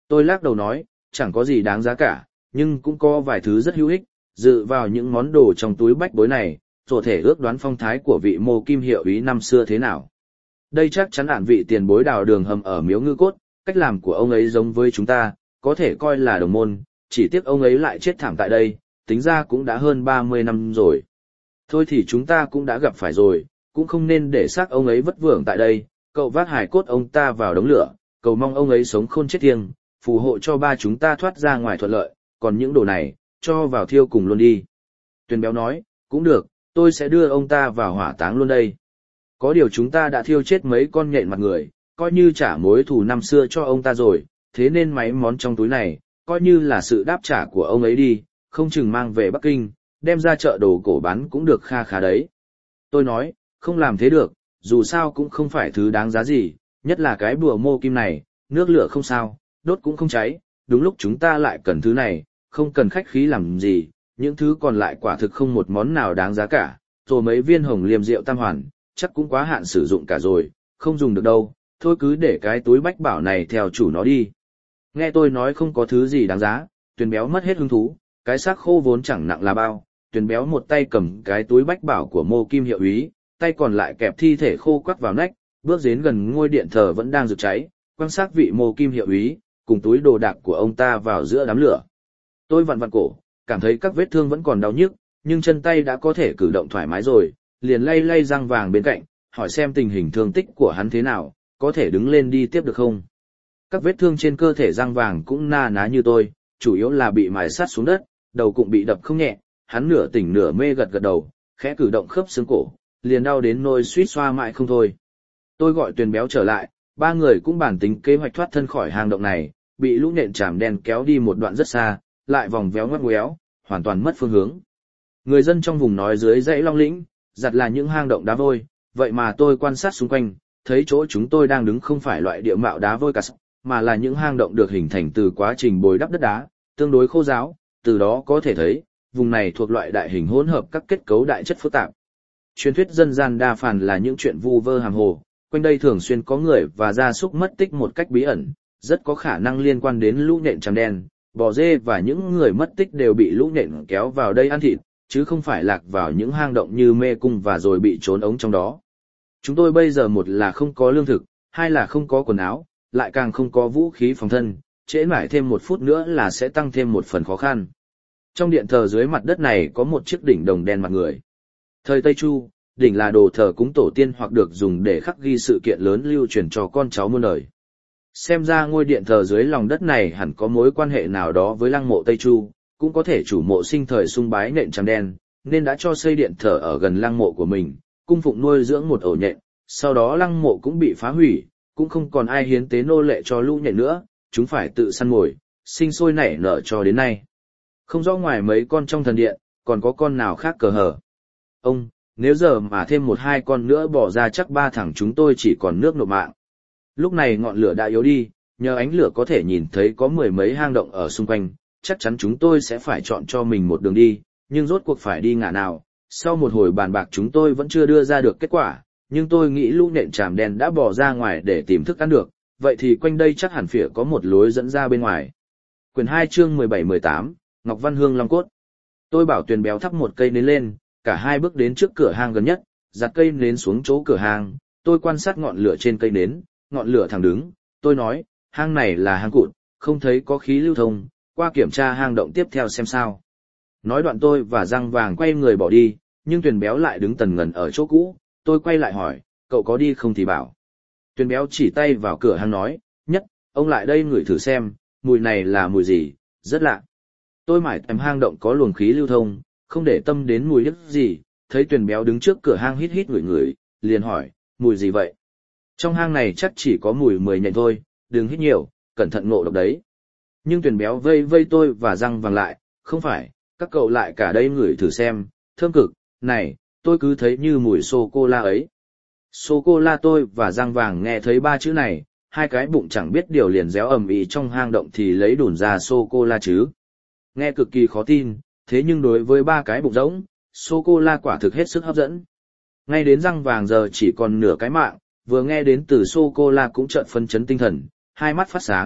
Tôi lắc đầu nói, chẳng có gì đáng giá cả, nhưng cũng có vài thứ rất hữu ích, dựa vào những món đồ trong túi bách bối này, rồi thể ước đoán phong thái của vị Mộ Kim hiệu úy năm xưa thế nào. Đây chắc chắn ản vị tiền bối đào đường hầm ở Miếu Ngư Cốt, cách làm của ông ấy giống với chúng ta, có thể coi là đồng môn, chỉ tiếc ông ấy lại chết thảm tại đây, tính ra cũng đã hơn 30 năm rồi. Thôi thì chúng ta cũng đã gặp phải rồi, cũng không nên để xác ông ấy vất vưởng tại đây, cậu vác hài cốt ông ta vào đống lửa, cầu mong ông ấy sống khôn chết thiêng, phù hộ cho ba chúng ta thoát ra ngoài thuận lợi, còn những đồ này, cho vào thiêu cùng luôn đi. Tuyền béo nói, cũng được, tôi sẽ đưa ông ta vào hỏa táng luôn đây. Có điều chúng ta đã thiêu chết mấy con nhện mặt người, coi như trả mối thù năm xưa cho ông ta rồi, thế nên mấy món trong túi này, coi như là sự đáp trả của ông ấy đi, không chừng mang về Bắc Kinh, đem ra chợ đồ cổ bán cũng được kha khá đấy. Tôi nói, không làm thế được, dù sao cũng không phải thứ đáng giá gì, nhất là cái bùa Mộ Kim này, nước lửa không sao, đốt cũng không cháy, đúng lúc chúng ta lại cần thứ này, không cần khách khí làm gì, những thứ còn lại quả thực không một món nào đáng giá cả, rồi mấy viên hồng liềm rượu tam hoàn, chắc cũng quá hạn sử dụng cả rồi, không dùng được đâu, thôi cứ để cái túi bách bảo này theo chủ nó đi. Nghe tôi nói không có thứ gì đáng giá, Tuyền béo mất hết hứng thú, cái xác khô vốn chẳng nặng là bao, Tuyền béo một tay cầm cái túi bách bảo của Mộ Kim hiệu úy, tay còn lại kẹp thi thể khô quắc vào nách, bước đến gần ngôi điện thờ vẫn đang rực cháy, quan sát vị Mộ Kim hiệu úy, cùng túi đồ đạc của ông ta vào giữa đám lửa. Tôi vặn vặn cổ, cảm thấy các vết thương vẫn còn đau nhức, nhưng chân tay đã có thể cử động thoải mái rồi, liền lay lay răng vàng bên cạnh, hỏi xem tình hình thương tích của hắn thế nào, có thể đứng lên đi tiếp được không. Các vết thương trên cơ thể răng vàng cũng na ná như tôi, chủ yếu là bị mài sát xuống đất, đầu cũng bị đập không nhẹ, hắn nửa tỉnh nửa mê gật gật đầu, khẽ cử động khớp xương cổ, liền đau đến nỗi suýt xoa mãi không thôi. Tôi gọi Tuyền béo trở lại, ba người cũng bàn tính kế hoạch thoát thân khỏi hang động này, bị lũ nhện chàm đen kéo đi một đoạn rất xa, lại vòng véo ngoắc ngoéo, hoàn toàn mất phương hướng. Người dân trong vùng nói dưới dãy Long Lĩnh, giặt là những hang động đá vôi, vậy mà tôi quan sát xung quanh, thấy chỗ chúng tôi đang đứng không phải loại địa mạo đá vôi cát, mà là những hang động được hình thành từ quá trình bồi đắp đất đá, tương đối khô ráo, từ đó có thể thấy, vùng này thuộc loại đại hình hỗn hợp các kết cấu đại chất phức tạp. Truyền thuyết dân gian đa phần là những chuyện vu vơ hàm hồ, quanh đây thường xuyên có người và gia súc mất tích một cách bí ẩn, rất có khả năng liên quan đến lũ nhện chàm đen, bò dê và những người mất tích đều bị lũ nhện kéo vào đây ăn thịt, chứ không phải lạc vào những hang động như mê cung và rồi bị trốn ống trong đó. Chúng tôi bây giờ một là không có lương thực, hai là không có quần áo, lại càng không có vũ khí phòng thân, trễ mãi thêm một phút nữa là sẽ tăng thêm một phần khó khăn. Trong điện thờ dưới mặt đất này có một chiếc đỉnh đồng đen mặt người. Thời Tây Chu, đỉnh là đồ thờ cúng tổ tiên hoặc được dùng để khắc ghi sự kiện lớn lưu truyền cho con cháu muôn đời. Xem ra ngôi điện thờ dưới lòng đất này hẳn có mối quan hệ nào đó với lăng mộ Tây Chu, cũng có thể chủ mộ sinh thời sung bái nện chàm đen, nên đã cho xây điện thờ ở gần lăng mộ của mình, cung phụng nuôi dưỡng một ổ nhện, sau đó lăng mộ cũng bị phá hủy, cũng không còn ai hiến tế nô lệ cho lũ nhện nữa, chúng phải tự săn mồi, sinh sôi nảy nở cho đến nay. Không rõ ngoài mấy con trong thần điện, còn có con nào khác cờ hở. Ông, nếu giờ mà thêm một hai con nữa bỏ ra chắc ba thằng chúng tôi chỉ còn nước nộp mạng. Lúc này ngọn lửa đã yếu đi, nhờ ánh lửa có thể nhìn thấy có mười mấy hang động ở xung quanh, chắc chắn chúng tôi sẽ phải chọn cho mình một đường đi, nhưng rốt cuộc phải đi ngả nào. Sau một hồi bàn bạc chúng tôi vẫn chưa đưa ra được kết quả, nhưng tôi nghĩ lũ nhện chàm đen đã bỏ ra ngoài để tìm thức ăn được, vậy thì quanh đây chắc hẳn phía có một lối dẫn ra bên ngoài. Quyển 2 chương 17-18, Ngọc Văn Hương Long Cốt. Tôi bảo Tuyền béo thắp một cây nến lên, cả hai bước đến trước cửa hang gần nhất, giặt cây nến xuống chỗ cửa hang, tôi quan sát ngọn lửa trên cây nến, ngọn lửa thẳng đứng, tôi nói, hang này là hang cụt, không thấy có khí lưu thông, qua kiểm tra hang động tiếp theo xem sao. Nói đoạn tôi và răng vàng quay người bỏ đi, nhưng Tuyền béo lại đứng tần ngần ở chỗ cũ, tôi quay lại hỏi, cậu có đi không thì bảo. Tuyền béo chỉ tay vào cửa hang nói, nhất, ông lại đây ngửi thử xem, mùi này là mùi gì, rất lạ. Tôi mải tầm hang động có luồng khí lưu thông, không để tâm đến mùi nước gì, thấy Tuyền béo đứng trước cửa hang hít hít ngửi ngửi, liền hỏi, mùi gì vậy? Trong hang này chắc chỉ có mùi 10 nhện thôi, đừng hít nhiều, cẩn thận ngộ độc đấy. Nhưng Tuyền béo vây vây tôi và răng vàng lại, không phải, các cậu lại cả đây ngửi thử xem, thơm cực, này, tôi cứ thấy như mùi sô-cô-la ấy. Sô-cô-la. Tôi và răng vàng nghe thấy ba chữ này, hai cái bụng chẳng biết điều liền réo ầm ĩ trong hang động thì lấy đùn ra sô-cô-la chứ. Nghe cực kỳ khó tin, thế nhưng đối với ba cái bụng rỗng, sô-cô-la quả thực hết sức hấp dẫn. Ngay đến răng vàng giờ chỉ còn nửa cái mạng, vừa nghe đến từ sô-cô-la cũng chợt phấn chấn tinh thần, hai mắt phát sáng,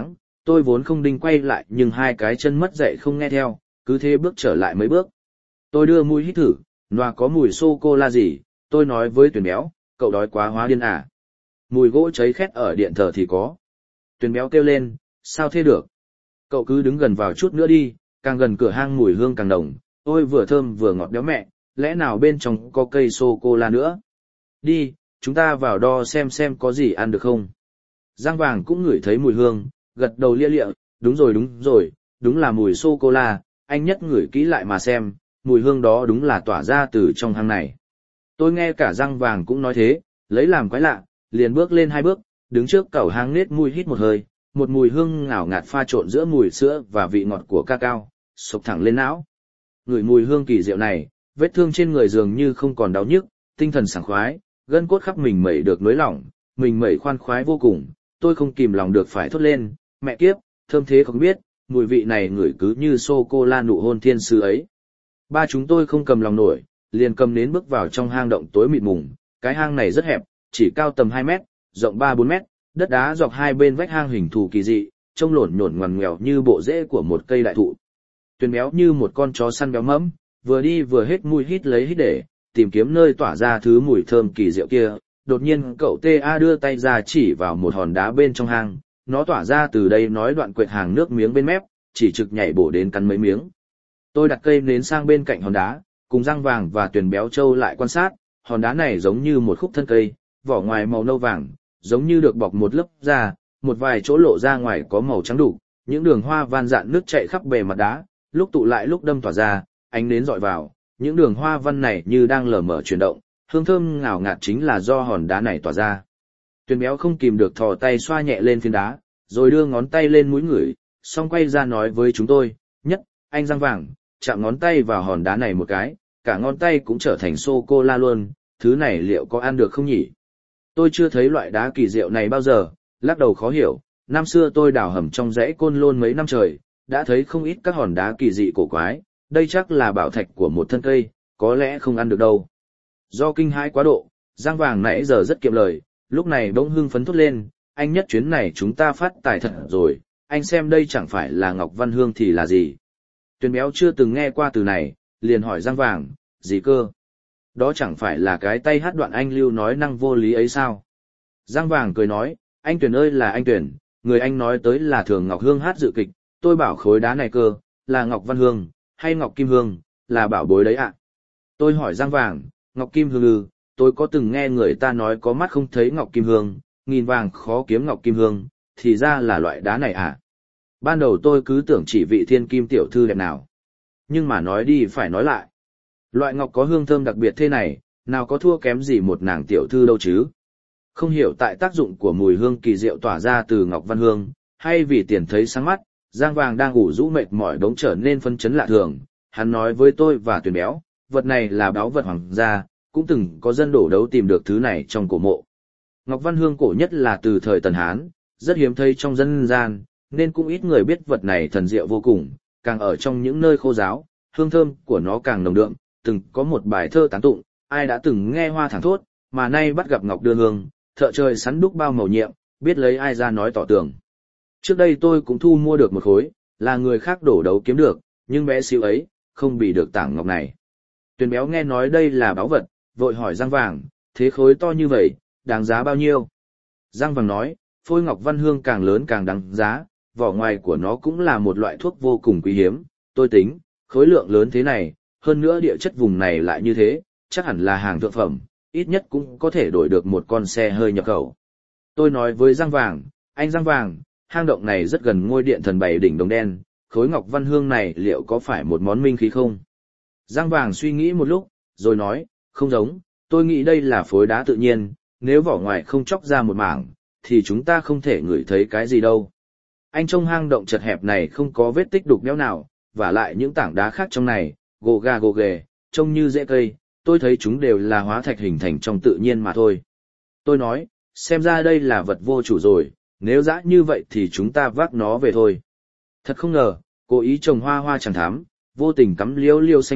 Tôi vốn không định quay lại nhưng hai cái chân mất dậy không nghe theo, cứ thế bước trở lại mấy bước. Tôi đưa mũi hít thử, loa có mùi sô-cô-la gì, tôi nói với Tuyền béo, cậu đói quá hóa điên à. Mùi gỗ cháy khét ở điện thờ thì có. Tuyền béo kêu lên, sao thế được? Cậu cứ đứng gần vào chút nữa đi, càng gần cửa hang mùi hương càng nồng, ôi vừa thơm vừa ngọt béo mẹ, lẽ nào bên trong có cây sô-cô-la nữa? Đi, chúng ta vào đo xem có gì ăn được không? Giang Vàng cũng ngửi thấy mùi hương, gật đầu lia lịa, đúng rồi, đúng là mùi sô-cô-la, anh nhất ngửi kỹ lại mà xem, mùi hương đó đúng là tỏa ra từ trong hang này. Tôi nghe cả Giang Vàng cũng nói thế, lấy làm quái lạ, liền bước lên 2 bước, đứng trước cẩu hang nết mùi hít một hơi, một mùi hương ngào ngạt pha trộn giữa mùi sữa và vị ngọt của cacao, xộc thẳng lên não. Ngửi mùi hương kỳ diệu này, vết thương trên người dường như không còn đau nhức, tinh thần sảng khoái, gân cốt khắp mình mẩy được nới lỏng, mình mẩy khoan khoái vô cùng, tôi không kìm lòng được phải thốt lên, mẹ kiếp, thơm thế không biết, mùi vị này ngửi cứ như sô-cô-la nụ hôn thiên sứ ấy. Ba chúng tôi không cầm lòng nổi, liền cầm nến bước vào trong hang động tối mịt mùng, cái hang này rất hẹp, chỉ cao tầm 2 mét, rộng 3-4 mét, đất đá dọc hai bên vách hang hình thù kỳ dị, trông lổn nhổn ngoằn ngoèo như bộ rễ của một cây đại thụ. Tuyền béo như một con chó săn béo mẫm, vừa đi vừa hết mùi hít lấy hít để, tìm kiếm nơi tỏa ra thứ mùi thơm kỳ diệu kia. Đột nhiên cậu T.A. đưa tay ra chỉ vào một hòn đá bên trong hang, nó tỏa ra từ đây nói đoạn quệt hàng nước miếng bên mép, chỉ trực nhảy bổ đến cắn mấy miếng. Tôi đặt cây nến sang bên cạnh hòn đá, cùng Giang Vàng và Tuyền béo trâu lại quan sát, hòn đá này giống như một khúc thân cây, vỏ ngoài màu nâu vàng, giống như được bọc một lớp da, một vài chỗ lộ ra ngoài có màu trắng đục, những đường hoa van dạn nước chạy khắp bề mặt đá, lúc tụ lại lúc đâm tỏa ra, ánh nến dọi vào, những đường hoa văn này như đang lờ mờ chuyển động, hương thơm ngào ngạt chính là do hòn đá này tỏa ra. Tuyền béo không kìm được thò tay xoa nhẹ lên phiến đá, rồi đưa ngón tay lên mũi ngửi, xong quay ra nói với chúng tôi, nhất, anh Giang Vàng, chạm ngón tay vào hòn đá này một cái, cả ngón tay cũng trở thành sô-cô-la luôn, thứ này liệu có ăn được không nhỉ? Tôi chưa thấy loại đá kỳ diệu này bao giờ, lắc đầu khó hiểu, năm xưa tôi đào hầm trong dãy Côn Lôn mấy năm trời, đã thấy không ít các hòn đá kỳ dị cổ quái, đây chắc là bảo thạch của một thân cây, có lẽ không ăn được đâu. Do kinh hãi quá độ, Giang Vàng nãy giờ rất kiệm lời, lúc này bỗng hưng phấn thốt lên, anh nhất chuyến này chúng ta phát tài thật rồi, anh xem đây chẳng phải là Ngọc Văn Hương thì là gì. Tuyền béo chưa từng nghe qua từ này, liền hỏi Giang Vàng, gì cơ? Đó chẳng phải là cái tay hát đoạn anh Lưu nói năng vô lý ấy sao? Giang Vàng cười nói, anh Tuyền ơi là anh Tuyền, người anh nói tới là Thường Ngọc Hương hát dự kịch, tôi bảo khối đá này cơ, là Ngọc Văn Hương, hay Ngọc Kim Hương, là bảo bối đấy ạ. Tôi hỏi Giang Vàng, Ngọc Kim Hương tôi có từng nghe người ta nói có mắt không thấy Ngọc Kim Hương, nghìn vàng khó kiếm Ngọc Kim Hương, thì ra là loại đá này à? Ban đầu tôi cứ tưởng chỉ vị thiên kim tiểu thư đẹp nào. Nhưng mà nói đi phải nói lại. Loại ngọc có hương thơm đặc biệt thế này, nào có thua kém gì một nàng tiểu thư đâu chứ. Không hiểu tại tác dụng của mùi hương kỳ diệu tỏa ra từ Ngọc Văn Hương, hay vì tiền thấy sáng mắt, Giang Vàng đang ủ rũ mệt mỏi bỗng trở nên phấn chấn lạ thường. Hắn nói với tôi và Tuyền béo, vật này là báu vật hoàng gia, cũng từng có dân đổ đấu tìm được thứ này trong cổ mộ. Ngọc Văn Hương cổ nhất là từ thời Tần Hán, rất hiếm thấy trong dân gian, nên cũng ít người biết vật này thần diệu vô cùng, càng ở trong những nơi khô giáo, hương thơm của nó càng nồng đượm, từng có một bài thơ tán tụng, ai đã từng nghe hoa thẳng thốt, mà nay bắt gặp ngọc đưa hương, thợ trời sắn đúc bao màu nhiệm, biết lấy ai ra nói tỏ tường. Trước đây tôi cũng thu mua được một khối, là người khác đổ đấu kiếm được, nhưng bé xíu ấy, không bị được tảng ngọc này. Tuyền béo nghe nói đây là báu vật, vội hỏi Giang Vàng, thế khối to như vậy, đáng giá bao nhiêu? Giang Vàng nói, phôi Ngọc Văn Hương càng lớn càng đáng giá, vỏ ngoài của nó cũng là một loại thuốc vô cùng quý hiếm, tôi tính, khối lượng lớn thế này, hơn nữa địa chất vùng này lại như thế, chắc hẳn là hàng thượng phẩm, ít nhất cũng có thể đổi được một con xe hơi nhập khẩu. Tôi nói với Giang Vàng, anh Giang Vàng, hang động này rất gần ngôi điện thần Bảy Đỉnh Đồng Đen, khối Ngọc Văn Hương này liệu có phải một món minh khí không? Giang Vàng suy nghĩ một lúc, rồi nói, không giống, tôi nghĩ đây là phối đá tự nhiên, nếu vỏ ngoài không chóc ra một mảng, thì chúng ta không thể ngửi thấy cái gì đâu. Anh trong hang động chật hẹp này không có vết tích đục béo nào, và lại những tảng đá khác trong này, gồ ga gồ ghề, trông như rễ cây, tôi thấy chúng đều là hóa thạch hình thành trong tự nhiên mà thôi. Tôi nói, xem ra đây là vật vô chủ rồi, nếu dã như vậy thì chúng ta vác nó về thôi. Thật không ngờ, cố ý trồng hoa hoa chẳng thắm, vô tình cắm liêu liêu xanh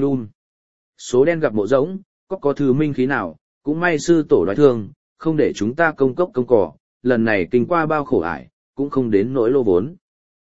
Số đen gặp mộ rỗng, có thứ minh khí nào, cũng may sư tổ đoái thương, không để chúng ta công cốc công cỏ, lần này kinh qua bao khổ ải, cũng không đến nỗi lô vốn.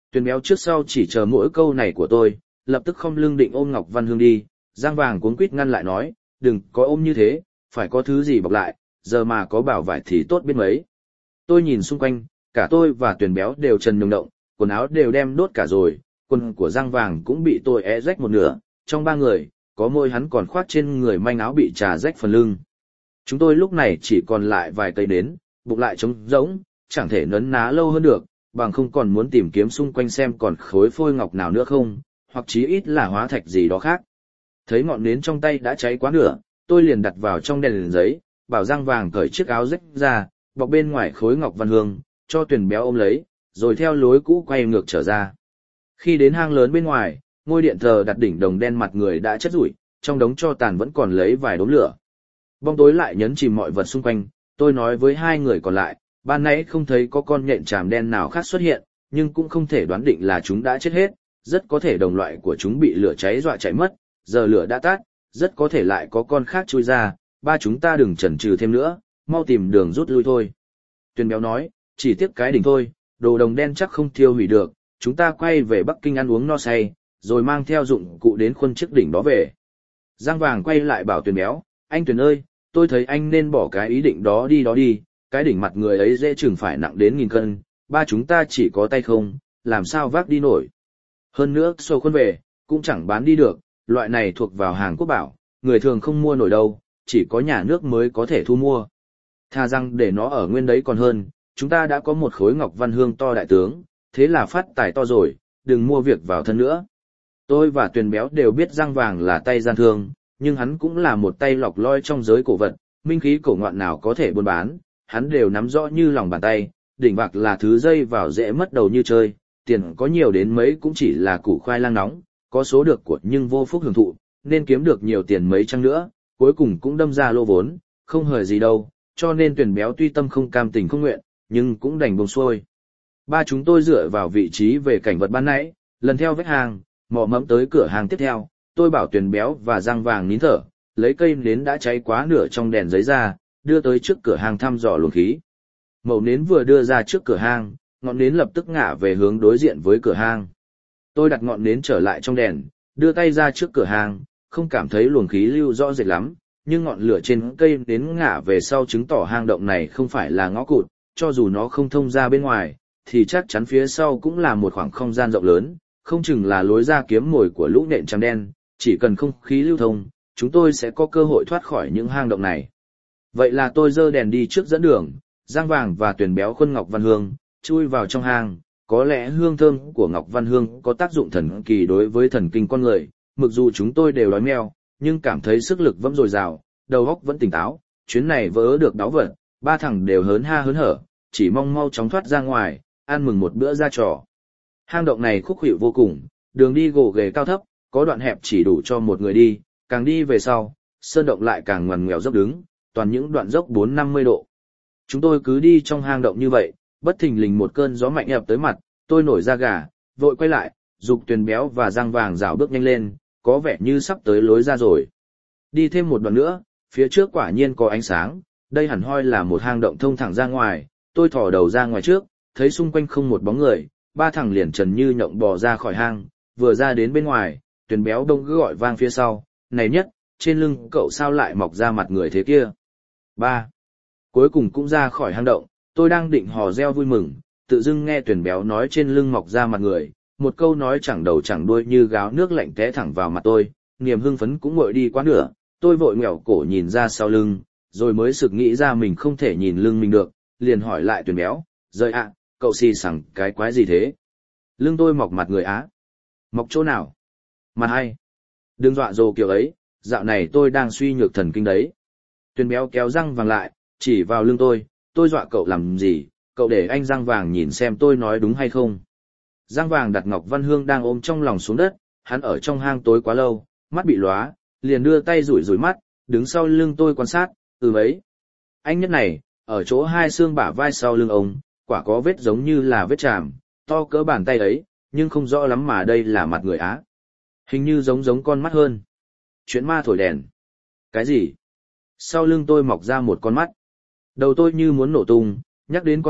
Tuyền béo trước sau chỉ chờ mỗi câu này của tôi, lập tức không lưng định ôm Ngọc Văn Hương đi, Giang Vàng cuống quýt ngăn lại nói, đừng có ôm như thế, phải có thứ gì bọc lại, giờ mà có bảo vải thì tốt biết mấy. Tôi nhìn xung quanh, cả tôi và Tuyền béo đều trần nhùng động, quần áo đều đem đốt cả rồi, quần của Giang Vàng cũng bị tôi rách một nửa, trong ba người, có môi hắn còn khoác trên người manh áo bị trà rách phần lưng. Chúng tôi lúc này chỉ còn lại vài cây nến, bụng lại trống rỗng, chẳng thể nấn ná lâu hơn được, bằng không còn muốn tìm kiếm xung quanh xem còn khối phôi ngọc nào nữa không, hoặc chí ít là hóa thạch gì đó khác. Thấy ngọn nến trong tay đã cháy quá nửa, tôi liền đặt vào trong đèn giấy, bảo Giang Vàng cởi chiếc áo rách ra, bọc bên ngoài khối ngọc văn hương, cho Tuyền béo ôm lấy, rồi theo lối cũ quay ngược trở ra. Khi đến hang lớn bên ngoài, ngôi điện thờ đặt đỉnh đồng đen mặt người đã chất rủi, trong đống tro tàn vẫn còn lấy vài đốm lửa. Bóng tối lại nhấn chìm mọi vật xung quanh, tôi nói với hai người còn lại, ban nãy không thấy có con nhện tràm đen nào khác xuất hiện, nhưng cũng không thể đoán định là chúng đã chết hết, rất có thể đồng loại của chúng bị lửa cháy dọa chạy mất, giờ lửa đã tắt, rất có thể lại có con khác chui ra, ba chúng ta đừng chần chừ thêm nữa, mau tìm đường rút lui thôi. Tuyền béo nói, chỉ tiếc cái đỉnh thôi, đồ đồng đen chắc không thiêu hủy được, chúng ta quay về Bắc Kinh ăn uống no say, rồi mang theo dụng cụ đến khuân chiếc đỉnh đó về. Giang Vàng quay lại bảo Tuyền béo, anh Tuyền ơi, tôi thấy anh nên bỏ cái ý định đó đi, cái đỉnh mặt người ấy dễ chừng phải nặng đến 1000 cân, ba chúng ta chỉ có tay không, làm sao vác đi nổi. Hơn nữa sổ khuân về, cũng chẳng bán đi được, loại này thuộc vào hàng quốc bảo, người thường không mua nổi đâu, chỉ có nhà nước mới có thể thu mua. Thà rằng để nó ở nguyên đấy còn hơn, chúng ta đã có một khối ngọc văn hương to đại tướng, thế là phát tài to rồi, đừng mua việc vào thân nữa. Tôi và Tuyền béo đều biết Giang Vàng là tay gian thương, nhưng hắn cũng là một tay lọc loi trong giới cổ vật, minh khí cổ ngoạn nào có thể buôn bán, hắn đều nắm rõ như lòng bàn tay, đỉnh bạc là thứ dây vào dễ mất đầu như chơi, tiền có nhiều đến mấy cũng chỉ là củ khoai lang nóng, có số được của nhưng vô phúc hưởng thụ, nên kiếm được nhiều tiền mấy chăng nữa, cuối cùng cũng đâm ra lô vốn, không hời gì đâu, cho nên Tuyền béo tuy tâm không cam tình không nguyện, nhưng cũng đành buông xuôi. Ba chúng tôi dựa vào vị trí về cảnh vật ban nãy, lần theo vách hàng, mò mẫm tới cửa hàng tiếp theo, tôi bảo Tuyền béo và Giang Vàng nín thở, lấy cây nến đã cháy quá nửa trong đèn giấy ra, đưa tới trước cửa hàng thăm dò luồng khí. Mẩu nến vừa đưa ra trước cửa hàng, ngọn nến lập tức ngả về hướng đối diện với cửa hàng. Tôi đặt ngọn nến trở lại trong đèn, đưa tay ra trước cửa hàng, không cảm thấy luồng khí lưu rõ rệt lắm, nhưng ngọn lửa trên cây nến ngả về sau chứng tỏ hang động này không phải là ngõ cụt, cho dù nó không thông ra bên ngoài, thì chắc chắn phía sau cũng là một khoảng không gian rộng lớn, không chừng là lối ra kiếm mồi của lũ nện trắng đen, chỉ cần không khí lưu thông, chúng tôi sẽ có cơ hội thoát khỏi những hang động này. Vậy là tôi giơ đèn đi trước dẫn đường, Giang Vàng và Tuyền béo khuân Ngọc Văn Hương, chui vào trong hang, có lẽ hương thơm của Ngọc Văn Hương có tác dụng thần kỳ đối với thần kinh con người, mặc dù chúng tôi đều đói meo, nhưng cảm thấy sức lực vẫn dồi dào, đầu óc vẫn tỉnh táo, chuyến này vớ được đáo vật, ba thằng đều hớn ha hớn hở, chỉ mong mau chóng thoát ra ngoài, ăn mừng một bữa ra trò. Hang động này khúc khuỷu vô cùng, đường đi gồ ghề cao thấp, có đoạn hẹp chỉ đủ cho một người đi, càng đi về sau, sơn động lại càng ngoằn ngoèo dốc đứng, toàn những đoạn dốc 450 độ. Chúng tôi cứ đi trong hang động như vậy, bất thình lình một cơn gió mạnh ập tới mặt, tôi nổi da gà, vội quay lại, giục Tuyền béo và Giang Vàng rảo bước nhanh lên, có vẻ như sắp tới lối ra rồi. Đi thêm một đoạn nữa, phía trước quả nhiên có ánh sáng, đây hẳn hoi là một hang động thông thẳng ra ngoài, tôi thò đầu ra ngoài trước, thấy xung quanh không một bóng người, ba thằng liền trần như nhộng bò ra khỏi hang, vừa ra đến bên ngoài, Tuyền béo đông cứ gọi vang phía sau, này nhất, trên lưng cậu sao lại mọc ra mặt người thế kia. Ba. Cuối cùng cũng ra khỏi hang động, tôi đang định hò reo vui mừng, tự dưng nghe Tuyền béo nói trên lưng mọc ra mặt người, một câu nói chẳng đầu chẳng đuôi như gáo nước lạnh té thẳng vào mặt tôi, niềm hưng phấn cũng nguội đi quá nửa, tôi vội ngoẹo cổ nhìn ra sau lưng, rồi mới sực nghĩ ra mình không thể nhìn lưng mình được, liền hỏi lại Tuyền béo, rời ạ, cậu xì xẳng cái quái gì thế? Lưng tôi mọc mặt người á. Mọc chỗ nào? Mặt hay? Đừng dọa dồ kiểu ấy, dạo này tôi đang suy nhược thần kinh đấy. Tuyền béo kéo Giang Vàng lại, chỉ vào lưng tôi dọa cậu làm gì, cậu để anh Giang Vàng nhìn xem tôi nói đúng hay không. Giang Vàng đặt Ngọc Văn Hương đang ôm trong lòng xuống đất, hắn ở trong hang tối quá lâu, mắt bị lóa, liền đưa tay rủi rủi mắt, đứng sau lưng tôi quan sát, ấy. Anh nhất này, ở chỗ hai xương bả vai sau lưng ông, quả có vết giống như là vết chàm, to cỡ bàn tay ấy, nhưng không rõ lắm mà đây là mặt người Á. Hình như giống con mắt hơn. Chuyện ma thổi đèn. Cái gì? Sau lưng tôi mọc ra một con mắt. Đầu tôi như muốn nổ tung, nhắc đến con mắt,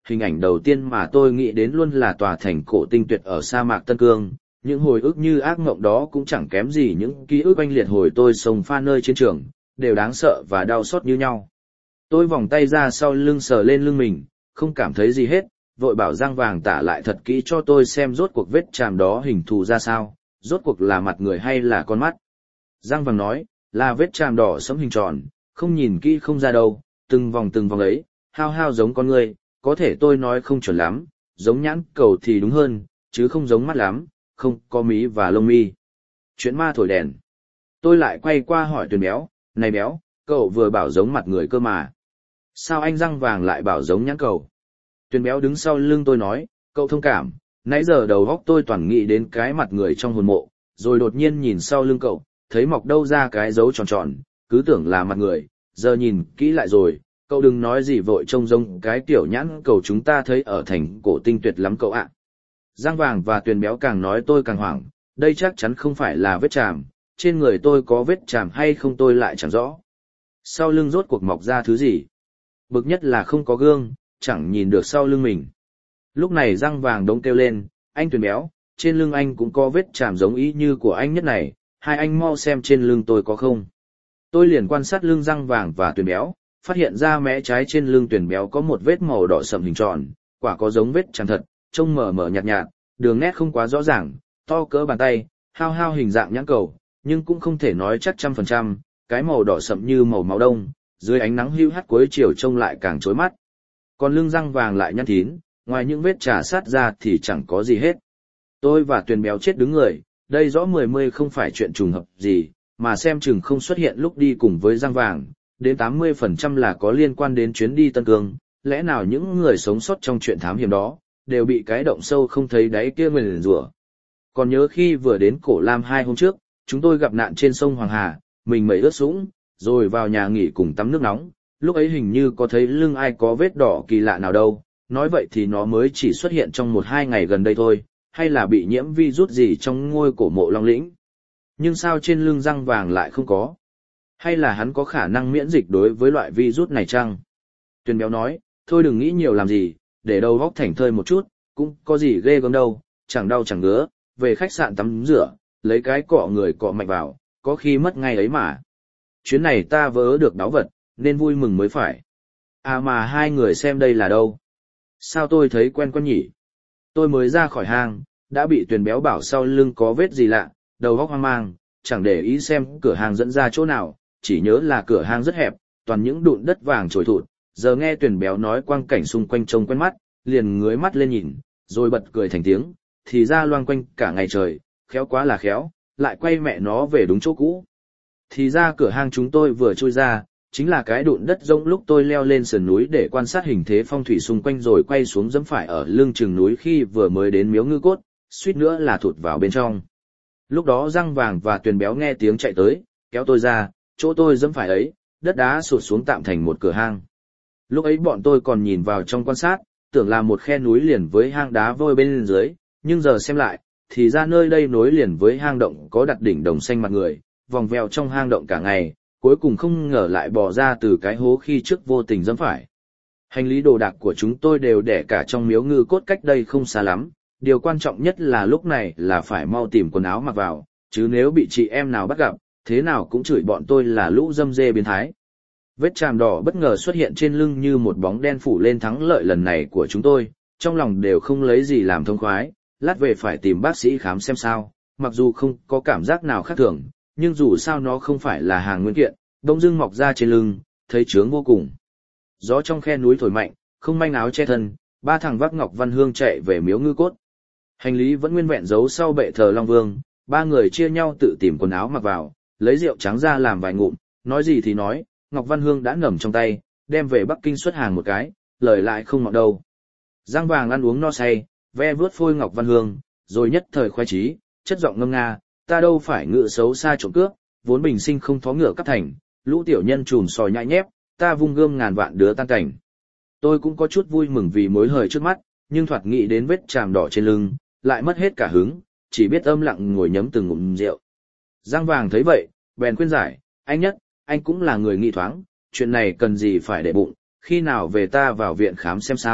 hình ảnh đầu tiên mà tôi nghĩ đến luôn là tòa thành cổ tinh tuyệt ở sa mạc Tân Cương. Những hồi ức như ác mộng đó cũng chẳng kém gì những ký ức oanh liệt hồi tôi sông pha nơi chiến trường, đều đáng sợ và đau xót như nhau. Tôi vòng tay ra sau lưng sờ lên lưng mình, không cảm thấy gì hết, vội bảo Giang Vàng tả lại thật kỹ cho tôi xem rốt cuộc vết chàm đó hình thù ra sao, rốt cuộc là mặt người hay là con mắt. Giang Vàng nói, là vết chàm đỏ sẫm hình tròn, không nhìn kỹ không ra đâu, từng vòng ấy, hao hao giống con người, có thể tôi nói không chuẩn lắm, giống nhãn cầu thì đúng hơn, chứ không giống mắt lắm, không có mí và lông mi. Chuyện ma thổi đèn. Tôi lại quay qua hỏi Tuyền Béo, này Béo, cậu vừa bảo giống mặt người cơ mà. Sao anh Giang Vàng lại bảo giống nhãn cầu? Tuyền Béo đứng sau lưng tôi nói, cậu thông cảm, nãy giờ đầu óc tôi toàn nghĩ đến cái mặt người trong hồn mộ, rồi đột nhiên nhìn sau lưng cậu, thấy mọc đâu ra cái dấu tròn tròn, cứ tưởng là mặt người, giờ nhìn kỹ lại rồi, cậu đừng nói gì vội trông giống cái kiểu nhãn cầu chúng ta thấy ở thành cổ tinh tuyệt lắm cậu ạ. Giang Vàng và Tuyền Béo càng nói tôi càng hoảng, đây chắc chắn không phải là vết chàm, trên người tôi có vết chàm hay không tôi lại chẳng rõ. Sau lưng rốt cuộc mọc ra thứ gì? Bực nhất là không có gương, chẳng nhìn được sau lưng mình. Lúc này Giang Vàng đống kêu lên, anh Tuyền Béo, trên lưng anh cũng có vết chàm giống ý như của anh nhất này, hai anh mau xem trên lưng tôi có không. Tôi liền quan sát lưng Giang Vàng và Tuyền Béo, phát hiện ra mé trái trên lưng Tuyền Béo có một vết màu đỏ sậm hình tròn, quả có giống vết chàm thật, trông mờ mờ nhạt nhạt, đường nét không quá rõ ràng, to cỡ bàn tay, hao hao hình dạng nhãn cầu, nhưng cũng không thể nói chắc 100%, cái màu đỏ sậm như màu máu đông, dưới ánh nắng hưu hắt cuối chiều trông lại càng chói mắt. Còn lưng Giang Vàng lại nhăn thín, ngoài những vết chà sát ra thì chẳng có gì hết. Tôi và Tuyền Béo chết đứng người, đây rõ mười không phải chuyện trùng hợp gì, mà xem chừng không xuất hiện lúc đi cùng với Giang Vàng, đến 80% là có liên quan đến chuyến đi Tân Cương, lẽ nào những người sống sót trong chuyện thám hiểm đó, đều bị cái động sâu không thấy đáy kia nguyền rủa. Còn nhớ khi vừa đến Cổ Lam 2 hôm trước, chúng tôi gặp nạn trên sông Hoàng Hà, mình mẩy ướt sũng, rồi vào nhà nghỉ cùng tắm nước nóng, lúc ấy hình như có thấy lưng ai có vết đỏ kỳ lạ nào đâu, nói vậy thì nó mới chỉ xuất hiện trong 1-2 ngày gần đây thôi, hay là bị nhiễm virus gì trong ngôi cổ mộ Long Lĩnh. Nhưng sao trên lưng Giang Vàng lại không có? Hay là hắn có khả năng miễn dịch đối với loại virus này chăng? Tuyền Béo nói, thôi đừng nghĩ nhiều làm gì, để đầu óc thảnh thơi một chút, cũng có gì ghê gớm đâu, chẳng đau chẳng ngứa, về khách sạn tắm rửa, lấy cái cọ người cọ mạnh vào, có khi mất ngay ấy mà. Chuyến này ta vớ được đáo vật, nên vui mừng mới phải. À mà hai người xem đây là đâu? Sao tôi thấy quen quen nhỉ? Tôi mới ra khỏi hang, đã bị Tuyền Béo bảo sau lưng có vết gì lạ, đầu óc hoang mang, chẳng để ý xem cửa hàng dẫn ra chỗ nào, chỉ nhớ là cửa hàng rất hẹp, toàn những đụn đất vàng trồi thụt. Giờ nghe Tuyền Béo nói quang cảnh xung quanh trông quen mắt, liền ngước mắt lên nhìn, rồi bật cười thành tiếng, thì ra loanh quanh cả ngày trời, khéo quá là khéo, lại quay mẹ nó về đúng chỗ cũ. Thì ra cửa hang chúng tôi vừa chui ra, chính là cái đụn đất rỗng lúc tôi leo lên sườn núi để quan sát hình thế phong thủy xung quanh rồi quay xuống giẫm phải ở lưng chừng núi khi vừa mới đến Miếu Ngư Cốt, suýt nữa là thụt vào bên trong. Lúc đó Giang Vàng và Tuyền Béo nghe tiếng chạy tới, kéo tôi ra, chỗ tôi giẫm phải ấy, đất đá sụt xuống tạm thành một cửa hang. Lúc ấy bọn tôi còn nhìn vào trong quan sát, tưởng là một khe núi liền với hang đá vôi bên dưới, nhưng giờ xem lại, thì ra nơi đây nối liền với hang động có đặt đỉnh đồng xanh mặt người, vòng vèo trong hang động cả ngày, cuối cùng không ngờ lại bò ra từ cái hố khi trước vô tình giẫm phải. Hành lý đồ đạc của chúng tôi đều để cả trong Miếu Ngư Cốt cách đây không xa lắm, điều quan trọng nhất là lúc này là phải mau tìm quần áo mặc vào, chứ nếu bị chị em nào bắt gặp, thế nào cũng chửi bọn tôi là lũ dâm dê biến thái. Vết chàm đỏ bất ngờ xuất hiện trên lưng như một bóng đen phủ lên thắng lợi lần này của chúng tôi, trong lòng đều không lấy gì làm thông khoái, lát về phải tìm bác sĩ khám xem sao, mặc dù không có cảm giác nào khác thường, nhưng dù sao nó không phải là hàng nguyên kiện, bỗng dưng mọc ra trên lưng, thấy chướng vô cùng. Gió trong khe núi thổi mạnh, không manh áo che thân, ba thằng vác Ngọc Văn Hương chạy về Miếu Ngư Cốt. Hành lý vẫn nguyên vẹn giấu sau bệ thờ Long Vương, ba người chia nhau tự tìm quần áo mặc vào, lấy rượu trắng ra làm vài ngụm, nói gì thì nói, Ngọc Văn Hương đã ngầm trong tay, đem về Bắc Kinh xuất hàng một cái, lời lại không mọn đâu. Giang Vàng ăn uống no say, ve vuốt phôi Ngọc Văn Hương, rồi nhất thời khoái chí, chất giọng ngâm nga, ta đâu phải ngựa xấu xa trộm cướp, vốn bình sinh không thó ngựa cắp thành, lũ tiểu nhân trùm sòi nhãi nhép, ta vung gươm ngàn vạn đứa tan cảnh. Tôi cũng có chút vui mừng vì mối hời trước mắt, nhưng thoạt nghĩ đến vết chàm đỏ trên lưng, lại mất hết cả hứng, chỉ biết âm lặng ngồi nhấm từng ngụm rượu. Giang Vàng thấy vậy, bèn khuyên giải, anh Nhất, anh cũng là người nghị thoáng, chuyện này cần gì phải để bụng, khi nào về ta vào viện khám xem sao,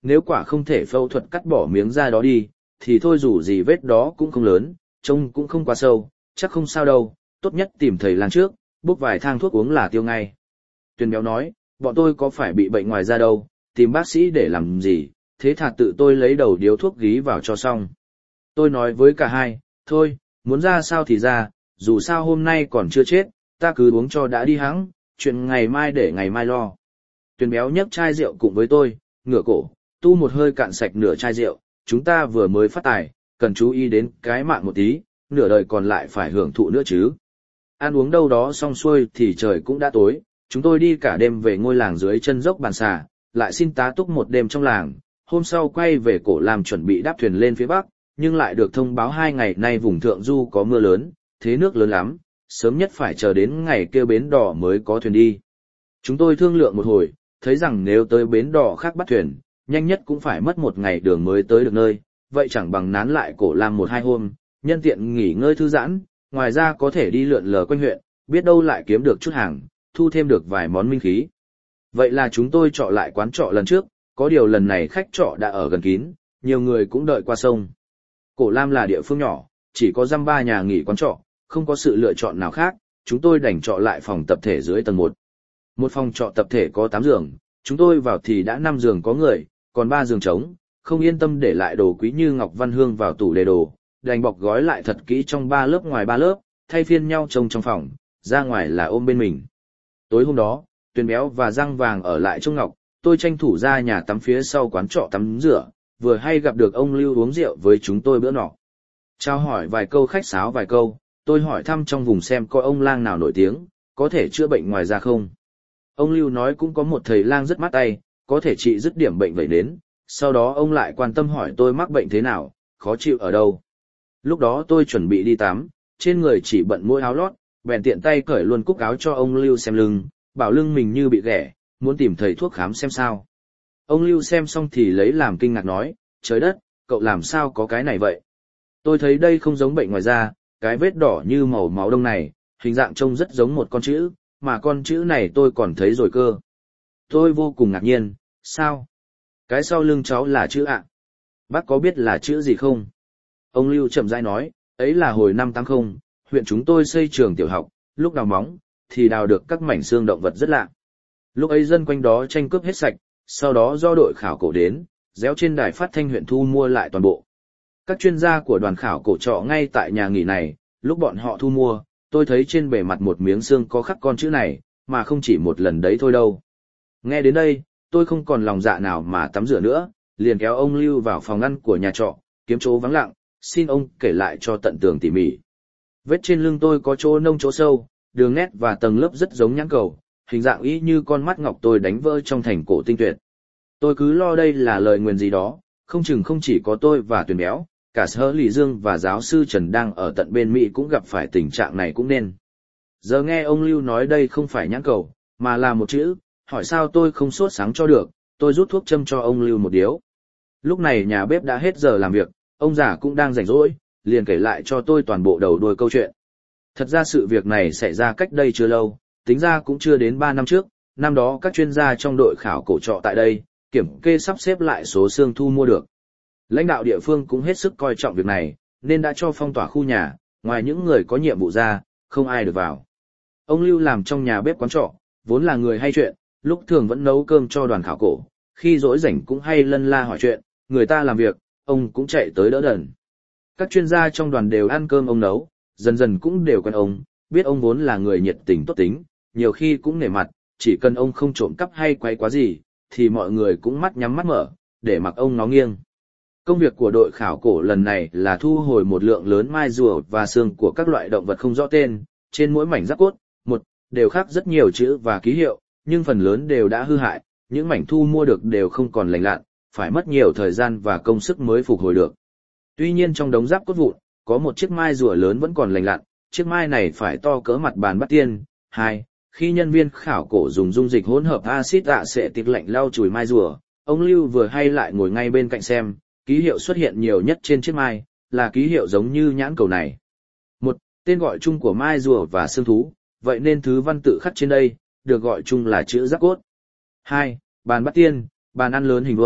nếu quả không thể phẫu thuật cắt bỏ miếng da đó đi, thì thôi dù gì vết đó cũng không lớn, trông cũng không quá sâu, chắc không sao đâu, tốt nhất tìm thầy lang trước, bốc vài thang thuốc uống là tiêu ngay. Tuyền béo nói, bọn tôi có phải bị bệnh ngoài da đâu, tìm bác sĩ để làm gì, thế thà tự tôi lấy đầu điếu thuốc gí vào cho xong. Tôi nói với cả hai, thôi, muốn ra sao thì ra, dù sao hôm nay còn chưa chết, ta cứ uống cho đã đi hẵng, chuyện ngày mai để ngày mai lo. Tuyền béo nhấc chai rượu cùng với tôi, ngửa cổ, tu một hơi cạn sạch nửa chai rượu, chúng ta vừa mới phát tài, cần chú ý đến cái mạng một tí, nửa đời còn lại phải hưởng thụ nữa chứ. Ăn uống đâu đó xong xuôi thì trời cũng đã tối, chúng tôi đi cả đêm về ngôi làng dưới chân dốc Bàn Xà, lại xin tá túc một đêm trong làng, hôm sau quay về Cổ Lam chuẩn bị đáp thuyền lên phía Bắc, nhưng lại được thông báo 2 ngày nay vùng thượng du có mưa lớn, thế nước lớn lắm, sớm nhất phải chờ đến ngày kêu bến đỏ mới có thuyền đi. Chúng tôi thương lượng một hồi, thấy rằng nếu tới bến đỏ khác bắt thuyền, nhanh nhất cũng phải mất 1 ngày đường mới tới được nơi, vậy chẳng bằng nán lại Cổ Lam 1-2 hôm, nhân tiện nghỉ ngơi thư giãn, ngoài ra có thể đi lượn lờ quanh huyện, biết đâu lại kiếm được chút hàng, thu thêm được vài món minh khí. Vậy là chúng tôi chọn lại quán trọ lần trước, có điều lần này khách trọ đã ở gần kín, nhiều người cũng đợi qua sông. Cổ Lam là địa phương nhỏ, chỉ có dăm 3 nhà nghỉ quán trọ, không có sự lựa chọn nào khác, chúng tôi đành trọ lại phòng tập thể dưới tầng 1. Một phòng trọ tập thể có 8 giường, chúng tôi vào thì đã 5 giường có người, còn 3 giường trống, không yên tâm để lại đồ quý như ngọc văn hương vào tủ để đồ, đành bọc gói lại thật kỹ trong 3 lớp ngoài 3 lớp, thay phiên nhau trông trong phòng, ra ngoài là ôm bên mình. Tối hôm đó, Tuyền béo và Răng Vàng ở lại trong Ngọc, tôi tranh thủ ra nhà tắm phía sau quán trọ tắm rửa, vừa hay gặp được ông Lưu uống rượu với chúng tôi bữa nọ. Trao hỏi vài câu khách sáo vài câu, tôi hỏi thăm trong vùng xem có ông lang nào nổi tiếng, có thể chữa bệnh ngoài da không. Ông Lưu nói cũng có một thầy lang rất mát tay, có thể trị dứt điểm bệnh vậy đến, sau đó ông lại quan tâm hỏi tôi mắc bệnh thế nào, khó chịu ở đâu. Lúc đó tôi chuẩn bị đi tắm, trên người chỉ bận mỗi áo lót, bèn tiện tay cởi luôn cúc áo cho ông Lưu xem lưng, bảo lưng mình như bị ghẻ, muốn tìm thầy thuốc khám xem sao. Ông Lưu xem xong thì lấy làm kinh ngạc nói, trời đất, cậu làm sao có cái này vậy? Tôi thấy đây không giống bệnh ngoài da, cái vết đỏ như màu máu đông này, hình dạng trông rất giống một con chữ, mà con chữ này tôi còn thấy rồi cơ. Tôi vô cùng ngạc nhiên, sao? Cái sau lưng cháu là chữ ạ. Bác có biết là chữ gì không? Ông Lưu chậm rãi nói, ấy là hồi năm 80, huyện chúng tôi xây trường tiểu học, lúc đào móng, thì đào được các mảnh xương động vật rất lạ. Lúc ấy dân quanh đó tranh cướp hết sạch, sau đó do đội khảo cổ đến, réo trên đài phát thanh huyện thu mua lại toàn bộ. Các chuyên gia của đoàn khảo cổ trọ ngay tại nhà nghỉ này, lúc bọn họ thu mua, tôi thấy trên bề mặt một miếng xương có khắc con chữ này, mà không chỉ một lần đấy thôi đâu. Nghe đến đây, tôi không còn lòng dạ nào mà tắm rửa nữa, liền kéo ông Lưu vào phòng ngăn của nhà trọ, kiếm chỗ vắng lặng, xin ông kể lại cho tận tường tỉ mỉ. Vết trên lưng tôi có chỗ nông chỗ sâu, đường nét và tầng lớp rất giống nhãn cầu, hình dạng y như con mắt ngọc tôi đánh vỡ trong thành cổ tinh tuyệt. Tôi cứ lo đây là lời nguyền gì đó, không chừng không chỉ có tôi và Tuyền béo, cả Sở Lỷ Dương và giáo sư Trần đang ở tận bên Mỹ cũng gặp phải tình trạng này cũng nên. Giờ nghe ông Lưu nói đây không phải nhãn cầu, mà là một chữ, hỏi sao tôi không sốt sáng cho được, tôi rút thuốc châm cho ông Lưu một điếu. Lúc này nhà bếp đã hết giờ làm việc, ông già cũng đang rảnh rỗi, liền kể lại cho tôi toàn bộ đầu đuôi câu chuyện. Thật ra sự việc này xảy ra cách đây chưa lâu, tính ra cũng chưa đến 3 năm trước, năm đó các chuyên gia trong đội khảo cổ trọ tại đây, kiểm kê sắp xếp lại số xương thu mua được. Lãnh đạo địa phương cũng hết sức coi trọng việc này, nên đã cho phong tỏa khu nhà, ngoài những người có nhiệm vụ ra, không ai được vào. Ông Lưu làm trong nhà bếp quán trọ, vốn là người hay chuyện, lúc thường vẫn nấu cơm cho đoàn khảo cổ, khi rỗi rảnh cũng hay lân la hỏi chuyện, người ta làm việc, ông cũng chạy tới đỡ đần. Các chuyên gia trong đoàn đều ăn cơm ông nấu, dần dần cũng đều quen ông, biết ông vốn là người nhiệt tình tốt tính, nhiều khi cũng nể mặt, chỉ cần ông không trộm cắp hay quấy quá gì, thì mọi người cũng mắt nhắm mắt mở, để mặc ông nó nghiêng. Công việc của đội khảo cổ lần này là thu hồi một lượng lớn mai rùa và xương của các loại động vật không rõ tên, trên mỗi mảnh giáp cốt, đều khắc rất nhiều chữ và ký hiệu, nhưng phần lớn đều đã hư hại, những mảnh thu mua được đều không còn lành lặn, phải mất nhiều thời gian và công sức mới phục hồi được. Tuy nhiên trong đống giáp cốt vụn, có một chiếc mai rùa lớn vẫn còn lành lặn, chiếc mai này phải to cỡ mặt bàn bát tiên. 2. Khi nhân viên khảo cổ dùng dung dịch hỗn hợp axit acetic lạnh lau chùi mai rùa, ông Lưu vừa hay lại ngồi ngay bên cạnh xem, ký hiệu xuất hiện nhiều nhất trên chiếc mai, là ký hiệu giống như nhãn cầu này. 1. Tên gọi chung của mai rùa và xương thú, vậy nên thứ văn tự khắc trên đây, được gọi chung là chữ giáp cốt. 2. Bàn bát tiên, bàn ăn lớn hình vuông,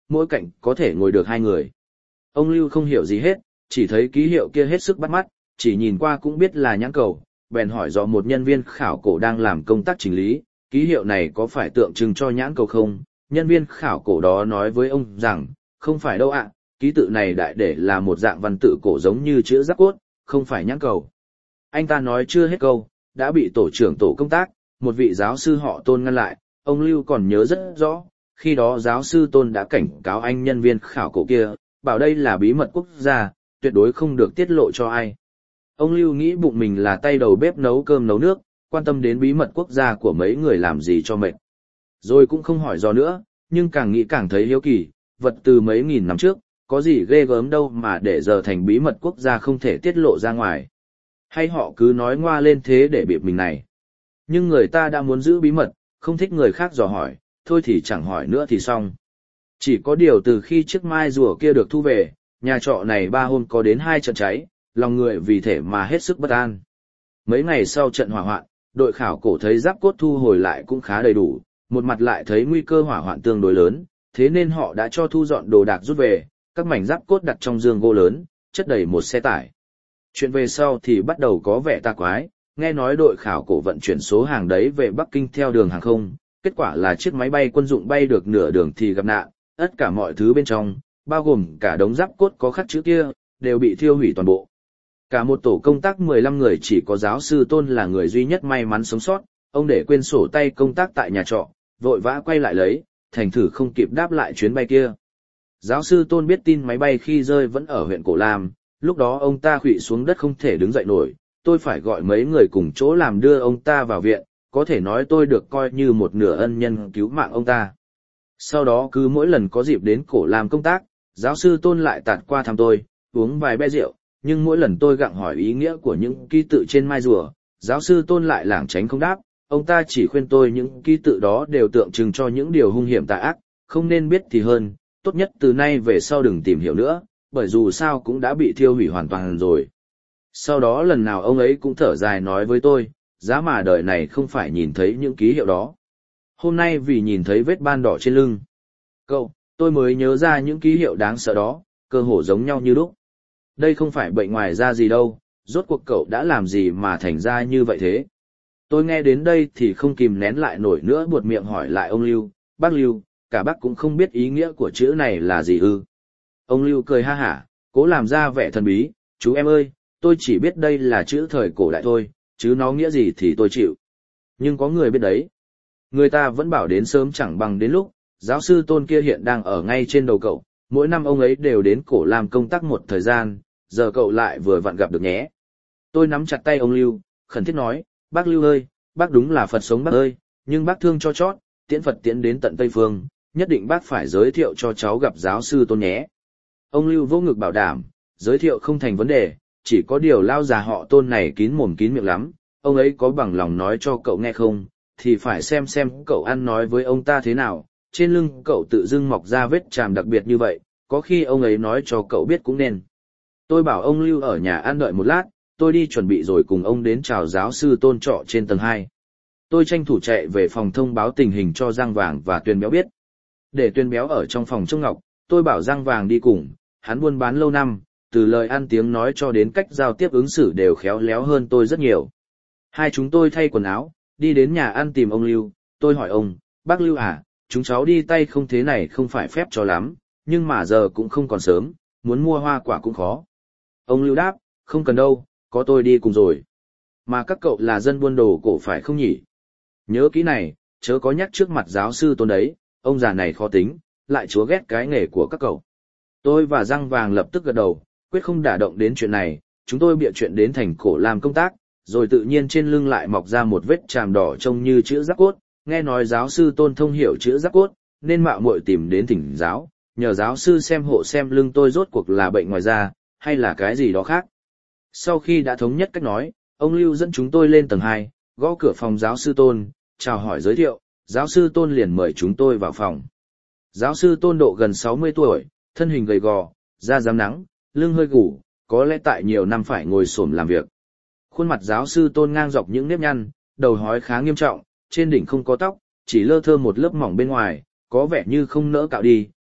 mỗi cạnh có thể ngồi được 2 người. Ông Lưu không hiểu gì hết, chỉ thấy ký hiệu kia hết sức bắt mắt, chỉ nhìn qua cũng biết là nhãn cầu, bèn hỏi do một nhân viên khảo cổ đang làm công tác chỉnh lý, ký hiệu này có phải tượng trưng cho nhãn cầu không? Nhân viên khảo cổ đó nói với ông rằng, không phải đâu ạ, ký tự này đại để là một dạng văn tự cổ giống như chữ giáp cốt, không phải nhãn cầu. Anh ta nói chưa hết câu, đã bị tổ trưởng tổ công tác, một vị giáo sư họ Tôn ngăn lại. Ông Lưu còn nhớ rất rõ, khi đó giáo sư Tôn đã cảnh cáo anh nhân viên khảo cổ kia, bảo đây là bí mật quốc gia, tuyệt đối không được tiết lộ cho ai. Ông Lưu nghĩ bụng mình là tay đầu bếp nấu cơm nấu nước, quan tâm đến bí mật quốc gia của mấy người làm gì cho mệt. Rồi cũng không hỏi do nữa, nhưng càng nghĩ càng thấy hiếu kỳ, vật từ mấy nghìn năm trước, có gì ghê gớm đâu mà để giờ thành bí mật quốc gia không thể tiết lộ ra ngoài. Hay họ cứ nói ngoa lên thế để bịp mình này. Nhưng người ta đã muốn giữ bí mật, không thích người khác dò hỏi, thôi thì chẳng hỏi nữa thì xong. Chỉ có điều từ khi chiếc mai rùa kia được thu về, nhà trọ này 3 hôm có đến 2 trận cháy, lòng người vì thế mà hết sức bất an. Mấy ngày sau trận hỏa hoạn, đội khảo cổ thấy giáp cốt thu hồi lại cũng khá đầy đủ, một mặt lại thấy nguy cơ hỏa hoạn tương đối lớn, thế nên họ đã cho thu dọn đồ đạc rút về, các mảnh giáp cốt đặt trong giường gỗ lớn, chất đầy một xe tải. Chuyện về sau thì bắt đầu có vẻ tà quái, nghe nói đội khảo cổ vận chuyển số hàng đấy về Bắc Kinh theo đường hàng không, kết quả là chiếc máy bay quân dụng bay được nửa đường thì gặp nạn, tất cả mọi thứ bên trong, bao gồm cả đống giáp cốt có khắc chữ kia, đều bị thiêu hủy toàn bộ. Cả một tổ công tác 15 người chỉ có giáo sư Tôn là người duy nhất may mắn sống sót, ông để quên sổ tay công tác tại nhà trọ, vội vã quay lại lấy, thành thử không kịp đáp lại chuyến bay kia. Giáo sư Tôn biết tin máy bay khi rơi vẫn ở huyện Cổ Lam, lúc đó ông ta khuỵu xuống đất không thể đứng dậy nổi, tôi phải gọi mấy người cùng chỗ làm đưa ông ta vào viện, có thể nói tôi được coi như một nửa ân nhân cứu mạng ông ta. Sau đó cứ mỗi lần có dịp đến Cổ Lam công tác, giáo sư Tôn lại tạt qua thăm tôi, uống vài be rượu, nhưng mỗi lần tôi gặng hỏi ý nghĩa của những ký tự trên mai rùa, giáo sư Tôn lại lảng tránh không đáp, ông ta chỉ khuyên tôi những ký tự đó đều tượng trưng cho những điều hung hiểm tà ác, không nên biết thì hơn, tốt nhất từ nay về sau đừng tìm hiểu nữa, bởi dù sao cũng đã bị thiêu hủy hoàn toàn rồi. Sau đó lần nào ông ấy cũng thở dài nói với tôi, giá mà đời này không phải nhìn thấy những ký hiệu đó. Hôm nay vì nhìn thấy vết ban đỏ trên lưng cậu, tôi mới nhớ ra những ký hiệu đáng sợ đó, cơ hồ giống nhau như lúc. Đây không phải bệnh ngoài da gì đâu, rốt cuộc cậu đã làm gì mà thành ra như vậy thế? Tôi nghe đến đây thì không kìm nén lại nổi nữa, buột miệng hỏi lại ông Lưu, bác Lưu, cả bác cũng không biết ý nghĩa của chữ này là gì ư? Ông Lưu cười ha hả, cố làm ra vẻ thần bí, chú em ơi, tôi chỉ biết đây là chữ thời cổ đại thôi, chứ nó nghĩa gì thì tôi chịu. Nhưng có người biết đấy. Người ta vẫn bảo đến sớm chẳng bằng đến lúc, giáo sư Tôn kia hiện đang ở ngay trên đầu cậu, mỗi năm ông ấy đều đến Cổ Lam công tác một thời gian, giờ cậu lại vừa vặn gặp được nhé. Tôi nắm chặt tay ông Lưu, khẩn thiết nói, bác Lưu ơi, bác đúng là Phật sống bác ơi, nhưng bác thương cho chót, tiễn Phật tiễn đến tận Tây Phương, nhất định bác phải giới thiệu cho cháu gặp giáo sư Tôn nhé. Ông Lưu vô ngực bảo đảm, giới thiệu không thành vấn đề, chỉ có điều lao già họ Tôn này kín mồm kín miệng lắm, ông ấy có bằng lòng nói cho cậu nghe không, thì phải xem cậu ăn nói với ông ta thế nào, trên lưng cậu tự dưng mọc ra vết chàm đặc biệt như vậy, có khi ông ấy nói cho cậu biết cũng nên. Tôi bảo ông Lưu ở nhà ăn đợi một lát, tôi đi chuẩn bị rồi cùng ông đến chào giáo sư Tôn trọ trên tầng 2. Tôi tranh thủ chạy về phòng thông báo tình hình cho Giang Vàng và Tuyền Béo biết. Để Tuyền Béo ở trong phòng trông ngọc, tôi bảo Giang Vàng đi cùng, hắn buôn bán lâu năm, từ lời ăn tiếng nói cho đến cách giao tiếp ứng xử đều khéo léo hơn tôi rất nhiều. Hai chúng tôi thay quần áo, đi đến nhà ăn tìm ông Lưu, tôi hỏi ông, bác Lưu à, chúng cháu đi tay không thế này không phải phép cho lắm, nhưng mà giờ cũng không còn sớm, muốn mua hoa quả cũng khó. Ông Lưu đáp, không cần đâu, có tôi đi cùng rồi. Mà các cậu là dân buôn đồ cổ phải không nhỉ? Nhớ kỹ này, chớ có nhắc trước mặt giáo sư Tôn đấy, ông già này khó tính, lại chúa ghét cái nghề của các cậu. Tôi và Giang Vàng lập tức gật đầu, quyết không đả động đến chuyện này, chúng tôi bịa chuyện đến thành Cổ Lam công tác, rồi tự nhiên trên lưng lại mọc ra một vết chàm đỏ trông như chữ giáp cốt, nghe nói giáo sư Tôn thông hiểu chữ giáp cốt, nên mạo muội tìm đến thỉnh giáo, nhờ giáo sư xem hộ xem lưng tôi rốt cuộc là bệnh ngoài da, hay là cái gì đó khác. Sau khi đã thống nhất cách nói, ông Lưu dẫn chúng tôi lên tầng 2, gõ cửa phòng giáo sư Tôn, chào hỏi giới thiệu, giáo sư Tôn liền mời chúng tôi vào phòng. Giáo sư Tôn độ gần 60 tuổi, thân hình gầy gò, da rám nắng, lưng hơi gù, có lẽ tại nhiều năm phải ngồi xổm làm việc. Khuôn mặt giáo sư Tôn ngang dọc những nếp nhăn, đầu hói khá nghiêm trọng, trên đỉnh không có tóc, chỉ lơ thơ một lớp mỏng bên ngoài, có vẻ như không nỡ cạo đi,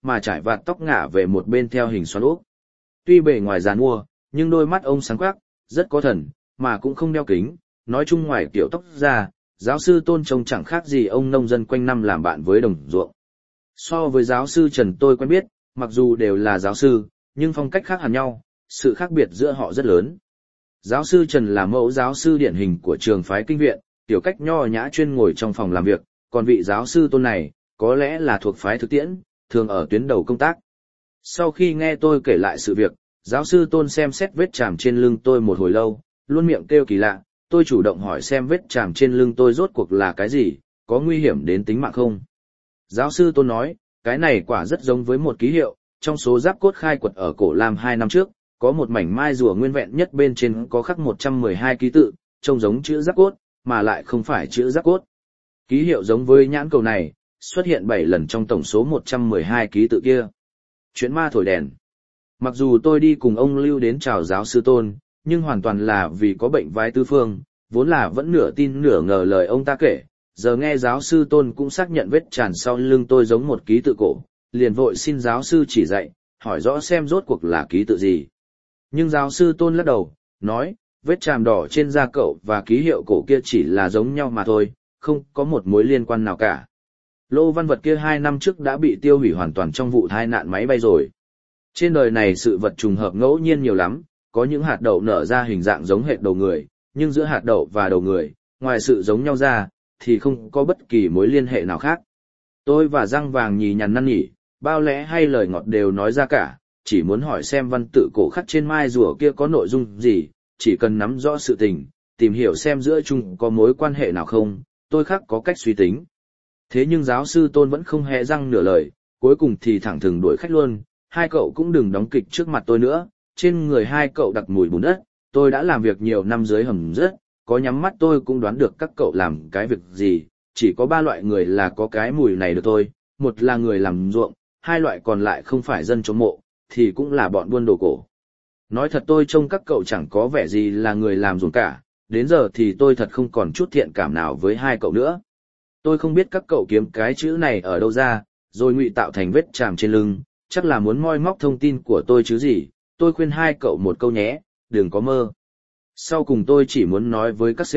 mà trải vạt tóc ngả về một bên theo hình xoắn ốc. Tuy bề ngoài giàn mua, nhưng đôi mắt ông sáng quắc, rất có thần, mà cũng không đeo kính, nói chung ngoài kiểu tóc ra, giáo sư Tôn trông chẳng khác gì ông nông dân quanh năm làm bạn với đồng ruộng. So với giáo sư Trần tôi quen biết, mặc dù đều là giáo sư, nhưng phong cách khác hẳn nhau, sự khác biệt giữa họ rất lớn. Giáo sư Trần là mẫu giáo sư điển hình của trường phái kinh viện, tiểu cách nho nhã chuyên ngồi trong phòng làm việc, còn vị giáo sư Tôn này, có lẽ là thuộc phái thực tiễn, thường ở tuyến đầu công tác. Sau khi nghe tôi kể lại sự việc, giáo sư Tôn xem xét vết chàm trên lưng tôi một hồi lâu, luôn miệng kêu kỳ lạ, tôi chủ động hỏi xem vết chàm trên lưng tôi rốt cuộc là cái gì, có nguy hiểm đến tính mạng không. Giáo sư Tôn nói, cái này quả rất giống với một ký hiệu, trong số giáp cốt khai quật ở Cổ Lam 2 năm trước, có một mảnh mai rùa nguyên vẹn nhất bên trên có khắc 112 ký tự, trông giống chữ giáp cốt, mà lại không phải chữ giáp cốt. Ký hiệu giống với nhãn cầu này, xuất hiện 7 lần trong tổng số 112 ký tự kia. Chuyện ma thổi đèn. Mặc dù tôi đi cùng ông Lưu đến chào giáo sư Tôn, nhưng hoàn toàn là vì có bệnh vai tứ phương, vốn là vẫn nửa tin nửa ngờ lời ông ta kể. Giờ nghe giáo sư Tôn cũng xác nhận vết tràn sau lưng tôi giống một ký tự cổ, liền vội xin giáo sư chỉ dạy, hỏi rõ xem rốt cuộc là ký tự gì. Nhưng giáo sư Tôn lắc đầu, nói, vết tràm đỏ trên da cậu và ký hiệu cổ kia chỉ là giống nhau mà thôi, không có một mối liên quan nào cả. Lô văn vật kia 2 năm trước đã bị tiêu hủy hoàn toàn trong vụ tai nạn máy bay rồi. Trên đời này sự vật trùng hợp ngẫu nhiên nhiều lắm, có những hạt đậu nở ra hình dạng giống hệt đầu người, nhưng giữa hạt đậu và đầu người, ngoài sự giống nhau ra, thì không có bất kỳ mối liên hệ nào khác. Tôi và Răng Vàng nhì nhằn năn nỉ, bao lẽ hay lời ngọt đều nói ra cả, chỉ muốn hỏi xem văn tự cổ khắc trên mai rùa kia có nội dung gì, chỉ cần nắm rõ sự tình, tìm hiểu xem giữa chúng có mối quan hệ nào không, tôi khắc có cách suy tính. Thế nhưng giáo sư Tôn vẫn không hé răng nửa lời, cuối cùng thì thẳng thừng đuổi khách luôn, hai cậu cũng đừng đóng kịch trước mặt tôi nữa, trên người hai cậu đặc mùi bùn đất, tôi đã làm việc nhiều năm dưới hầm rớt, có nhắm mắt tôi cũng đoán được các cậu làm cái việc gì, chỉ có 3 loại người là có cái mùi này được thôi, một là người làm ruộng, 2 loại còn lại không phải dân chống mộ, thì cũng là bọn buôn đồ cổ. Nói thật tôi trông các cậu chẳng có vẻ gì là người làm ruộng cả, đến giờ thì tôi thật không còn chút thiện cảm nào với hai cậu nữa. Tôi không biết các cậu kiếm cái chữ này ở đâu ra, rồi ngụy tạo thành vết chàm trên lưng, chắc là muốn moi móc thông tin của tôi chứ gì, tôi khuyên hai cậu một câu nhé, đừng có mơ. Sau cùng tôi chỉ muốn nói với các C.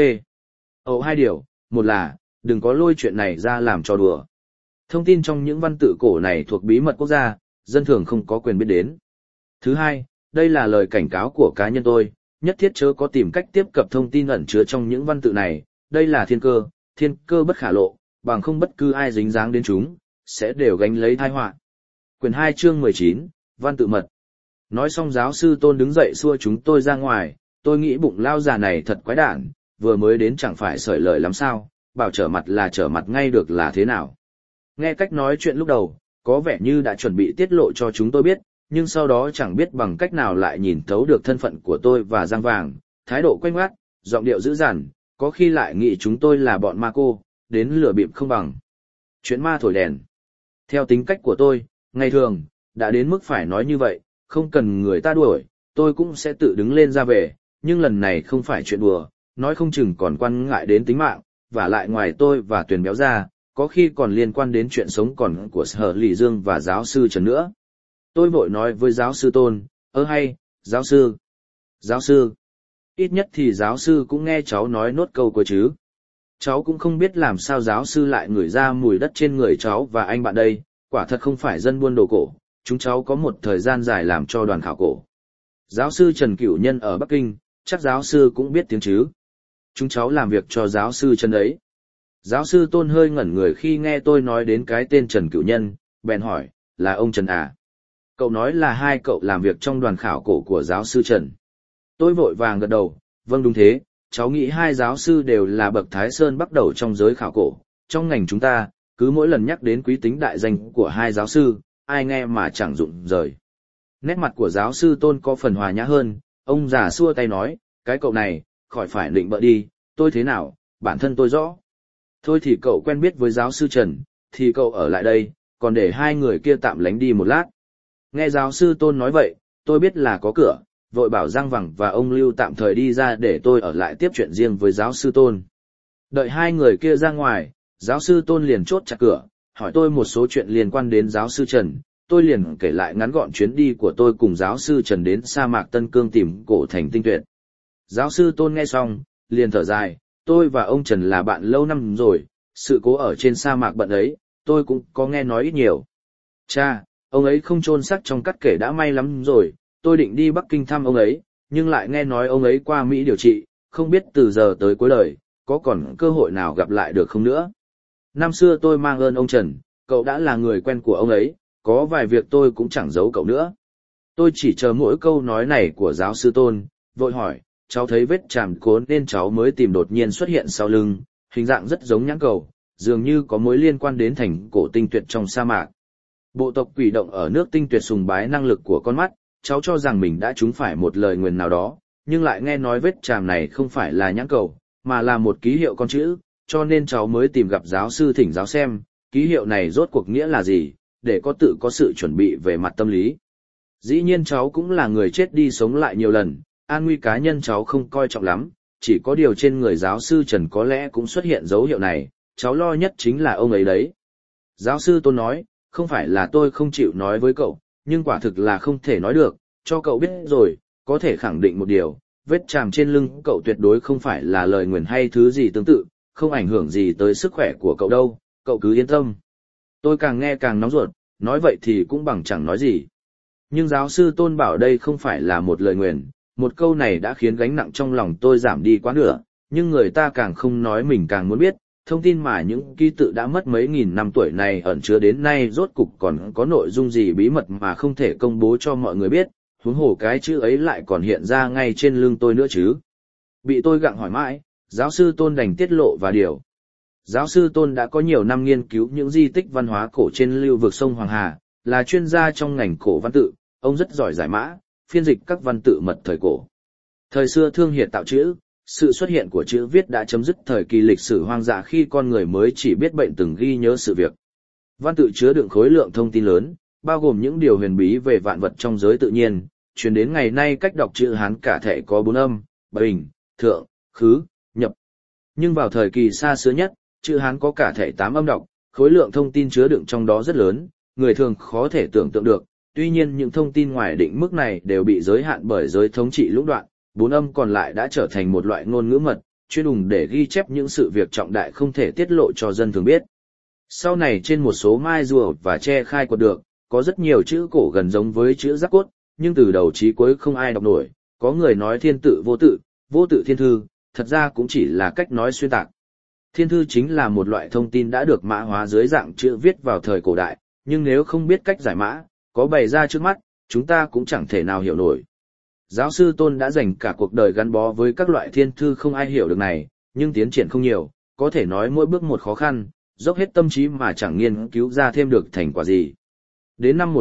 Ồ 2 điều, một là, đừng có lôi chuyện này ra làm trò đùa. Thông tin trong những văn tự cổ này thuộc bí mật quốc gia, dân thường không có quyền biết đến. Thứ hai, đây là lời cảnh cáo của cá nhân tôi, nhất thiết chớ có tìm cách tiếp cận thông tin ẩn chứa trong những văn tự này, đây là thiên cơ bất khả lộ, bằng không bất cứ ai dính dáng đến chúng, sẽ đều gánh lấy tai họa. Quyển 2 chương 19, văn tự mật. Nói xong giáo sư Tôn đứng dậy xua chúng tôi ra ngoài, tôi nghĩ bụng lao già này thật quái đản, vừa mới đến chẳng phải sởi lời lắm sao, bảo trở mặt là trở mặt ngay được là thế nào. Nghe cách nói chuyện lúc đầu, có vẻ như đã chuẩn bị tiết lộ cho chúng tôi biết, nhưng sau đó chẳng biết bằng cách nào lại nhìn thấu được thân phận của tôi và Giang Vàng, thái độ quanh quát, giọng điệu dữ dằn, có khi lại nghĩ chúng tôi là bọn ma cô, đến lừa bịp không bằng. Chuyện ma thổi đèn. Theo tính cách của tôi, ngày thường, đã đến mức phải nói như vậy, không cần người ta đuổi, tôi cũng sẽ tự đứng lên ra về, nhưng lần này không phải chuyện đùa, nói không chừng còn quan ngại đến tính mạng, và lại ngoài tôi và Tuyền Béo ra, có khi còn liên quan đến chuyện sống còn của Sở Lỷ Dương và giáo sư Trần nữa. Tôi vội nói với giáo sư Tôn, hay, giáo sư, ít nhất thì giáo sư cũng nghe cháu nói nốt câu của chứ. Cháu cũng không biết làm sao giáo sư lại ngửi ra mùi đất trên người cháu và anh bạn đây, quả thật không phải dân buôn đồ cổ, chúng cháu có một thời gian dài làm cho đoàn khảo cổ. Giáo sư Trần Cửu Nhân ở Bắc Kinh, chắc giáo sư cũng biết tiếng chứ. Chúng cháu làm việc cho giáo sư Trần ấy. Giáo sư Tôn hơi ngẩn người khi nghe tôi nói đến cái tên Trần Cửu Nhân, bèn hỏi, là ông Trần à? Cậu nói là hai cậu làm việc trong đoàn khảo cổ của giáo sư Trần. Tôi vội vàng gật đầu, vâng đúng thế, cháu nghĩ hai giáo sư đều là bậc Thái Sơn bắt đầu trong giới khảo cổ. Trong ngành chúng ta, cứ mỗi lần nhắc đến quý tính đại danh của hai giáo sư, ai nghe mà chẳng rụng rời. Nét mặt của giáo sư Tôn có phần hòa nhã hơn, ông già xua tay nói, cái cậu này, khỏi phải định bợ đi, tôi thế nào, bản thân tôi rõ. Thôi thì cậu quen biết với giáo sư Trần, thì cậu ở lại đây, còn để hai người kia tạm lánh đi một lát. Nghe giáo sư Tôn nói vậy, tôi biết là có cửa, vội bảo Giang Vằng và ông Lưu tạm thời đi ra để tôi ở lại tiếp chuyện riêng với giáo sư Tôn. Đợi hai người kia ra ngoài, giáo sư Tôn liền chốt chặt cửa, hỏi tôi một số chuyện liên quan đến giáo sư Trần, tôi liền kể lại ngắn gọn chuyến đi của tôi cùng giáo sư Trần đến sa mạc Tân Cương tìm cổ thành tinh tuyệt. Giáo sư Tôn nghe xong, liền thở dài, tôi và ông Trần là bạn lâu năm rồi, sự cố ở trên sa mạc bận ấy, tôi cũng có nghe nói ít nhiều. Cha, ông ấy không chôn xác trong cát kể đã may lắm rồi, tôi định đi Bắc Kinh thăm ông ấy, nhưng lại nghe nói ông ấy qua Mỹ điều trị, không biết từ giờ tới cuối đời, có còn cơ hội nào gặp lại được không nữa. Năm xưa tôi mang ơn ông Trần, cậu đã là người quen của ông ấy, có vài việc tôi cũng chẳng giấu cậu nữa. Tôi chỉ chờ mỗi câu nói này của giáo sư Tôn, vội hỏi, cháu thấy vết chàm cố nên cháu mới tìm đột nhiên xuất hiện sau lưng, hình dạng rất giống nhãn cầu, dường như có mối liên quan đến thành cổ tinh tuyệt trong sa mạc. Bộ tộc quỷ động ở nước tinh tuyệt sùng bái năng lực của con mắt, cháu cho rằng mình đã trúng phải một lời nguyền nào đó, nhưng lại nghe nói vết chàm này không phải là nhãn cầu, mà là một ký hiệu con chữ, cho nên cháu mới tìm gặp giáo sư thỉnh giáo xem, ký hiệu này rốt cuộc nghĩa là gì, để có sự chuẩn bị về mặt tâm lý. Dĩ nhiên cháu cũng là người chết đi sống lại nhiều lần, an nguy cá nhân cháu không coi trọng lắm, chỉ có điều trên người giáo sư Trần có lẽ cũng xuất hiện dấu hiệu này, cháu lo nhất chính là ông ấy đấy. Giáo sư Tôn nói, không phải là tôi không chịu nói với cậu, nhưng quả thực là không thể nói được, cho cậu biết rồi, có thể khẳng định một điều, vết chàm trên lưng cậu tuyệt đối không phải là lời nguyền hay thứ gì tương tự, không ảnh hưởng gì tới sức khỏe của cậu đâu, cậu cứ yên tâm. Tôi càng nghe càng nóng ruột, nói vậy thì cũng bằng chẳng nói gì. Nhưng giáo sư Tôn bảo đây không phải là một lời nguyền, một câu này đã khiến gánh nặng trong lòng tôi giảm đi quá nửa, nhưng người ta càng không nói mình càng muốn biết, thông tin mà những ký tự đã mất mấy nghìn năm tuổi này ẩn chứa đến nay rốt cục còn có nội dung gì bí mật mà không thể công bố cho mọi người biết, huống hồ cái chữ ấy lại còn hiện ra ngay trên lưng tôi nữa chứ. Bị tôi gặng hỏi mãi, giáo sư Tôn đành tiết lộ và điều. Giáo sư Tôn đã có nhiều năm nghiên cứu những di tích văn hóa cổ trên lưu vực sông Hoàng Hà, là chuyên gia trong ngành cổ văn tự, ông rất giỏi giải mã, phiên dịch các văn tự mật thời cổ. Thời xưa Thương Hiệt tạo chữ, sự xuất hiện của chữ viết đã chấm dứt thời kỳ lịch sử hoang dã khi con người mới chỉ biết bệnh từng ghi nhớ sự việc. Văn tự chứa đựng khối lượng thông tin lớn, bao gồm những điều huyền bí về vạn vật trong giới tự nhiên, truyền đến ngày nay cách đọc chữ Hán cả thể có 4 âm, bình, thượng, khứ, nhập. Nhưng vào thời kỳ xa xưa nhất, chữ Hán có cả thể 8 âm đọc, khối lượng thông tin chứa đựng trong đó rất lớn, người thường khó thể tưởng tượng được. Tuy nhiên những thông tin ngoài định mức này đều bị giới hạn bởi giới thống trị lũng đoạn, 4 âm còn lại đã trở thành một loại ngôn ngữ mật, chuyên dùng để ghi chép những sự việc trọng đại không thể tiết lộ cho dân thường biết. Sau này trên một số mai rùa và tre khai quật được, có rất nhiều chữ cổ gần giống với chữ Giáp Cốt, nhưng từ đầu chí cuối không ai đọc nổi, có người nói thiên tự, vô tự thiên thư, thật ra cũng chỉ là cách nói xuyên tạc. Thiên thư chính là một loại thông tin đã được mã hóa dưới dạng chữ viết vào thời cổ đại, nhưng nếu không biết cách giải mã, có bày ra trước mắt, chúng ta cũng chẳng thể nào hiểu nổi. Giáo sư Tôn đã dành cả cuộc đời gắn bó với các loại thiên thư không ai hiểu được này, nhưng tiến triển không nhiều, có thể nói mỗi bước một khó khăn, dốc hết tâm trí mà chẳng nghiên cứu ra thêm được thành quả gì. Đến năm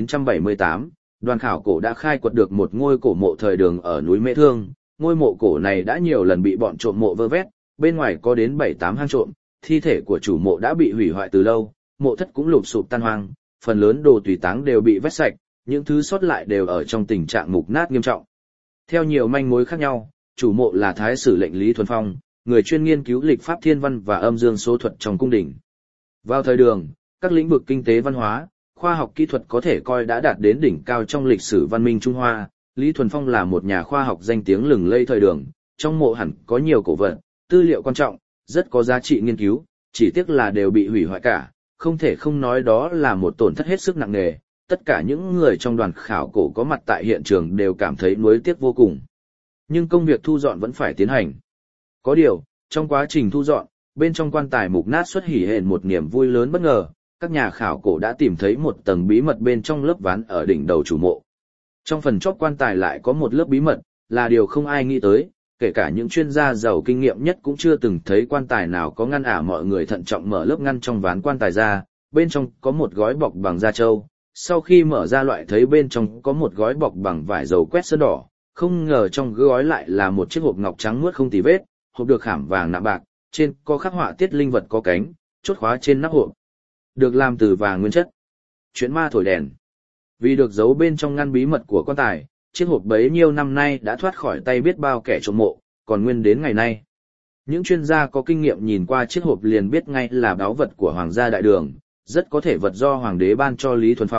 1978, đoàn khảo cổ đã khai quật được một ngôi cổ mộ thời Đường ở núi Mễ Thương. Ngôi mộ cổ này đã nhiều lần bị bọn trộm mộ vơ vét, bên ngoài có đến 7-8 hang trộm, thi thể của chủ mộ đã bị hủy hoại từ lâu, mộ thất cũng lụp sụp tan hoang, phần lớn đồ tùy táng đều bị vét sạch, những thứ sót lại đều ở trong tình trạng mục nát nghiêm trọng. Theo nhiều manh mối khác nhau, chủ mộ là Thái sử lệnh Lý Thuần Phong, người chuyên nghiên cứu lịch pháp thiên văn và âm dương số thuật trong cung đình. Vào thời Đường, các lĩnh vực kinh tế văn hóa, khoa học kỹ thuật có thể coi đã đạt đến đỉnh cao trong lịch sử văn minh Trung Hoa. Lý Thuần Phong là một nhà khoa học danh tiếng lừng lẫy thời Đường, trong mộ hẳn có nhiều cổ vật, tư liệu quan trọng, rất có giá trị nghiên cứu, chỉ tiếc là đều bị hủy hoại cả, không thể không nói đó là một tổn thất hết sức nặng nề. Tất cả những người trong đoàn khảo cổ có mặt tại hiện trường đều cảm thấy nuối tiếc vô cùng. Nhưng công việc thu dọn vẫn phải tiến hành. Có điều, trong quá trình thu dọn, bên trong quan tài mục nát xuất hỉ hển một niềm vui lớn bất ngờ, các nhà khảo cổ đã tìm thấy một tầng bí mật bên trong lớp ván ở đỉnh đầu chủ mộ. Trong phần chóp quan tài lại có một lớp bí mật, là điều không ai nghĩ tới, kể cả những chuyên gia giàu kinh nghiệm nhất cũng chưa từng thấy quan tài nào có ngăn mọi người thận trọng mở lớp ngăn trong ván quan tài ra, bên trong có một gói bọc bằng da trâu. Sau khi mở ra loại thấy bên trong có một gói bọc bằng vải dầu quét sơn đỏ, không ngờ trong gói lại là một chiếc hộp ngọc trắng muốt không tì vết, hộp được khảm vàng nạm bạc, trên có khắc họa tiết linh vật có cánh, chốt khóa trên nắp hộp. Được làm từ vàng nguyên chất. Chuyện ma thổi đèn. Vì được giấu bên trong ngăn bí mật của quan tài, chiếc hộp bấy nhiêu năm nay đã thoát khỏi tay biết bao kẻ trộm mộ, còn nguyên đến ngày nay. Những chuyên gia có kinh nghiệm nhìn qua chiếc hộp liền biết ngay là báu vật của Hoàng gia Đại Đường, rất có thể vật do Hoàng đế ban cho Lý Thuần Phong,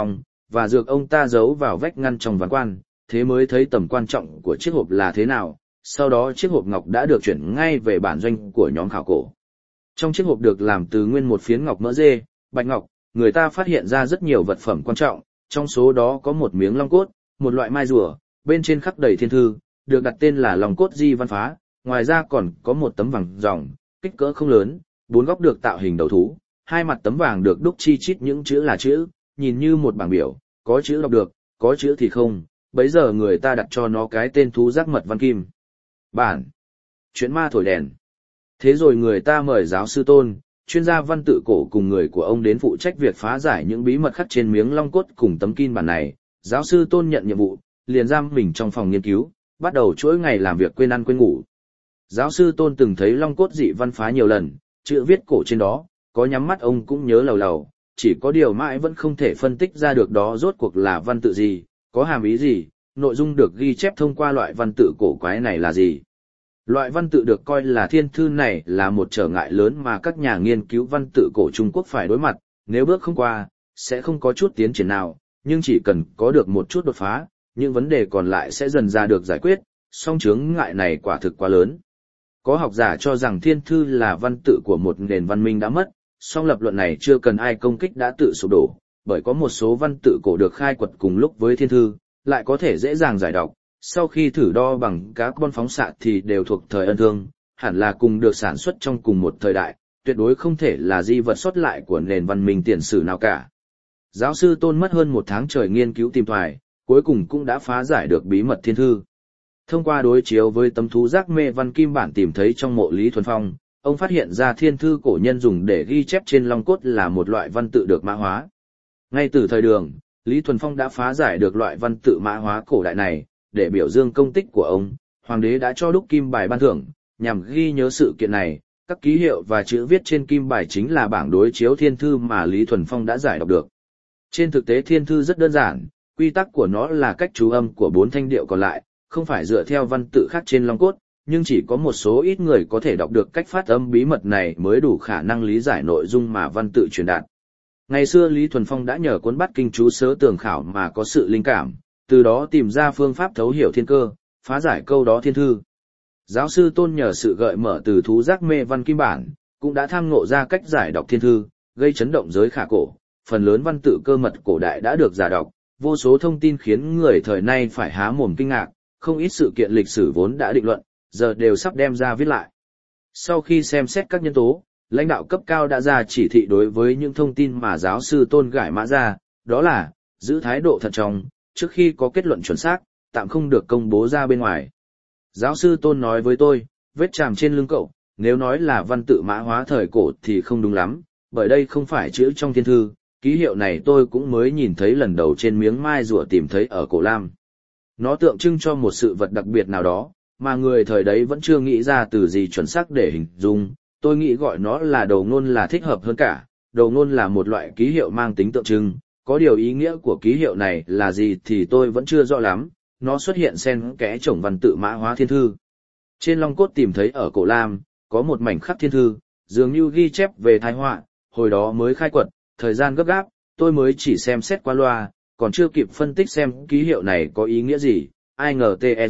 và dược ông ta giấu vào vách ngăn trong ván quan, thế mới thấy tầm quan trọng của chiếc hộp là thế nào. Sau đó chiếc hộp ngọc đã được chuyển ngay về bản doanh của nhóm khảo cổ. Trong chiếc hộp được làm từ nguyên một phiến ngọc mỡ dê, bạch ngọc, người ta phát hiện ra rất nhiều vật phẩm quan trọng, trong số đó có một miếng long cốt, một loại mai rùa, bên trên khắc đầy thiên thư, được đặt tên là long cốt di văn phá, ngoài ra còn có một tấm vàng ròng, kích cỡ không lớn, bốn góc được tạo hình đầu thú, hai mặt tấm vàng được đúc chi chít những chữ là chữ, nhìn như một bảng biểu, có chữ đọc được, có chữ thì không, bấy giờ người ta đặt cho nó cái tên thú giác mật văn kim. Bản chuyện ma thổi đèn. Thế rồi người ta mời giáo sư Tôn, chuyên gia văn tự cổ cùng người của ông đến phụ trách việc phá giải những bí mật khắc trên miếng long cốt cùng tấm kim bản này. Giáo sư Tôn nhận nhiệm vụ, liền giam mình trong phòng nghiên cứu, bắt đầu chuỗi ngày làm việc quên ăn quên ngủ. Giáo sư Tôn từng thấy long cốt dị văn phá nhiều lần, chữ viết cổ trên đó, có nhắm mắt ông cũng nhớ lầu lầu, chỉ có điều mãi vẫn không thể phân tích ra được đó rốt cuộc là văn tự gì, có hàm ý gì, nội dung được ghi chép thông qua loại văn tự cổ quái này là gì. Loại văn tự được coi là thiên thư này là một trở ngại lớn mà các nhà nghiên cứu văn tự cổ Trung Quốc phải đối mặt, nếu bước không qua, sẽ không có chút tiến triển nào, nhưng chỉ cần có được một chút đột phá, những vấn đề còn lại sẽ dần ra được giải quyết, song chướng ngại này quả thực quá lớn. Có học giả cho rằng thiên thư là văn tự của một nền văn minh đã mất, song lập luận này chưa cần ai công kích đã tự sụp đổ, bởi có một số văn tự cổ được khai quật cùng lúc với thiên thư, lại có thể dễ dàng giải đọc. Sau khi thử đo bằng carbon phóng xạ thì đều thuộc thời Ân Thương, hẳn là cùng được sản xuất trong cùng một thời đại, tuyệt đối không thể là di vật sót lại của nền văn minh tiền sử nào cả. Giáo sư Tôn mất hơn một tháng trời nghiên cứu tìm tòi, cuối cùng cũng đã phá giải được bí mật thiên thư. Thông qua đối chiếu với tấm thú giác mê văn kim bản tìm thấy trong mộ Lý Thuần Phong, ông phát hiện ra thiên thư cổ nhân dùng để ghi chép trên long cốt là một loại văn tự được mã hóa. Ngay từ thời Đường, Lý Thuần Phong đã phá giải được loại văn tự mã hóa cổ đại này. Để biểu dương công tích của ông, hoàng đế đã cho đúc kim bài ban thưởng, nhằm ghi nhớ sự kiện này, các ký hiệu và chữ viết trên kim bài chính là bảng đối chiếu thiên thư mà Lý Thuần Phong đã giải đọc được. Trên thực tế thiên thư rất đơn giản, quy tắc của nó là cách chú âm của 4 thanh điệu còn lại, không phải dựa theo văn tự khác trên long cốt, nhưng chỉ có một số ít người có thể đọc được cách phát âm bí mật này mới đủ khả năng lý giải nội dung mà văn tự truyền đạt. Ngày xưa Lý Thuần Phong đã nhờ cuốn Bát Kinh Chú Sớ Tường Khảo mà có sự linh cảm, từ đó tìm ra phương pháp thấu hiểu thiên cơ, phá giải câu đó thiên thư. Giáo sư Tôn nhờ sự gợi mở từ thú giác mê văn kim bản, cũng đã tham ngộ ra cách giải đọc thiên thư, gây chấn động giới khả cổ, phần lớn văn tự cơ mật cổ đại đã được giả đọc, vô số thông tin khiến người thời nay phải há mồm kinh ngạc, không ít sự kiện lịch sử vốn đã định luận, giờ đều sắp đem ra viết lại. Sau khi xem xét các nhân tố, lãnh đạo cấp cao đã ra chỉ thị đối với những thông tin mà giáo sư Tôn gải mã ra, đó là giữ thái độ thận trọng, trước khi có kết luận chuẩn xác, tạm không được công bố ra bên ngoài. Giáo sư Tôn nói với tôi, vết chàm trên lưng cậu, nếu nói là văn tự mã hóa thời cổ thì không đúng lắm, bởi đây không phải chữ trong thiên thư, ký hiệu này tôi cũng mới nhìn thấy lần đầu trên miếng mai rùa tìm thấy ở Cổ Lam. Nó tượng trưng cho một sự vật đặc biệt nào đó, mà người thời đấy vẫn chưa nghĩ ra từ gì chuẩn xác để hình dung, tôi nghĩ gọi nó là đầu ngôn là thích hợp hơn cả, đầu ngôn là một loại ký hiệu mang tính tượng trưng. Có điều ý nghĩa của ký hiệu này là gì thì tôi vẫn chưa rõ lắm, nó xuất hiện xen kẽ chồng văn tự mã hóa thiên thư. Trên long cốt tìm thấy ở Cổ Lam, có một mảnh khắc thiên thư, dường như ghi chép về tai họa, hồi đó mới khai quật, thời gian gấp gáp, tôi mới chỉ xem xét qua loa, còn chưa kịp phân tích xem ký hiệu này có ý nghĩa gì, ai ngờ TR.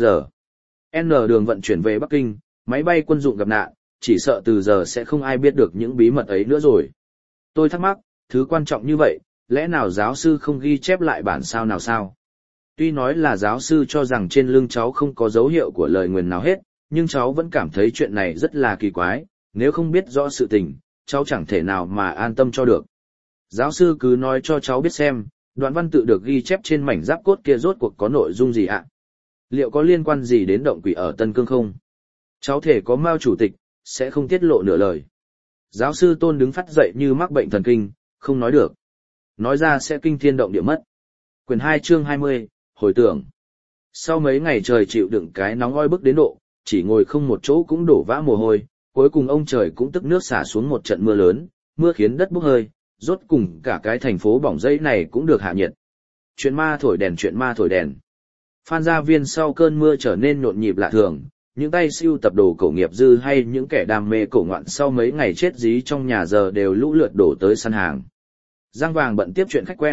N đường vận chuyển về Bắc Kinh, máy bay quân dụng gặp nạn, chỉ sợ từ giờ sẽ không ai biết được những bí mật ấy nữa rồi. Tôi thắc mắc, thứ quan trọng như vậy, lẽ nào giáo sư không ghi chép lại bản sao nào sao? Tuy nói là giáo sư cho rằng trên lưng cháu không có dấu hiệu của lời nguyền nào hết, nhưng cháu vẫn cảm thấy chuyện này rất là kỳ quái, nếu không biết rõ sự tình, cháu chẳng thể nào mà an tâm cho được. Giáo sư cứ nói cho cháu biết xem, đoạn văn tự được ghi chép trên mảnh giáp cốt kia rốt cuộc có nội dung gì ạ? Liệu có liên quan gì đến động quỷ ở Tân Cương không? Cháu thể có Mao chủ tịch, sẽ không tiết lộ nửa lời. Giáo sư Tôn đứng phát dậy như mắc bệnh thần kinh, không nói được. Nói ra sẽ kinh thiên động địa mất. Quyển 2 chương 20, hồi tưởng. Sau mấy ngày trời chịu đựng cái nóng oi bức đến độ, chỉ ngồi không một chỗ cũng đổ vã mồ hôi, cuối cùng ông trời cũng tức nước xả xuống một trận mưa lớn, mưa khiến đất bốc hơi, rốt cùng cả cái thành phố bỏng dây này cũng được hạ nhiệt. Chuyện ma thổi đèn, chuyện ma thổi đèn. Phan Gia Viên sau cơn mưa trở nên nhộn nhịp lạ thường, những tay sưu tập đồ cổ nghiệp dư hay những kẻ đam mê cổ ngoạn sau mấy ngày chết dí trong nhà giờ đều lũ lượt đổ tới săn hàng. Giang Vàng bận tiếp chuyện khách quen,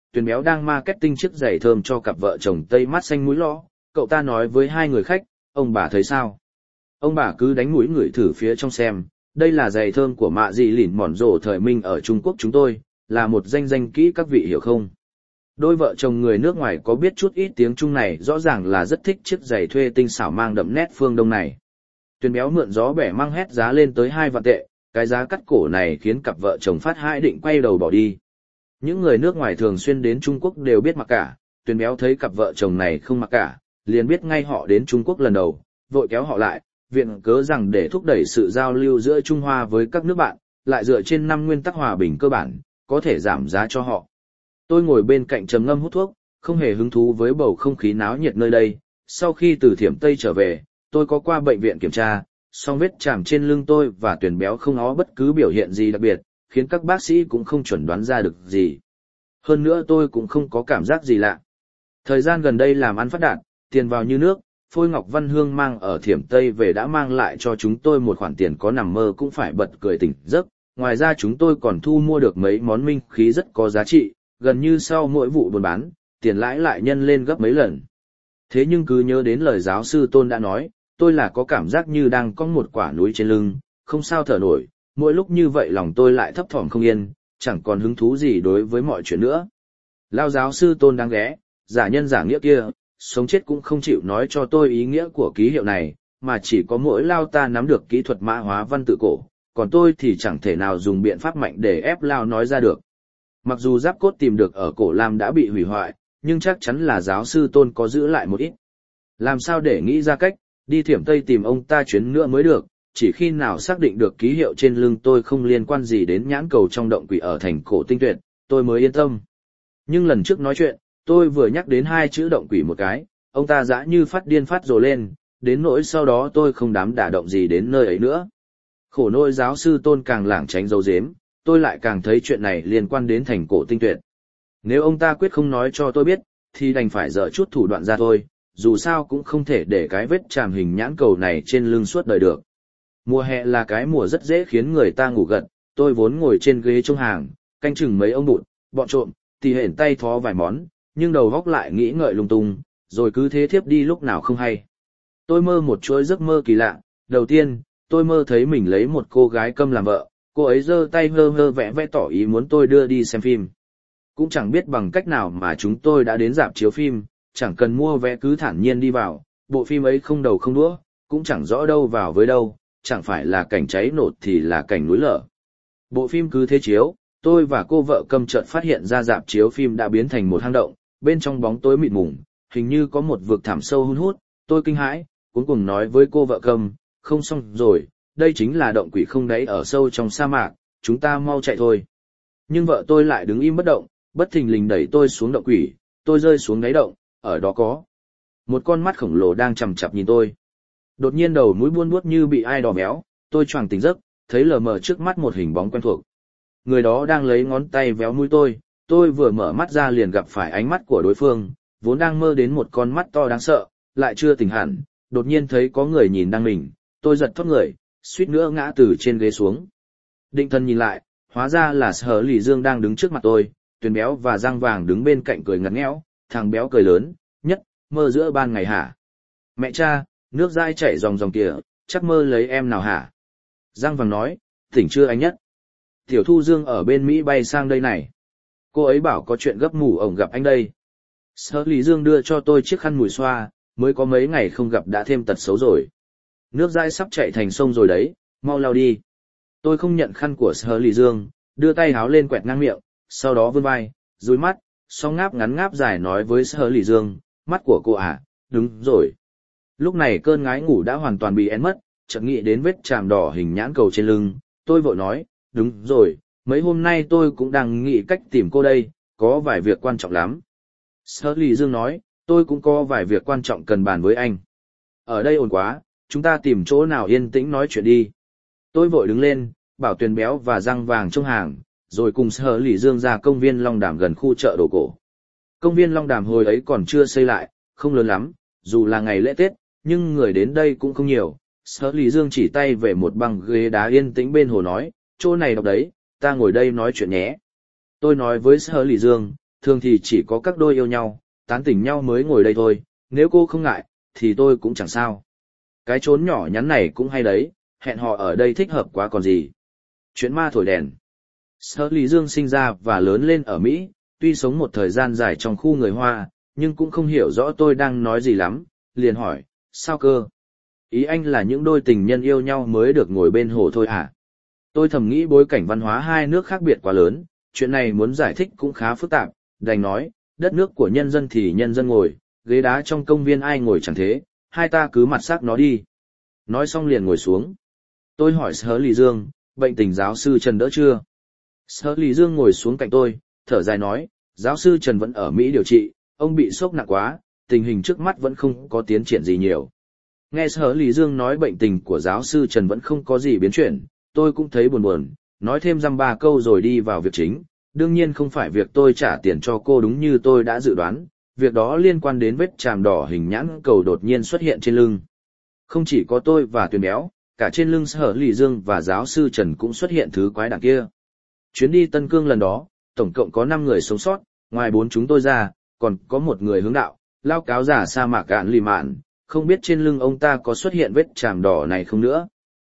Tuyền Béo đang marketing chiếc giày thơm cho cặp vợ chồng Tây mắt xanh mũi lõ, cậu ta nói với hai người khách, ông bà thấy sao? Ông bà cứ đánh mũi ngửi thử phía trong xem, đây là giày thơm của mạ dị lỉn mòn rổ thời Minh ở Trung Quốc chúng tôi, là một danh kỹ các vị hiểu không? Đôi vợ chồng người nước ngoài có biết chút ít tiếng Trung này rõ ràng là rất thích chiếc giày thuê tinh xảo mang đậm nét phương Đông này. Tuyền Béo mượn gió bẻ măng hét giá lên tới 2 vạn tệ, cái giá cắt cổ này khiến cặp vợ chồng phát hãi định quay đầu bỏ đi. Những người nước ngoài thường xuyên đến Trung Quốc đều biết mặc cả, Tuyền Béo thấy cặp vợ chồng này không mặc cả, liền biết ngay họ đến Trung Quốc lần đầu, vội kéo họ lại, viện cớ rằng để thúc đẩy sự giao lưu giữa Trung Hoa với các nước bạn, lại dựa trên 5 nguyên tắc hòa bình cơ bản, có thể giảm giá cho họ. Tôi ngồi bên cạnh trầm ngâm hút thuốc, không hề hứng thú với bầu không khí náo nhiệt nơi đây. Sau khi từ Thiểm Tây trở về, tôi có qua bệnh viện kiểm tra, song vết chàm trên lưng tôi và Tuyền Béo không có bất cứ biểu hiện gì đặc biệt, khiến các bác sĩ cũng không chuẩn đoán ra được gì. Hơn nữa tôi cũng không có cảm giác gì lạ. Thời gian gần đây làm ăn phát đạt, tiền vào như nước, Phôi Ngọc Văn Hương mang ở Thiểm Tây về đã mang lại cho chúng tôi một khoản tiền có nằm mơ cũng phải bật cười tỉnh giấc. Ngoài ra chúng tôi còn thu mua được mấy món minh khí rất có giá trị, gần như sau mỗi vụ buôn bán, tiền lãi lại nhân lên gấp mấy lần. Thế nhưng cứ nhớ đến lời giáo sư Tôn đã nói, tôi là có cảm giác như đang có một quả núi trên lưng, không sao thở nổi, mỗi lúc như vậy lòng tôi lại thấp thỏm không yên, chẳng còn hứng thú gì đối với mọi chuyện nữa. Lao giáo sư Tôn đáng ghé, giả nhân giả nghĩa kia, sống chết cũng không chịu nói cho tôi ý nghĩa của ký hiệu này, mà chỉ có mỗi Lao ta nắm được kỹ thuật mã hóa văn tự cổ, còn tôi thì chẳng thể nào dùng biện pháp mạnh để ép Lao nói ra được. Mặc dù giáp cốt tìm được ở cổ Lam đã bị hủy hoại, nhưng chắc chắn là giáo sư Tôn có giữ lại một ít. Làm sao để nghĩ ra cách, đi Thiểm Tây tìm ông ta chuyến nữa mới được, chỉ khi nào xác định được ký hiệu trên lưng tôi không liên quan gì đến nhãn cầu trong động quỷ ở thành cổ Tinh Tuyệt, tôi mới yên tâm. Nhưng lần trước nói chuyện, tôi vừa nhắc đến 2 chữ động quỷ một cái, ông ta dã như phát điên phát rồ lên, đến nỗi sau đó tôi không dám đả động gì đến nơi ấy nữa. Khổ nỗi giáo sư Tôn càng lảng tránh giấu giếm, tôi lại càng thấy chuyện này liên quan đến thành cổ Tinh Tuyệt. Nếu ông ta quyết không nói cho tôi biết, thì đành phải dở chút thủ đoạn ra thôi, dù sao cũng không thể để cái vết chàm hình nhãn cầu này trên lưng suốt đời được. Mùa hè là cái mùa rất dễ khiến người ta ngủ gật, tôi vốn ngồi trên ghế trông hàng, canh chừng mấy ông bụt, bọn trộm, thì hển tay thó vài món, nhưng đầu góc lại nghĩ ngợi lung tung, rồi cứ thế thiếp đi lúc nào không hay. Tôi mơ một chuỗi giấc mơ kỳ lạ, đầu tiên, tôi mơ thấy mình lấy một cô gái câm làm vợ, cô ấy giơ tay hơ hơ vẽ vẽ tỏ ý muốn tôi đưa đi xem phim. Cũng chẳng biết bằng cách nào mà chúng tôi đã đến rạp chiếu phim, chẳng cần mua vé cứ thản nhiên đi vào, bộ phim ấy không đầu không đũa, cũng chẳng rõ đâu vào với đâu, chẳng phải là cảnh cháy nổ thì là cảnh núi lở. Bộ phim cứ thế chiếu, tôi và cô vợ câm chợt phát hiện ra rạp chiếu phim đã biến thành một hang động, bên trong bóng tối mịt mùng, hình như có một vực thẳm sâu hun hút, tôi kinh hãi, cuối cùng nói với cô vợ câm, không xong rồi, đây chính là động quỷ không đáy ở sâu trong sa mạc, chúng ta mau chạy thôi. Nhưng vợ tôi lại đứng im bất động, bất thình lình đẩy tôi xuống động quỷ, tôi rơi xuống đáy động, ở đó có một con mắt khổng lồ đang chằm chằm nhìn tôi. Đột nhiên đầu mũi buôn buốt như bị ai đò méo, tôi choàng tỉnh giấc, thấy lờ mờ trước mắt một hình bóng quen thuộc. Người đó đang lấy ngón tay véo mũi tôi vừa mở mắt ra liền gặp phải ánh mắt của đối phương, vốn đang mơ đến một con mắt to đáng sợ, lại chưa tỉnh hẳn, đột nhiên thấy có người nhìn đang mình, tôi giật thoát người, suýt nữa ngã từ trên ghế xuống. Định thần nhìn lại, hóa ra là Sở Lỷ Dương đang đứng trước mặt tôi, Tuyền Béo và Răng Vàng đứng bên cạnh cười ngặt nghẽo, thằng Béo cười lớn, nhất, mơ giữa ban ngày hả? Mẹ cha, nước dai chảy ròng ròng kìa, chắc mơ lấy em nào hả? Răng Vàng nói, tỉnh chưa anh Nhất? Tiểu Thu Dương ở bên Mỹ bay sang đây này. Cô ấy bảo có chuyện gấp mủ ổng gặp anh đây. Sở Lý Dương đưa cho tôi chiếc khăn mùi xoa, mới có mấy ngày không gặp đã thêm tật xấu rồi. Nước dãi sắp chạy thành sông rồi đấy, mau lau đi. Tôi không nhận khăn của Sở Lý Dương, đưa tay háo lên quẹt ngang miệng, sau đó vươn vai, dúi mắt, song ngáp ngắn ngáp dài nói với Sở Lý Dương, mắt của cô à, đúng rồi. Lúc này cơn ngái ngủ đã hoàn toàn bị én mất, chợt nghĩ đến vết chàm đỏ hình nhãn cầu trên lưng, tôi vội nói, đúng rồi, mấy hôm nay tôi cũng đang nghĩ cách tìm cô đây, có vài việc quan trọng lắm. Sở Lý Dương nói, tôi cũng có vài việc quan trọng cần bàn với anh. Ở đây ồn quá, chúng ta tìm chỗ nào yên tĩnh nói chuyện đi. Tôi vội đứng lên, bảo Tuyền Béo và Răng Vàng trông hàng, rồi cùng Sở Lý Dương ra công viên Long Đàm gần khu chợ đồ cổ. Công viên Long Đàm hồi ấy còn chưa xây lại, không lớn lắm, dù là ngày lễ Tết, nhưng người đến đây cũng không nhiều. Sở Lý Dương chỉ tay về một băng ghế đá yên tĩnh bên hồ nói, chỗ này đọc đấy, ta ngồi đây nói chuyện nhé. Tôi nói với Sở Lý Dương, thường thì chỉ có các đôi yêu nhau, tán tỉnh nhau mới ngồi đây thôi, nếu cô không ngại, thì tôi cũng chẳng sao. Cái chốn nhỏ nhắn này cũng hay đấy, hẹn hò ở đây thích hợp quá còn gì. Chuyện ma thổi đèn. Sở Lý Dương sinh ra và lớn lên ở Mỹ, tuy sống một thời gian dài trong khu người Hoa, nhưng cũng không hiểu rõ tôi đang nói gì lắm, liền hỏi, sao cơ? Ý anh là những đôi tình nhân yêu nhau mới được ngồi bên hồ thôi hả? Tôi thầm nghĩ bối cảnh văn hóa hai nước khác biệt quá lớn, chuyện này muốn giải thích cũng khá phức tạp, đành nói, đất nước của nhân dân thì nhân dân ngồi, ghế đá trong công viên ai ngồi chẳng thế, hai ta cứ mặt xác nó đi. Nói xong liền ngồi xuống. Tôi hỏi Sở Lý Dương, bệnh tình giáo sư Trần đỡ chưa? Sở Lý Dương ngồi xuống cạnh tôi, thở dài nói, giáo sư Trần vẫn ở Mỹ điều trị, ông bị sốc nặng quá, tình hình trước mắt vẫn không có tiến triển gì nhiều. Nghe Sở Lý Dương nói bệnh tình của giáo sư Trần vẫn không có gì biến chuyển, tôi cũng thấy buồn buồn, nói thêm dăm ba câu rồi đi vào việc chính. Đương nhiên không phải việc tôi trả tiền cho cô đúng như tôi đã dự đoán, việc đó liên quan đến vết chàm đỏ hình nhãn cầu đột nhiên xuất hiện trên lưng. Không chỉ có tôi và Tuyền Béo, cả trên lưng Sở Lý Dương và giáo sư Trần cũng xuất hiện thứ quái đản kia. Chuyến đi Tân Cương lần đó, tổng cộng có 5 người sống sót, ngoài 4 chúng tôi ra, còn có một người hướng đạo, lao cáo giả sa mạc Án Lì Mạn, không biết trên lưng ông ta có xuất hiện vết chàm đỏ này không nữa.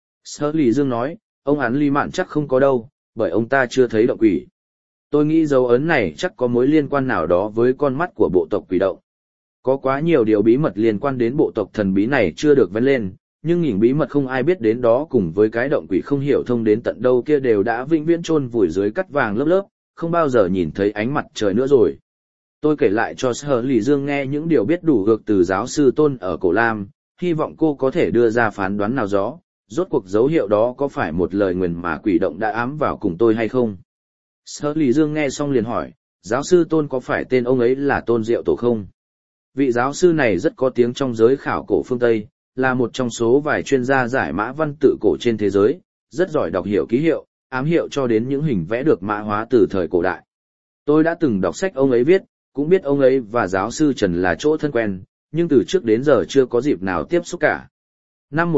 Sở Lý Dương nói, ông Án Lì Mạn chắc không có đâu, bởi ông ta chưa thấy động quỷ. Tôi nghĩ dấu ấn này chắc có mối liên quan nào đó với con mắt của bộ tộc quỷ động. Có quá nhiều điều bí mật liên quan đến bộ tộc thần bí này chưa được vén lên, nhưng những bí mật không ai biết đến đó cùng với cái động quỷ không hiểu thông đến tận đâu kia đều đã vĩnh viễn chôn vùi dưới cắt vàng lớp lớp, không bao giờ nhìn thấy ánh mặt trời nữa rồi. Tôi kể lại cho Sở Lý Dương nghe những điều biết đủ được từ giáo sư Tôn ở Cổ Lam, hy vọng cô có thể đưa ra phán đoán nào đó, rốt cuộc dấu hiệu đó có phải một lời nguyền mà quỷ động đã ám vào cùng tôi hay không. Sở Lý Dương nghe xong liền hỏi, giáo sư Tôn có phải tên ông ấy là Tôn Diệu Tổ không? Vị giáo sư này rất có tiếng trong giới khảo cổ phương Tây, là một trong số vài chuyên gia giải mã văn tự cổ trên thế giới, rất giỏi đọc hiểu ký hiệu, ám hiệu cho đến những hình vẽ được mã hóa từ thời cổ đại. Tôi đã từng đọc sách ông ấy viết, cũng biết ông ấy và giáo sư Trần là chỗ thân quen, nhưng từ trước đến giờ chưa có dịp nào tiếp xúc cả. Năm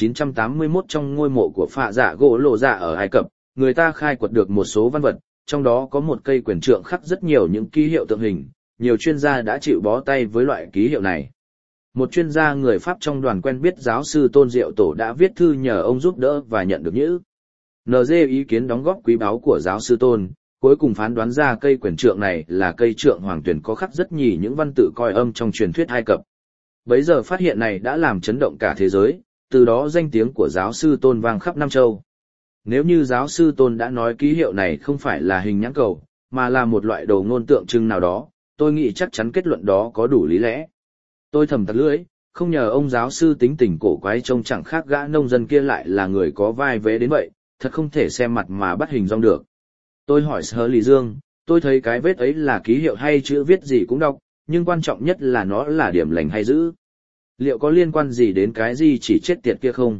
1981 trong ngôi mộ của Phạ Dạ Gỗ Lộ Dạ ở Ai Cập, người ta khai quật được một số văn vật, trong đó có một cây quyền trượng khắc rất nhiều những ký hiệu tượng hình, nhiều chuyên gia đã chịu bó tay với loại ký hiệu này. Một chuyên gia người Pháp trong đoàn quen biết giáo sư Tôn Diệu Tổ đã viết thư nhờ ông giúp đỡ và nhận được những NG ý kiến đóng góp quý báu của giáo sư Tôn, cuối cùng phán đoán ra cây quyền trượng này là cây trượng hoàng tuyển có khắc rất nhì những văn tự coi âm trong truyền thuyết Ai Cập. Bấy giờ phát hiện này đã làm chấn động cả thế giới, từ đó danh tiếng của giáo sư Tôn vang khắp Nam Châu. Nếu như giáo sư Tôn đã nói ký hiệu này không phải là hình nhãn cầu, mà là một loại đồ ngôn tượng trưng nào đó, tôi nghĩ chắc chắn kết luận đó có đủ lý lẽ. Tôi thầm tặc lưỡi, không nhờ ông giáo sư tính tình cổ quái trông chẳng khác gã nông dân kia lại là người có vai vế đến vậy, thật không thể xem mặt mà bắt hình dong được. Tôi hỏi Sở Lý Dương, tôi thấy cái vết ấy là ký hiệu hay chữ viết gì cũng đọc, nhưng quan trọng nhất là nó là điểm lành hay dữ. Liệu có liên quan gì đến cái gì chỉ chết tiệt kia không?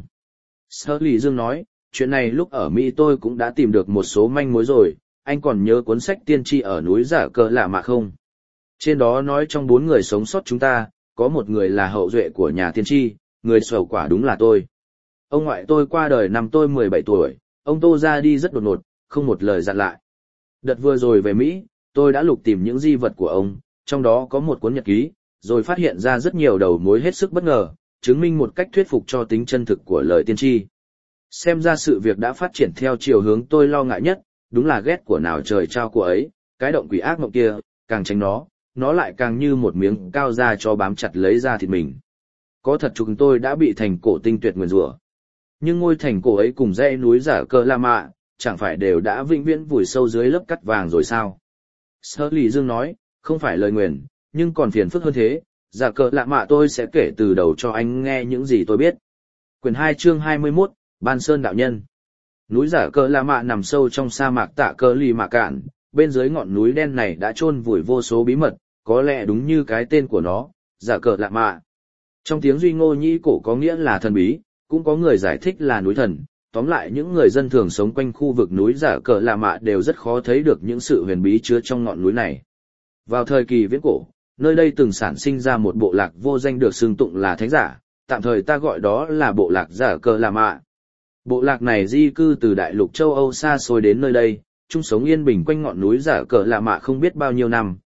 Sở Lý Dương nói, chuyện này lúc ở Mỹ tôi cũng đã tìm được một số manh mối rồi, anh còn nhớ cuốn sách tiên tri ở núi Giả Cờ Lạ Mạ không? Trên đó nói trong 4 người sống sót chúng ta, có một người là hậu duệ của nhà tiên tri, người sầu quả đúng là tôi. Ông ngoại tôi qua đời năm tôi 17 tuổi, ông Tô ra đi rất đột ngột, không một lời dặn lại. Đợt vừa rồi về Mỹ, tôi đã lục tìm những di vật của ông, trong đó có một cuốn nhật ký, rồi phát hiện ra rất nhiều đầu mối hết sức bất ngờ, chứng minh một cách thuyết phục cho tính chân thực của lời tiên tri. Xem ra sự việc đã phát triển theo chiều hướng tôi lo ngại nhất, đúng là ghét của nào trời trao của ấy, cái động quỷ ác mộng kia, càng tránh nó lại càng như một miếng cao da cho bám chặt lấy da thịt mình. Có thật chúng tôi đã bị thành cổ tinh tuyệt nguyền rủa. Nhưng ngôi thành cổ ấy cùng dãy núi Giả Cờ La Mạ, chẳng phải đều đã vĩnh viễn vùi sâu dưới lớp cắt vàng rồi sao? Sở Lý Dương nói, không phải lời nguyền, nhưng còn phiền phức hơn thế, Giả Cờ La Mạ tôi sẽ kể từ đầu cho anh nghe những gì tôi biết. Quyển 2 chương 21, Ban Sơn Đạo Nhân. Núi Giả Cờ La Mạ nằm sâu trong sa mạc Tạ Cờ Lì Mạ Cạn, bên dưới ngọn núi đen này đã chôn vùi vô số bí mật, có lẽ đúng như cái tên của nó, Giả Cờ La Mạ. Trong tiếng Duy Ngô Nhĩ cổ có nghĩa là thần bí, cũng có người giải thích là núi thần. Tóm lại những người dân thường sống quanh khu vực núi Giả Cờ La Mạ đều rất khó thấy được những sự huyền bí chứa trong ngọn núi này. Vào thời kỳ viễn cổ, nơi đây từng sản sinh ra một bộ lạc vô danh được xưng tụng là thánh giả, tạm thời ta gọi đó là bộ lạc Giả Cờ La Mạ. Bộ lạc này di cư từ đại lục châu Âu xa xôi đến nơi đây, chung sống yên bình quanh ngọn núi Giả Cờ La Mạ không biết bao nhiêu năm,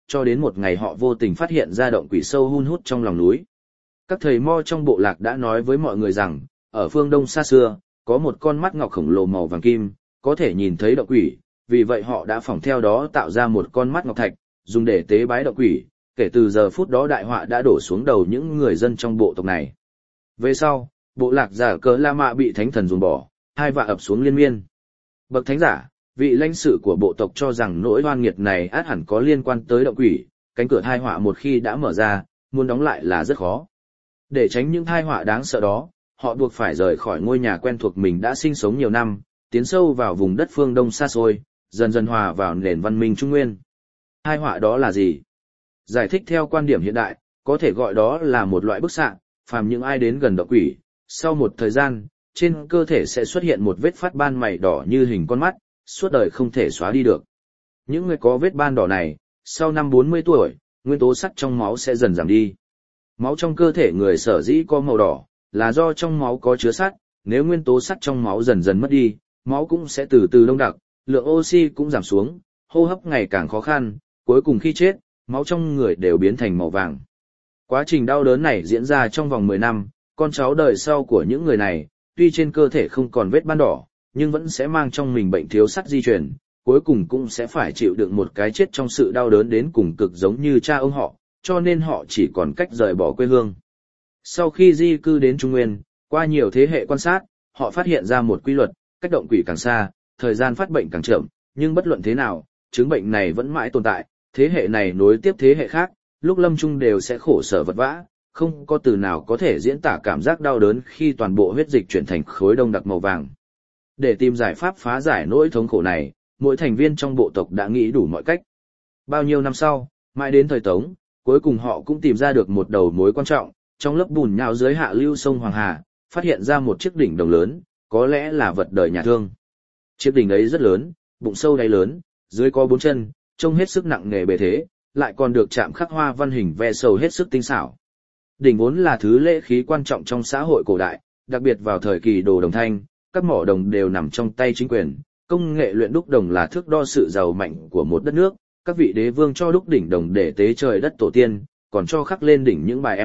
cho đến một ngày họ vô tình phát hiện ra động quỷ sâu hun hút trong lòng núi. Các thầy mo trong bộ lạc đã nói với mọi người rằng, ở phương Đông xa xưa, có một con mắt ngọc khổng lồ màu vàng kim, có thể nhìn thấy động quỷ, vì vậy họ đã phỏng theo đó tạo ra một con mắt ngọc thạch, dùng để tế bái động quỷ. Kể từ giờ phút đó đại họa đã đổ xuống đầu những người dân trong bộ tộc này. Về sau, bộ lạc giả cờ La Mạ bị thánh thần dồn bỏ, hai vạ ập xuống liên miên. Bậc thánh giả, vị lãnh sự của bộ tộc cho rằng nỗi oan nghiệt này ắt hẳn có liên quan tới động quỷ, cánh cửa thai họa một khi đã mở ra, muốn đóng lại là rất khó. Để tránh những thai họa đáng sợ đó, họ buộc phải rời khỏi ngôi nhà quen thuộc mình đã sinh sống nhiều năm, tiến sâu vào vùng đất phương Đông xa xôi, dần dần hòa vào nền văn minh Trung Nguyên. Thai họa đó là gì? Giải thích theo quan điểm hiện đại, có thể gọi đó là một loại bức xạ, phàm những ai đến gần động quỷ, sau một thời gian, trên cơ thể sẽ xuất hiện một vết phát ban mày đỏ như hình con mắt, suốt đời không thể xóa đi được. Những người có vết ban đỏ này, sau năm 40 tuổi, nguyên tố sắt trong máu sẽ dần giảm đi. Máu trong cơ thể người sở dĩ có màu đỏ, là do trong máu có chứa sắt, nếu nguyên tố sắt trong máu dần dần mất đi, máu cũng sẽ từ từ đông đặc, lượng oxy cũng giảm xuống, hô hấp ngày càng khó khăn, cuối cùng khi chết, máu trong người đều biến thành màu vàng. Quá trình đau đớn này diễn ra trong vòng 10 năm, con cháu đời sau của những người này, tuy trên cơ thể không còn vết ban đỏ, nhưng vẫn sẽ mang trong mình bệnh thiếu sắt di truyền, cuối cùng cũng sẽ phải chịu đựng một cái chết trong sự đau đớn đến cùng cực giống như cha ông họ, cho nên họ chỉ còn cách rời bỏ quê hương. Sau khi di cư đến Trung Nguyên, qua nhiều thế hệ quan sát, họ phát hiện ra một quy luật, cách động quỷ càng xa, thời gian phát bệnh càng chậm, nhưng bất luận thế nào, chứng bệnh này vẫn mãi tồn tại, thế hệ này nối tiếp thế hệ khác, lúc lâm chung đều sẽ khổ sở vật vã, không có từ nào có thể diễn tả cảm giác đau đớn khi toàn bộ huyết dịch chuyển thành khối đông đặc màu vàng. Để tìm giải pháp phá giải nỗi thống khổ này, mỗi thành viên trong bộ tộc đã nghĩ đủ mọi cách. Bao nhiêu năm sau, mãi đến thời Tống, cuối cùng họ cũng tìm ra được một đầu mối quan trọng, trong lớp bùn nhão dưới hạ lưu sông Hoàng Hà, phát hiện ra một chiếc đỉnh đồng lớn, có lẽ là vật đời nhà Thương. Chiếc đỉnh ấy rất lớn, bụng sâu đáy lớn, dưới có 4 chân, trông hết sức nặng nề bề thế, lại còn được chạm khắc hoa văn hình vẽ sầu hết sức tinh xảo. Đỉnh vốn là thứ lễ khí quan trọng trong xã hội cổ đại, đặc biệt vào thời kỳ đồ đồng thanh, các mỏ đồng đều nằm trong tay chính quyền, công nghệ luyện đúc đồng là thước đo sự giàu mạnh của một đất nước, các vị đế vương cho đúc đỉnh đồng để tế trời đất tổ tiên, còn cho khắc lên đỉnh những bài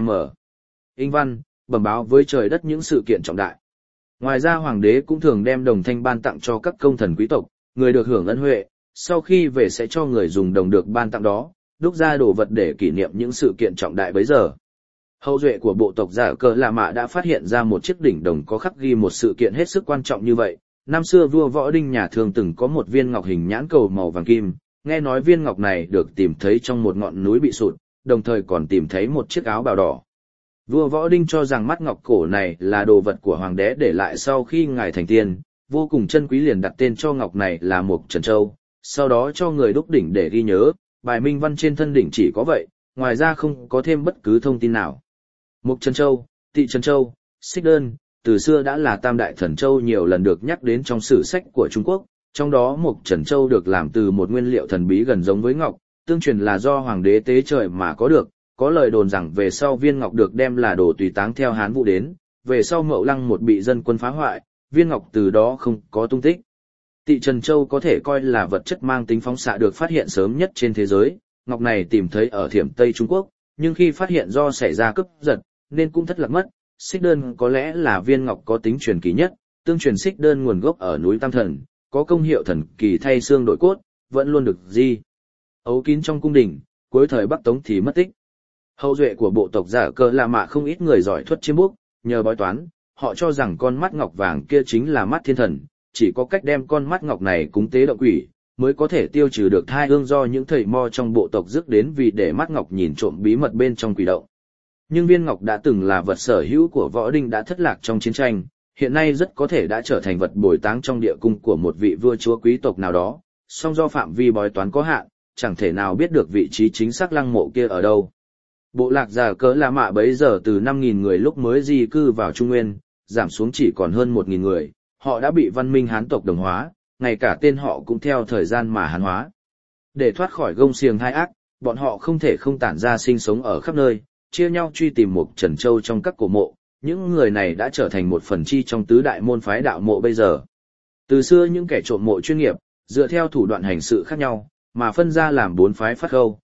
in văn, bẩm báo với trời đất những sự kiện trọng đại. Ngoài ra hoàng đế cũng thường đem đồng thanh ban tặng cho các công thần quý tộc, người được hưởng ân huệ, sau khi về sẽ cho người dùng đồng được ban tặng đó, đúc ra đồ vật để kỷ niệm những sự kiện trọng đại bấy giờ. Hậu duệ của bộ tộc giả cờ La Mạ đã phát hiện ra một chiếc đỉnh đồng có khắc ghi một sự kiện hết sức quan trọng như vậy. Năm xưa vua Võ Đinh nhà Thương từng có một viên ngọc hình nhãn cầu màu vàng kim, nghe nói viên ngọc này được tìm thấy trong một ngọn núi bị sụt, đồng thời còn tìm thấy một chiếc áo bào đỏ. Vua Võ Đinh cho rằng mắt ngọc cổ này là đồ vật của hoàng đế để lại sau khi ngài thành tiên, vô cùng chân quý liền đặt tên cho ngọc này là Mộc Trần Châu, sau đó cho người đúc đỉnh để ghi nhớ, bài minh văn trên thân đỉnh chỉ có vậy, ngoài ra không có thêm bất cứ thông tin nào. Mộc Trần Châu, Tị Trần Châu, Xích Đơn, từ xưa đã là tam đại thần châu nhiều lần được nhắc đến trong sử sách của Trung Quốc, trong đó Mộc Trần Châu được làm từ một nguyên liệu thần bí gần giống với ngọc, tương truyền là do hoàng đế tế trời mà có được, có lời đồn rằng về sau viên ngọc được đem là đồ tùy táng theo Hán Vũ đến, về sau Mậu Lăng một bị dân quân phá hoại, viên ngọc từ đó không có tung tích. Tị Trần Châu có thể coi là vật chất mang tính phóng xạ được phát hiện sớm nhất trên thế giới, ngọc này tìm thấy ở Thiểm Tây Trung Quốc, nhưng khi phát hiện do xảy ra cướp giật, nên cũng thất lạc mất. Xích Đơn có lẽ là viên ngọc có tính truyền kỳ nhất, tương truyền Xích Đơn nguồn gốc ở núi Tam Thần, có công hiệu thần kỳ thay xương đổi cốt, vẫn luôn được ấu kín trong cung đình, cuối thời Bắc Tống thì mất tích. Hậu duệ của bộ tộc giả cờ La Mạ không ít người giỏi thuật chiêm bút, nhờ bói toán, họ cho rằng con mắt ngọc vàng kia chính là mắt thiên thần, chỉ có cách đem con mắt ngọc này cúng tế động quỷ, mới có thể tiêu trừ được thai ương do những thầy mo trong bộ tộc rước đến vì để mắt ngọc nhìn trộm bí mật bên trong quỷ động. Nhưng viên ngọc đã từng là vật sở hữu của Võ Đinh đã thất lạc trong chiến tranh, hiện nay rất có thể đã trở thành vật bồi táng trong địa cung của một vị vua chúa quý tộc nào đó, song do phạm vi bói toán có hạn, chẳng thể nào biết được vị trí chính xác lăng mộ kia ở đâu. Bộ lạc giả cờ La Mạ bấy giờ từ 5.000 người lúc mới di cư vào Trung Nguyên, giảm xuống chỉ còn hơn 1.000 người, họ đã bị văn minh Hán tộc đồng hóa, ngay cả tên họ cũng theo thời gian mà Hán hóa. Để thoát khỏi gông xiềng hai ác, bọn họ không thể không tản ra sinh sống ở khắp nơi, chia nhau truy tìm Mộc Trần Châu trong các cổ mộ, những người này đã trở thành một phần chi trong tứ đại môn phái đạo mộ bây giờ. Từ xưa những kẻ trộm mộ chuyên nghiệp, dựa theo thủ đoạn hành sự khác nhau, mà phân ra làm 4 phái phát khâu,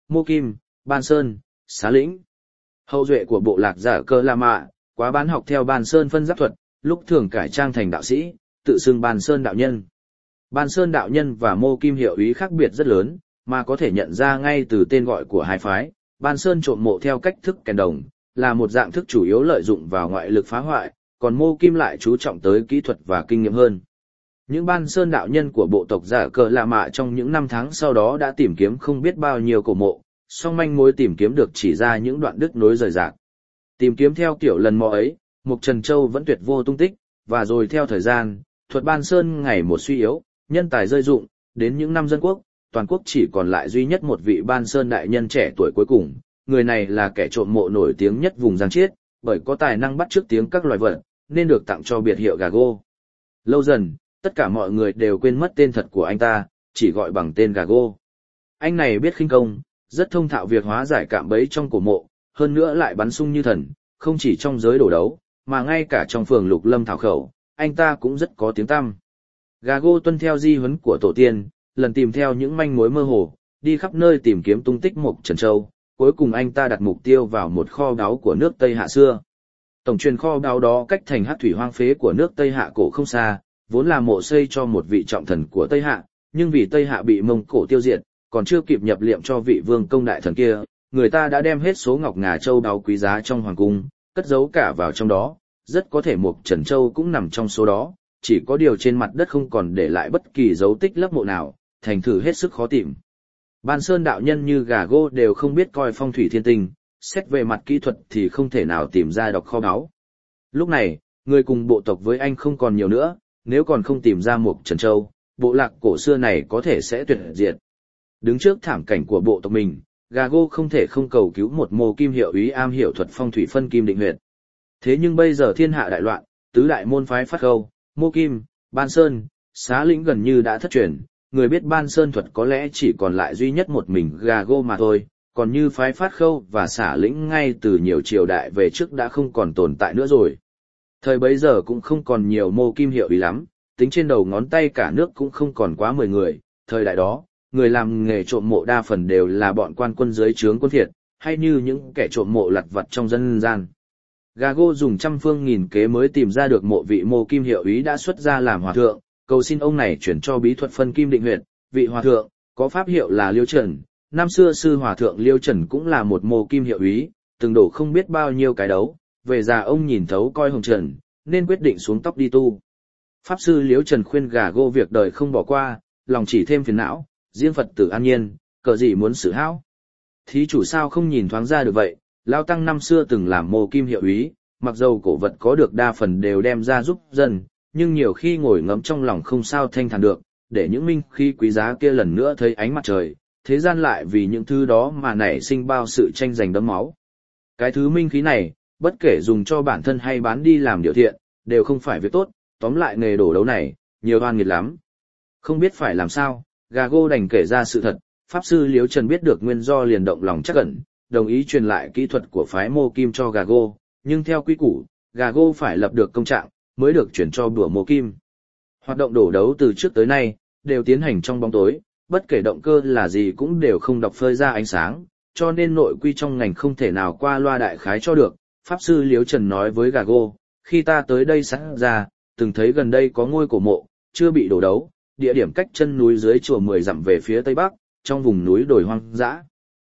Mô Kim, Ban Sơn, Xá Lĩnh. Hậu duệ của bộ lạc Giả Cơ La Mạ, quá bán học theo Ban Sơn phân giáp thuật, lúc thường cải trang thành đạo sĩ, tự xưng Ban Sơn đạo nhân. Ban Sơn đạo nhân và Mô Kim hiệu úy khác biệt rất lớn, mà có thể nhận ra ngay từ tên gọi của hai phái. Ban Sơn trộm mộ theo cách thức kèn đồng, là một dạng thức chủ yếu lợi dụng vào ngoại lực phá hoại, còn Mô Kim lại chú trọng tới kỹ thuật và kinh nghiệm hơn. Những Ban Sơn đạo nhân của bộ tộc Giả Cờ Lạ Mạ trong những năm tháng sau đó đã tìm kiếm không biết bao nhiêu cổ mộ, song manh mối tìm kiếm được chỉ ra những đoạn đứt nối rời rạc. Tìm kiếm theo kiểu lần mò ấy, Mục Trần Châu vẫn tuyệt vô tung tích, và rồi theo thời gian, thuật Ban Sơn ngày một suy yếu, nhân tài rơi rụng, đến những năm dân quốc, toàn quốc chỉ còn lại duy nhất một vị Ban Sơn đại nhân trẻ tuổi cuối cùng. Người này là kẻ trộm mộ nổi tiếng nhất vùng Giang Chiết, bởi có tài năng bắt chước tiếng các loài vật, nên được tặng cho biệt hiệu Gago. Lâu dần, tất cả mọi người đều quên mất tên thật của anh ta, chỉ gọi bằng tên Gago. Anh này biết khinh công, rất thông thạo việc hóa giải cạm bẫy trong cổ mộ, hơn nữa lại bắn sung như thần, không chỉ trong giới đổ đấu, mà ngay cả trong phường Lục Lâm Thảo Khẩu, anh ta cũng rất có tiếng tăm. Gago tuân theo di huấn của tổ tiên, lần tìm theo những manh mối mơ hồ, đi khắp nơi tìm kiếm tung tích Mộc Trần Châu, cuối cùng anh ta đặt mục tiêu vào một kho báu của nước Tây Hạ xưa. Tổng truyền kho báu đó cách thành hắc thủy hoang phế của nước Tây Hạ cổ không xa, vốn là mộ xây cho một vị trọng thần của Tây Hạ, nhưng vì Tây Hạ bị Mông Cổ tiêu diệt, còn chưa kịp nhập liệm cho vị vương công đại thần kia, người ta đã đem hết số ngọc ngà châu báu quý giá trong hoàng cung, cất giấu cả vào trong đó, rất có thể Mộc Trần Châu cũng nằm trong số đó, chỉ có điều trên mặt đất không còn để lại bất kỳ dấu tích lấp mộ nào, thành thử hết sức khó tìm. Ban Sơn đạo nhân như Gago đều không biết coi phong thủy thiên tinh, xét về mặt kỹ thuật thì không thể nào tìm ra đọc kho báu. Lúc này, người cùng bộ tộc với anh không còn nhiều nữa, nếu còn không tìm ra Mộc Trần Châu, bộ lạc cổ xưa này có thể sẽ tuyệt diệt. Đứng trước thảm cảnh của bộ tộc mình, Gago không thể không cầu cứu một Mô Kim hiệu úy am hiểu thuật phong thủy phân kim định huyệt. Thế nhưng bây giờ thiên hạ đại loạn, tứ đại môn phái phát khâu, Mô Kim, Ban Sơn, Xá Lĩnh gần như đã thất truyền, người biết Ban Sơn thuật có lẽ chỉ còn lại duy nhất một mình Gago mà thôi, còn như phái Phát Khâu và Xả Lĩnh ngay từ nhiều triều đại về trước đã không còn tồn tại nữa rồi. Thời bấy giờ cũng không còn nhiều Mô Kim hiệu úy lắm, tính trên đầu ngón tay cả nước cũng không còn quá 10 người, thời đại đó, người làm nghề trộm mộ đa phần đều là bọn quan quân dưới trướng quân Thiệt, hay như những kẻ trộm mộ lặt vặt trong dân gian. Gago dùng trăm phương nghìn kế mới tìm ra được mộ vị Mô Kim hiệu úy đã xuất gia làm hòa thượng, cầu xin ông này chuyển cho bí thuật phân kim định huyệt. Vị hòa thượng có pháp hiệu là Liêu Trần, năm xưa sư hòa thượng Liêu Trần cũng là một Mô Kim hiệu úy, từng đổ không biết bao nhiêu cái đấu, về già ông nhìn thấu coi hồng trần, nên quyết định xuống tóc đi tu. Pháp sư Liêu Trần khuyên Gago việc đời không bỏ qua, lòng chỉ thêm phiền não, riêng Phật tử an nhiên, cờ gì muốn xử hão. Thí chủ sao không nhìn thoáng ra được vậy, Lao Tăng năm xưa từng làm Mô Kim hiệu úy, mặc dầu cổ vật có được đa phần đều đem ra giúp dân, nhưng nhiều khi ngồi ngẫm trong lòng không sao thanh thản được, để những minh khí quý giá kia lần nữa thấy ánh mặt trời, thế gian lại vì những thứ đó mà nảy sinh bao sự tranh giành đẫm máu. Cái thứ minh khí này, bất kể dùng cho bản thân hay bán đi làm điều thiện, đều không phải việc tốt, tóm lại nghề đổ đấu này, nhiều oan nghiệt lắm. Không biết phải làm sao, Gago đành kể ra sự thật, Pháp sư Liếu Trần biết được nguyên do liền động lòng chắc ẩn, đồng ý truyền lại kỹ thuật của phái Mô Kim cho Gago, nhưng theo quy củ, Gago phải lập được công trạng, mới được chuyển cho bùa Mô Kim. Hoạt động đổ đấu từ trước tới nay, đều tiến hành trong bóng tối, bất kể động cơ là gì cũng đều không đọc phơi ra ánh sáng, cho nên nội quy trong ngành không thể nào qua loa đại khái cho được. Pháp sư Liếu Trần nói với Gago, khi ta tới đây sáng ra, từng thấy gần đây có ngôi cổ mộ, chưa bị đổ đấu, địa điểm cách chân núi dưới chùa 10 dặm về phía tây bắc, trong vùng núi đồi hoang dã.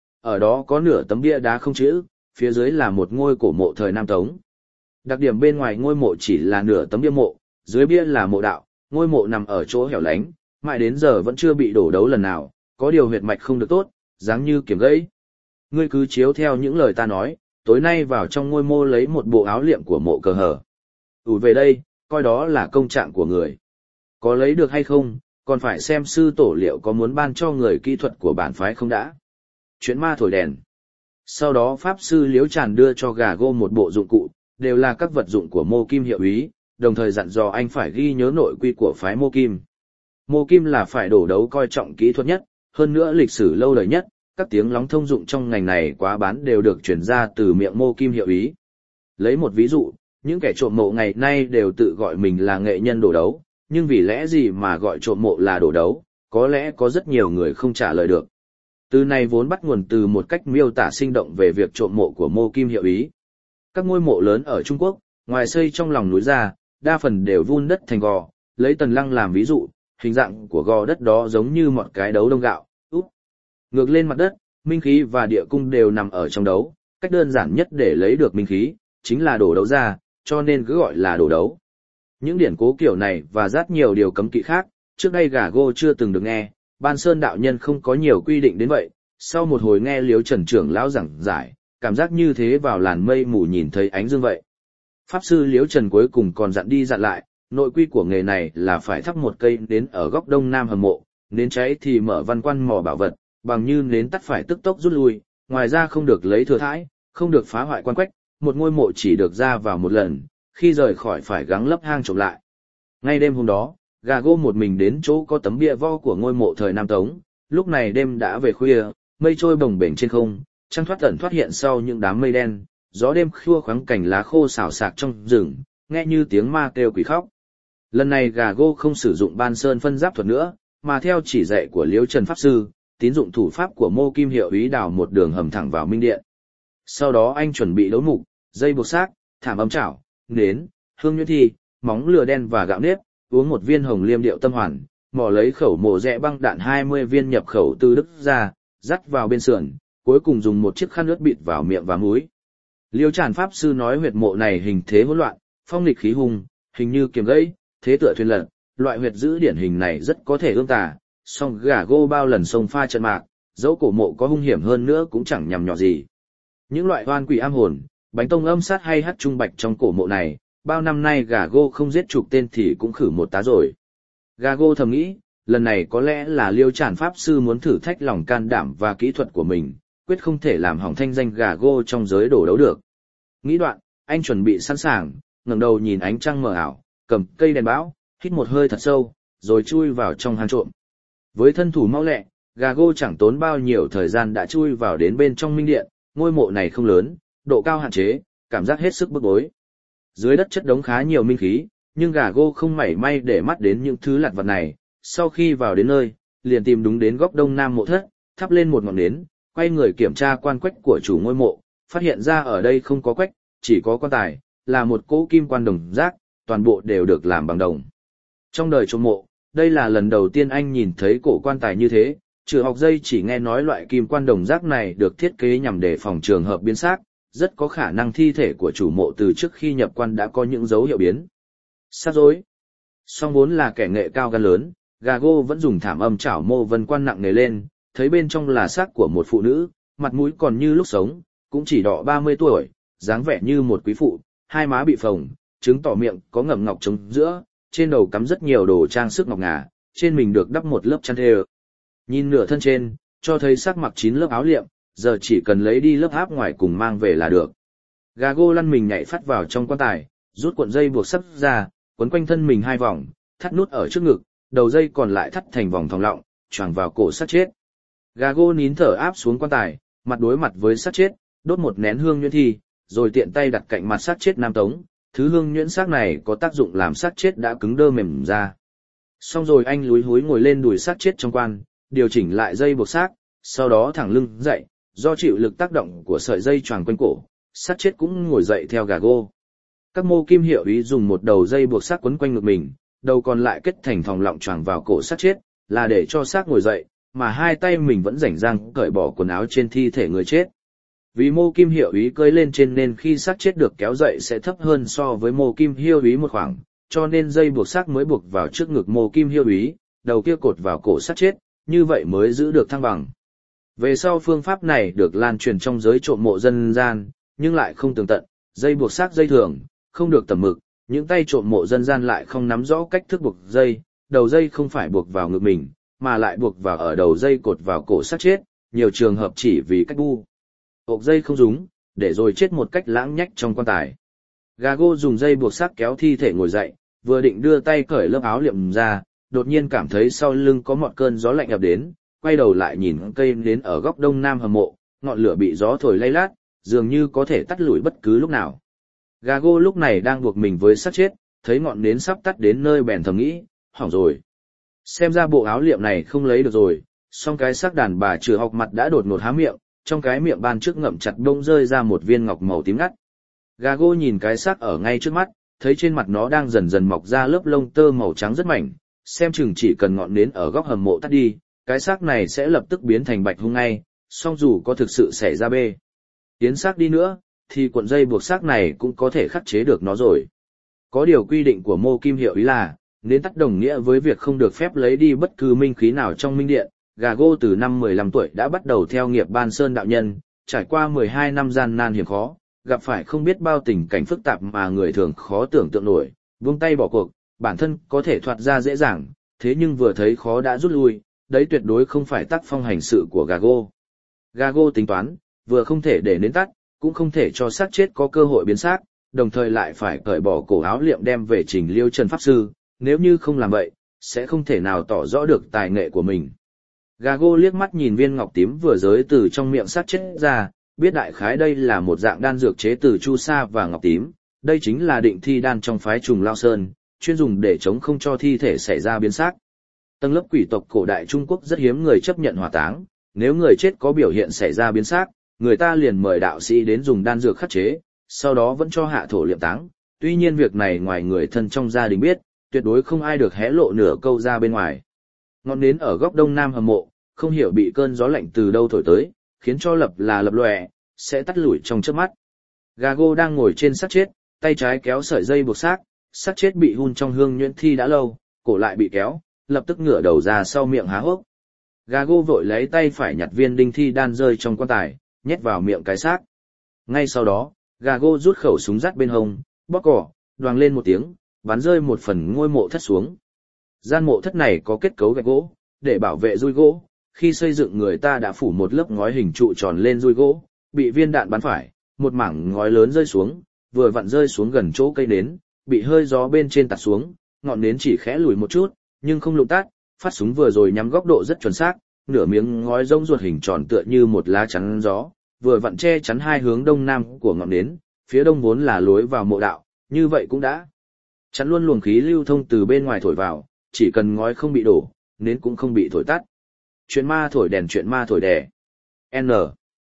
Ở đó có nửa tấm bia đá không chữ, phía dưới là một ngôi cổ mộ thời Nam Tống. Đặc điểm bên ngoài ngôi mộ chỉ là nửa tấm bia mộ, dưới bia là mộ đạo, ngôi mộ nằm ở chỗ hẻo lánh, mãi đến giờ vẫn chưa bị đổ đấu lần nào, có điều huyệt mạch không được tốt, dáng như kiếm gãy. Ngươi cứ chiếu theo những lời ta nói, tối nay vào trong ngôi mộ lấy một bộ áo liệm của mộ cờ hở. Về đây, coi đó là công trạng của người. Có lấy được hay không, còn phải xem sư tổ liệu có muốn ban cho người kỹ thuật của bản phái không đã. Chuyện ma thổi đèn. Sau đó Pháp sư Liếu Tràn đưa cho Gago một bộ dụng cụ, đều là các vật dụng của Mô Kim hiệu úy, đồng thời dặn dò anh phải ghi nhớ nội quy của phái Mô Kim. Mô Kim là phải đổ đấu coi trọng kỹ thuật nhất, hơn nữa lịch sử lâu đời nhất, các tiếng lóng thông dụng trong ngành này quá bán đều được truyền ra từ miệng Mô Kim hiệu úy. Lấy một ví dụ, những kẻ trộm mộ ngày nay đều tự gọi mình là nghệ nhân đổ đấu, nhưng vì lẽ gì mà gọi trộm mộ là đổ đấu, có lẽ có rất nhiều người không trả lời được. Từ này vốn bắt nguồn từ một cách miêu tả sinh động về việc trộm mộ của Mô Kim Hiệu Ý. Các ngôi mộ lớn ở Trung Quốc, ngoài xây trong lòng núi ra, đa phần đều vun đất thành gò, lấy tần lăng làm ví dụ, hình dạng của gò đất đó giống như một cái đấu đông gạo, ngược lên mặt đất, minh khí và địa cung đều nằm ở trong đấu, cách đơn giản nhất để lấy được minh khí, chính là đổ đấu ra, cho nên cứ gọi là đổ đấu. Những điển cố kiểu này và rất nhiều điều cấm kỵ khác, trước đây Gà Gô chưa từng được nghe, Ban Sơn đạo nhân không có nhiều quy định đến vậy, sau một hồi nghe Liếu Trần trưởng lão giảng giải, cảm giác như thế vào làn mây mù nhìn thấy ánh dương vậy. Pháp sư Liếu Trần cuối cùng còn dặn đi dặn lại, nội quy của nghề này là phải thắp một cây nến ở góc đông nam hầm mộ, nến cháy thì mở văn quan mò bảo vật, bằng như nến tắt phải tức tốc rút lui, ngoài ra không được lấy thừa thãi, không được phá hoại quan quách, một ngôi mộ chỉ được ra vào một lần, khi rời khỏi phải gắng lấp hang trộm lại. Ngay đêm hôm đó, Gà Gô một mình đến chỗ có tấm bia vo của ngôi mộ thời Nam Tống, lúc này đêm đã về khuya, mây trôi bồng bềnh trên không, trăng thoát ẩn thoát hiện sau những đám mây đen, gió đêm khua khoáng cành lá khô xào xạc trong rừng, nghe như tiếng ma kêu quỷ khóc. Lần này Gà Gô không sử dụng Ban Sơn phân giáp thuật nữa, mà theo chỉ dạy của Liếu Trần Pháp Sư, tín dụng thủ pháp của Mô Kim Hiệu Ý đào một đường hầm thẳng vào minh điện. Sau đó anh chuẩn bị đấu mục, dây buộc xác, thảm ấm chảo, nến, hương nhuyễn thi, móng lừa đen và gạo nếp, uống một viên hồng liêm điệu tâm hoàn, mò lấy khẩu mổ rẽ băng đạn 20 viên nhập khẩu từ Đức ra, dắt vào bên sườn, cuối cùng dùng một chiếc khăn ướt bịt vào miệng và mũi. Liêu Tràn Pháp Sư nói huyệt mộ này hình thế hỗn loạn, phong nghịch khí hùng, hình như kiềm gãy, thế tựa thuyền lật, loại huyệt giữ điển hình này rất có thể ương tà, song Gà Gô bao lần sông pha trận mạc, dẫu cổ mộ có hung hiểm hơn nữa cũng chẳng nhằm nhỏ gì. Những loại oan quỷ am hồn, bánh tông âm sát hay hắc trung bạch trong cổ mộ này, bao năm nay Gà Gô không giết chục tên thì cũng khử một tá rồi. Gà Gô thầm nghĩ, lần này có lẽ là Liêu Tràn Pháp Sư muốn thử thách lòng can đảm và kỹ thuật của mình, quyết không thể làm hỏng thanh danh Gà Gô trong giới đổ đấu được. Nghĩ đoạn, anh chuẩn bị sẵn sàng, ngẩng đầu nhìn ánh trăng mờ ảo, cầm cây đèn bão, hít một hơi thật sâu, rồi chui vào trong hang trộm. Với thân thủ mau lẹ, Gà Gô chẳng tốn bao nhiêu thời gian đã chui vào đến bên trong minh điện, ngôi mộ này không lớn, độ cao hạn chế, cảm giác hết sức bức bối. Dưới đất chất đống khá nhiều minh khí, nhưng Gà Gô không mảy may để mắt đến những thứ lặt vặt này, sau khi vào đến nơi, liền tìm đúng đến góc đông nam mộ thất, thắp lên một ngọn nến, quay người kiểm tra quan quách của chủ ngôi mộ, phát hiện ra ở đây không có quách, chỉ có quan tài, là một cỗ kim quan đồng giác, toàn bộ đều được làm bằng đồng. Trong đời trộm mộ, đây là lần đầu tiên anh nhìn thấy cổ quan tài như thế, trừ học dây chỉ nghe nói loại kim quan đồng giác này được thiết kế nhằm để phòng trường hợp biến xác, rất có khả năng thi thể của chủ mộ từ trước khi nhập quan đã có những dấu hiệu biến. Sát rối. Song vốn là kẻ nghệ cao gan lớn, Gà Gô vẫn dùng thảm âm chảo mô vân quan nặng nề lên, thấy bên trong là xác của một phụ nữ, mặt mũi còn như lúc sống, cũng chỉ đọ 30 tuổi, dáng vẻ như một quý phụ, hai má bị phồng, trứng tỏ miệng có ngậm ngọc trống giữa, trên đầu cắm rất nhiều đồ trang sức ngọc ngà, trên mình được đắp một lớp chăn thêu. Nhìn nửa thân trên, cho thấy xác mặc 9 lớp áo liệm, giờ chỉ cần lấy đi lớp áp ngoài cùng mang về là được. Gà Gô lăn mình nhảy phát vào trong quan tài, rút cuộn dây buộc sắt ra, quấn quanh thân mình 2 vòng, thắt nút ở trước ngực, đầu dây còn lại thắt thành vòng thòng lọng, choàng vào cổ xác chết. Gà Gô nín thở áp xuống quan tài, mặt đối mặt với xác chết, đốt một nén hương nhuyễn thi, rồi tiện tay đặt cạnh mặt xác chết Nam Tống. Thứ hương nhuyễn xác này có tác dụng làm xác chết đã cứng đơ mềm ra. Xong rồi anh lúi húi ngồi lên đùi xác chết trong quan, điều chỉnh lại dây buộc xác, sau đó thẳng lưng dậy, do chịu lực tác động của sợi dây choàng quanh cổ, xác chết cũng ngồi dậy theo Gà Gô. Các Mô Kim Hiệu Ý dùng một đầu dây buộc xác quấn quanh ngực mình, đầu còn lại kết thành thòng lọng choàng vào cổ xác chết, là để cho xác ngồi dậy, mà hai tay mình vẫn rảnh rang cởi bỏ quần áo trên thi thể người chết. Vì Mô Kim Hiệu Ý cơi lên trên nên khi xác chết được kéo dậy sẽ thấp hơn so với Mô Kim Hiệu Ý một khoảng, cho nên dây buộc xác mới buộc vào trước ngực Mô Kim Hiệu Ý, đầu kia cột vào cổ xác chết, như vậy mới giữ được thăng bằng. Về sau phương pháp này được lan truyền trong giới trộm mộ dân gian, nhưng lại không tường tận, dây buộc xác dây thường, không được tầm mực, những tay trộm mộ dân gian lại không nắm rõ cách thức buộc dây, đầu dây không phải buộc vào ngực mình, mà lại buộc vào ở đầu dây cột vào cổ xác chết, nhiều trường hợp chỉ vì cách bu. Ộp dây không đúng, để rồi chết một cách lãng nhách trong quan tài. Gà Gô dùng dây buộc xác kéo thi thể ngồi dậy, vừa định đưa tay cởi lớp áo liệm ra, đột nhiên cảm thấy sau lưng có một cơn gió lạnh ập đến, quay đầu lại nhìn cây nến ở góc đông nam hầm mộ, ngọn lửa bị gió thổi lay lát, dường như có thể tắt lụi bất cứ lúc nào. Gà Gô lúc này đang buộc mình với xác chết, thấy ngọn nến sắp tắt đến nơi bèn thầm nghĩ, hỏng rồi. Xem ra bộ áo liệm này không lấy được rồi, Song cái xác đàn bà chừa học mặt đã đột ngột há miệng, trong cái miệng ban trước ngậm chặt bỗng rơi ra một viên ngọc màu tím ngắt. Gago nhìn cái xác ở ngay trước mắt, thấy trên mặt nó đang dần dần mọc ra lớp lông tơ màu trắng rất mảnh, xem chừng chỉ cần ngọn nến ở góc hầm mộ tắt đi, cái xác này sẽ lập tức biến thành bạch hung ngay, song dù có thực sự xảy ra bê tiến xác đi nữa, thì cuộn dây buộc xác này cũng có thể khắc chế được nó rồi. Có điều quy định của Mô Kim Hiệu ý là, nến tắt đồng nghĩa với việc không được phép lấy đi bất cứ minh khí nào trong minh điện. Gago từ năm 15 tuổi đã bắt đầu theo nghiệp Ban Sơn đạo nhân, trải qua 12 năm gian nan hiểm khó, gặp phải không biết bao tình cảnh phức tạp mà người thường khó tưởng tượng nổi, buông tay bỏ cuộc, bản thân có thể thoát ra dễ dàng, thế nhưng vừa thấy khó đã rút lui, đấy tuyệt đối không phải tác phong hành sự của Gago. Gago tính toán, vừa không thể để nến tắt, cũng không thể cho xác chết có cơ hội biến xác, đồng thời lại phải cởi bỏ cổ áo liệm đem về trình Liêu Trần Pháp Sư, nếu như không làm vậy, sẽ không thể nào tỏ rõ được tài nghệ của mình. Gago liếc mắt nhìn viên ngọc tím vừa giới từ trong miệng xác chết ra, biết đại khái đây là một dạng đan dược chế từ chu sa và ngọc tím, đây chính là định thi đan trong phái Trùng Lao Sơn, chuyên dùng để chống không cho thi thể xảy ra biến xác. Tầng lớp quỷ tộc cổ đại Trung Quốc rất hiếm người chấp nhận hỏa táng, nếu người chết có biểu hiện xảy ra biến xác, người ta liền mời đạo sĩ đến dùng đan dược khắc chế, sau đó vẫn cho hạ thổ liệm táng. Tuy nhiên việc này ngoài người thân trong gia đình biết, tuyệt đối không ai được hé lộ nửa câu ra bên ngoài. Ngọn nến ở góc đông nam hầm mộ, không hiểu bị cơn gió lạnh từ đâu thổi tới, khiến cho lập lòe, sẽ tắt lủi trong chớp mắt. Gago đang ngồi trên xác chết, tay trái kéo sợi dây buộc xác chết bị hun trong hương nhuyễn thi đã lâu, cổ lại bị kéo, lập tức ngửa đầu ra sau miệng há hốc. Gago vội lấy tay phải nhặt viên đinh thi đan rơi trong quan tài, nhét vào miệng cái xác. Ngay sau đó, Gago rút khẩu súng dắt bên hông, bóp cỏ, đoàng lên một tiếng, bắn rơi một phần ngôi mộ thất xuống. Gian mộ thất này có kết cấu gạch gỗ, để bảo vệ dùi gỗ, khi xây dựng người ta đã phủ một lớp ngói hình trụ tròn lên dùi gỗ, bị viên đạn bắn phải, một mảng ngói lớn rơi xuống, vừa vặn rơi xuống gần chỗ cây nến, bị hơi gió bên trên tạt xuống, ngọn nến chỉ khẽ lùi một chút, nhưng không lụng tắt, phát súng vừa rồi nhắm góc độ rất chuẩn xác, nửa miếng ngói rông ruột hình tròn tựa như một lá chắn gió, vừa vặn che chắn hai hướng đông nam của ngọn nến, phía đông vốn là lối vào mộ đạo, như vậy cũng đã chắn luôn luồng khí lưu thông từ bên ngoài thổi vào, chỉ cần ngói không bị đổ, nến cũng không bị thổi tắt. Chuyện ma thổi đèn, chuyện ma thổi đè. N.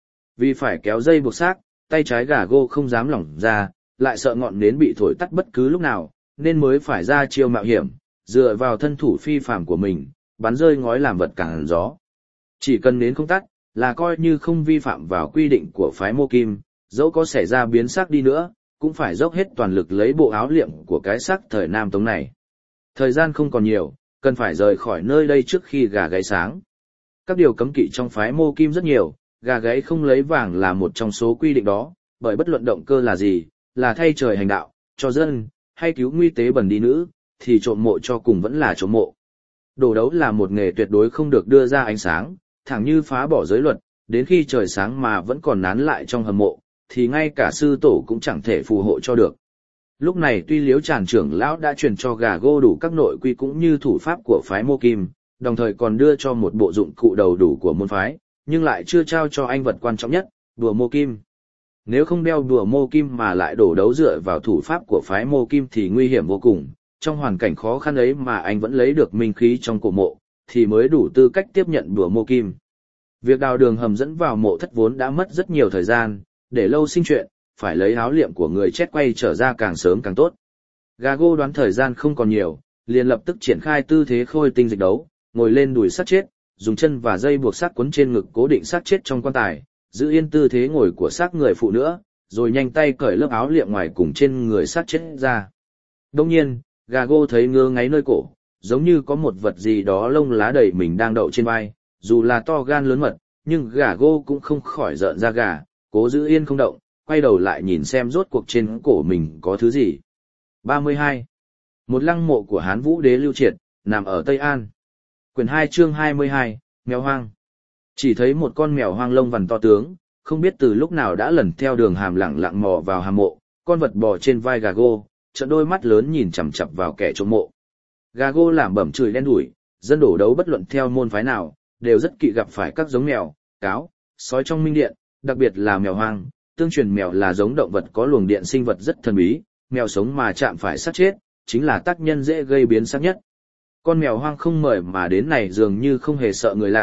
Vì phải kéo dây buộc xác, tay trái Gago không dám lỏng ra, lại sợ ngọn nến bị thổi tắt bất cứ lúc nào, nên mới phải ra chiêu mạo hiểm, dựa vào thân thủ phi phàm của mình, bắn rơi ngói làm vật cản gió. Chỉ cần nến không tắt, là coi như không vi phạm vào quy định của phái Mô Kim, dẫu có xảy ra biến xác đi nữa, cũng phải dốc hết toàn lực lấy bộ áo liệm của cái xác thời Nam Tống này. Thời gian không còn nhiều, cần phải rời khỏi nơi đây trước khi gà gáy sáng. Các điều cấm kỵ trong phái Mô Kim rất nhiều, gà gáy không lấy vàng là một trong số quy định đó, bởi bất luận động cơ là gì, là thay trời hành đạo, cho dân, hay cứu nguy tế bần đi nữ, thì trộm mộ cho cùng vẫn là trộm mộ. Đổ đấu là một nghề tuyệt đối không được đưa ra ánh sáng, thẳng như phá bỏ giới luật, đến khi trời sáng mà vẫn còn nán lại trong hầm mộ, thì ngay cả sư tổ cũng chẳng thể phù hộ cho được. Lúc này tuy Liếu Tràn trưởng lão đã truyền cho Gago đủ các nội quy cũng như thủ pháp của phái Mô Kim, đồng thời còn đưa cho một bộ dụng cụ đầu đủ của môn phái, nhưng lại chưa trao cho anh vật quan trọng nhất, đùa Mô Kim. Nếu không đeo đùa Mô Kim mà lại đổ đấu dựa vào thủ pháp của phái Mô Kim thì nguy hiểm vô cùng, trong hoàn cảnh khó khăn ấy mà anh vẫn lấy được minh khí trong cổ mộ, thì mới đủ tư cách tiếp nhận đùa Mô Kim. Việc đào đường hầm dẫn vào mộ thất vốn đã mất rất nhiều thời gian, để lâu sinh chuyện, phải lấy áo liệm của người chết quay trở ra càng sớm càng tốt. Gago đoán thời gian không còn nhiều, liền lập tức triển khai tư thế khôi tinh dịch đấu, ngồi lên đùi xác chết, dùng chân và dây buộc xác quấn trên ngực cố định xác chết trong quan tài, giữ yên tư thế ngồi của xác người phụ nữa, rồi nhanh tay cởi lớp áo liệm ngoài cùng trên người xác chết ra. Đương nhiên, Gago thấy ngứa ngáy nơi cổ, giống như có một vật gì đó lông lá đầy mình đang đậu trên vai, dù là to gan lớn mật, nhưng Gago cũng không khỏi rợn da gà, cố giữ yên không động, quay đầu lại nhìn xem rốt cuộc trên cổ mình có thứ gì. 32. Một lăng mộ của Hán Vũ Đế Lưu Triệt, nằm ở Tây An. Quyển 2 chương 22, mèo hoang. Chỉ thấy một con mèo hoang lông vằn to tướng, không biết từ lúc nào đã lần theo đường hàm lặng lặng mò vào hàm mộ, con vật bò trên vai Gago, trợn đôi mắt lớn nhìn chằm chằm vào kẻ trộm mộ. Gago lẩm bẩm chửi đen đủi, dân đổ đấu bất luận theo môn phái nào, đều rất kỵ gặp phải các giống mèo, cáo, sói trong minh điện, đặc biệt là mèo hoang. Tương truyền mèo là giống động vật có luồng điện sinh vật rất thần bí, mèo sống mà chạm phải xác chết, chính là tác nhân dễ gây biến xác nhất. Con mèo hoang không mời mà đến này dường như không hề sợ người lạ,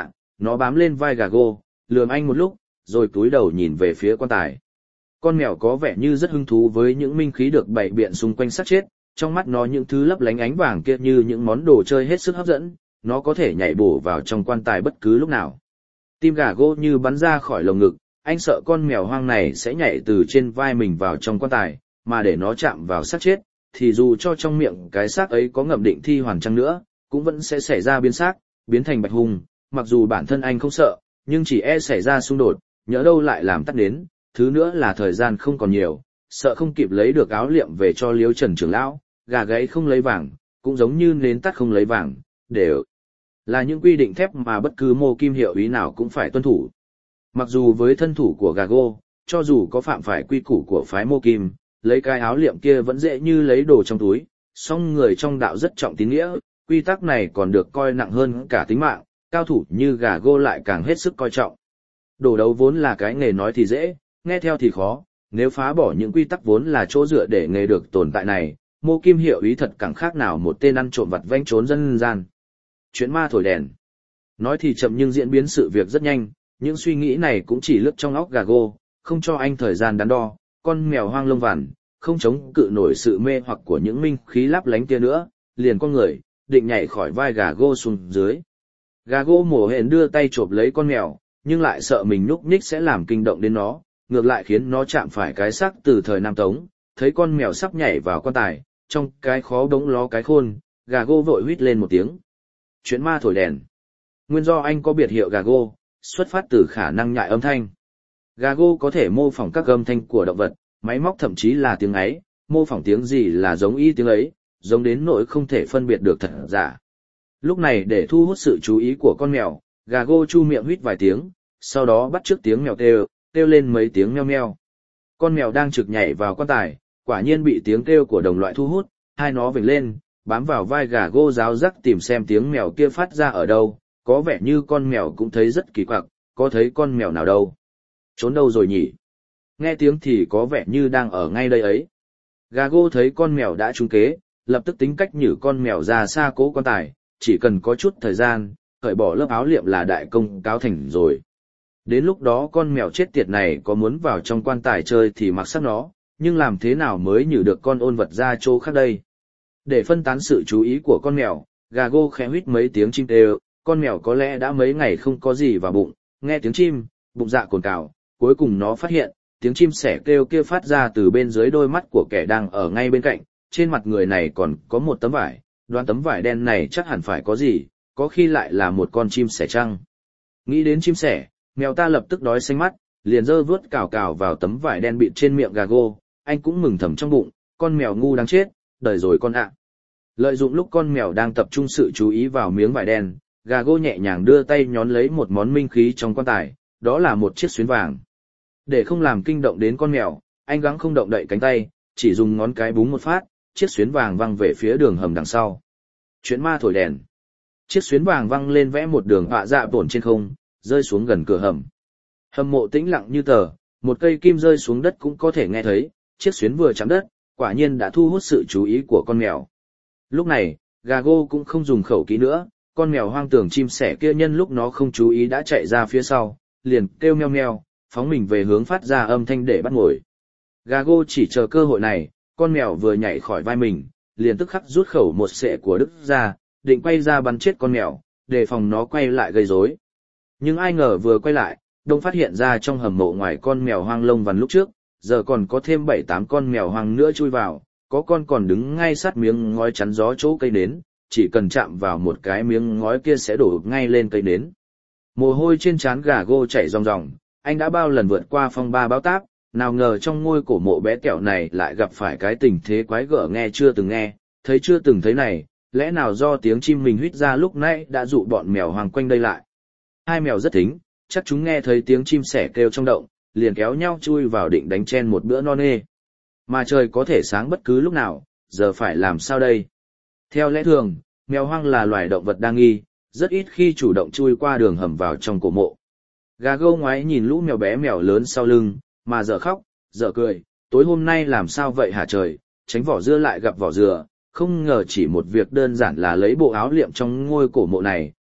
nó bám lên vai Gago, lườm anh một lúc, rồi cúi đầu nhìn về phía quan tài. Con mèo có vẻ như rất hứng thú với những minh khí được bày biện xung quanh xác chết, trong mắt nó những thứ lấp lánh ánh vàng kia như những món đồ chơi hết sức hấp dẫn, nó có thể nhảy bổ vào trong quan tài bất cứ lúc nào. Tim Gago như bắn ra khỏi lồng ngực, anh sợ con mèo hoang này sẽ nhảy từ trên vai mình vào trong quan tài, mà để nó chạm vào xác chết, thì dù cho trong miệng cái xác ấy có ngậm định thi hoàn chăng nữa, cũng vẫn sẽ xảy ra biến xác, biến thành bạch hùng. Mặc dù bản thân anh không sợ, nhưng chỉ e xảy ra xung đột, nhỡ đâu lại làm tắt đến. Thứ nữa là thời gian không còn nhiều, sợ không kịp lấy được áo liệm về cho Liễu Trần trưởng lão, gà gáy không lấy vàng, cũng giống như nến tắt không lấy vàng, đều là những quy định thép mà bất cứ mô kim hiệu ý nào cũng phải tuân thủ. Mặc dù với thân thủ của Gago, cho dù có phạm phải quy củ của phái mô kim, lấy cái áo liệm kia vẫn dễ như lấy đồ trong túi, song người trong đạo rất trọng tín nghĩa, quy tắc này còn được coi nặng hơn cả tính mạng, cao thủ như Gago lại càng hết sức coi trọng. Đồ đấu vốn là cái nghề nói thì dễ, nghe theo thì khó, nếu phá bỏ những quy tắc vốn là chỗ dựa để nghề được tồn tại này, mô kim hiệu ý thật chẳng khác nào một tên ăn trộm vặt vãnh trốn dân gian. Chuyện ma thổi đèn. Nói thì chậm nhưng diễn biến sự việc rất nhanh, những suy nghĩ này cũng chỉ lướt trong óc Gago, không cho anh thời gian đắn đo, con mèo hoang lông vằn, không chống cự nổi sự mê hoặc của những minh khí lấp lánh kia nữa, liền con người, định nhảy khỏi vai Gago xuống dưới. Gago mổ hển đưa tay chộp lấy con mèo, nhưng lại sợ mình nhúc nhích sẽ làm kinh động đến nó, ngược lại khiến nó chạm phải cái xác từ thời Nam Tống, thấy con mèo sắp nhảy vào quan tài, trong cái khó đống ló cái khôn, Gago vội huýt lên một tiếng. Chuyện ma thổi đèn. Nguyên do anh có biệt hiệu Gago, xuất phát từ khả năng nhại âm thanh. Gago có thể mô phỏng các âm thanh của động vật, máy móc thậm chí là tiếng ấy, mô phỏng tiếng gì là giống y tiếng ấy, giống đến nỗi không thể phân biệt được thật giả. Lúc này để thu hút sự chú ý của con mèo, Gago chu miệng huýt vài tiếng, sau đó bắt chước tiếng mèo kêu lên mấy tiếng meo meo. Con mèo đang trực nhảy vào quan tài, quả nhiên bị tiếng kêu của đồng loại thu hút, hai nó vểnh lên, bám vào vai Gago ráo rắc tìm xem tiếng mèo kia phát ra ở đâu, có vẻ như con mèo cũng thấy rất kỳ quặc, có thấy con mèo nào đâu. Trốn đâu rồi nhỉ? Nghe tiếng thì có vẻ như đang ở ngay đây ấy. Gago thấy con mèo đã trúng kế, lập tức tính cách nhử con mèo ra xa cố quan tài, chỉ cần có chút thời gian, cởi bỏ lớp áo liệm là đại công cáo thành rồi. Đến lúc đó con mèo chết tiệt này có muốn vào trong quan tài chơi thì mặc sắc nó, nhưng làm thế nào mới nhử được con ôn vật ra chỗ khác đây? Để phân tán sự chú ý của con mèo, Gago khẽ huýt mấy tiếng chim kêu, con mèo có lẽ đã mấy ngày không có gì vào bụng, nghe tiếng chim, bụng dạ cồn cào, cuối cùng nó phát hiện, tiếng chim sẻ kêu kia phát ra từ bên dưới đôi mắt của kẻ đang ở ngay bên cạnh, trên mặt người này còn có một tấm vải, đoán tấm vải đen này chắc hẳn phải có gì, có khi lại là một con chim sẻ trăng. Nghĩ đến chim sẻ, mèo ta lập tức đói xanh mắt, liền giơ vuốt cào cào vào tấm vải đen bịt trên miệng Gago, anh cũng mừng thầm trong bụng, con mèo ngu đáng chết, đời rồi con ạ. Lợi dụng lúc con mèo đang tập trung sự chú ý vào miếng vải đen, Gago nhẹ nhàng đưa tay nhón lấy một món minh khí trong quan tài, đó là một chiếc xuyến vàng. Để không làm kinh động đến con mèo, anh gắng không động đậy cánh tay, chỉ dùng ngón cái búng một phát, chiếc xuyến vàng văng về phía đường hầm đằng sau. Chuyện ma thổi đèn. Chiếc xuyến vàng văng lên vẽ một đường họa dạ bổn trên không, rơi xuống gần cửa hầm. Hầm mộ tĩnh lặng như tờ, một cây kim rơi xuống đất cũng có thể nghe thấy, chiếc xuyến vừa chạm đất, quả nhiên đã thu hút sự chú ý của con mèo. Lúc này, Gago cũng không dùng khẩu kỹ nữa, con mèo hoang tưởng chim sẻ kia nhân lúc nó không chú ý đã chạy ra phía sau, liền kêu meo meo, phóng mình về hướng phát ra âm thanh để bắt mồi. Gago chỉ chờ cơ hội này, con mèo vừa nhảy khỏi vai mình, liền tức khắc rút khẩu một xệ của Đức ra, định quay ra bắn chết con mèo, đề phòng nó quay lại gây rối. Nhưng ai ngờ vừa quay lại, đông phát hiện ra trong hầm mộ ngoài con mèo hoang lông vằn lúc trước, giờ còn có thêm 7-8 con mèo hoang nữa chui vào, có con còn đứng ngay sát miếng ngói chắn gió chỗ cây nến, chỉ cần chạm vào một cái miếng ngói kia sẽ đổ ngay lên cây nến. Mồ hôi trên trán Gago chảy ròng ròng, anh đã bao lần vượt qua phong ba bão táp, nào ngờ trong ngôi cổ mộ bé tẹo này lại gặp phải cái tình thế quái gở nghe chưa từng nghe, thấy chưa từng thấy này, lẽ nào do tiếng chim mình huýt ra lúc nãy đã dụ bọn mèo hoang quanh đây lại. Hai mèo rất thính, chắc chúng nghe thấy tiếng chim sẻ kêu trong động, liền kéo nhau chui vào định đánh chen một bữa no nê. Mà trời có thể sáng bất cứ lúc nào, giờ phải làm sao đây? Theo lẽ thường, mèo hoang là loài động vật đa nghi, rất ít khi chủ động chui qua đường hầm vào trong cổ mộ. Gago ngoái nhìn lũ mèo bé mèo lớn sau lưng, mà dở khóc, dở cười, tối hôm nay làm sao vậy hả trời, tránh vỏ dưa lại gặp vỏ dừa, không ngờ chỉ một việc đơn giản là lấy bộ áo liệm trong ngôi cổ mộ này,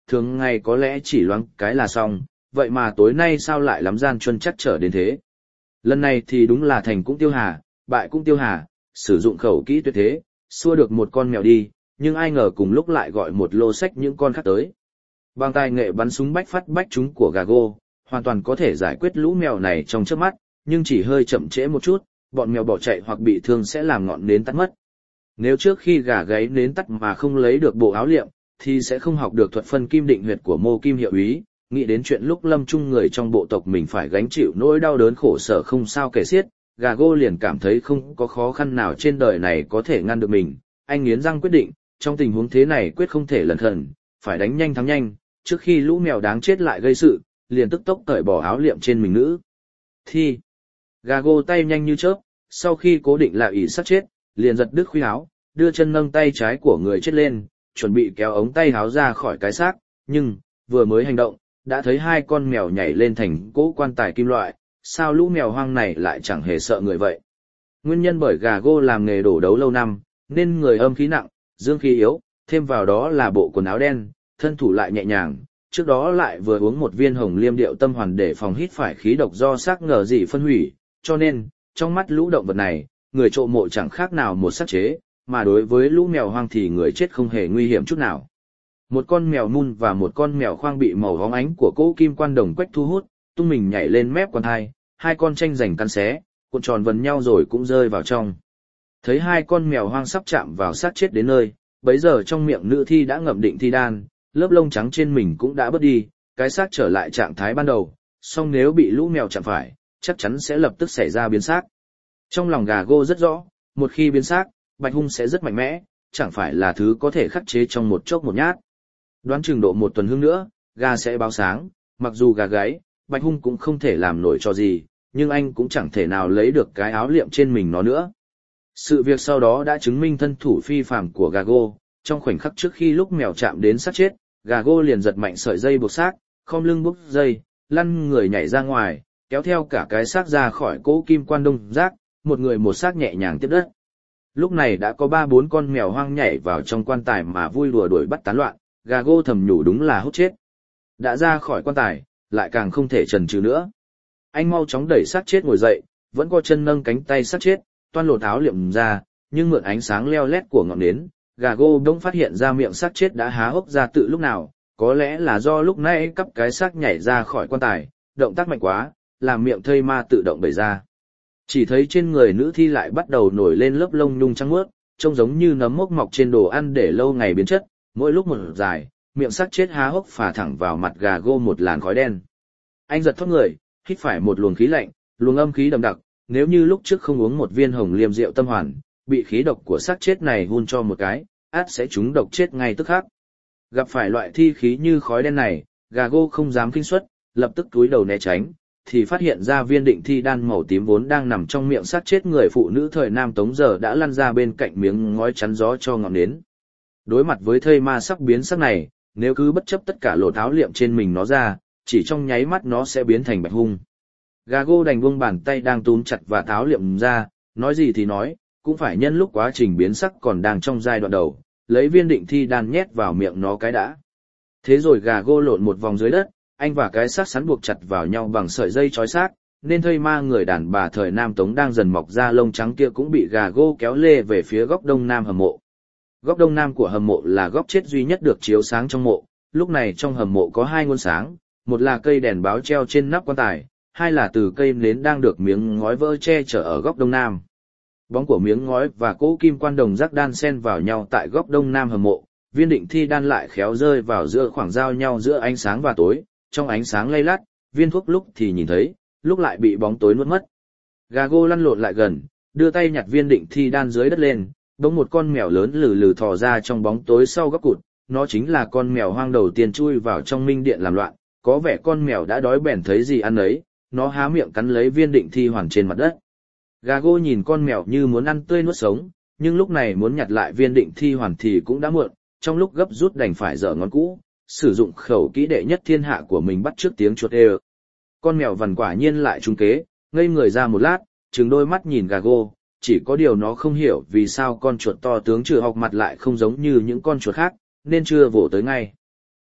thường ngày có lẽ chỉ loáng cái là xong, vậy mà tối nay sao lại lắm gian truân chắc trở đến thế. Lần này thì đúng là thành cũng tiêu hà, bại cũng tiêu hà, sử dụng khẩu kỹ tuyệt thế, xua được một con mèo đi, nhưng ai ngờ cùng lúc lại gọi một lô sách những con khác tới. Bằng tài nghệ bắn súng bách phát bách trúng của Gago, hoàn toàn có thể giải quyết lũ mèo này trong chớp mắt, nhưng chỉ hơi chậm trễ một chút, bọn mèo bỏ chạy hoặc bị thương sẽ làm ngọn nến tắt mất. Nếu trước khi gà gáy nến tắt mà không lấy được bộ áo liệm, thì sẽ không học được thuật phân kim định huyệt của Mô Kim hiệu úy, nghĩ đến chuyện lúc lâm chung người trong bộ tộc mình phải gánh chịu nỗi đau đớn khổ sở không sao kể xiết, Gago liền cảm thấy không có khó khăn nào trên đời này có thể ngăn được mình. Anh nghiến răng quyết định, trong tình huống thế này quyết không thể lẩn thận, phải đánh nhanh thắng nhanh, trước khi lũ mèo đáng chết lại gây sự, liền tức tốc cởi bỏ áo liệm trên mình nữ thi. Gago tay nhanh như chớp, sau khi cố định lại ỷ sắt chết, liền giật đứt khuy áo, đưa chân nâng tay trái của người chết lên, chuẩn bị kéo ống tay áo ra khỏi cái xác, nhưng vừa mới hành động, đã thấy hai con mèo nhảy lên thành cỗ quan tài kim loại. Sao lũ mèo hoang này lại chẳng hề sợ người vậy? Nguyên nhân bởi Gago làm nghề đổ đấu lâu năm, nên người âm khí nặng, dương khí yếu, thêm vào đó là bộ quần áo đen, thân thủ lại nhẹ nhàng, trước đó lại vừa uống một viên hồng liêm điệu tâm hoàn để phòng hít phải khí độc do xác ngờ gì phân hủy, cho nên, trong mắt lũ động vật này, người trộm mộ chẳng khác nào một xác chế, mà đối với lũ mèo hoang thì người chết không hề nguy hiểm chút nào. Một con mèo mun và một con mèo khoang bị màu hóng ánh của cỗ kim quan đồng quách thu hút, tung mình nhảy lên mép quan hai con tranh giành cắn xé, cuộn tròn vần nhau rồi cũng rơi vào trong. Thấy hai con mèo hoang sắp chạm vào xác chết đến nơi, bấy giờ trong miệng nữ thi đã ngậm định thi đan, lớp lông trắng trên mình cũng đã bớt đi, cái xác trở lại trạng thái ban đầu, song nếu bị lũ mèo chạm phải, chắc chắn sẽ lập tức xảy ra biến xác. Trong lòng Gago rất rõ, một khi biến xác, Bạch Hung sẽ rất mạnh mẽ, chẳng phải là thứ có thể khắc chế trong một chốc một nhát. Đoán chừng độ một tuần hương nữa, gà sẽ báo sáng, mặc dù gà gáy, Bạch Hung cũng không thể làm nổi cho gì, nhưng anh cũng chẳng thể nào lấy được cái áo liệm trên mình nó nữa. Sự việc sau đó đã chứng minh thân thủ phi phàm của Gago, trong khoảnh khắc trước khi lúc mèo chạm đến xác chết, Gago liền giật mạnh sợi dây buộc xác, khom lưng búc dây, lăn người nhảy ra ngoài, kéo theo cả cái xác ra khỏi cỗ kim quan đông giác, một người một xác nhẹ nhàng tiếp đất. Lúc này đã có 3-4 con mèo hoang nhảy vào trong quan tài mà vui đùa đuổi bắt tán loạn, Gago thầm nhủ đúng là hốt chết. Đã ra khỏi quan tài, lại càng không thể chần chừ nữa. Anh mau chóng đẩy xác chết ngồi dậy, vẫn co chân nâng cánh tay xác chết, toan lột áo liệm ra, nhưng mượn ánh sáng leo lét của ngọn nến, Gago bỗng phát hiện ra miệng xác chết đã há hốc ra tự lúc nào, có lẽ là do lúc nãy cắp cái xác nhảy ra khỏi quan tài, động tác mạnh quá, làm miệng thây ma tự động bẩy ra. Chỉ thấy trên người nữ thi lại bắt đầu nổi lên lớp lông nhung trắng mướt, trông giống như nấm mốc mọc trên đồ ăn để lâu ngày biến chất, mỗi lúc một dài, miệng xác chết há hốc phả thẳng vào mặt Gago một làn khói đen. Anh giật thoát người, hít phải một luồng khí lạnh, luồng âm khí đậm đặc, nếu như lúc trước không uống một viên hồng liêm rượu tâm hoàn, bị khí độc của xác chết này hun cho một cái, át sẽ trúng độc chết ngay tức khắc. Gặp phải loại thi khí như khói đen này, Gago không dám kinh suất, lập tức cúi đầu né tránh, thì phát hiện ra viên định thi đan màu tím vốn đang nằm trong miệng xác chết người phụ nữ thời Nam Tống giờ đã lăn ra bên cạnh miếng ngói chắn gió cho ngọn nến. Đối mặt với thây ma sắc biến sắc này, nếu cứ bất chấp tất cả lột áo liệm trên mình nó ra, chỉ trong nháy mắt nó sẽ biến thành Bạch Hung. Gago đành buông bàn tay đang túm chặt và áo liệm ra, nói gì thì nói, cũng phải nhân lúc quá trình biến sắc còn đang trong giai đoạn đầu, lấy viên định thi đan nhét vào miệng nó cái đã. Thế rồi Gago lộn một vòng dưới đất, anh và cái xác sắn buộc chặt vào nhau bằng sợi dây trói xác, nên thây ma người đàn bà thời Nam Tống đang dần mọc ra lông trắng kia cũng bị Gago kéo lê về phía góc đông nam hầm mộ. Góc đông nam của hầm mộ là góc chết duy nhất được chiếu sáng trong mộ, lúc này trong hầm mộ có hai nguồn sáng, một là cây đèn báo treo trên nắp quan tài, hai là từ cây nến đang được miếng ngói vỡ che chở ở góc đông nam. Bóng của miếng ngói và cỗ kim quan đồng rắc đan xen vào nhau tại góc đông nam hầm mộ, viên định thi đan lại khéo rơi vào giữa khoảng giao nhau giữa ánh sáng và tối, trong ánh sáng lay lắt, viên thuốc lúc thì nhìn thấy, lúc lại bị bóng tối nuốt mất. Gago lăn lộn lại gần, đưa tay nhặt viên định thi đan dưới đất lên, bỗng một con mèo lớn lừ lừ thò ra trong bóng tối sau góc cụt, nó chính là con mèo hoang đầu tiên chui vào trong minh điện làm loạn, có vẻ con mèo đã đói bèn thấy gì ăn ấy, nó há miệng cắn lấy viên định thi hoàn trên mặt đất. Gago nhìn con mèo như muốn ăn tươi nuốt sống, nhưng lúc này muốn nhặt lại viên định thi hoàn thì cũng đã muộn, trong lúc gấp rút đành phải dở ngón cũ, sử dụng khẩu kỹ đệ nhất thiên hạ của mình bắt trước tiếng chuột ê. Con mèo vằn quả nhiên lại trúng kế, ngây người ra một lát, trừng đôi mắt nhìn Gago, chỉ có điều nó không hiểu vì sao con chuột to tướng trừ học mặt lại không giống như những con chuột khác, nên chưa vỗ tới ngay.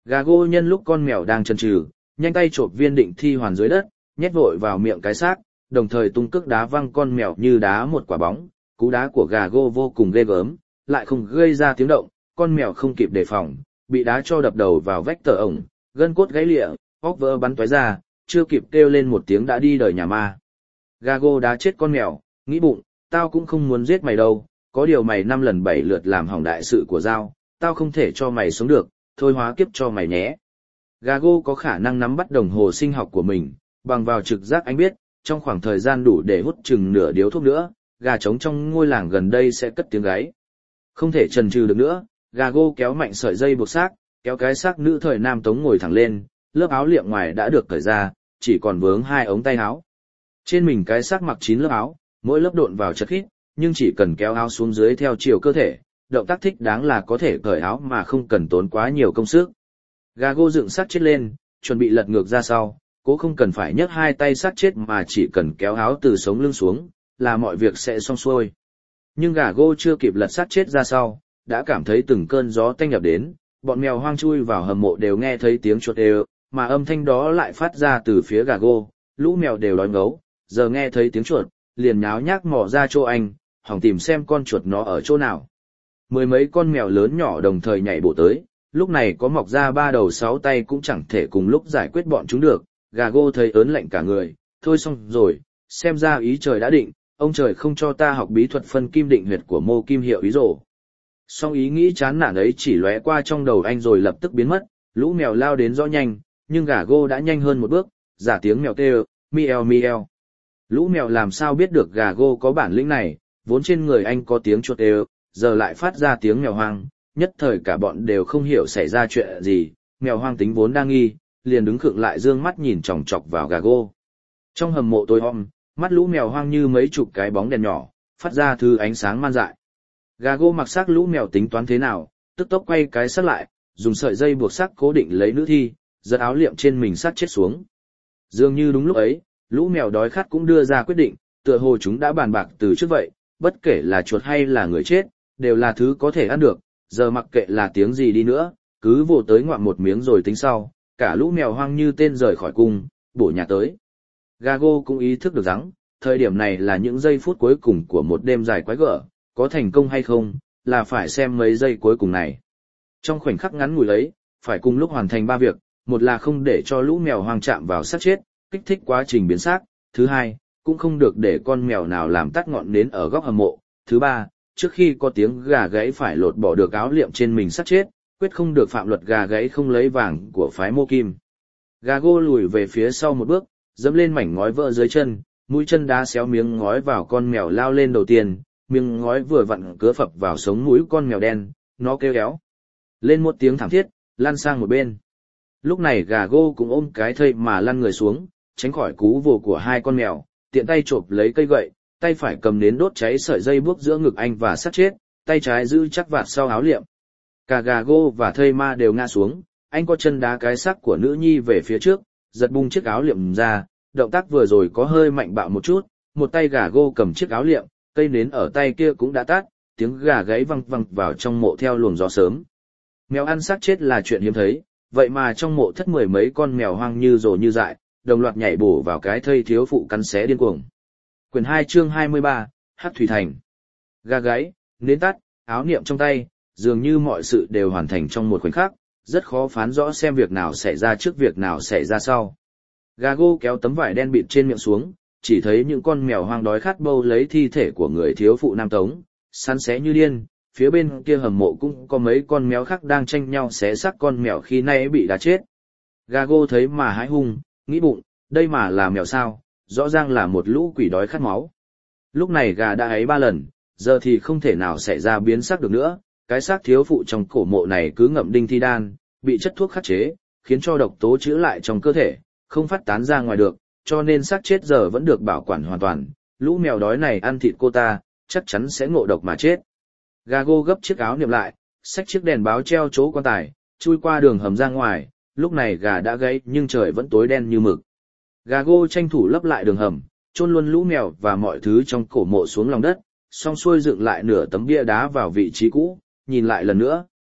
Gago nhân lúc con mèo đang chần chừ, nhanh tay chộp viên định thi hoàn dưới đất, nhét vội vào miệng cái xác, đồng thời tung cước đá văng con mèo như đá một quả bóng. Cú đá của Gago vô cùng ghê gớm, lại không gây ra tiếng động, con mèo không kịp đề phòng, bị đá cho đập đầu vào vách tờ ổng, gân cốt gãy lịa, óc vỡ bắn tóe ra, chưa kịp kêu lên một tiếng đã đi đời nhà ma. Gago đá chết con mèo, nghĩ bụng, tao cũng không muốn giết mày đâu, có điều mày 5 lần 7 lượt làm hỏng đại sự của Giao, tao không thể cho mày sống được, thôi hóa kiếp cho mày nhé. Gago có khả năng nắm bắt đồng hồ sinh học của mình, bằng vào trực giác anh biết, trong khoảng thời gian đủ để hút chừng nửa điếu thuốc nữa, gà trống trong ngôi làng gần đây sẽ cất tiếng gáy. Không thể chần chừ được nữa, Gago kéo mạnh sợi dây buộc xác, kéo cái xác nữ thời Nam Tống ngồi thẳng lên, lớp áo liệm ngoài đã được cởi ra, chỉ còn vướng 2 ống tay áo. Trên mình cái xác mặc 9 lớp áo, mỗi lớp độn vào chất khít, nhưng chỉ cần kéo áo xuống dưới theo chiều cơ thể, động tác thích đáng là có thể cởi áo mà không cần tốn quá nhiều công sức. Gago dựng xác chết lên, chuẩn bị lật ngược ra sau, cố không cần phải nhấc 2 tay xác chết mà chỉ cần kéo áo từ sống lưng xuống, là mọi việc sẽ xong xuôi. Nhưng Gago chưa kịp lật xác chết ra sau, đã cảm thấy từng cơn gió tanh nhập đến, bọn mèo hoang chui vào hầm mộ đều nghe thấy tiếng chuột đều, mà âm thanh đó lại phát ra từ phía Gago, lũ mèo đều đói ngấu, giờ nghe thấy tiếng chuột, liền nháo nhác mò ra chỗ anh, hòng tìm xem con chuột nó ở chỗ nào. 10 mấy con mèo lớn nhỏ đồng thời nhảy bộ tới, lúc này có mọc ra 3 đầu 6 tay cũng chẳng thể cùng lúc giải quyết bọn chúng được. Gago thấy ớn lạnh cả người, thôi xong rồi, xem ra ý trời đã định, ông trời không cho ta học bí thuật phân kim định huyệt của Mô Kim Hiệu ý rồ. Song ý nghĩ chán nản ấy chỉ lóe qua trong đầu anh rồi lập tức biến mất, lũ mèo lao đến rõ nhanh, nhưng Gago đã nhanh hơn một bước, giả tiếng mèo kêu, mieo mieo. Lũ mèo làm sao biết được Gago có bản lĩnh này, vốn trên người anh có tiếng chuột đều, giờ lại phát ra tiếng mèo hoang, nhất thời cả bọn đều không hiểu xảy ra chuyện gì, mèo hoang tính vốn đang nghi, liền đứng khựng lại dương mắt nhìn chòng chọc vào Gago. Trong hầm mộ tối om, mắt lũ mèo hoang như mấy chục cái bóng đèn nhỏ, phát ra thứ ánh sáng man dại. Gago mặc xác lũ mèo tính toán thế nào, tức tốc quay cái xác lại, dùng sợi dây buộc xác cố định lấy nữ thi, giật áo liệm trên mình xác chết xuống. Dường như đúng lúc ấy, lũ mèo đói khát cũng đưa ra quyết định, tựa hồ chúng đã bàn bạc từ trước vậy, bất kể là chuột hay là người chết, đều là thứ có thể ăn được, giờ mặc kệ là tiếng gì đi nữa, cứ vồ tới ngoạm một miếng rồi tính sau, cả lũ mèo hoang như tên rời khỏi cung, bổ nhà tới. Gago cũng ý thức được rằng, thời điểm này là những giây phút cuối cùng của một đêm dài quái gở, có thành công hay không, là phải xem mấy giây cuối cùng này. Trong khoảnh khắc ngắn ngủi ấy, phải cùng lúc hoàn thành 3 việc, một là không để cho lũ mèo hoang chạm vào xác chết, kích thích quá trình biến xác, thứ hai, cũng không được để con mèo nào làm tắt ngọn nến ở góc hầm mộ, thứ ba, trước khi có tiếng gà gáy phải lột bỏ được áo liệm trên mình xác chết, quyết không được phạm luật gà gáy không lấy vàng của phái Mô Kim. Gago lùi về phía sau một bước, dẫm lên mảnh ngói vỡ dưới chân, mũi chân đá xéo miếng ngói vào con mèo lao lên đầu tiên, miếng ngói vừa vặn cứa phập vào sống mũi con mèo đen, nó kêu kéo lên một tiếng thảm thiết, lăn sang một bên. Lúc này Gago cũng ôm cái thây mà lăn người xuống, tránh khỏi cú vồ của 2 con mèo, tiện tay chộp lấy cây gậy, tay phải cầm nến đốt cháy sợi dây buộc giữa ngực anh và sát chết, tay trái giữ chắc vạt sau áo liệm. Cả Gago và thây ma đều ngã xuống, anh có chân đá cái xác của nữ nhi về phía trước, giật bung chiếc áo liệm ra, động tác vừa rồi có hơi mạnh bạo một chút, một tay Gago cầm chiếc áo liệm, cây nến ở tay kia cũng đã tắt, tiếng gà gáy văng văng vào trong mộ theo luồng gió sớm. Mèo ăn xác chết là chuyện hiếm thấy, vậy mà trong mộ thất 10 mấy con mèo hoang như rồ như dại, đồng loạt nhảy bổ vào cái thây thiếu phụ cắn xé điên cuồng. Quyển 2 chương 23, Hắc Thủy Thành. Gà gáy, nến tắt, áo niệm trong tay, dường như mọi sự đều hoàn thành trong một khoảnh khắc, rất khó phán rõ xem việc nào xảy ra trước việc nào xảy ra sau. Gago kéo tấm vải đen bịt trên miệng xuống, chỉ thấy những con mèo hoang đói khát bâu lấy thi thể của người thiếu phụ Nam Tống, săn xé như điên, phía bên kia hầm mộ cũng có mấy con mèo khác đang tranh nhau xé xác con mèo khi nay bị đá chết. Gago thấy mà hãi hùng, nghĩ bụng, đây mà là mèo sao, rõ ràng là một lũ quỷ đói khát máu. Lúc này gà đã ấy 3 lần, giờ thì không thể nào xảy ra biến xác được nữa, cái xác thiếu phụ trong cổ mộ này cứ ngậm đinh thi đan, bị chất thuốc khắc chế, khiến cho độc tố trữ lại trong cơ thể, không phát tán ra ngoài được, cho nên xác chết giờ vẫn được bảo quản hoàn toàn, lũ mèo đói này ăn thịt cô ta, chắc chắn sẽ ngộ độc mà chết. Gago gấp chiếc áo niệm lại, xách chiếc đèn báo treo chỗ quan tài, chui qua đường hầm ra ngoài, lúc này gà đã gáy nhưng trời vẫn tối đen như mực. Gago tranh thủ lấp lại đường hầm, chôn luôn lũ mèo và mọi thứ trong cổ mộ xuống lòng đất, xong xuôi dựng lại nửa tấm bia đá vào vị trí cũ, nhìn lại lần nữa,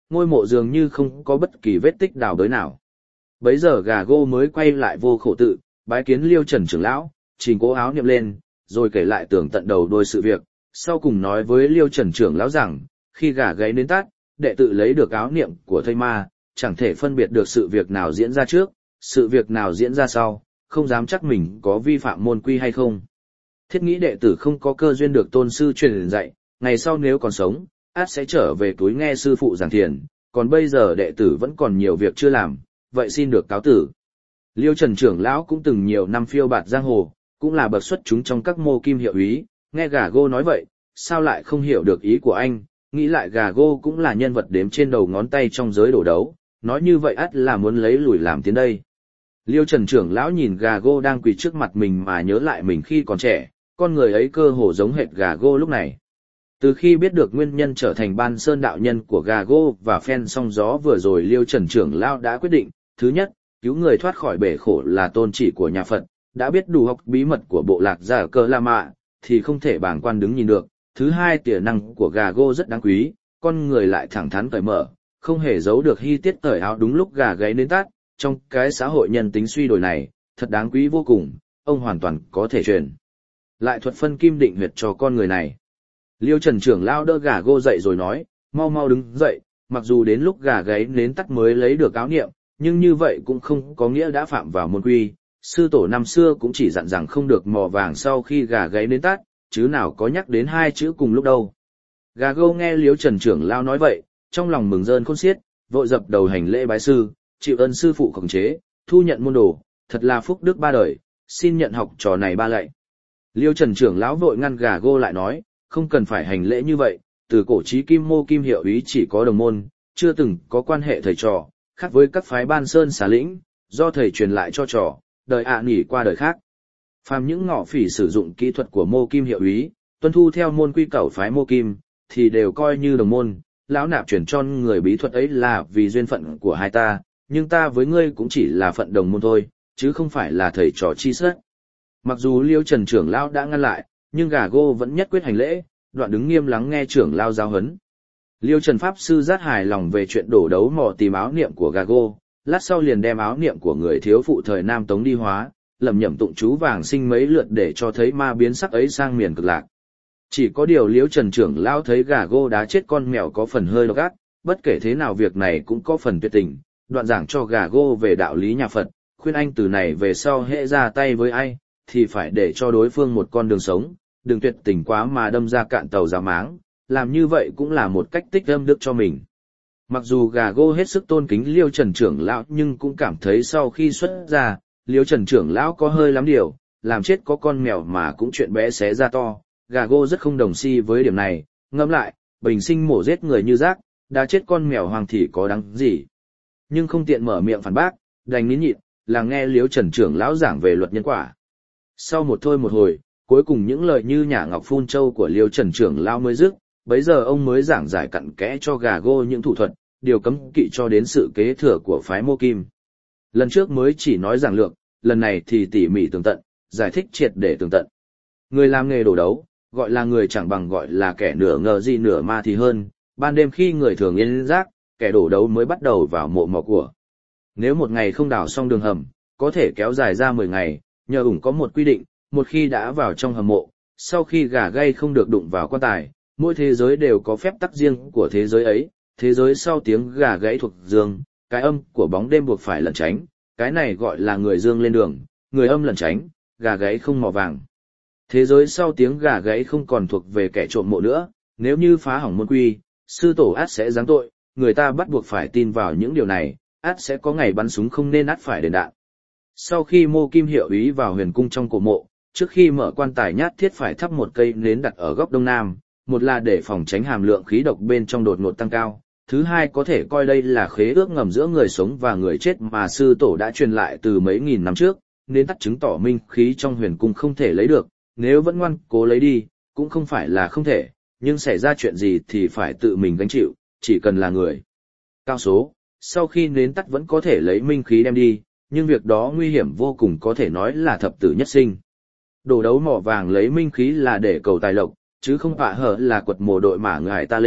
ngôi mộ dường như không có bất kỳ vết tích đào bới nào. Bấy giờ gà gô mới quay lại vô khổ tự, bái kiến Liêu Trần trưởng lão, trình cố áo niệm lên, rồi kể lại tường tận đầu đuôi sự việc, sau cùng nói với Liêu Trần trưởng lão rằng, khi gà gáy đến tắt, đệ tử lấy được áo niệm của thây ma, chẳng thể phân biệt được sự việc nào diễn ra trước, sự việc nào diễn ra sau, không dám chắc mình có vi phạm môn quy hay không. Thiết nghĩ đệ tử không có cơ duyên được tôn sư truyền dạy, ngày sau nếu còn sống, át sẽ trở về túi nghe sư phụ giảng thiền, còn bây giờ đệ tử vẫn còn nhiều việc chưa làm, vậy xin được cáo tử. Liêu Trần trưởng lão cũng từng nhiều năm phiêu bạt giang hồ, cũng là bậc xuất chúng trong các mô kim hiệu úy, nghe gà gô nói vậy, sao lại không hiểu được ý của anh, nghĩ lại gà gô cũng là nhân vật đếm trên đầu ngón tay trong giới đổ đấu, nói như vậy ắt là muốn lấy lùi làm tiến đây. Liêu Trần trưởng lão nhìn gà gô đang quỳ trước mặt mình mà nhớ lại mình khi còn trẻ, con người ấy cơ hồ giống hệt gà gô lúc này. Từ khi biết được nguyên nhân trở thành ban sơn đạo nhân của gà gô và phen song gió vừa rồi, Liêu Trần trưởng lão đã quyết định, thứ nhất, cứu người thoát khỏi bể khổ là tôn chỉ của nhà Phật, đã biết đủ học bí mật của bộ lạc Giả Cơ La Mạ, thì không thể bàng quan đứng nhìn được. Thứ hai, tiềm năng của gà gô rất đáng quý, con người lại thẳng thắn cởi mở, không hề giấu được hy tiết cởi áo đúng lúc gà gáy đến tát, trong cái xã hội nhân tính suy đổi này, thật đáng quý vô cùng, ông hoàn toàn có thể truyền lại thuật phân kim định huyệt cho con người này. Liêu Trần trưởng lão đỡ gà gô dậy rồi nói, mau mau đứng dậy, mặc dù đến lúc gà gáy đến tắt mới lấy được áo niệm, nhưng như vậy cũng không có nghĩa đã phạm vào môn quy. Sư tổ năm xưa cũng chỉ dặn rằng không được mò vàng sau khi gà gáy đến tắt, chứ nào có nhắc đến hai chữ cùng lúc đâu. Gà gô nghe Liêu Trần trưởng lão nói vậy, trong lòng mừng rơn khôn xiết, vội dập đầu hành lễ bái sư, chịu ơn sư phụ khống chế, thu nhận môn đồ, thật là phúc đức ba đời, xin nhận học trò này ba lạy. Liêu Trần trưởng lão vội ngăn gà gô lại nói, không cần phải hành lễ như vậy, từ cổ chí kim mô kim hiệu úy chỉ có đồng môn, chưa từng có quan hệ thầy trò, khác với các phái ban sơn xà lĩnh, do thầy truyền lại cho trò, đời nghỉ qua đời khác. Phàm những ngọ phỉ sử dụng kỹ thuật của mô kim hiệu úy, tuân thu theo môn quy cẩu phái mô kim, thì đều coi như đồng môn. Lão nạp chuyển cho người bí thuật ấy là vì duyên phận của hai ta, nhưng ta với ngươi cũng chỉ là phận đồng môn thôi, chứ không phải là thầy trò chi sất. Mặc dù Liêu Trần trưởng lão đã ngăn lại, nhưng gà gô vẫn nhất quyết hành lễ, đoạn đứng nghiêm lắng nghe trưởng lão giáo huấn. Liêu Trần pháp sư rất hài lòng về chuyện đổ đấu mò tìm áo niệm của gà gô, lát sau liền đem áo niệm của người thiếu phụ thời Nam Tống đi hóa, lẩm nhẩm tụng chú vàng sinh mấy lượt để cho thấy ma biến sắc ấy sang miền cực lạc. Chỉ có điều Liêu Trần trưởng lão thấy gà gô đá chết con mèo có phần hơi độc ác, bất kể thế nào việc này cũng có phần tuyệt tình, đoạn giảng cho gà gô về đạo lý nhà Phật, khuyên anh từ này về sau hễ ra tay với ai, thì phải để cho đối phương một con đường sống, đừng tuyệt tình quá mà đâm ra cạn tàu giá máng, làm như vậy cũng là một cách tích âm đức cho mình. Mặc dù gà gô hết sức tôn kính Liêu Trần trưởng lão nhưng cũng cảm thấy sau khi xuất ra, Liêu Trần trưởng lão có hơi lắm điều, làm chết có con mèo mà cũng chuyện bé xé ra to. Gà gô rất không đồng si với điểm này, ngẫm lại, bình sinh mổ giết người như rác, đã chết con mèo hoàng thì có đáng gì. Nhưng không tiện mở miệng phản bác, đành nín nhịn, là nghe Liêu Trần trưởng lão giảng về luật nhân quả. Sau một thôi một hồi, cuối cùng những lời như nhả ngọc phun châu của Liêu Trần trưởng lão mới dứt, bấy giờ ông mới giảng giải cặn kẽ cho gà gô những thủ thuật, điều cấm kỵ cho đến sự kế thừa của phái mô kim. Lần trước mới chỉ nói giảng lược, lần này thì tỉ mỉ tường tận, giải thích triệt để tường tận. Người làm nghề đổ đấu, gọi là người chẳng bằng gọi là kẻ nửa ngờ gì nửa ma thì hơn, ban đêm khi người thường yên giấc, kẻ đổ đấu mới bắt đầu vào mộ mò của. Nếu một ngày không đào xong đường hầm, có thể kéo dài ra 10 ngày, nhờ ủng có một quy định, một khi đã vào trong hầm mộ, sau khi gà gáy không được đụng vào quan tài, mỗi thế giới đều có phép tắc riêng của thế giới ấy, thế giới sau tiếng gà gáy thuộc dương, cái âm của bóng đêm buộc phải lẩn tránh, cái này gọi là người dương lên đường, người âm lẩn tránh, gà gáy không mò vàng. Thế giới sau tiếng gà gáy không còn thuộc về kẻ trộm mộ nữa, nếu như phá hỏng môn quy, sư tổ át sẽ giáng tội, người ta bắt buộc phải tin vào những điều này, át sẽ có ngày bắn súng không nên át phải đền đạn. Sau khi mô kim hiệu úy vào huyền cung trong cổ mộ, trước khi mở quan tài nhát thiết phải thắp một cây nến đặt ở góc đông nam, một là để phòng tránh hàm lượng khí độc bên trong đột ngột tăng cao, thứ hai có thể coi đây là khế ước ngầm giữa người sống và người chết mà sư tổ đã truyền lại từ mấy nghìn năm trước, nên tắt chứng tỏ minh khí trong huyền cung không thể lấy được, nếu vẫn ngoan cố lấy đi, cũng không phải là không thể, nhưng xảy ra chuyện gì thì phải tự mình gánh chịu, chỉ cần là người cao số, sau khi nến tắt vẫn có thể lấy minh khí đem đi, nhưng việc đó nguy hiểm vô cùng, có thể nói là thập tử nhất sinh. Đổ đấu mỏ vàng lấy minh khí là để cầu tài lộc, chứ không phải hở là quật mồ đội mả người ta lên,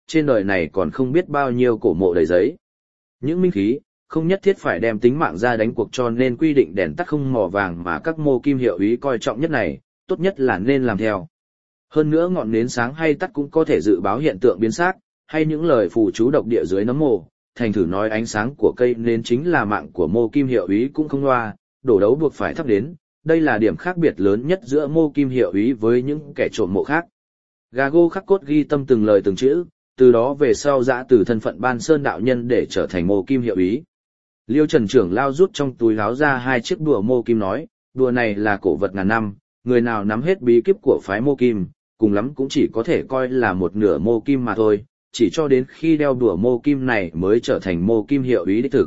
trên đời này còn không biết bao nhiêu cổ mộ đầy giấy. Những minh khí, không nhất thiết phải đem tính mạng ra đánh cuộc, cho nên quy định đèn tắt không mỏ vàng mà các mô kim hiệu ý coi trọng nhất này, tốt nhất là nên làm theo. Hơn nữa ngọn nến sáng hay tắt cũng có thể dự báo hiện tượng biến sắc, hay những lời phù chú độc địa dưới nấm mồ. Thành thử nói ánh sáng của cây nến chính là mạng của mô kim hiệu ý cũng không loa, đổ đấu buộc phải thắp đến. Đây là điểm khác biệt lớn nhất giữa mô kim hiệu ý với những kẻ trộm mộ khác. Gago khắc cốt ghi tâm từng lời từng chữ, từ đó về sau giã từ thân phận Ban Sơn đạo nhân để trở thành mô kim hiệu ý. Liêu Trần trưởng lao rút trong túi áo ra 2 chiếc đùa mô kim nói, đùa này là cổ vật ngàn năm, người nào nắm hết bí kíp của phái mô kim, cùng lắm cũng chỉ có thể coi là một nửa mô kim mà thôi, chỉ cho đến khi đeo đùa mô kim này mới trở thành mô kim hiệu ý đích thực.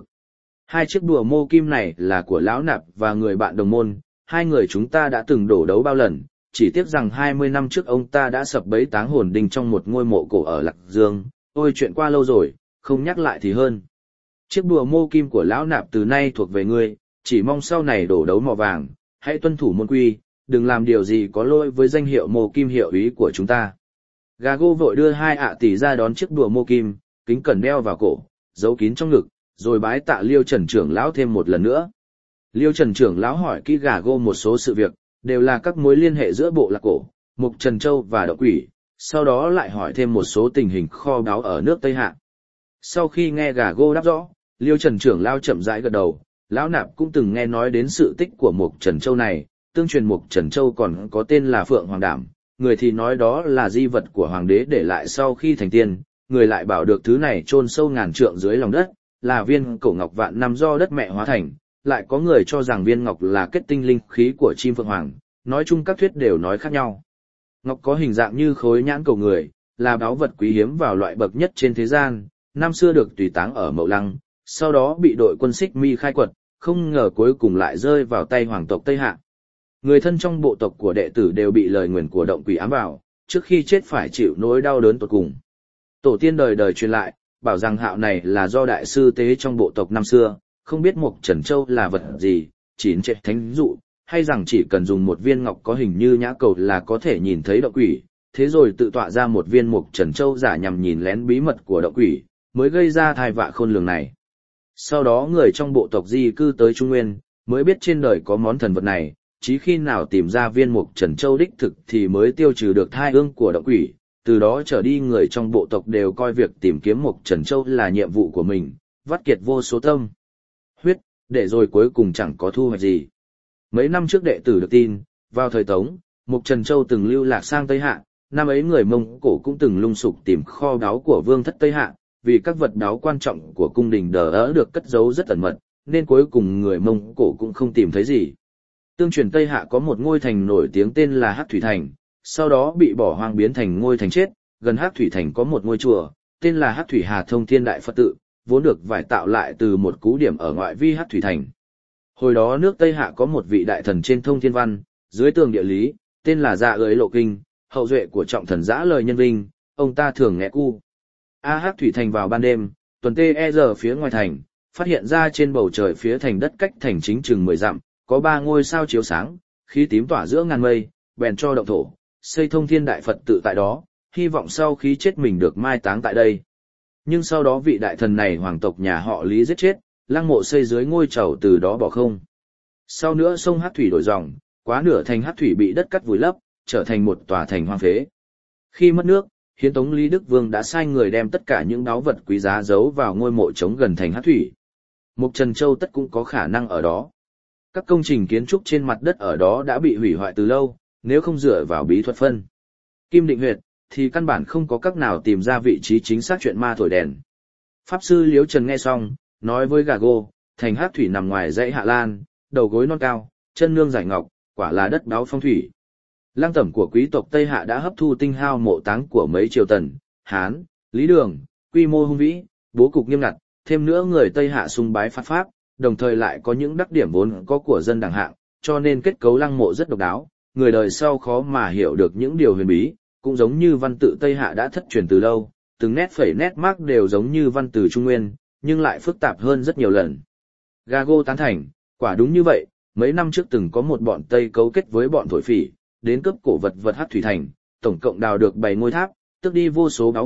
2 chiếc đùa mô kim này là của Lão Nạp và người bạn đồng môn, 2 người chúng ta đã từng đổ đấu bao lần, chỉ tiếc rằng 20 năm trước ông ta đã sập bẫy táng hồn đinh trong một ngôi mộ cổ ở Lạc Dương, ôi chuyện qua lâu rồi, không nhắc lại thì hơn. Chiếc đùa mô kim của Lão Nạp từ nay thuộc về ngươi, chỉ mong sau này đổ đấu mỏ vàng, hãy tuân thủ môn quy, đừng làm điều gì có lỗi với danh hiệu mô kim hiệu ý của chúng ta. Gago vội đưa 2 ạ tỷ ra đón chiếc đùa mô kim, kính cẩn đeo vào cổ, giấu kín trong ngực, rồi bái tạ Liêu Trần trưởng lão thêm một lần nữa. Liêu Trần trưởng lão hỏi kỹ Gago một số sự việc, đều là các mối liên hệ giữa bộ lạc cổ, Mục Trần Châu và Động Quỷ, sau đó lại hỏi thêm một số tình hình kho báu ở nước Tây Hạ. Sau khi nghe Gago đáp rõ, Liêu Trần trưởng lão chậm rãi gật đầu, Lão Nạp cũng từng nghe nói đến sự tích của Mục Trần Châu này, tương truyền Mục Trần Châu còn có tên là Phượng Hoàng Đảm, người thì nói đó là di vật của hoàng đế để lại sau khi thành tiên, người lại bảo được thứ này chôn sâu ngàn trượng dưới lòng đất, là viên cổ ngọc vạn năm do đất mẹ hóa thành, lại có người cho rằng viên ngọc là kết tinh linh khí của chim phượng hoàng, nói chung các thuyết đều nói khác nhau. Ngọc có hình dạng như khối nhãn cầu người, là báu vật quý hiếm vào loại bậc nhất trên thế gian, năm xưa được tùy táng ở Mậu Lăng, sau đó bị đội quân Xích Mi khai quật, không ngờ cuối cùng lại rơi vào tay hoàng tộc Tây Hạ. Người thân trong bộ tộc của đệ tử đều bị lời nguyền của Động Quỷ ám vào, trước khi chết phải chịu nỗi đau đớn tột cùng. Tổ tiên đời đời truyền lại, bảo rằng hạo này là do đại sư tế trong bộ tộc năm xưa, không biết Mục Trần Châu là vật gì, chỉ trệ thánh dụ, hay rằng chỉ cần dùng một viên ngọc có hình như nhã cầu là có thể nhìn thấy Động Quỷ, thế rồi tự tọa ra một viên Mục Trần Châu giả nhằm nhìn lén bí mật của Động Quỷ, mới gây ra tai vạ khôn lường này. Sau đó người trong bộ tộc di cư tới Trung Nguyên, mới biết trên đời có món thần vật này, chí khi nào tìm ra viên Mục Trần Châu đích thực thì mới tiêu trừ được thai ương của Động Quỷ, từ đó trở đi người trong bộ tộc đều coi việc tìm kiếm Mục Trần Châu là nhiệm vụ của mình, vắt kiệt vô số tâm huyết, để rồi cuối cùng chẳng có thu hoạch gì. Mấy năm trước đệ tử được tin, vào thời Tống, Mục Trần Châu từng lưu lạc sang Tây Hạ, năm ấy người Mông Cổ cũng từng lung sục tìm kho báu của vương thất Tây Hạ, vì các vật báu quan trọng của cung đình đờ được cất giấu rất ẩn mật, nên cuối cùng người Mông Cổ cũng không tìm thấy gì. Tương truyền Tây Hạ có một ngôi thành nổi tiếng tên là Hắc Thủy Thành, sau đó bị bỏ hoang biến thành ngôi thành chết, gần Hắc Thủy Thành có một ngôi chùa, tên là Hắc Thủy Hà Thông Thiên Đại Phật Tự, vốn được vải tạo lại từ một cú điểm ở ngoại vi Hắc Thủy Thành. Hồi đó nước Tây Hạ có một vị đại thần trên thông thiên văn, dưới tường địa lý, tên là Dạ Ới Lộ Kinh, hậu duệ của trọng thần Dã Lời Nhân Vinh, ông ta thường nghe cu. Hắc Thủy Thành vào ban đêm, tuần TE phía ngoài thành, phát hiện ra trên bầu trời phía thành đất cách thành chính chừng 10 dặm, có 3 ngôi sao chiếu sáng, khí tím tỏa giữa ngàn mây, bèn cho động thổ, xây Thông Thiên Đại Phật Tự tại đó, hy vọng sau khi chết mình được mai táng tại đây. Nhưng sau đó vị đại thần này hoàng tộc nhà họ Lý giết chết, lăng mộ xây dưới ngôi chầu từ đó bỏ không. Sau nữa sông Hắc Thủy đổi dòng, quá nửa thành Hắc Thủy bị đất cắt vùi lấp, trở thành một tòa thành hoang phế. Khi mất nước, Hiến Tống Lý Đức Vương đã sai người đem tất cả những báu vật quý giá giấu vào ngôi mộ trống gần thành Hắc Thủy. Mục Trần Châu tất cũng có khả năng ở đó. Các công trình kiến trúc trên mặt đất ở đó đã bị hủy hoại từ lâu, nếu không dựa vào bí thuật phân Kim Định Huyệt, thì căn bản không có cách nào tìm ra vị trí chính xác chuyện ma thổi đèn. Pháp sư Liễu Trần nghe xong, nói với Gago, thành Hắc Thủy nằm ngoài dãy Hạ Lan, đầu gối non cao, chân nương giải ngọc, quả là đất báu phong thủy. Lăng tẩm của quý tộc Tây Hạ đã hấp thu tinh hao mộ táng của mấy triều Tần, Hán, Lý Đường, quy mô hung vĩ, bố cục nghiêm ngặt, thêm nữa người Tây Hạ sùng bái Phật pháp, đồng thời lại có những đặc điểm vốn có của dân đẳng hạng, cho nên kết cấu lăng mộ rất độc đáo, người đời sau khó mà hiểu được những điều huyền bí, cũng giống như văn tự Tây Hạ đã thất truyền từ lâu, từng nét phẩy nét mác đều giống như văn từ Trung Nguyên, nhưng lại phức tạp hơn rất nhiều lần. Gago tán thành, quả đúng như vậy, mấy năm trước từng có một bọn Tây cấu kết với bọn thổ phỉ, đến cướp cổ vật Hắc Thủy Thành, tổng cộng đào được 7 ngôi tháp, tước đi vô số báu vật,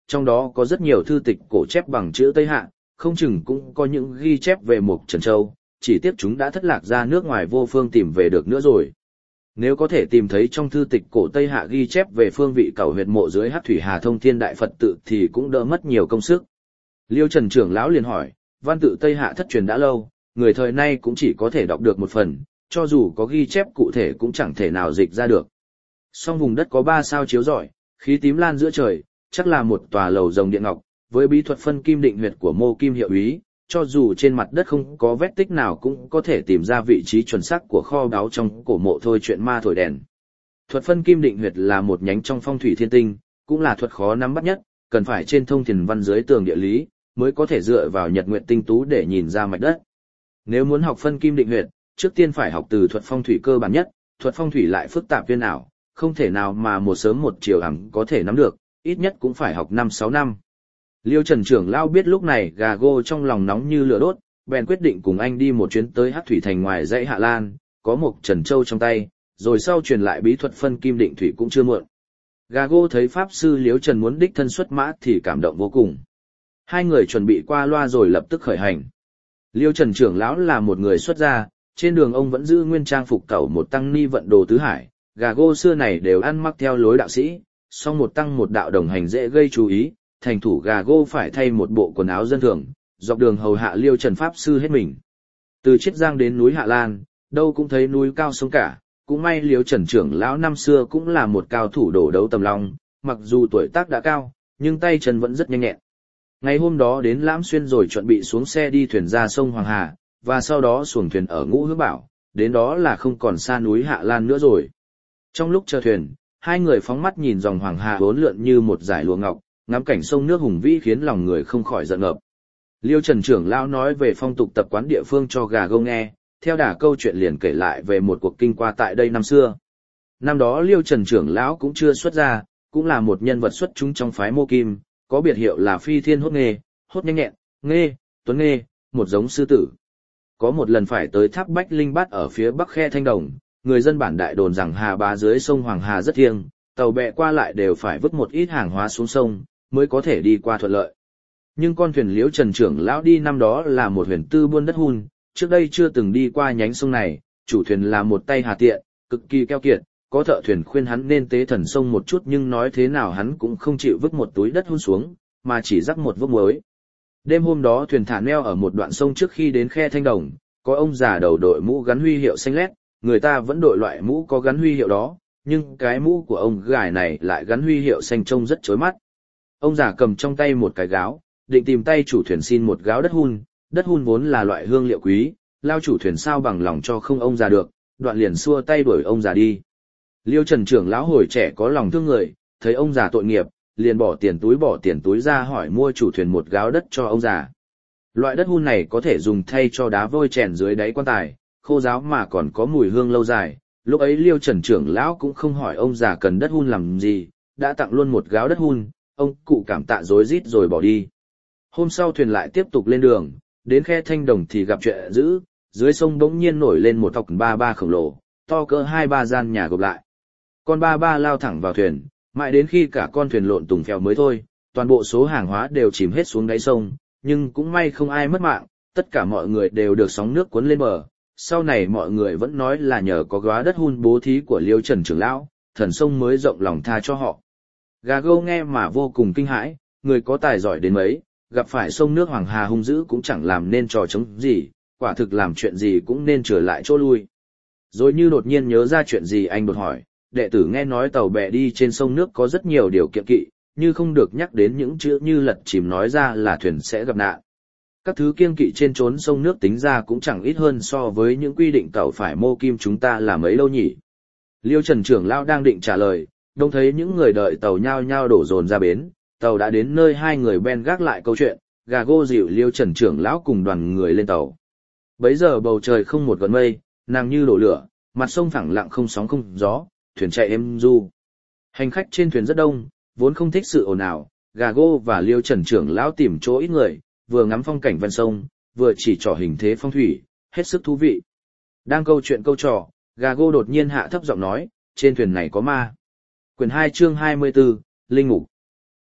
trong đó có rất nhiều thư tịch cổ chép bằng chữ Tây Hạ, không chừng cũng có những ghi chép về Mục Trần Châu, chỉ tiếc chúng đã thất lạc ra nước ngoài vô phương tìm về được nữa rồi. Nếu có thể tìm thấy trong thư tịch cổ Tây Hạ ghi chép về phương vị cầu huyệt mộ dưới Hắc Thủy Hà Thông Thiên Đại Phật tự thì cũng đỡ mất nhiều công sức. Liêu Trần trưởng lão liền hỏi, văn tự Tây Hạ thất truyền đã lâu, người thời nay cũng chỉ có thể đọc được một phần, cho dù có ghi chép cụ thể cũng chẳng thể nào dịch ra được. Song vùng đất có 3 sao chiếu rọi, khí tím lan giữa trời, chắc là một tòa lầu rồng điện ngọc, với bí thuật phân kim định huyệt của Mô Kim hiệu úy, cho dù trên mặt đất không có vết tích nào cũng có thể tìm ra vị trí chuẩn xác của kho báu trong cổ mộ thôi chuyện ma thổi đèn. Thuật phân kim định huyệt là một nhánh trong phong thủy thiên tinh, cũng là thuật khó nắm bắt nhất, cần phải trên thông thiền văn dưới tường địa lý, mới có thể dựa vào nhật nguyện tinh tú để nhìn ra mạch đất. Nếu muốn học phân kim định huyệt, trước tiên phải học từ thuật phong thủy cơ bản nhất, thuật phong thủy lại phức tạp viên ảo, không thể nào mà một sớm một chiều hẳn có thể nắm được, ít nhất cũng phải học 5-6 năm. Liêu Trần trưởng lão biết lúc này gà gô trong lòng nóng như lửa đốt, bèn quyết định cùng anh đi một chuyến tới Hắc Thủy Thành ngoài dãy Hạ Lan, có một Trần Châu trong tay, rồi sau truyền lại bí thuật phân kim định thủy cũng chưa muộn. Gà gô thấy pháp sư Liêu Trần muốn đích thân xuất mã thì cảm động vô cùng. Hai người chuẩn bị qua loa rồi lập tức khởi hành. Liêu Trần trưởng lão là một người xuất gia, trên đường ông vẫn giữ nguyên trang phục cẩu một tăng ni vận đồ tứ hải, gà gô xưa này đều ăn mặc theo lối đạo sĩ, song một tăng một đạo đồng hành dễ gây chú ý, thành thủ gà gô phải thay một bộ quần áo dân thường, dọc đường hầu hạ Liêu Trần pháp sư hết mình. Từ Chiết Giang đến núi Hạ Lan, đâu cũng thấy núi cao sông cả, cũng may Liêu Trần trưởng lão năm xưa cũng là một cao thủ đổ đấu tầm long, mặc dù tuổi tác đã cao, nhưng tay chân vẫn rất nhanh nhẹn. Ngày hôm đó đến Lãm Xuyên rồi chuẩn bị xuống xe đi thuyền ra sông Hoàng Hà, và sau đó xuồng thuyền ở Ngũ Hướng Bảo, đến đó là không còn xa núi Hạ Lan nữa rồi. Trong lúc chờ thuyền, hai người phóng mắt nhìn dòng Hoàng Hà uốn lượn như một dải lụa ngọc, ngắm cảnh sông nước hùng vĩ khiến lòng người không khỏi giận ngợp. Liêu Trần trưởng lão nói về phong tục tập quán địa phương cho gà gô nghe, theo đà câu chuyện liền kể lại về một cuộc kinh qua tại đây năm xưa. Năm đó Liêu Trần trưởng lão cũng chưa xuất gia, cũng là một nhân vật xuất chúng trong phái Mô Kim, có biệt hiệu là Phi Thiên Hốt Nghê, hốt nhanh nhẹn, nghê, tuấn nghê, một giống sư tử. Có một lần phải tới tháp Bách Linh Bát ở phía bắc khe Thanh Đồng, người dân bản đại đồn rằng Hà Bá dưới sông Hoàng Hà rất thiêng, tàu bè qua lại đều phải vứt một ít hàng hóa xuống sông, mới có thể đi qua thuận lợi. Nhưng con thuyền Liễu Trần trưởng lão đi năm đó là một huyền tư buôn đất hun, trước đây chưa từng đi qua nhánh sông này, chủ thuyền là một tay hà tiện, cực kỳ keo kiệt, có thợ thuyền khuyên hắn nên tế thần sông một chút nhưng nói thế nào hắn cũng không chịu vứt một túi đất hun xuống, mà chỉ rắc một vốc muối. Đêm hôm đó thuyền thả neo ở một đoạn sông trước khi đến khe Thanh Đồng, có ông già đầu đội mũ gắn huy hiệu xanh lét, người ta vẫn đội loại mũ có gắn huy hiệu đó, nhưng cái mũ của ông gài này lại gắn huy hiệu xanh trông rất chói mắt. Ông già cầm trong tay một cái gáo, định tìm tay chủ thuyền xin một gáo đất hun vốn là loại hương liệu quý, lao chủ thuyền sao bằng lòng cho không ông già được, đoạn liền xua tay đuổi ông già đi. Liêu Trần trưởng lão hồi trẻ có lòng thương người, thấy ông già tội nghiệp, liền bỏ tiền túi ra hỏi mua chủ thuyền một gáo đất cho ông già. Loại đất hun này có thể dùng thay cho đá vôi chèn dưới đáy quan tài, khô ráo mà còn có mùi hương lâu dài. Lúc ấy Liêu Trần trưởng lão cũng không hỏi ông già cần đất hun làm gì, đã tặng luôn một gáo đất hun, ông cụ cảm tạ rối rít rồi bỏ đi. Hôm sau thuyền lại tiếp tục lên đường, đến khe Thanh Đồng thì gặp chuyện dữ, dưới sông bỗng nhiên nổi lên một tộc ba ba khổng lồ, to cỡ 2-3 gian nhà gộp lại. Con ba ba lao thẳng vào thuyền, mãi đến khi cả con thuyền lộn tùng phèo mới thôi, toàn bộ số hàng hóa đều chìm hết xuống đáy sông, nhưng cũng may không ai mất mạng, tất cả mọi người đều được sóng nước cuốn lên bờ. Sau này mọi người vẫn nói là nhờ có góa đất hun bố thí của Liêu Trần trưởng lão, thần sông mới rộng lòng tha cho họ. Gà gâu nghe mà vô cùng kinh hãi, người có tài giỏi đến mấy, gặp phải sông nước Hoàng Hà hung dữ cũng chẳng làm nên trò chống gì, quả thực làm chuyện gì cũng nên trở lại chỗ lui. Rồi như đột nhiên nhớ ra chuyện gì anh đột hỏi, đệ tử nghe nói tàu bè đi trên sông nước có rất nhiều điều kiện kỵ, như không được nhắc đến những chữ như lật chìm nói ra là thuyền sẽ gặp nạn. Các thứ kiêng kỵ trên trốn sông nước tính ra cũng chẳng ít hơn so với những quy định tàu phải Mô Kim chúng ta là mấy lâu nhỉ. Liêu Trần trưởng lão đang định trả lời, đông thấy những người đợi tàu nhao nhao đổ dồn ra bến, tàu đã đến nơi hai người ben gác lại câu chuyện, gà gô dịu Liêu Trần trưởng lão cùng đoàn người lên tàu. Bấy giờ bầu trời không một gợn mây, nàng như đổ lửa, mặt sông phẳng lặng không sóng không gió, thuyền chạy êm du. Hành khách trên thuyền rất đông, vốn không thích sự ồn ào, gà gô và Liêu Trần trưởng lão tìm chỗ ít người, vừa ngắm phong cảnh ven sông, vừa chỉ trỏ hình thế phong thủy, hết sức thú vị. Đang câu chuyện câu trò, gà gô đột nhiên hạ thấp giọng nói, trên thuyền này có ma. Quyển 2 chương 24, Linh Ngục.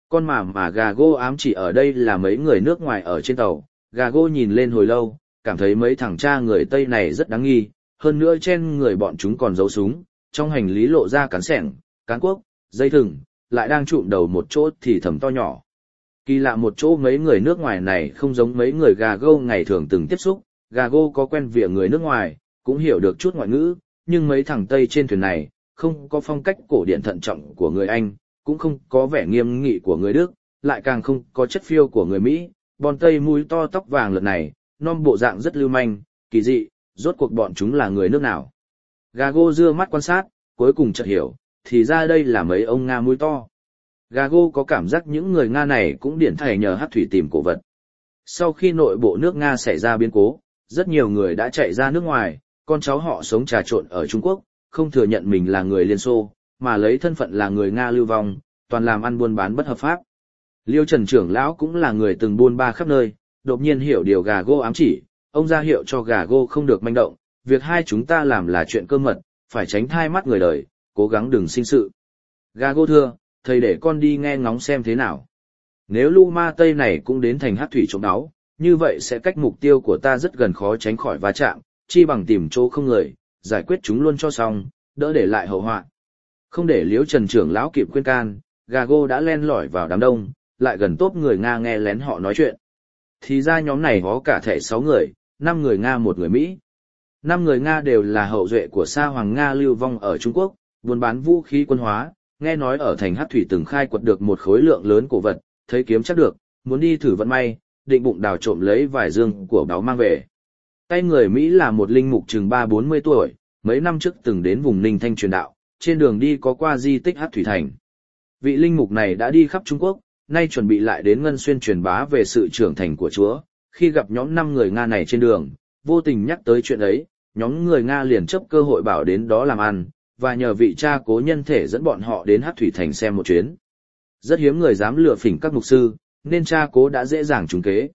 Con mà Gago ám chỉ ở đây là mấy người nước ngoài ở trên tàu, Gago nhìn lên hồi lâu, cảm thấy mấy thằng cha người Tây này rất đáng nghi, hơn nữa trên người bọn chúng còn giấu súng, trong hành lý lộ ra cán sẻng, cán cuốc, dây thừng, lại đang trụm đầu một chỗ thì thầm to nhỏ. Kỳ lạ một chỗ mấy người nước ngoài này không giống mấy người Gago ngày thường từng tiếp xúc, Gago có quen việc người nước ngoài, cũng hiểu được chút ngoại ngữ, nhưng mấy thằng Tây trên thuyền này, không có phong cách cổ điển thận trọng của người Anh, cũng không có vẻ nghiêm nghị của người Đức, lại càng không có chất phiêu của người Mỹ, bọn Tây mũi to tóc vàng lợn này, non bộ dạng rất lưu manh, kỳ dị, rốt cuộc bọn chúng là người nước nào. Gago dưa mắt quan sát, cuối cùng chợt hiểu, thì ra đây là mấy ông Nga mũi to. Gago có cảm giác những người Nga này cũng điển thảy nhờ hát thủy tìm cổ vật. Sau khi nội bộ nước Nga xảy ra biến cố, rất nhiều người đã chạy ra nước ngoài, con cháu họ sống trà trộn ở Trung Quốc, không thừa nhận mình là người Liên Xô, mà lấy thân phận là người Nga lưu vong, toàn làm ăn buôn bán bất hợp pháp. Liêu Trần trưởng lão cũng là người từng buôn ba khắp nơi, đột nhiên hiểu điều Gago ám chỉ, ông ra hiệu cho Gago không được manh động, việc hai chúng ta làm là chuyện cơ mật, phải tránh thai mắt người đời, cố gắng đừng sinh sự. Gago thưa, thầy để con đi nghe ngóng xem thế nào. Nếu Lu Ma Tây này cũng đến thành hát thủy trộm đáo, như vậy sẽ cách mục tiêu của ta rất gần, khó tránh khỏi va chạm, chi bằng tìm chỗ không người, giải quyết chúng luôn cho xong, đỡ để lại hậu họa. Không để Liễu Trần trưởng lão kịp khuyên can, Gago đã len lỏi vào đám đông, lại gần tốp người Nga nghe lén họ nói chuyện. Thì ra nhóm này có cả thảy 6 người, 5 người Nga 1 người Mỹ. 5 người Nga đều là hậu duệ của Sa Hoàng Nga lưu vong ở Trung Quốc, buôn bán vũ khí quân hóa, nghe nói ở thành hát thủy từng khai quật được một khối lượng lớn cổ vật, thấy kiếm chắc được, muốn đi thử vận may, định bụng đào trộm lấy vài dương của báo mang về. Tay người Mỹ là một linh mục chừng 30-40 tuổi, mấy năm trước từng đến vùng Ninh Thanh truyền đạo, trên đường đi có qua di tích hát thủy thành. Vị linh mục này đã đi khắp Trung Quốc, nay chuẩn bị lại đến Ngân Xuyên truyền bá về sự trưởng thành của Chúa. Khi gặp nhóm 5 người Nga này trên đường, vô tình nhắc tới chuyện ấy, nhóm người Nga liền chấp cơ hội bảo đến đó làm ăn, và nhờ vị cha cố nhân thể dẫn bọn họ đến hát thủy thành xem một chuyến. Rất hiếm người dám lừa phỉnh các mục sư, nên cha cố đã dễ dàng trúng kế.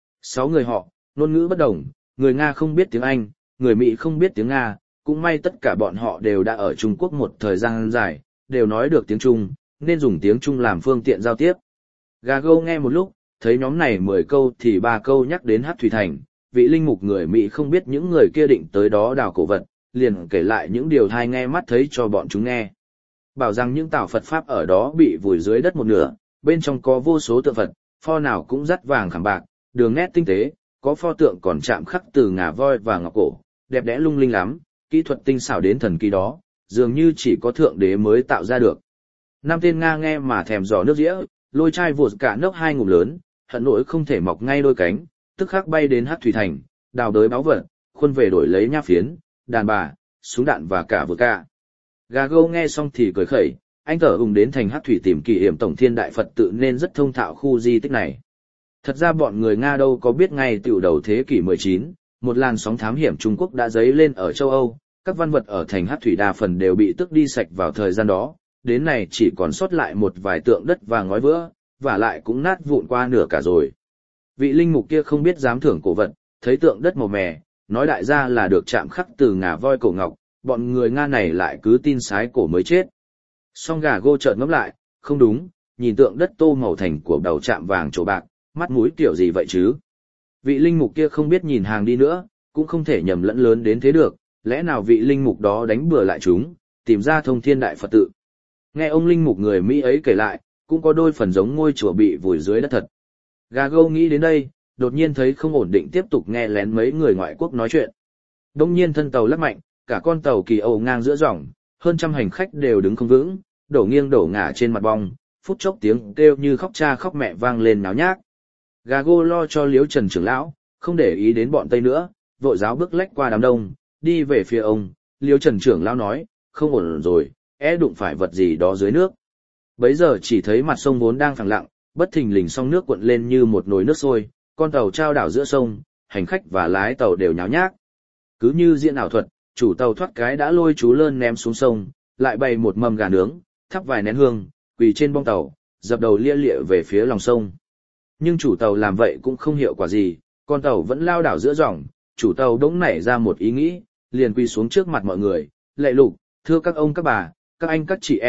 6 người họ, ngôn ngữ bất đồng, người Nga không biết tiếng Anh, người Mỹ không biết tiếng Nga, cũng may tất cả bọn họ đều đã ở Trung Quốc một thời gian dài, đều nói được tiếng Trung, nên dùng tiếng Trung làm phương tiện giao tiếp. Gago nghe một lúc, thấy nhóm này 10 câu thì 3 câu nhắc đến hát thủy thành, vị linh mục người Mỹ không biết những người kia định tới đó đào cổ vật, liền kể lại những điều tai nghe mắt thấy cho bọn chúng nghe. Bảo rằng những tảo Phật Pháp ở đó bị vùi dưới đất một nửa, bên trong có vô số tượng Phật, pho nào cũng dắt vàng khảm bạc, đường nét tinh tế, có pho tượng còn chạm khắc từ ngà voi và ngọc cổ, đẹp đẽ lung linh lắm, kỹ thuật tinh xảo đến thần kỳ đó, dường như chỉ có thượng đế mới tạo ra được. 5 tên Nga nghe mà thèm giò nước dĩa, lôi chai vụt cả nốc 2 ngụm lớn, hận nỗi không thể mọc ngay đôi cánh, tức khắc bay đến hát thủy thành, đào đới báu vật, khuôn về đổi lấy nha phiến, đàn bà, súng đạn và cả vượt cả. Gago nghe xong thì cười khẩy, anh tở hùng đến thành hát thủy tìm kỷ hiểm tổng thiên đại Phật tự nên rất thông thạo khu di tích này. Thật ra bọn người Nga đâu có biết ngay từ đầu thế kỷ 19, một làn sóng thám hiểm Trung Quốc đã dấy lên ở châu Âu, các văn vật ở thành hát thủy đa phần đều bị tước đi sạch vào thời gian đó, đến này chỉ còn sót lại một vài tượng đất và ngói vữa, và lại cũng nát vụn qua nửa cả rồi. Vị linh mục kia không biết dám thưởng cổ vật, thấy tượng đất màu mè, nói đại gia là được chạm khắc từ ngà voi cổ ngọc, bọn người Nga này lại cứ tin sái cổ mới chết. Song Gago chợt ngẫm lại, không đúng, nhìn tượng đất tô màu thành của đầu chạm vàng trổ bạc, mắt mũi kiểu gì vậy chứ? Vị linh mục kia không biết nhìn hàng đi nữa, cũng không thể nhầm lẫn lớn đến thế được, lẽ nào vị linh mục đó đánh bừa lại chúng, tìm ra thông thiên đại Phật tự. Nghe ông linh mục người Mỹ ấy kể lại, cũng có đôi phần giống ngôi chùa bị vùi dưới đất thật. Gago nghĩ đến đây, đột nhiên thấy không ổn định tiếp tục nghe lén mấy người ngoại quốc nói chuyện. Đông nhiên thân tàu lắc mạnh, cả con tàu kỳ ầu ngang giữa dòng, hơn trăm hành khách đều đứng không vững, đổ nghiêng đổ ngả trên mặt bong, phút chốc tiếng kêu như khóc cha khóc mẹ vang lên náo nhác. Gago lo cho Liễu Trần trưởng lão, không để ý đến bọn Tây nữa, vội giáo bước lách qua đám đông, đi về phía ông. Liễu Trần trưởng lão nói, không ổn rồi, đụng phải vật gì đó dưới nước. Bấy giờ chỉ thấy mặt sông vốn đang phẳng lặng, bất thình lình sóng nước cuộn lên như một nồi nước sôi, con tàu trao đảo giữa sông, hành khách và lái tàu đều nháo nhác. Cứ như diễn ảo thuật, chủ tàu thoát cái đã lôi chú lơn ném xuống sông, lại bày một mâm gà nướng, thắp vài nén hương, quỳ trên bong tàu, dập đầu lia lịa về phía lòng sông. Nhưng chủ tàu làm vậy cũng không hiệu quả gì, con tàu vẫn lao đảo giữa dòng, chủ tàu đống nảy ra một ý nghĩ, liền quỳ xuống trước mặt mọi người, lạy lục, thưa các ông các bà, các anh các chị em,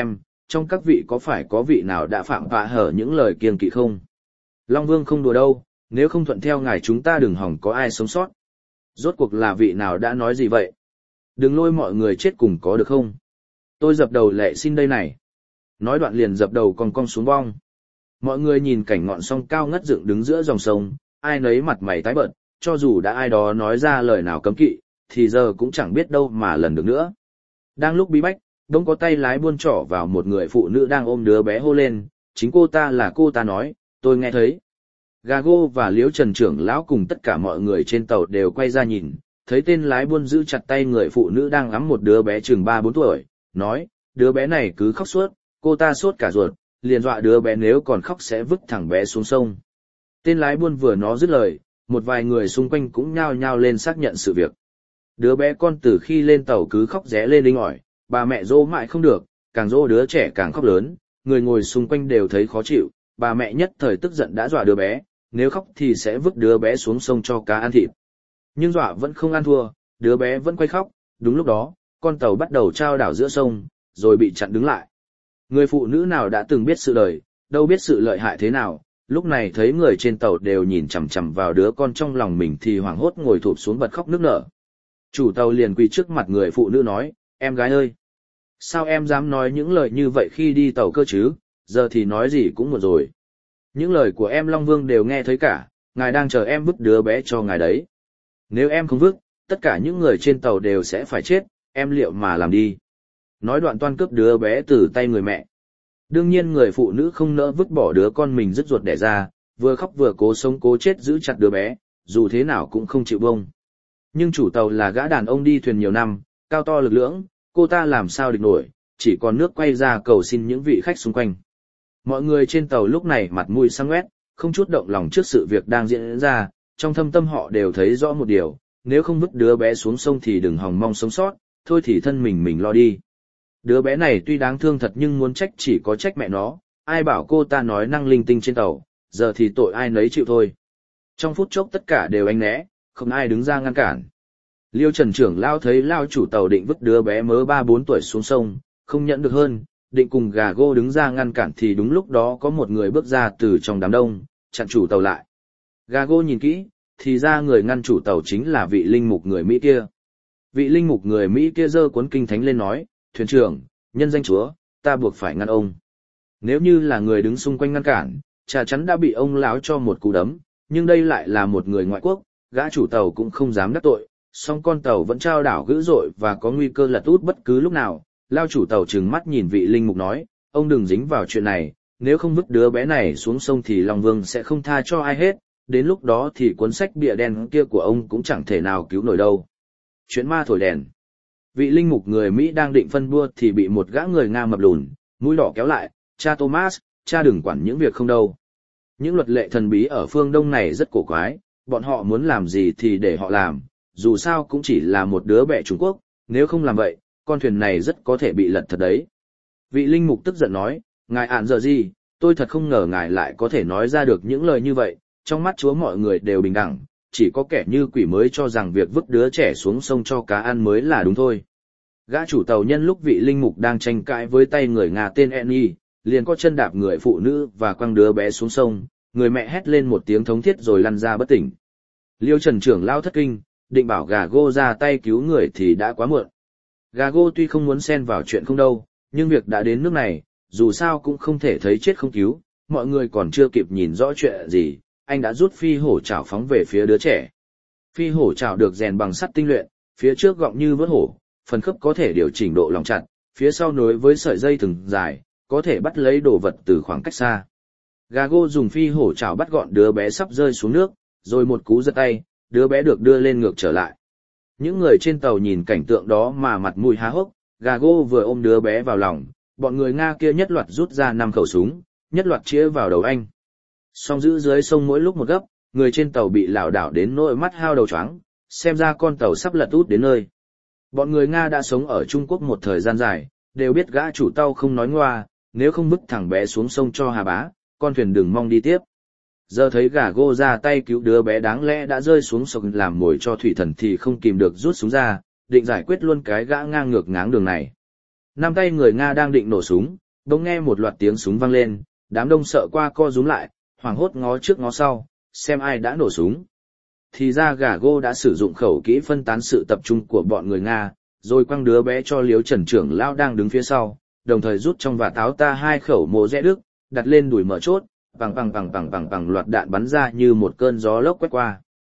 trong các vị có phải có vị nào đã phạm vạ hở những lời kiêng kỵ không? Long Vương không đùa đâu, nếu không thuận theo ngài chúng ta đừng hỏng có ai sống sót. Rốt cuộc là vị nào đã nói gì vậy? Đừng lôi mọi người chết cùng có được không? Tôi dập đầu lệ xin đây này. Nói đoạn liền dập đầu cong cong xuống vong. Mọi người nhìn cảnh ngọn sông cao ngất dựng đứng giữa dòng sông, ai nấy mặt mày tái bợt, cho dù đã ai đó nói ra lời nào cấm kỵ, thì giờ cũng chẳng biết đâu mà lần được nữa. Đang lúc bí bách, đống có tay lái buôn trỏ vào một người phụ nữ đang ôm đứa bé hô lên, chính cô ta là cô ta nói, tôi nghe thấy. Gago và Liễu Trần trưởng lão cùng tất cả mọi người trên tàu đều quay ra nhìn, thấy tên lái buôn giữ chặt tay người phụ nữ đang ẵm một đứa bé chừng 3-4 tuổi, nói, đứa bé này cứ khóc suốt, cô ta sốt cả ruột, liền dọa đứa bé nếu còn khóc sẽ vứt thẳng bé xuống sông. Tên lái buôn vừa nói dứt lời, một vài người xung quanh cũng nhao nhao lên xác nhận sự việc. Đứa bé con từ khi lên tàu cứ khóc ré lên đinh ỏi, bà mẹ dỗ mãi không được, càng dỗ đứa trẻ càng khóc lớn, người ngồi xung quanh đều thấy khó chịu, bà mẹ nhất thời tức giận đã dọa đứa bé, nếu khóc thì sẽ vứt đứa bé xuống sông cho cá ăn thịt. Nhưng dọa vẫn không ăn thua, đứa bé vẫn quay khóc, đúng lúc đó, con tàu bắt đầu chao đảo giữa sông, rồi bị chặn đứng lại. Người phụ nữ nào đã từng biết sự đời, đâu biết sự lợi hại thế nào, lúc này thấy người trên tàu đều nhìn chằm chằm vào đứa con trong lòng mình thì hoảng hốt ngồi thụp xuống bật khóc nức nở. Chủ tàu liền quỳ trước mặt người phụ nữ nói, em gái ơi! Sao em dám nói những lời như vậy khi đi tàu cơ chứ, giờ thì nói gì cũng muộn rồi. Những lời của em Long Vương đều nghe thấy cả, ngài đang chờ em vứt đứa bé cho ngài đấy. Nếu em không vứt, tất cả những người trên tàu đều sẽ phải chết, em liệu mà làm đi. Nói đoạn toan cướp đứa bé từ tay người mẹ. Đương nhiên người phụ nữ không nỡ vứt bỏ đứa con mình dứt ruột đẻ ra, vừa khóc vừa cố sống cố chết giữ chặt đứa bé, dù thế nào cũng không chịu bông. Nhưng chủ tàu là gã đàn ông đi thuyền nhiều năm, cao to lực lưỡng, cô ta làm sao địch nổi, chỉ còn nước quay ra cầu xin những vị khách xung quanh. Mọi người trên tàu lúc này mặt mũi sáng quét, không chút động lòng trước sự việc đang diễn ra, trong thâm tâm họ đều thấy rõ một điều, nếu không vứt đứa bé xuống sông thì đừng hòng mong sống sót, thôi thì thân mình lo đi. Đứa bé này tuy đáng thương thật nhưng muốn trách chỉ có trách mẹ nó, ai bảo cô ta nói năng linh tinh trên tàu, giờ thì tội ai nấy chịu thôi. Trong phút chốc tất cả đều anh né, không ai đứng ra ngăn cản. Liêu Trần trưởng lao thấy lao chủ tàu định vứt đứa bé mớ 3-4 tuổi xuống sông, không nhẫn được hơn, định cùng Gago đứng ra ngăn cản thì đúng lúc đó có một người bước ra từ trong đám đông, chặn chủ tàu lại. Gago nhìn kỹ, thì ra người ngăn chủ tàu chính là vị linh mục người Mỹ kia. Vị linh mục người Mỹ kia giơ cuốn kinh thánh lên nói, thuyền trưởng, nhân danh Chúa, ta buộc phải ngăn ông. Nếu như là người đứng xung quanh ngăn cản, chả chắn đã bị ông láo cho một cú đấm, nhưng đây lại là một người ngoại quốc, gã chủ tàu cũng không dám đắc tội, song con tàu vẫn trao đảo dữ dội và có nguy cơ lật út bất cứ lúc nào. Lao chủ tàu trừng mắt nhìn vị linh mục nói, ông đừng dính vào chuyện này, nếu không vứt đứa bé này xuống sông thì Long Vương sẽ không tha cho ai hết, đến lúc đó thì cuốn sách bìa đen kia của ông cũng chẳng thể nào cứu nổi đâu. Chuyện ma thổi đèn. Vị linh mục người Mỹ đang định phân bua thì bị một gã người Nga mập lùn, mũi đỏ kéo lại, cha Thomas, cha đừng quản những việc không đâu. Những luật lệ thần bí ở phương Đông này rất cổ quái, bọn họ muốn làm gì thì để họ làm, dù sao cũng chỉ là một đứa bé Trung Quốc, nếu không làm vậy, con thuyền này rất có thể bị lật thật đấy. Vị linh mục tức giận nói, ngài ạn giờ gì, tôi thật không ngờ ngài lại có thể nói ra được những lời như vậy, trong mắt Chúa mọi người đều bình đẳng, chỉ có kẻ như quỷ mới cho rằng việc vứt đứa trẻ xuống sông cho cá ăn mới là đúng thôi. Gã chủ tàu nhân lúc vị linh mục đang tranh cãi với tay người Nga tên Annie, liền có chân đạp người phụ nữ và quăng đứa bé xuống sông, người mẹ hét lên một tiếng thống thiết rồi lăn ra bất tỉnh. Liêu Trần trưởng lao thất kinh, định bảo Gago ra tay cứu người thì đã quá muộn. Gago tuy không muốn xen vào chuyện không đâu, nhưng việc đã đến nước này, dù sao cũng không thể thấy chết không cứu, mọi người còn chưa kịp nhìn rõ chuyện gì, anh đã rút phi hổ chảo phóng về phía đứa trẻ. Phi hổ chảo được rèn bằng sắt tinh luyện, phía trước gọng như vớt hổ, phần khớp có thể điều chỉnh độ lòng chặt, phía sau nối với sợi dây thừng dài, có thể bắt lấy đồ vật từ khoảng cách xa. Gago dùng phi hổ chảo bắt gọn đứa bé sắp rơi xuống nước, rồi một cú giật tay, đứa bé được đưa lên ngược trở lại. Những người trên tàu nhìn cảnh tượng đó mà mặt mũi há hốc, Gago vừa ôm đứa bé vào lòng, bọn người Nga kia nhất loạt rút ra 5 khẩu súng, nhất loạt chĩa vào đầu anh. Song giữ dưới sông mỗi lúc một gấp, người trên tàu bị lảo đảo đến nỗi mắt hao đầu choáng, xem ra con tàu sắp lật út đến nơi. Bọn người Nga đã sống ở Trung Quốc một thời gian dài, đều biết gã chủ tàu không nói ngoa, nếu không vứt thằng bé xuống sông cho hà bá, con thuyền đừng mong đi tiếp. Giờ thấy Gago ra tay cứu đứa bé đáng lẽ đã rơi xuống sông làm mồi cho thủy thần thì không kìm được rút súng ra, định giải quyết luôn cái gã ngang ngược ngáng đường này. Năm tay người Nga đang định nổ súng, Đông nghe một loạt tiếng súng vang lên, đám đông sợ qua co rúm lại, hoảng hốt ngó trước ngó sau, xem ai đã nổ súng. Thì ra Gago đã sử dụng khẩu kỹ phân tán sự tập trung của bọn người Nga, rồi quăng đứa bé cho Liếu Trần trưởng lão đang đứng phía sau, đồng thời rút trong vạt áo ta 2 khẩu mồ rẽ đức, đặt lên đùi mở chốt, bằng loạt đạn bắn ra như một cơn gió lốc quét qua.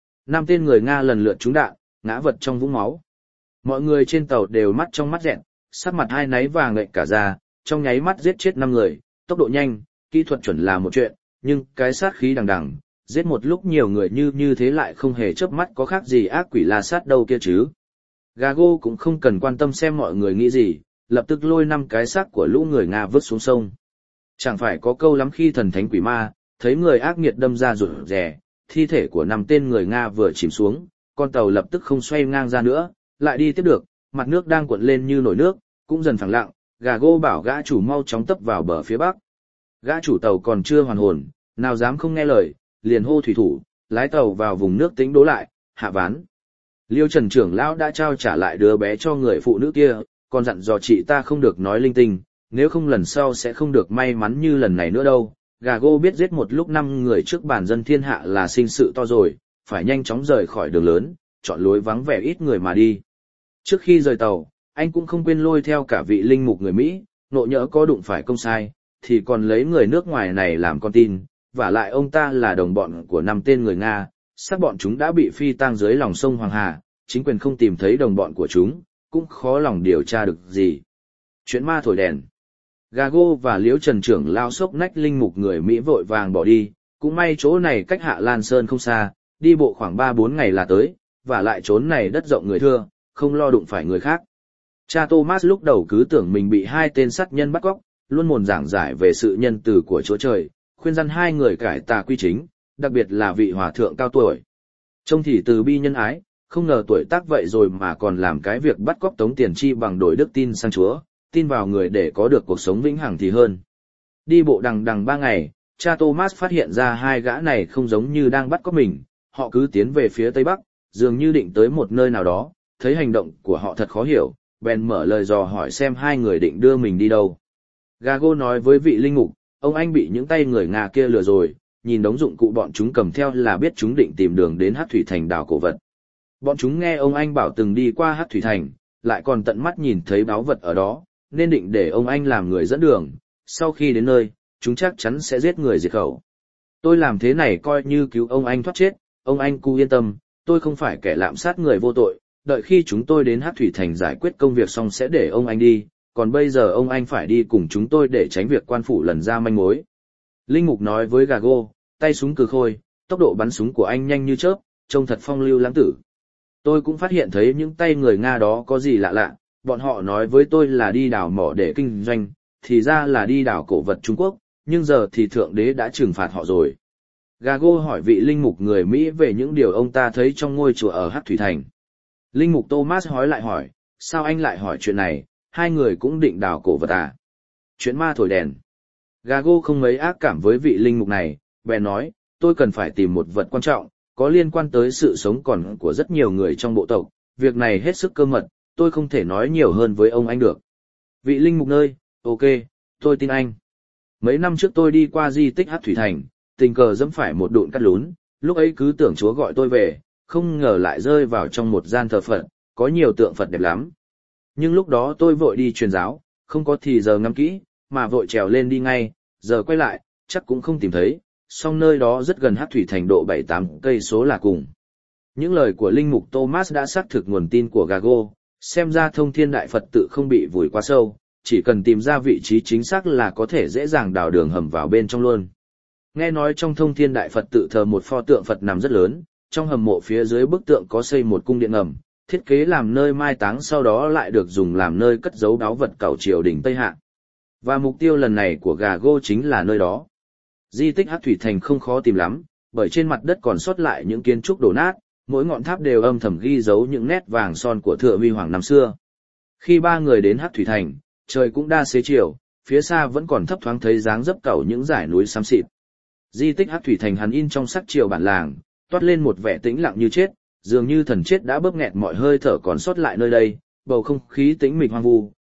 5 tên người Nga lần lượt trúng đạn, ngã vật trong vũng máu. Mọi người trên tàu đều mắt trong mắt dẹn, sắc mặt hai náy vàng ngậy cả ra, trong nháy mắt giết chết 5 người, tốc độ nhanh, kỹ thuật chuẩn là một chuyện, nhưng cái sát khí đằng đằng, giết một lúc nhiều người như thế lại không hề chớp mắt có khác gì ác quỷ la sát đâu kia chứ. Gago cũng không cần quan tâm xem mọi người nghĩ gì, lập tức lôi 5 cái xác của lũ người Nga vứt xuống sông. Chẳng phải có câu lắm khi thần thánh quỷ ma, thấy người ác nghiệt đâm ra rụt rè, thi thể của 5 tên người Nga vừa chìm xuống, con tàu lập tức không xoay ngang ra nữa, lại đi tiếp được, mặt nước đang cuộn lên như nổi nước, cũng dần phẳng lặng, Gago bảo gã chủ mau chóng tấp vào bờ phía bắc. Gã chủ tàu còn chưa hoàn hồn, nào dám không nghe lời, liền hô thủy thủ, lái tàu vào vùng nước tĩnh đố lại, hạ ván. Liêu Trần trưởng lão đã trao trả lại đứa bé cho người phụ nữ kia, còn dặn dò chị ta không được nói linh tinh, nếu không lần sau sẽ không được may mắn như lần này nữa đâu. Gago biết giết một lúc 5 người trước bản dân thiên hạ là sinh sự to rồi, phải nhanh chóng rời khỏi đường lớn, chọn lối vắng vẻ ít người mà đi. Trước khi rời tàu, anh cũng không quên lôi theo cả vị linh mục người Mỹ, nộ nhỡ có đụng phải công sai, thì còn lấy người nước ngoài này làm con tin, và lại ông ta là đồng bọn của 5 tên người Nga, xác bọn chúng đã bị phi tang dưới lòng sông Hoàng Hà, chính quyền không tìm thấy đồng bọn của chúng, cũng khó lòng điều tra được gì. Chuyện ma thổi đèn. Gago và Liễu Trần trưởng lao sốc nách linh mục người Mỹ vội vàng bỏ đi, cũng may chỗ này cách Hạ Lan Sơn không xa, đi bộ khoảng 3-4 ngày là tới, và lại chốn này đất rộng người thưa, không lo đụng phải người khác. Cha Thomas lúc đầu cứ tưởng mình bị 2 tên sát nhân bắt cóc, luôn mồm giảng giải về sự nhân từ của Chúa Trời, khuyên răn 2 người cải tà quy chính, đặc biệt là vị hòa thượng cao tuổi. Trông thì từ bi nhân ái, không ngờ tuổi tác vậy rồi mà còn làm cái việc bắt cóc tống tiền chi bằng đổi đức tin sang Chúa, tin vào người để có được cuộc sống vĩnh hằng thì hơn. Đi bộ đằng 3 ngày, cha Thomas phát hiện ra 2 gã này không giống như đang bắt cóc mình, họ cứ tiến về phía tây bắc, dường như định tới một nơi nào đó, thấy hành động của họ thật khó hiểu, bèn mở lời dò hỏi xem 2 người định đưa mình đi đâu. Gago nói với vị linh mục, ông anh bị những tay người Nga kia lừa rồi, nhìn đống dụng cụ bọn chúng cầm theo là biết chúng định tìm đường đến Hắc Thủy Thành đào cổ vật. Bọn chúng nghe ông anh bảo từng đi qua Hắc Thủy Thành, lại còn tận mắt nhìn thấy báu vật ở đó, nên định để ông anh làm người dẫn đường, sau khi đến nơi, chúng chắc chắn sẽ giết người diệt khẩu. Tôi làm thế này coi như cứu ông anh thoát chết, ông anh cứ yên tâm, tôi không phải kẻ lạm sát người vô tội, đợi khi chúng tôi đến Hắc Thủy Thành giải quyết công việc xong sẽ để ông anh đi, còn bây giờ ông anh phải đi cùng chúng tôi để tránh việc quan phủ lần ra manh mối. Linh mục nói với Gago, tay súng cừ khôi, tốc độ bắn súng của anh nhanh như chớp, trông thật phong lưu lãng tử. Tôi cũng phát hiện thấy những tay người Nga đó có gì lạ lạ, bọn họ nói với tôi là đi đào mỏ để kinh doanh, thì ra là đi đào cổ vật Trung Quốc, nhưng giờ thì Thượng Đế đã trừng phạt họ rồi. Gago hỏi vị linh mục người Mỹ về những điều ông ta thấy trong ngôi chùa ở Hắc Thủy Thành. Linh mục Thomas hỏi, sao anh lại hỏi chuyện này, 2 người cũng định đào cổ vật à? Chuyện ma thổi đèn. Gago không mấy ác cảm với vị linh mục này, bèn nói, tôi cần phải tìm một vật quan trọng, có liên quan tới sự sống còn của rất nhiều người trong bộ tộc, việc này hết sức cơ mật, tôi không thể nói nhiều hơn với ông anh được. Vị linh mục nơi, ok, tôi tin anh. Mấy năm trước tôi đi qua di tích Hắc Thủy Thành, tình cờ dẫm phải một đụn cát lún, lúc ấy cứ tưởng Chúa gọi tôi về, không ngờ lại rơi vào trong một gian thờ Phật, có nhiều tượng Phật đẹp lắm. Nhưng lúc đó tôi vội đi truyền giáo, không có thì giờ ngắm kỹ, mà vội trèo lên đi ngay, giờ quay lại, chắc cũng không tìm thấy, song nơi đó rất gần Hắc Thủy Thành độ 7-8 cây số là cùng. Những lời của linh mục Thomas đã xác thực nguồn tin của Gago, xem ra Thông Thiên Đại Phật tự không bị vùi quá sâu, chỉ cần tìm ra vị trí chính xác là có thể dễ dàng đào đường hầm vào bên trong luôn. Nghe nói trong Thông Thiên Đại Phật tự thờ một pho tượng Phật nằm rất lớn, trong hầm mộ phía dưới bức tượng có xây một cung điện ngầm, thiết kế làm nơi mai táng sau đó lại được dùng làm nơi cất giấu báu vật cẩu triều đình Tây Hạ. Và mục tiêu lần này của Gago chính là nơi đó. Di tích Hắc Thủy Thành không khó tìm lắm, bởi trên mặt đất còn sót lại những kiến trúc đổ nát, mỗi ngọn tháp đều âm thầm ghi dấu những nét vàng son của Thượng Huy Hoàng năm xưa. Khi 3 người đến Hắc Thủy Thành, trời cũng đa xế chiều, phía xa vẫn còn thấp thoáng thấy dáng dấp cẩu những dải núi xám xịt. Di tích Hắc Thủy Thành hằn in trong sắc chiều bản làng, toát lên một vẻ tĩnh lặng như chết, dường như thần chết đã bóp nghẹt mọi hơi thở còn sót lại nơi đây, bầu không khí tĩnh mịch hoang vu,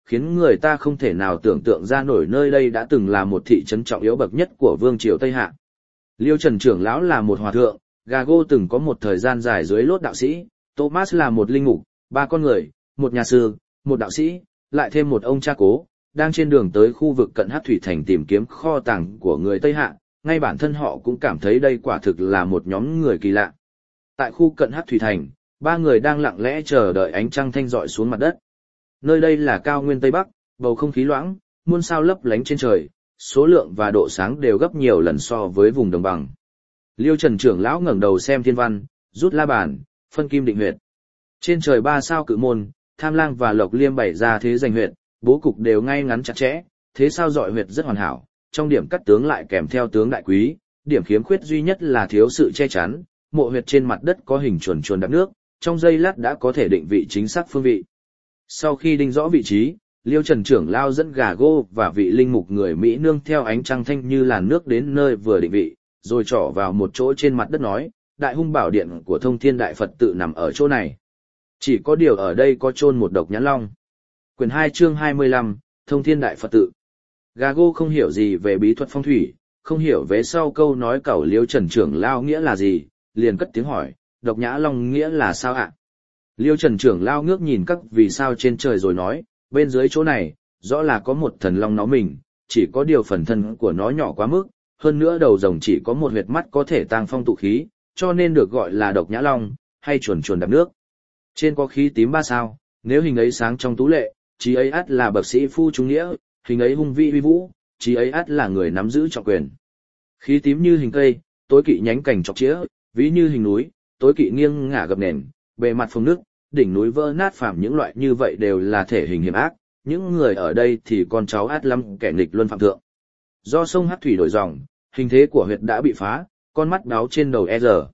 khiến người ta không thể nào tưởng tượng ra nổi nơi đây đã từng là một thị trấn trọng yếu bậc nhất của vương triều Tây Hạ. Liêu Trần trưởng lão là một hòa thượng, Gago từng có một thời gian dài dưới lốt đạo sĩ, Thomas là một linh mục, ba con người, một nhà sư, một đạo sĩ, lại thêm một ông cha cố, đang trên đường tới khu vực cận Hắc Thủy Thành tìm kiếm kho tàng của người Tây Hạ, ngay bản thân họ cũng cảm thấy đây quả thực là một nhóm người kỳ lạ. Tại khu cận Hắc Thủy Thành, ba người đang lặng lẽ chờ đợi ánh trăng thanh rọi xuống mặt đất. Nơi đây là cao nguyên Tây Bắc, bầu không khí loãng, muôn sao lấp lánh trên trời, số lượng và độ sáng đều gấp nhiều lần so với vùng đồng bằng. Liêu Trần trưởng lão ngẩng đầu xem thiên văn, rút la bàn, phân kim định huyệt. Trên trời ba sao cự môn, Tham Lang và Lộc Liêm bày ra thế giành huyệt, bố cục đều ngay ngắn chặt chẽ, thế sao dọi huyệt rất hoàn hảo, trong điểm cắt tướng lại kèm theo tướng đại quý, điểm khiếm khuyết duy nhất là thiếu sự che chắn, mộ huyệt trên mặt đất có hình chuồn chuồn đạp nước, trong giây lát đã có thể định vị chính xác phương vị. Sau khi định rõ vị trí, Liêu Trần trưởng lao dẫn Gago và vị linh mục người Mỹ nương theo ánh trăng thanh như làn nước đến nơi vừa định vị, rồi trỏ vào một chỗ trên mặt đất nói, Đại Hung Bảo Điện của Thông Thiên Đại Phật tự nằm ở chỗ này. Chỉ có điều ở đây có chôn một độc nhãn long. Quyển 2 chương 25, Thông Thiên Đại Phật tự. Gago không hiểu gì về bí thuật phong thủy, không hiểu vế sau câu nói cẩu Liêu Trần trưởng lao nghĩa là gì, liền cất tiếng hỏi, độc nhã long nghĩa là sao ạ? Liêu Trần trưởng lao ngước nhìn các vì sao trên trời rồi nói, bên dưới chỗ này, rõ là có một thần long nó mình, chỉ có điều phần thân của nó nhỏ quá mức, hơn nữa đầu rồng chỉ có một huyệt mắt có thể tang phong tụ khí, cho nên được gọi là độc nhã long, hay chuồn chuồn đạp nước. Trên có khí tím 3 sao, nếu hình ấy sáng trong tú lệ, chí ấy ắt là bậc sĩ phu trung nghĩa, hình ấy hung vĩ uy vũ, chí ấy ắt là người nắm giữ trọng quyền. Khí tím như hình cây, tối kỵ nhánh cành chọc chĩa, ví như hình núi, tối kỵ nghiêng ngả gập nền, bề mặt phồng nước, đỉnh núi vỡ nát phàm những loại như vậy đều là thể hình hiểm ác, những người ở đây thì con cháu át lắm kẻ nghịch luân phạm thượng. Do sông Hắc Thủy đổi dòng, hình thế của huyệt đã bị phá, con mắt đáo trên đầu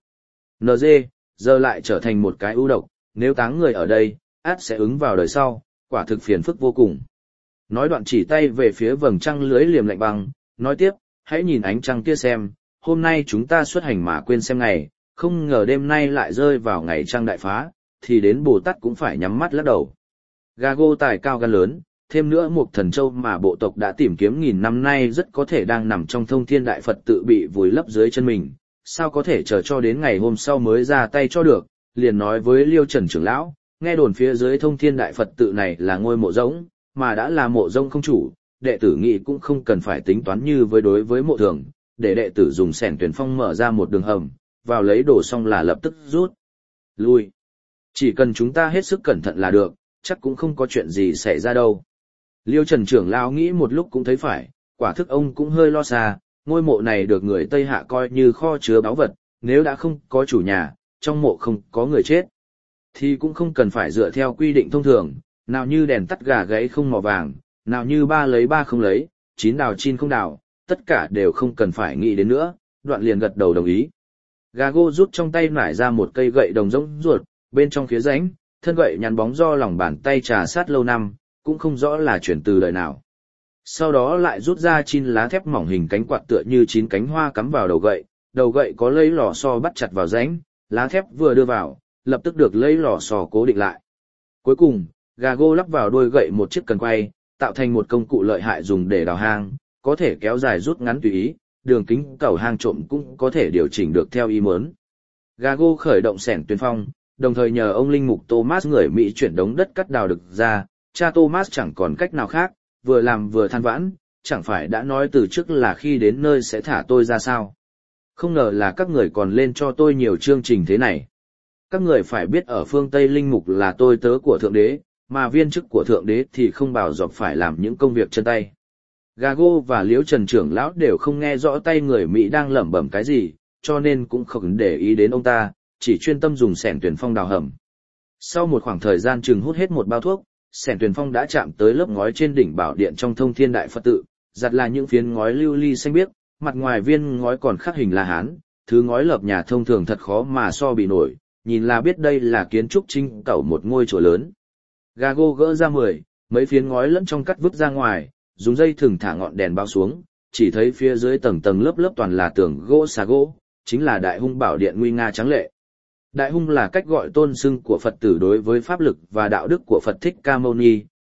NG giờ lại trở thành một cái ưu độc, nếu táng người ở đây, át sẽ ứng vào đời sau, quả thực phiền phức vô cùng. Nói đoạn chỉ tay về phía vầng trăng lưới liềm lạnh băng, nói tiếp, hãy nhìn ánh trăng kia xem, hôm nay chúng ta xuất hành mà quên xem ngày, không ngờ đêm nay lại rơi vào ngày trăng đại phá, thì đến Bồ Tát cũng phải nhắm mắt lắc đầu. Gago tài cao gan lớn, thêm nữa một thần châu mà bộ tộc đã tìm kiếm nghìn năm nay rất có thể đang nằm trong Thông Thiên Đại Phật tự bị vùi lấp dưới chân mình, sao có thể chờ cho đến ngày hôm sau mới ra tay cho được, liền nói với Liêu Trần trưởng lão, nghe đồn phía dưới Thông Thiên Đại Phật tự này là ngôi mộ rỗng, mà đã là mộ rỗng không chủ, đệ tử nghĩ cũng không cần phải tính toán như đối với mộ thường, để đệ tử dùng xẻng tuyển phong mở ra một đường hầm, vào lấy đồ xong là lập tức rút lui. Chỉ cần chúng ta hết sức cẩn thận là được, chắc cũng không có chuyện gì xảy ra đâu. Liêu Trần trưởng lão nghĩ một lúc cũng thấy phải, quả thức ông cũng hơi lo xa, ngôi mộ này được người Tây Hạ coi như kho chứa báu vật, nếu đã không có chủ nhà, trong mộ không có người chết, thì cũng không cần phải dựa theo quy định thông thường, nào như đèn tắt gà gáy không mỏ vàng, nào như 3 lấy 3 không lấy, 9 đào 9 không đào, tất cả đều không cần phải nghĩ đến nữa, đoạn liền gật đầu đồng ý. Gago rút trong tay nải ra một cây gậy đồng rỗng ruột, bên trong phía rãnh, thân gậy nhắn bóng do lòng bàn tay trà sát lâu năm, cũng không rõ là chuyển từ đời nào. Sau đó lại rút ra 9 lá thép mỏng hình cánh quạt tựa như 9 cánh hoa cắm vào đầu gậy có lấy lò xo bắt chặt vào rãnh, lá thép vừa đưa vào, lập tức được lấy lò xo cố định lại. Cuối cùng, Gago lắp vào đuôi gậy một chiếc cần quay, tạo thành một công cụ lợi hại dùng để đào hang, có thể kéo dài rút ngắn tùy ý, đường kính cầu hang trộm cũng có thể điều chỉnh được theo ý muốn. Gago khởi động xẻng tuyến phong, đồng thời nhờ ông linh mục Thomas người Mỹ chuyển đống đất cắt đào được ra, cha Thomas chẳng còn cách nào khác, vừa làm vừa than vãn, chẳng phải đã nói từ trước là khi đến nơi sẽ thả tôi ra sao. Không ngờ là các người còn lên cho tôi nhiều chương trình thế này. Các người phải biết ở phương Tây linh mục là tôi tớ của Thượng Đế, mà viên chức của Thượng Đế thì không bảo dọc phải làm những công việc chân tay. Gago và Liễu Trần trưởng lão đều không nghe rõ tay người Mỹ đang lẩm bẩm cái gì, cho nên cũng không để ý đến ông ta, chỉ chuyên tâm dùng xẻng tuyển phong đào hầm. Sau một khoảng thời gian chừng hút hết một bao thuốc, xẻng tuyển phong đã chạm tới lớp ngói trên đỉnh bảo điện trong Thông Thiên Đại Phật tự, giặt là những phiến ngói lưu ly xanh biếc, mặt ngoài viên ngói còn khắc hình La Hán, thứ ngói lợp nhà thông thường thật khó mà so bì nổi, nhìn là biết đây là kiến trúc chính cẩu một ngôi chùa lớn. Gago gỡ ra mấy phiến ngói lẫn trong cắt vứt ra ngoài, dùng dây thừng thả ngọn đèn bao xuống, chỉ thấy phía dưới tầng tầng lớp lớp toàn là tường gỗ xà gỗ, chính là Đại Hung Bảo Điện nguy nga tráng lệ. Đại Hung là cách gọi tôn xưng của Phật tử đối với pháp lực và đạo đức của Phật Thích Ca Mâu Ni,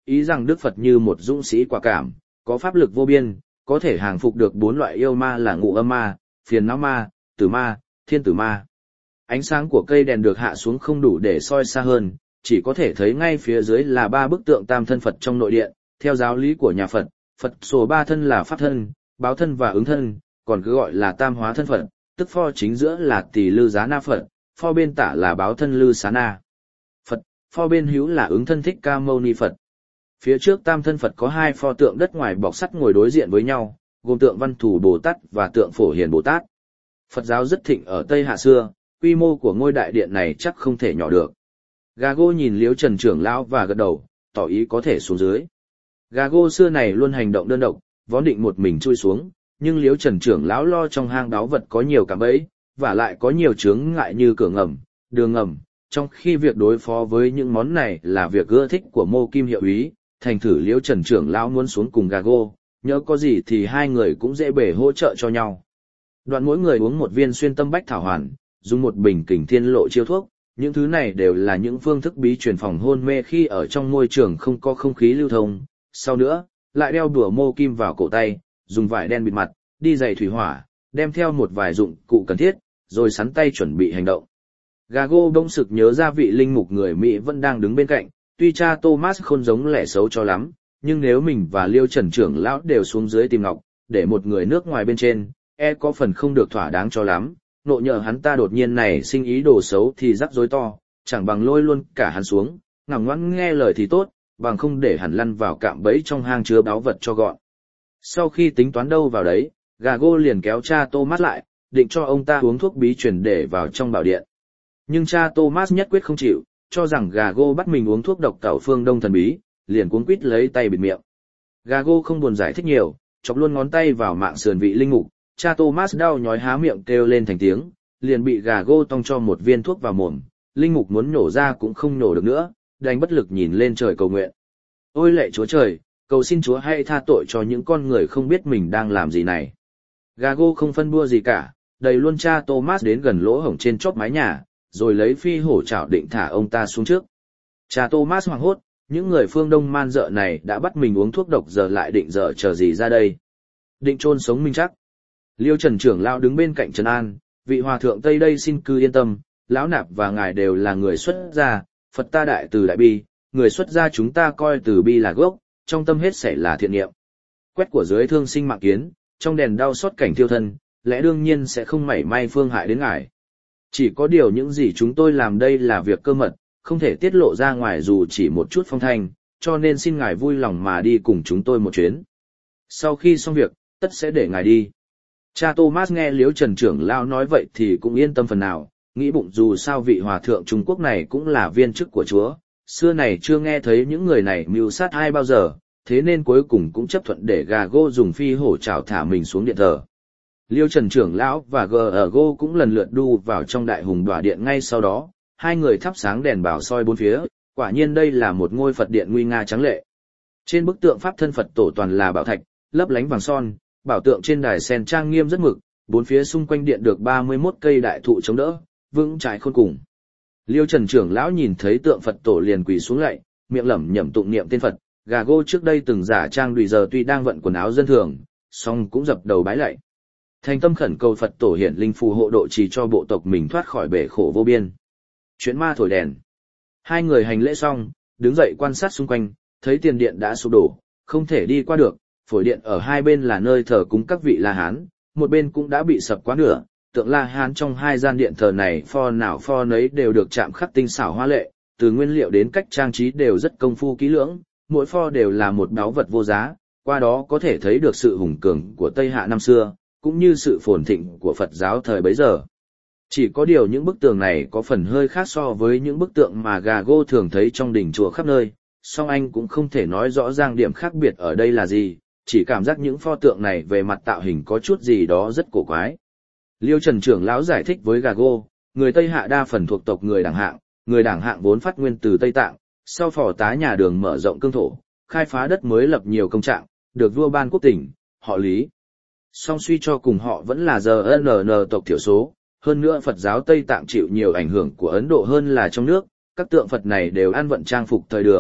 ý rằng Đức Phật như một dũng sĩ quả cảm, có pháp lực vô biên, có thể hàng phục được 4 loại yêu ma là ngũ âm ma, phiền não ma, tử ma, thiên tử ma. Ánh sáng của cây đèn được hạ xuống không đủ để soi xa hơn, chỉ có thể thấy ngay phía dưới là 3 bức tượng tam thân Phật trong nội điện. Theo giáo lý của nhà Phật, Phật số 3 thân là pháp thân, báo thân và ứng thân, còn cứ gọi là tam hóa thân Phật, tức pho chính giữa là Tỳ Lư Giá Na Phật, pho bên tả là báo thân Lư Xá Na Phật, pho bên hữu là ứng thân Thích Ca Mâu Ni Phật. Phía trước tam thân Phật có 2 pho tượng đất ngoài bọc sắt ngồi đối diện với nhau, gồm tượng Văn Thù Bồ Tát và tượng Phổ Hiền Bồ Tát. Phật giáo rất thịnh ở Tây Hạ xưa, quy mô của ngôi đại điện này chắc không thể nhỏ được. Gago nhìn Liễu Trần trưởng lão và gật đầu, tỏ ý có thể xuống dưới. Gago xưa này luôn hành động đơn độc, vốn định một mình chui xuống, nhưng Liễu Trần trưởng lão lo trong hang báu vật có nhiều cạm bẫy, và lại có nhiều chướng ngại như cửa ngầm, đường ngầm, trong khi việc đối phó với những món này là việc ưa thích của Mô Kim hiệu úy, thành thử Liễu Trần trưởng lão muốn xuống cùng Gago, nhớ có gì thì hai người cũng dễ bề hỗ trợ cho nhau. Đoạn mỗi người uống một viên xuyên tâm bách thảo hoàn, dùng một bình kình thiên lộ chiêu thuốc, những thứ này đều là những phương thức bí truyền phòng hôn mê khi ở trong môi trường không có không khí lưu thông. Sau nữa, lại đeo đùa Mô Kim vào cổ tay, dùng vải đen bịt mặt, đi giày thủy hỏa, đem theo một vài dụng cụ cần thiết, rồi sắn tay chuẩn bị hành động. Gago bỗng sực nhớ ra vị linh mục người Mỹ vẫn đang đứng bên cạnh, tuy cha Thomas không giống lẻ xấu cho lắm, nhưng nếu mình và Liêu Trần trưởng lão đều xuống dưới tìm ngọc, để một người nước ngoài bên trên, có phần không được thỏa đáng cho lắm, nộ nhờ hắn ta đột nhiên này sinh ý đồ xấu thì rắc rối to, chẳng bằng lôi luôn cả hắn xuống, ngoan ngoãn nghe lời thì tốt, bằng không để hắn lăn vào cạm bẫy trong hang chứa báu vật cho gọn. Sau khi tính toán đâu vào đấy, Gago liền kéo cha Thomas lại, định cho ông ta uống thuốc bí truyền để vào trong bảo điện. Nhưng cha Thomas nhất quyết không chịu, cho rằng Gago bắt mình uống thuốc độc tẩu phương Đông thần bí, liền cuống quýt lấy tay bịt miệng. Gago không buồn giải thích nhiều, chọc luôn ngón tay vào mạng sườn vị linh mục, cha Thomas đau nhói há miệng kêu lên thành tiếng, liền bị Gago tông cho một viên thuốc vào mồm, linh mục muốn nhổ ra cũng không nhổ được nữa, đành bất lực nhìn lên trời cầu nguyện. Ôi lạy Chúa trời, cầu xin Chúa hãy tha tội cho những con người không biết mình đang làm gì này. Gago không phân bua gì cả, đẩy luôn cha Thomas đến gần lỗ hổng trên chóp mái nhà, rồi lấy phi hổ chảo định thả ông ta xuống trước. Cha Thomas hoảng hốt, những người phương Đông man dợ này đã bắt mình uống thuốc độc giờ lại định dở chờ gì ra đây. Định chôn sống mình chắc. Liêu Trần trưởng lão đứng bên cạnh trấn an, vị hòa thượng Tây đây xin cứ yên tâm, lão nạp và ngài đều là người xuất gia, Phật ta đại từ đại bi, người xuất gia chúng ta coi từ bi là gốc, trong tâm hết sảy là thiện niệm. Quét của dưới thương sinh mạng kiến, trong đèn đau xót cảnh thiêu thân, lẽ đương nhiên sẽ không mảy may phương hại đến ngài. Chỉ có điều những gì chúng tôi làm đây là việc cơ mật, không thể tiết lộ ra ngoài dù chỉ một chút phong thanh, cho nên xin ngài vui lòng mà đi cùng chúng tôi một chuyến. Sau khi xong việc, tất sẽ để ngài đi. Cha Thomas nghe Liễu Trần trưởng lão nói vậy thì cũng yên tâm phần nào, nghĩ bụng dù sao vị hòa thượng Trung Quốc này cũng là viên chức của Chúa, xưa này chưa nghe thấy những người này mưu sát ai bao giờ, thế nên cuối cùng cũng chấp thuận để Gago dùng phi hổ chảo thả mình xuống điện thờ. Liêu Trần trưởng lão và Gago cũng lần lượt đu vào trong đại hùng đỏa điện ngay sau đó, hai người thắp sáng đèn bảo soi bốn phía, quả nhiên đây là một ngôi Phật điện nguy nga tráng lệ. Trên bức tượng pháp thân Phật tổ toàn là bảo thạch, lấp lánh vàng son, bảo tượng trên đài sen trang nghiêm rất mực, bốn phía xung quanh điện được 31 cây đại thụ chống đỡ, vững chãi khôn cùng. Liêu Trần trưởng lão nhìn thấy tượng Phật tổ liền quỳ xuống lạy, miệng lẩm nhẩm tụng niệm tên Phật. Gago trước đây từng giả trang đùi giờ tuy đang vận quần áo dân thường, song cũng dập đầu bái lạy. Thành tâm khẩn cầu Phật tổ hiển linh phù hộ độ trì cho bộ tộc mình thoát khỏi bể khổ vô biên. Chuyện ma thổi đèn. Hai người hành lễ xong, đứng dậy quan sát xung quanh, thấy tiền điện đã sụp đổ, không thể đi qua được, phổi điện ở hai bên là nơi thờ cúng các vị La Hán, một bên cũng đã bị sập quá nửa, tượng La Hán trong hai gian điện thờ này pho nào pho nấy đều được chạm khắc tinh xảo hoa lệ, từ nguyên liệu đến cách trang trí đều rất công phu kỹ lưỡng, mỗi pho đều là một báu vật vô giá, qua đó có thể thấy được sự hùng cường của Tây Hạ năm xưa, cũng như sự phồn thịnh của Phật giáo thời bấy giờ. Chỉ có điều những bức tường này có phần hơi khác so với những bức tượng mà Gago thường thấy trong đình chùa khắp nơi, song anh cũng không thể nói rõ ràng điểm khác biệt ở đây là gì, chỉ cảm giác những pho tượng này về mặt tạo hình có chút gì đó rất cổ quái. Liêu Trần trưởng lão giải thích với Gago, người Tây Hạ đa phần thuộc tộc người Đảng Hạng vốn phát nguyên từ Tây Tạng, sau phò tá nhà Đường mở rộng cương thổ, khai phá đất mới lập nhiều công trạng, được vua ban quốc tỉnh, họ Lý. Song suy cho cùng họ vẫn là GNN tộc thiểu số, hơn nữa Phật giáo Tây Tạng chịu nhiều ảnh hưởng của Ấn Độ hơn là trong nước, các tượng Phật này đều ăn vận trang phục thời Đường,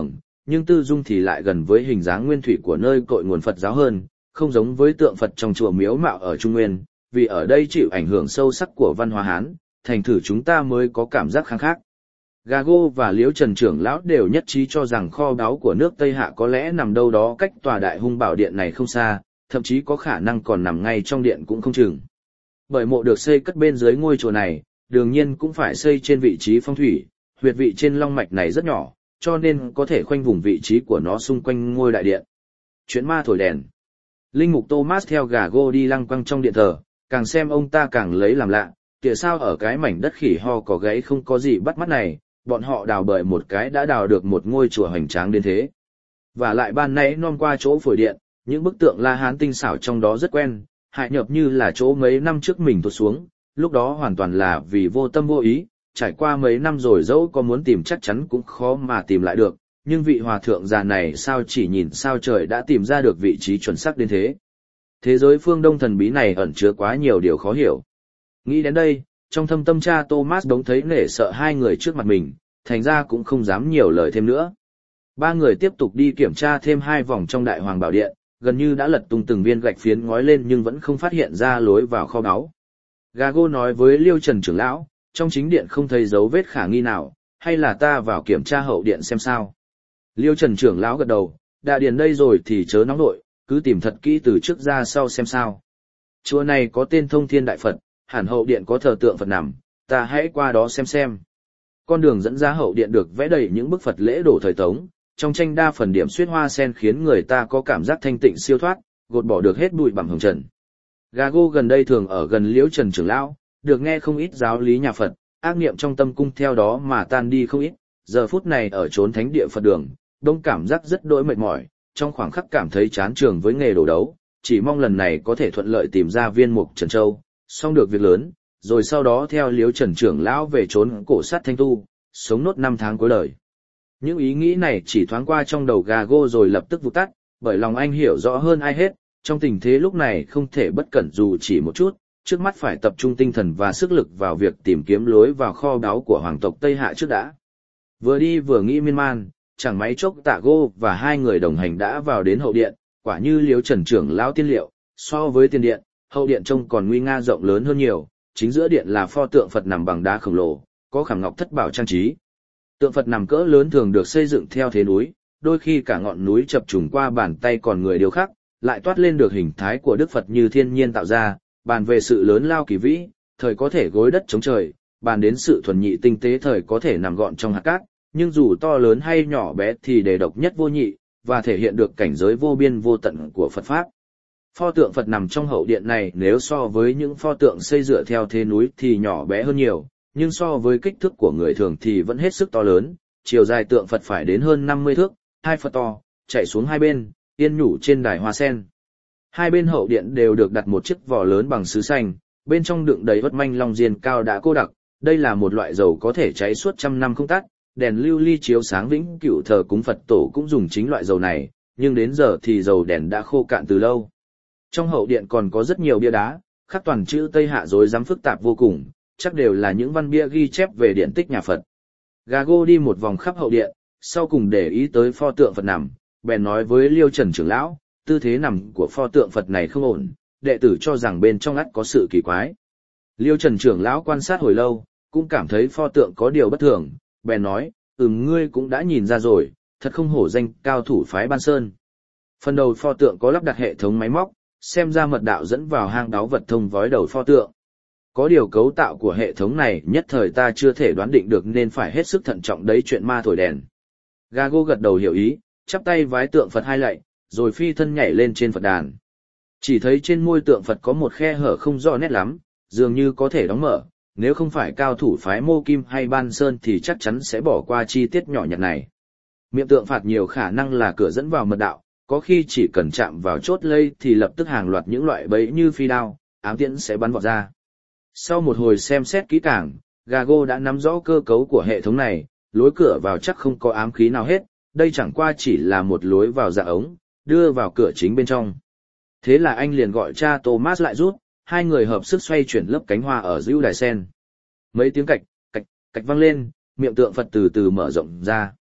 nhưng tư dung thì lại gần với hình dáng nguyên thủy của nơi cội nguồn Phật giáo hơn, không giống với tượng Phật trong chùa miếu mạo ở Trung Nguyên, vì ở đây chịu ảnh hưởng sâu sắc của văn hóa Hán, thành thử chúng ta mới có cảm giác khang khác. Gago và Liễu Trần trưởng lão đều nhất trí cho rằng kho báu của nước Tây Hạ có lẽ nằm đâu đó cách tòa Đại Hung Bảo Điện này không xa, thậm chí có khả năng còn nằm ngay trong điện cũng không chừng. Bởi mộ được xây cất bên dưới ngôi chùa này, đương nhiên cũng phải xây trên vị trí phong thủy, huyệt vị trên long mạch này rất nhỏ, cho nên có thể khoanh vùng vị trí của nó xung quanh ngôi đại điện. Chuyện ma thổi đèn. Linh mục Thomas theo Gago đi lăng quăng trong điện thờ, càng xem ông ta càng lấy làm lạ, kìa sao ở cái mảnh đất khỉ ho có gáy không có gì bắt mắt này, bọn họ đào bời một cái đã đào được một ngôi chùa hoành tráng đến thế. Và lại ban nãy non qua chỗ phổi điện, những bức tượng La Hán tinh xảo trong đó rất quen, hại nhập như là chỗ mấy năm trước mình tuột xuống, lúc đó hoàn toàn là vì vô tâm vô ý, trải qua mấy năm rồi dẫu có muốn tìm chắc chắn cũng khó mà tìm lại được, nhưng vị hòa thượng già này sao chỉ nhìn sao trời đã tìm ra được vị trí chuẩn xác đến thế. Thế giới phương Đông thần bí này ẩn chứa quá nhiều điều khó hiểu. Nghĩ đến đây, trong thâm tâm cha Thomas đống thấy nể sợ hai người trước mặt mình, thành ra cũng không dám nhiều lời thêm nữa. Ba người tiếp tục đi kiểm tra thêm 2 vòng trong Đại Hoàng Bảo Điện, gần như đã lật tung từng viên gạch phiến ngói lên nhưng vẫn không phát hiện ra lối vào kho báu. Gago nói với Liêu Trần trưởng lão, trong chính điện không thấy dấu vết khả nghi nào, hay là ta vào kiểm tra hậu điện xem sao. Liêu Trần trưởng lão gật đầu, đã điền đây rồi thì chớ nóng nội, cứ tìm thật kỹ từ trước ra sau xem sao. Chùa này có tên Thông Thiên Đại Phật, hẳn hậu điện có thờ tượng Phật nằm, ta hãy qua đó xem. Con đường dẫn ra hậu điện được vẽ đầy những bức Phật lễ đổ thời Tống, trong tranh đa phần điểm xuyết hoa sen khiến người ta có cảm giác thanh tịnh siêu thoát, gột bỏ được hết bụi bặm hồng trần. Gago gần đây thường ở gần Liễu Trần trưởng lão, được nghe không ít giáo lý nhà Phật, ác niệm trong tâm cung theo đó mà tan đi không ít, giờ phút này ở chốn thánh địa Phật đường, đông cảm giác rất đỗi mệt mỏi, trong khoảng khắc cảm thấy chán trường với nghề đổ đấu, chỉ mong lần này có thể thuận lợi tìm ra viên mục Trần Châu, xong được việc lớn, rồi sau đó theo Liễu Trần trưởng lão về chốn cổ sát Thanh Tu, sống nốt 5 tháng cuối đời. Những ý nghĩ này chỉ thoáng qua trong đầu Gago rồi lập tức vụt tắt, bởi lòng anh hiểu rõ hơn ai hết, trong tình thế lúc này không thể bất cẩn dù chỉ một chút, trước mắt phải tập trung tinh thần và sức lực vào việc tìm kiếm lối vào kho báu của hoàng tộc Tây Hạ trước đã. Vừa đi vừa nghĩ miên man, chẳng mấy chốc Tạ Gô và 2 người đồng hành đã vào đến hậu điện, quả như Liễu Trần trưởng lão tiên liệu, so với tiền điện, hậu điện trông còn nguy nga rộng lớn hơn nhiều, chính giữa điện là pho tượng Phật nằm bằng đá khổng lồ, có khảm ngọc thất bảo trang trí. Tượng Phật nằm cỡ lớn thường được xây dựng theo thế núi, đôi khi cả ngọn núi chập trùng qua bàn tay còn người điêu khắc, lại toát lên được hình thái của Đức Phật như thiên nhiên tạo ra, bàn về sự lớn lao kỳ vĩ, thời có thể gối đất chống trời, bàn đến sự thuần nhị tinh tế thời có thể nằm gọn trong hạt cát, nhưng dù to lớn hay nhỏ bé thì đều độc nhất vô nhị, và thể hiện được cảnh giới vô biên vô tận của Phật Pháp. Pho tượng Phật nằm trong hậu điện này nếu so với những pho tượng xây dựa theo thế núi thì nhỏ bé hơn nhiều, nhưng so với kích thước của người thường thì vẫn hết sức to lớn, chiều dài tượng Phật phải đến hơn 50 thước, 2 Phật to, chạy xuống hai bên, yên nhủ trên đài hoa sen. Hai bên hậu điện đều được đặt một chiếc vò lớn bằng sứ xanh, bên trong đựng đầy vất manh long diên cao đã cô đặc, đây là một loại dầu có thể cháy suốt trăm năm không tắt, đèn lưu ly chiếu sáng vĩnh cửu thờ cúng Phật tổ cũng dùng chính loại dầu này, nhưng đến giờ thì dầu đèn đã khô cạn từ lâu. Trong hậu điện còn có rất nhiều bia đá, khắc toàn chữ Tây Hạ rối rắm phức tạp vô cùng, chắc đều là những văn bia ghi chép về điện tích nhà Phật. Gago đi một vòng khắp hậu điện, sau cùng để ý tới pho tượng Phật nằm, bèn nói với Liêu Trần trưởng lão, tư thế nằm của pho tượng Phật này không ổn, đệ tử cho rằng bên trong ắt có sự kỳ quái. Liêu Trần trưởng lão quan sát hồi lâu, cũng cảm thấy pho tượng có điều bất thường, bèn nói, ngươi cũng đã nhìn ra rồi, thật không hổ danh cao thủ phái Ban Sơn. Phần đầu pho tượng có lắp đặt hệ thống máy móc, xem ra mật đạo dẫn vào hang đáo vật thông vói đầu pho tượng. Có điều cấu tạo của hệ thống này nhất thời ta chưa thể đoán định được nên phải hết sức thận trọng đấy chuyện ma thổi đèn. Gago gật đầu hiểu ý, chắp tay vái tượng Phật hai lạy, rồi phi thân nhảy lên trên Phật đàn. Chỉ thấy trên môi tượng Phật có một khe hở không rõ nét lắm, dường như có thể đóng mở, nếu không phải cao thủ phái Mô Kim hay Ban Sơn thì chắc chắn sẽ bỏ qua chi tiết nhỏ nhặt này. Miệng tượng Phật nhiều khả năng là cửa dẫn vào mật đạo, có khi chỉ cần chạm vào chốt lây thì lập tức hàng loạt những loại bẫy như phi đao, ám tiễn sẽ bắn vọt ra. Sau một hồi xem xét kỹ càng, Gago đã nắm rõ cơ cấu của hệ thống này, lối cửa vào chắc không có ám khí nào hết, đây chẳng qua chỉ là một lối vào dạ ống, đưa vào cửa chính bên trong. Thế là anh liền gọi cha Thomas lại rút, hai người hợp sức xoay chuyển lớp cánh hoa ở giữa đài sen. Mấy tiếng cạch, cạch, cạch vang lên, miệng tượng Phật từ từ mở rộng ra.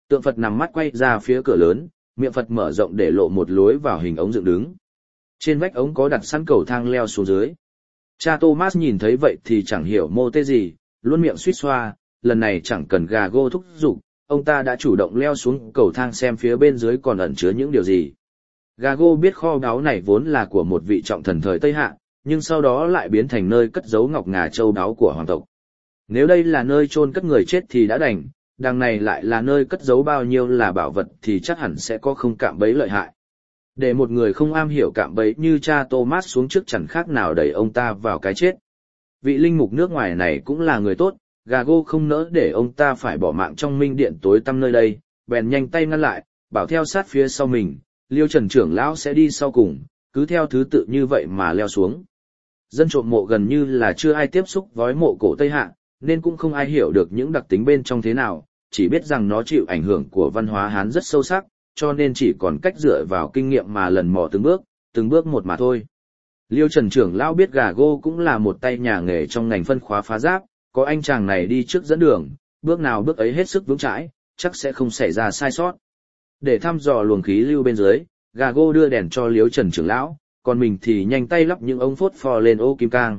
Tượng Phật nằm mắt quay ra phía cửa lớn, miệng Phật mở rộng để lộ một lối vào hình ống dựng đứng. Trên vách ống có đặt sẵn cầu thang leo xuống dưới. Cha Thomas nhìn thấy vậy thì chẳng hiểu mô tê gì, luôn miệng suýt xoa, lần này chẳng cần Gago thúc giục, ông ta đã chủ động leo xuống cầu thang xem phía bên dưới còn ẩn chứa những điều gì. Gago biết kho báu này vốn là của một vị trọng thần thời Tây Hạ, nhưng sau đó lại biến thành nơi cất giấu ngọc ngà châu báu của hoàng tộc. Nếu đây là nơi chôn cất người chết thì đã đành, đằng này lại là nơi cất giấu bao nhiêu là bảo vật thì chắc hẳn sẽ có không cạm bẫy lợi hại. Để một người không am hiểu cạm bẫy như cha Thomas xuống trước chẳng khác nào đẩy ông ta vào cái chết. Vị linh mục nước ngoài này cũng là người tốt, Gago không nỡ để ông ta phải bỏ mạng trong minh điện tối tăm nơi đây, bèn nhanh tay ngăn lại, bảo theo sát phía sau mình, Liêu Trần trưởng lão sẽ đi sau cùng, cứ theo thứ tự như vậy mà leo xuống. Dân trộm mộ gần như là chưa ai tiếp xúc với mộ cổ Tây Hạ, nên cũng không ai hiểu được những đặc tính bên trong thế nào, chỉ biết rằng nó chịu ảnh hưởng của văn hóa Hán rất sâu sắc, cho nên chỉ còn cách dựa vào kinh nghiệm mà lần mò từng bước một mà thôi. Liêu Trần trưởng lão biết Gago cũng là một tay nhà nghề trong ngành phân khóa phá giáp, có anh chàng này đi trước dẫn đường, bước nào bước ấy hết sức vững chãi, chắc sẽ không xảy ra sai sót. Để thăm dò luồng khí lưu bên dưới, Gago đưa đèn cho Liêu Trần trưởng lão, còn mình thì nhanh tay lắp những ống phốt pho lên ô kim cang.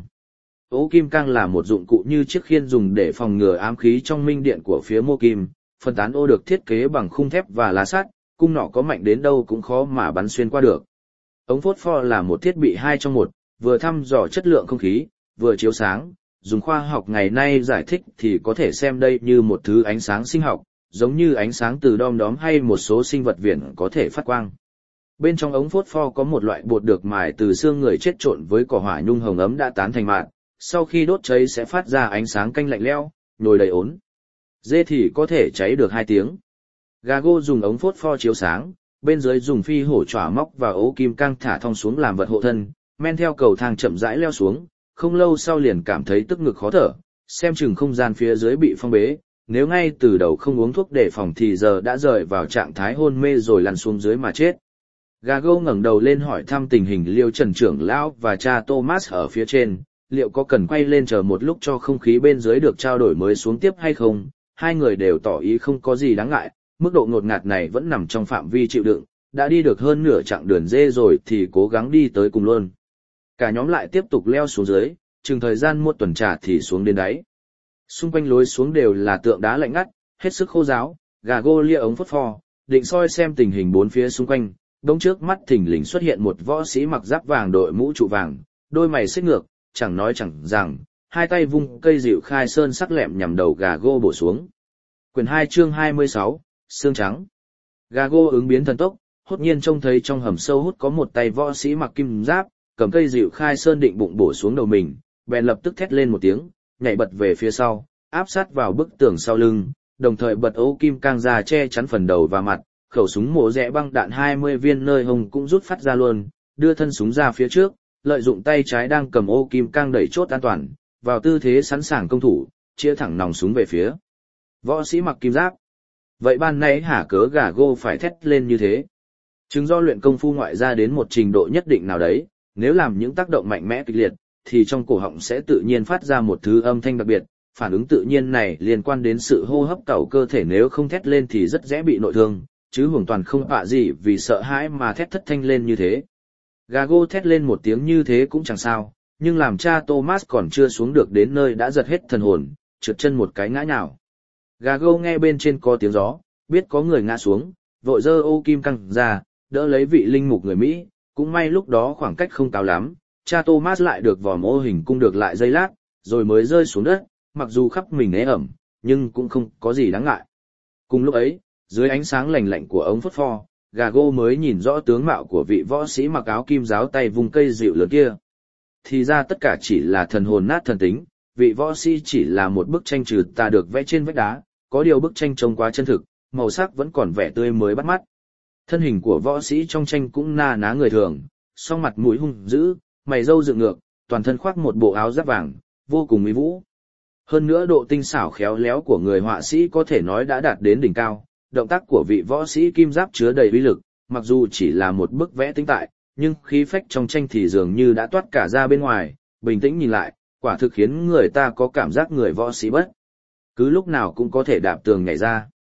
Ô kim cang là một dụng cụ như chiếc khiên dùng để phòng ngừa ám khí trong minh điện của phía Mô Kim, phân tán ô được thiết kế bằng khung thép và lá sắt, cung nỏ có mạnh đến đâu cũng khó mà bắn xuyên qua được. Ống phốt pho là một thiết bị 2 trong 1, vừa thăm dò chất lượng không khí, vừa chiếu sáng, dùng khoa học ngày nay giải thích thì có thể xem đây như một thứ ánh sáng sinh học, giống như ánh sáng từ đom đóm hay một số sinh vật viễn có thể phát quang. Bên trong ống phốt pho có một loại bột được mài từ xương người chết trộn với cỏ hỏa nhung hồng ấm đã tán thành mạt, sau khi đốt cháy sẽ phát ra ánh sáng canh lạnh lẽo, nhồi đầy ốn. Dê thì có thể cháy được 2 tiếng. Gago dùng ống phốt pho chiếu sáng, bên dưới dùng phi hổ chỏa móc và ố kim cang thả thong xuống làm vật hộ thân, men theo cầu thang chậm rãi leo xuống, không lâu sau liền cảm thấy tức ngực khó thở, xem chừng không gian phía dưới bị phong bế, nếu ngay từ đầu không uống thuốc đề phòng thì giờ đã rời vào trạng thái hôn mê rồi lăn xuống dưới mà chết. Gago ngẩng đầu lên hỏi thăm tình hình Liêu Trần trưởng lão và cha Thomas ở phía trên, liệu có cần quay lên chờ một lúc cho không khí bên dưới được trao đổi mới xuống tiếp hay không. Hai người đều tỏ ý không có gì đáng ngại, mức độ ngột ngạt này vẫn nằm trong phạm vi chịu đựng, đã đi được hơn nửa chặng đường dê rồi thì cố gắng đi tới cùng luôn. Cả nhóm lại tiếp tục leo xuống dưới, chừng thời gian một tuần trà thì xuống đến đáy. Xung quanh lối xuống đều là tượng đá lạnh ngắt, hết sức khô ráo. Gago lia ống phốt pho, định soi xem tình hình bốn phía xung quanh, bỗng trước mắt thình lình xuất hiện một võ sĩ mặc giáp vàng đội mũ trụ vàng, đôi mày xích ngược, chẳng nói chẳng rằng, hai tay vung cây dịu khai sơn sắc lẹm nhằm đầu Gago bổ xuống. Quyển 2 chương 26, xương trắng. Gago ứng biến thần tốc, hốt nhiên trông thấy trong hầm sâu hút có một tay võ sĩ mặc kim giáp, cầm cây dịu khai sơn định bụng bổ xuống đầu mình, bèn lập tức thét lên một tiếng, nhảy bật về phía sau, áp sát vào bức tường sau lưng, đồng thời bật ố kim cang ra che chắn phần đầu và mặt, khẩu súng mổ rẽ băng đạn 20 viên nơi hông cũng rút phát ra luôn, đưa thân súng ra phía trước, lợi dụng tay trái đang cầm ô kim cang đẩy chốt an toàn, vào tư thế sẵn sàng công thủ, chia thẳng nòng súng về phía võ sĩ mặc kim giáp. Vậy ban nãy hả cớ Gago phải thét lên như thế? Chứng do luyện công phu ngoại ra đến một trình độ nhất định nào đấy, nếu làm những tác động mạnh mẽ kịch liệt, thì trong cổ họng sẽ tự nhiên phát ra một thứ âm thanh đặc biệt. Phản ứng tự nhiên này liên quan đến sự hô hấp cẩu cơ thể, nếu không thét lên thì rất dễ bị nội thương, chứ hoàn toàn không họa gì vì sợ hãi mà thét thất thanh lên như thế. Gago thét lên một tiếng như thế cũng chẳng sao, nhưng làm cha Thomas còn chưa xuống được đến nơi đã giật hết thần hồn, trượt chân một cái ngã nhào. Gago nghe bên trên có tiếng gió, biết có người ngã xuống, vội giơ ô kim căng ra, đỡ lấy vị linh mục người Mỹ, cũng may lúc đó khoảng cách không cao lắm, cha Thomas lại được vòm ô hình cung được lại giây lát, rồi mới rơi xuống đất, mặc dù khắp mình ế ẩm, nhưng cũng không có gì đáng ngại. Cùng lúc ấy, dưới ánh sáng lạnh lạnh của ống phốt pho, Gago mới nhìn rõ tướng mạo của vị võ sĩ mặc áo kim giáo tay vùng cây dịu lớn kia. Thì ra tất cả chỉ là thần hồn nát thần tính, vị võ sĩ chỉ là một bức tranh trừ tà được vẽ trên vách đá, có điều bức tranh trông quá chân thực, màu sắc vẫn còn vẻ tươi mới bắt mắt. Thân hình của võ sĩ trong tranh cũng na ná người thường, song mặt mũi hung dữ, mày râu dựng ngược, toàn thân khoác một bộ áo giáp vàng, vô cùng uy vũ. Hơn nữa độ tinh xảo khéo léo của người họa sĩ có thể nói đã đạt đến đỉnh cao, động tác của vị võ sĩ kim giáp chứa đầy uy lực, mặc dù chỉ là một bức vẽ tĩnh tại, nhưng khí phách trong tranh thì dường như đã toát cả ra bên ngoài, bình tĩnh nhìn lại, quả thực khiến người ta có cảm giác người võ sĩ bất cứ lúc nào cũng có thể đạp tường nhảy ra.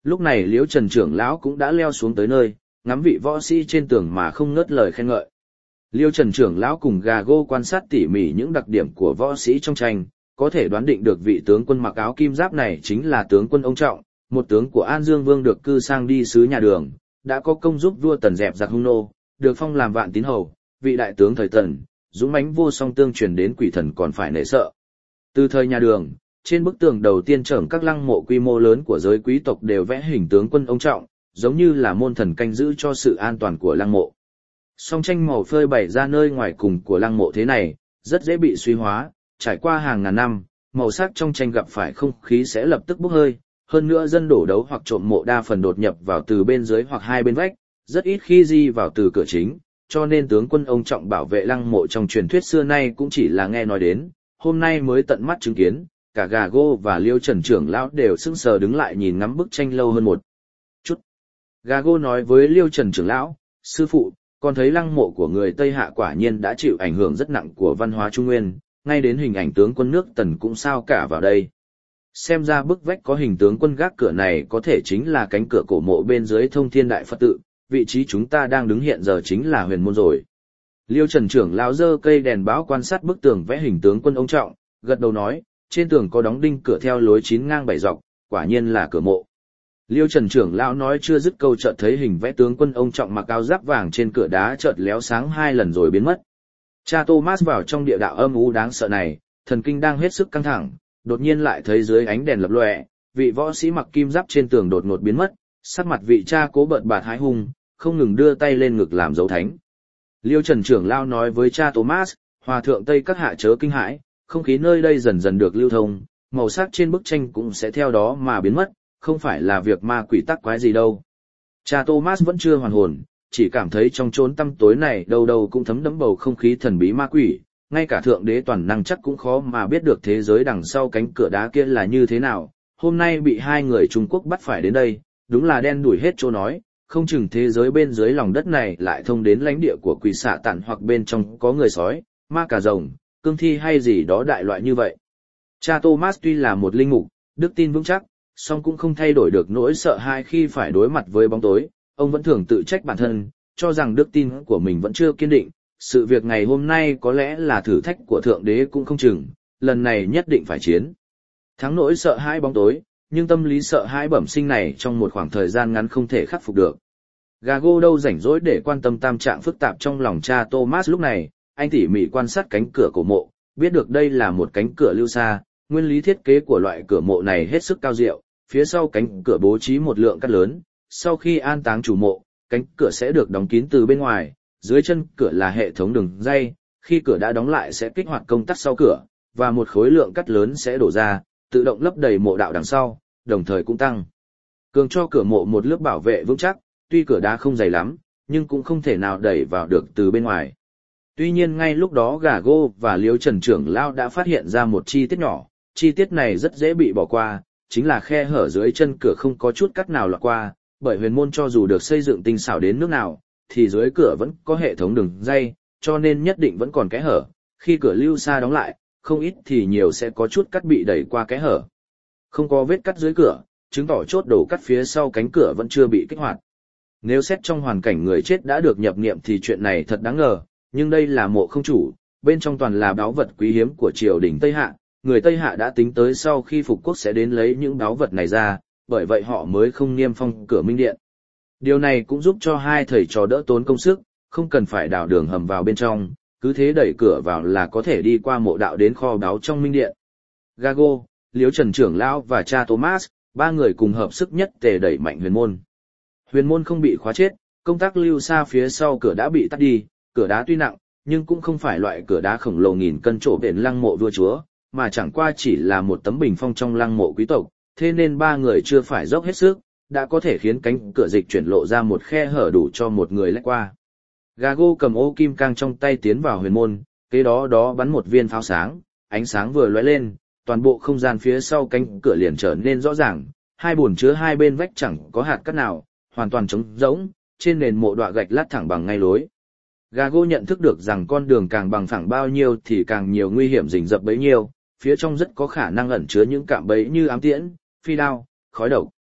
Lúc này Liễu Trần trưởng lão cũng đã leo xuống tới nơi, ngắm vị võ sĩ trên tường mà không ngớt lời khen ngợi. Liễu Trần trưởng lão cùng Gago quan sát tỉ mỉ những đặc điểm của võ sĩ trong tranh, có thể đoán định được vị tướng quân mặc áo kim giáp này chính là tướng quân ông Trọng, một tướng của An Dương Vương được cư sang đi sứ nhà Đường, đã có công giúp vua Tần dẹp giặc hung nô, được phong làm vạn tín hầu, vị đại tướng thời Tần, dũng mãnh vô song tương truyền đến quỷ thần còn phải nể sợ. Từ thời nhà Đường, trên bức tường đầu tiên trởm các lăng mộ quy mô lớn của giới quý tộc đều vẽ hình tướng quân ông Trọng, giống như là môn thần canh giữ cho sự an toàn của lăng mộ. Song tranh màu phơi bày ra nơi ngoài cùng của lăng mộ thế này, rất dễ bị suy hóa, trải qua hàng ngàn năm, màu sắc trong tranh gặp phải không khí sẽ lập tức bốc hơi, hơn nữa dân đổ đấu hoặc trộm mộ đa phần đột nhập vào từ bên dưới hoặc hai bên vách, rất ít khi di vào từ cửa chính, cho nên tướng quân ông Trọng bảo vệ lăng mộ trong truyền thuyết xưa nay cũng chỉ là nghe nói đến, hôm nay mới tận mắt chứng kiến, cả Gago và Liêu Trần trưởng lão đều sững sờ đứng lại nhìn ngắm bức tranh lâu hơn một chút. Gago nói với Liêu Trần trưởng lão, sư phụ, con thấy lăng mộ của người Tây Hạ quả nhiên đã chịu ảnh hưởng rất nặng của văn hóa Trung Nguyên, ngay đến hình ảnh tướng quân nước Tần cũng sao cả vào đây. Xem ra bức vách có hình tướng quân gác cửa này có thể chính là cánh cửa cổ mộ bên dưới Thông Thiên Đại Phật tự, vị trí chúng ta đang đứng hiện giờ chính là huyền môn rồi. Liêu Trần trưởng lão giơ cây đèn báo quan sát bức tường vẽ hình tướng quân ông Trọng, gật đầu nói, trên tường có đóng đinh cửa theo lối 9 ngang 7 dọc, quả nhiên là cửa mộ. Liêu Trần trưởng lão nói chưa dứt câu chợt thấy hình vẽ tướng quân ông Trọng mặc áo giáp vàng trên cửa đá chợt léo sáng 2 lần rồi biến mất. Cha Thomas vào trong địa đạo âm u đáng sợ này, thần kinh đang hết sức căng thẳng, đột nhiên lại thấy dưới ánh đèn lập lòe, vị võ sĩ mặc kim giáp trên tường đột ngột biến mất, sắc mặt vị cha cố bợt bạt hái hung, không ngừng đưa tay lên ngực làm dấu thánh. Liêu Trần trưởng lão nói với cha Thomas, hòa thượng Tây các hạ chớ kinh hãi, không khí nơi đây dần dần được lưu thông, màu sắc trên bức tranh cũng sẽ theo đó mà biến mất, không phải là việc ma quỷ tắc quái gì đâu. Cha Thomas vẫn chưa hoàn hồn, chỉ cảm thấy trong chốn tăm tối này đâu đâu cũng thấm đẫm bầu không khí thần bí ma quỷ, ngay cả thượng đế toàn năng chắc cũng khó mà biết được thế giới đằng sau cánh cửa đá kia là như thế nào. Hôm nay bị hai người Trung Quốc bắt phải đến đây, đúng là đen đủi hết chỗ nói, không chừng thế giới bên dưới lòng đất này lại thông đến lãnh địa của quỷ xạ tản hoặc bên trong có người sói, ma cà rồng, cương thi hay gì đó đại loại như vậy. Cha Thomas tuy là một linh mục, đức tin vững chắc, song cũng không thay đổi được nỗi sợ hãi khi phải đối mặt với bóng tối. Ông vẫn thường tự trách bản thân, cho rằng đức tin của mình vẫn chưa kiên định. Sự việc ngày hôm nay có lẽ là thử thách của thượng đế cũng không chừng, lần này nhất định phải chiến. Thắng nỗi sợ hãi bóng tối, nhưng tâm lý sợ hãi bẩm sinh này trong một khoảng thời gian ngắn không thể khắc phục được. Gago đâu rảnh rỗi để quan tâm tam trạng phức tạp trong lòng cha Thomas lúc này, anh tỉ mỉ quan sát cánh cửa cổ mộ, biết được đây là một cánh cửa lưu xa, nguyên lý thiết kế của loại cửa mộ này hết sức cao diệu, phía sau cánh cửa bố trí một lượng cát lớn, sau khi an táng chủ mộ, cánh cửa sẽ được đóng kín từ bên ngoài, dưới chân cửa là hệ thống đường ray, khi cửa đã đóng lại sẽ kích hoạt công tắc sau cửa, và một khối lượng cát lớn sẽ đổ ra, tự động lấp đầy mộ đạo đằng sau, đồng thời cũng tăng cường cho cửa mộ một lớp bảo vệ vững chắc, tuy cửa đá không dày lắm, nhưng cũng không thể nào đẩy vào được từ bên ngoài. Tuy nhiên ngay lúc đó Gago và Liêu Trần trưởng lão đã phát hiện ra một chi tiết nhỏ, chi tiết này rất dễ bị bỏ qua, chính là khe hở dưới chân cửa không có chút cắt nào lọt qua, bởi huyền môn cho dù được xây dựng tinh xảo đến nước nào, thì dưới cửa vẫn có hệ thống đường ray, cho nên nhất định vẫn còn kẽ hở, khi cửa lưu xa đóng lại, không ít thì nhiều sẽ có chút cắt bị đẩy qua kẽ hở. Không có vết cắt dưới cửa, chứng tỏ chốt đổ cắt phía sau cánh cửa vẫn chưa bị kích hoạt. Nếu xét trong hoàn cảnh người chết đã được nhập niệm thì chuyện này thật đáng ngờ, nhưng đây là mộ không chủ, bên trong toàn là báu vật quý hiếm của triều đình Tây Hạ, người Tây Hạ đã tính tới sau khi phục quốc sẽ đến lấy những báu vật này ra, bởi vậy họ mới không niêm phong cửa minh điện. Điều này cũng giúp cho hai thầy trò đỡ tốn công sức, không cần phải đào đường hầm vào bên trong, cứ thế đẩy cửa vào là có thể đi qua mộ đạo đến kho báu trong minh điện. Gago, Liêu Trần trưởng lão và cha Thomas, ba người cùng hợp sức nhất tề đẩy mạnh huyền môn. Huyền môn không bị khóa chết, công tác lưu xa phía sau cửa đã bị tắt đi, cửa đá tuy nặng, nhưng cũng không phải loại cửa đá khổng lồ nghìn cân trổ đến lăng mộ vua chúa, mà chẳng qua chỉ là một tấm bình phong trong lăng mộ quý tộc, thế nên ba người chưa phải dốc hết sức, đã có thể khiến cánh cửa dịch chuyển lộ ra một khe hở đủ cho một người lách qua. Gago cầm ô kim cang trong tay tiến vào huyền môn, kế đó bắn một viên pháo sáng, ánh sáng vừa lóe lên, toàn bộ không gian phía sau cánh cửa liền trở nên rõ ràng, hai bồn chứa hai bên vách chẳng có hạt cát nào, hoàn toàn trống rỗng, trên nền mộ đọa gạch lát thẳng bằng ngay lối. Gago nhận thức được rằng con đường càng bằng phẳng bao nhiêu thì càng nhiều nguy hiểm rình rập bấy nhiêu, phía trong rất có khả năng ẩn chứa những cạm bẫy như ám tiễn, phi đao, khói độc.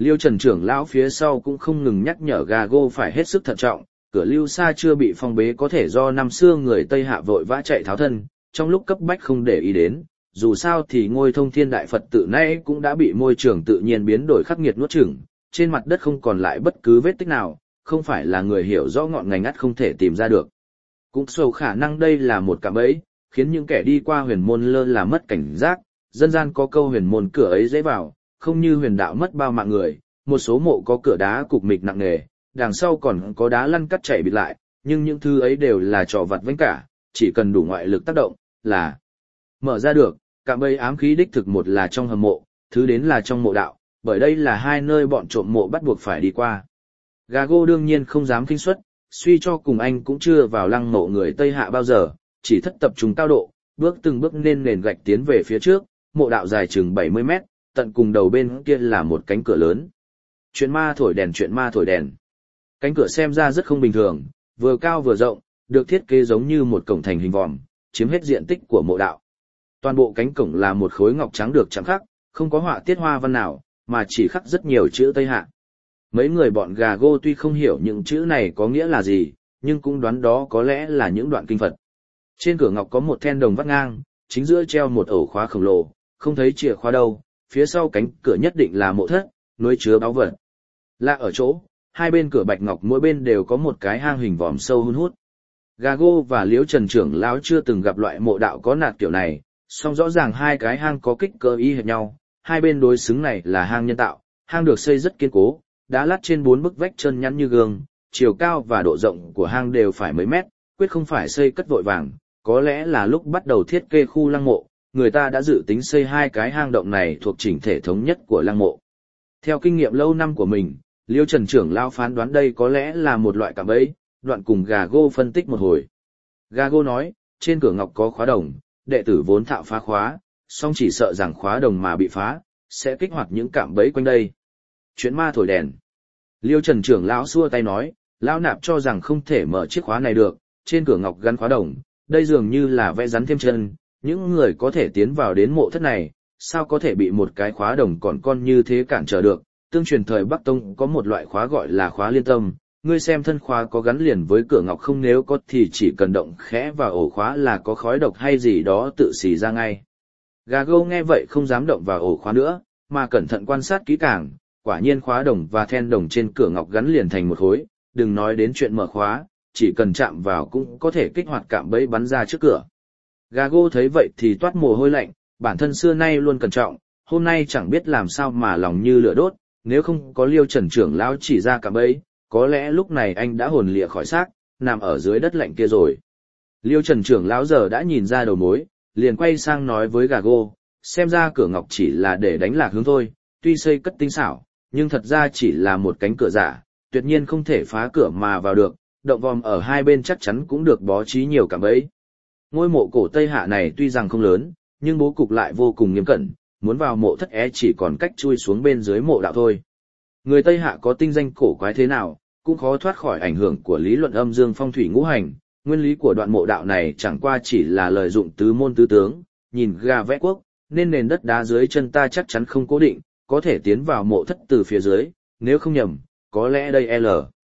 Liêu Trần trưởng lão phía sau cũng không ngừng nhắc nhở Gago phải hết sức thận trọng, cửa Lưu Sa chưa bị phong bế có thể do năm xưa người Tây Hạ vội vã chạy tháo thân, trong lúc cấp bách không để ý đến, dù sao thì ngôi Thông Thiên Đại Phật tự nay cũng đã bị môi trường tự nhiên biến đổi khắc nghiệt nuốt chửng, trên mặt đất không còn lại bất cứ vết tích nào, không phải là người hiểu rõ ngọn ngành ngắt không thể tìm ra được. Cũng sâu khả năng đây là một cạm bẫy, khiến những kẻ đi qua huyền môn lơ là mất cảnh giác, dân gian có câu huyền môn cửa ấy dễ vào, không như huyền đạo mất bao mạng người, một số mộ có cửa đá cục mịch nặng nề, đằng sau còn có đá lăn cắt chảy bịt lại, nhưng những thứ ấy đều là trò vặt vãnh cả, chỉ cần đủ ngoại lực tác động, là mở ra được. Cạm bẫy ám khí đích thực một là trong hầm mộ, thứ đến là trong mộ đạo, bởi đây là hai nơi bọn trộm mộ bắt buộc phải đi qua. Gago đương nhiên không dám khinh suất, suy cho cùng anh cũng chưa vào lăng mộ người Tây Hạ bao giờ, chỉ thất tập trung cao độ, bước từng bước lên nền gạch tiến về phía trước, mộ đạo dài chừng 70 mét, tận cùng đầu bên kia là một cánh cửa lớn. Chuyện ma thổi đèn, chuyện ma thổi đèn. Cánh cửa xem ra rất không bình thường, vừa cao vừa rộng, được thiết kế giống như một cổng thành hình vòm, chiếm hết diện tích của mộ đạo. Toàn bộ cánh cổng là một khối ngọc trắng được chạm khắc, không có họa tiết hoa văn nào, mà chỉ khắc rất nhiều chữ Tây Hạ. Mấy người bọn Gago tuy không hiểu những chữ này có nghĩa là gì, nhưng cũng đoán đó có lẽ là những đoạn kinh Phật. Trên cửa ngọc có một then đồng vắt ngang, chính giữa treo một ổ khóa khổng lồ, không thấy chìa khóa đâu, phía sau cánh cửa nhất định là mộ thất, nuôi chứa báu vật. Lạ ở chỗ, hai bên cửa bạch ngọc mỗi bên đều có một cái hang hình vòm sâu hun hút. Gago và Liễu Trần trưởng lão chưa từng gặp loại mộ đạo có nạt kiểu này, song rõ ràng hai cái hang có kích cỡ y hệt nhau, hai bên đối xứng này là hang nhân tạo, hang được xây rất kiên cố, đá lát trên 4 bức vách chân nhẵn như gương, chiều cao và độ rộng của hang đều phải mấy mét, quyết không phải xây cất vội vàng, có lẽ là lúc bắt đầu thiết kế khu lăng mộ, người ta đã dự tính xây hai cái hang động này thuộc chỉnh thể thống nhất của lăng mộ. Theo kinh nghiệm lâu năm của mình, Liêu Trần trưởng lão phán đoán đây có lẽ là một loại cạm bẫy, đoạn cùng Gago phân tích một hồi. Gago nói, trên cửa ngọc có khóa đồng, đệ tử vốn thạo phá khóa, song chỉ sợ rằng khóa đồng mà bị phá, sẽ kích hoạt những cạm bẫy quanh đây. Chuyện ma thổi đèn. Liêu Trần trưởng lão xua tay nói, lão nạp cho rằng không thể mở chiếc khóa này được, trên cửa ngọc gắn khóa đồng, đây dường như là vẽ rắn thêm chân, những người có thể tiến vào đến mộ thất này, sao có thể bị một cái khóa đồng còn con như thế cản trở được. Tương truyền thời Bắc Tông có một loại khóa gọi là khóa liên tâm, ngươi xem thân khóa có gắn liền với cửa ngọc không, nếu có thì chỉ cần động khẽ vào ổ khóa là có khói độc hay gì đó tự xì ra ngay. Gago nghe vậy không dám động vào ổ khóa nữa, mà cẩn thận quan sát kỹ càng, quả nhiên khóa đồng và then đồng trên cửa ngọc gắn liền thành một khối, đừng nói đến chuyện mở khóa, chỉ cần chạm vào cũng có thể kích hoạt cạm bẫy bắn ra trước cửa. Gago thấy vậy thì toát mồ hôi lạnh, bản thân xưa nay luôn cẩn trọng, hôm nay chẳng biết làm sao mà lòng như lửa đốt, nếu không có Liêu Trần trưởng lão chỉ ra cạm bẫy, có lẽ lúc này anh đã hồn lìa khỏi xác, nằm ở dưới đất lạnh kia rồi. Liêu Trần trưởng lão giờ đã nhìn ra đầu mối, liền quay sang nói với Gago, xem ra cửa ngọc chỉ là để đánh lạc hướng thôi, tuy xây cất tinh xảo, nhưng thật ra chỉ là một cánh cửa giả, tuyệt nhiên không thể phá cửa mà vào được, động vòm ở hai bên chắc chắn cũng được bố trí nhiều cạm bẫy. Ngôi mộ cổ Tây Hạ này tuy rằng không lớn, nhưng bố cục lại vô cùng nghiêm cẩn, muốn vào mộ thất chỉ còn cách chui xuống bên dưới mộ đạo thôi. Người Tây Hạ có tinh danh cổ quái thế nào, cũng khó thoát khỏi ảnh hưởng của lý luận âm dương phong thủy ngũ hành, nguyên lý của đoạn mộ đạo này chẳng qua chỉ là lợi dụng tứ môn tứ tướng, nhìn gà vẽ quốc, nên nền đất đá dưới chân ta chắc chắn không cố định, có thể tiến vào mộ thất từ phía dưới, nếu không nhầm, có lẽ đây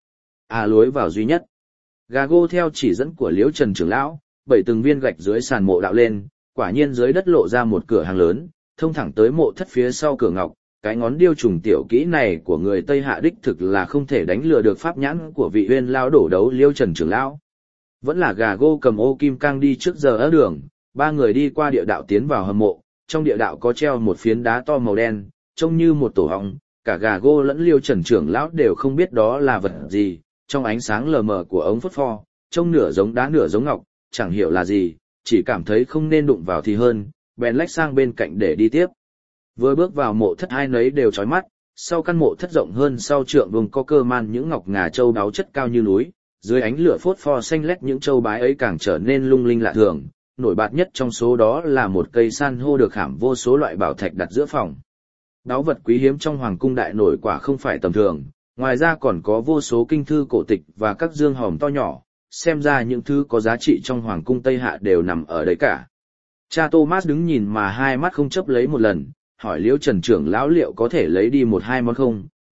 lối vào duy nhất. Gago theo chỉ dẫn của Liễu Trần trưởng lão, bảy từng viên gạch dưới sàn mộ đạo lên, quả nhiên dưới đất lộ ra một cửa hàng lớn, thông thẳng tới mộ thất phía sau cửa ngọc. Cái ngón điêu trùng tiểu kỹ này của người Tây Hạ đích thực là không thể đánh lừa được pháp nhãn của vị uyên lao đổ đấu Liêu Trần trưởng lão. Vẫn là Gago cầm ô kim cang đi trước giờ ở đường, ba người đi qua địa đạo tiến vào hầm mộ, trong địa đạo có treo một phiến đá to màu đen, trông như một tổ ong, cả Gago lẫn Liêu Trần trưởng lão đều không biết đó là vật gì, trong ánh sáng lờ mờ của ống phốt pho, trông nửa giống đá nửa giống ngọc, chẳng hiểu là gì, chỉ cảm thấy không nên đụng vào thì hơn, bèn lách sang bên cạnh để đi tiếp. Vừa bước vào mộ thất hai nấy đều chói mắt, sau căn mộ thất rộng hơn sau trượng vùng có cơ man những ngọc ngà châu đáo chất cao như núi, dưới ánh lửa phốt pho xanh lét những châu bái ấy càng trở nên lung linh lạ thường, nổi bật nhất trong số đó là một cây san hô được khảm vô số loại bảo thạch đặt giữa phòng. Báu vật quý hiếm trong hoàng cung đại nổi quả không phải tầm thường, ngoài ra còn có vô số kinh thư cổ tịch và các dương hòm to nhỏ, xem ra những thứ có giá trị trong hoàng cung Tây Hạ đều nằm ở đấy cả. Cha Thomas đứng nhìn mà hai mắt không chớp lấy một lần, hỏi Liễu Trần trưởng lão liệu có thể lấy đi một hai món không,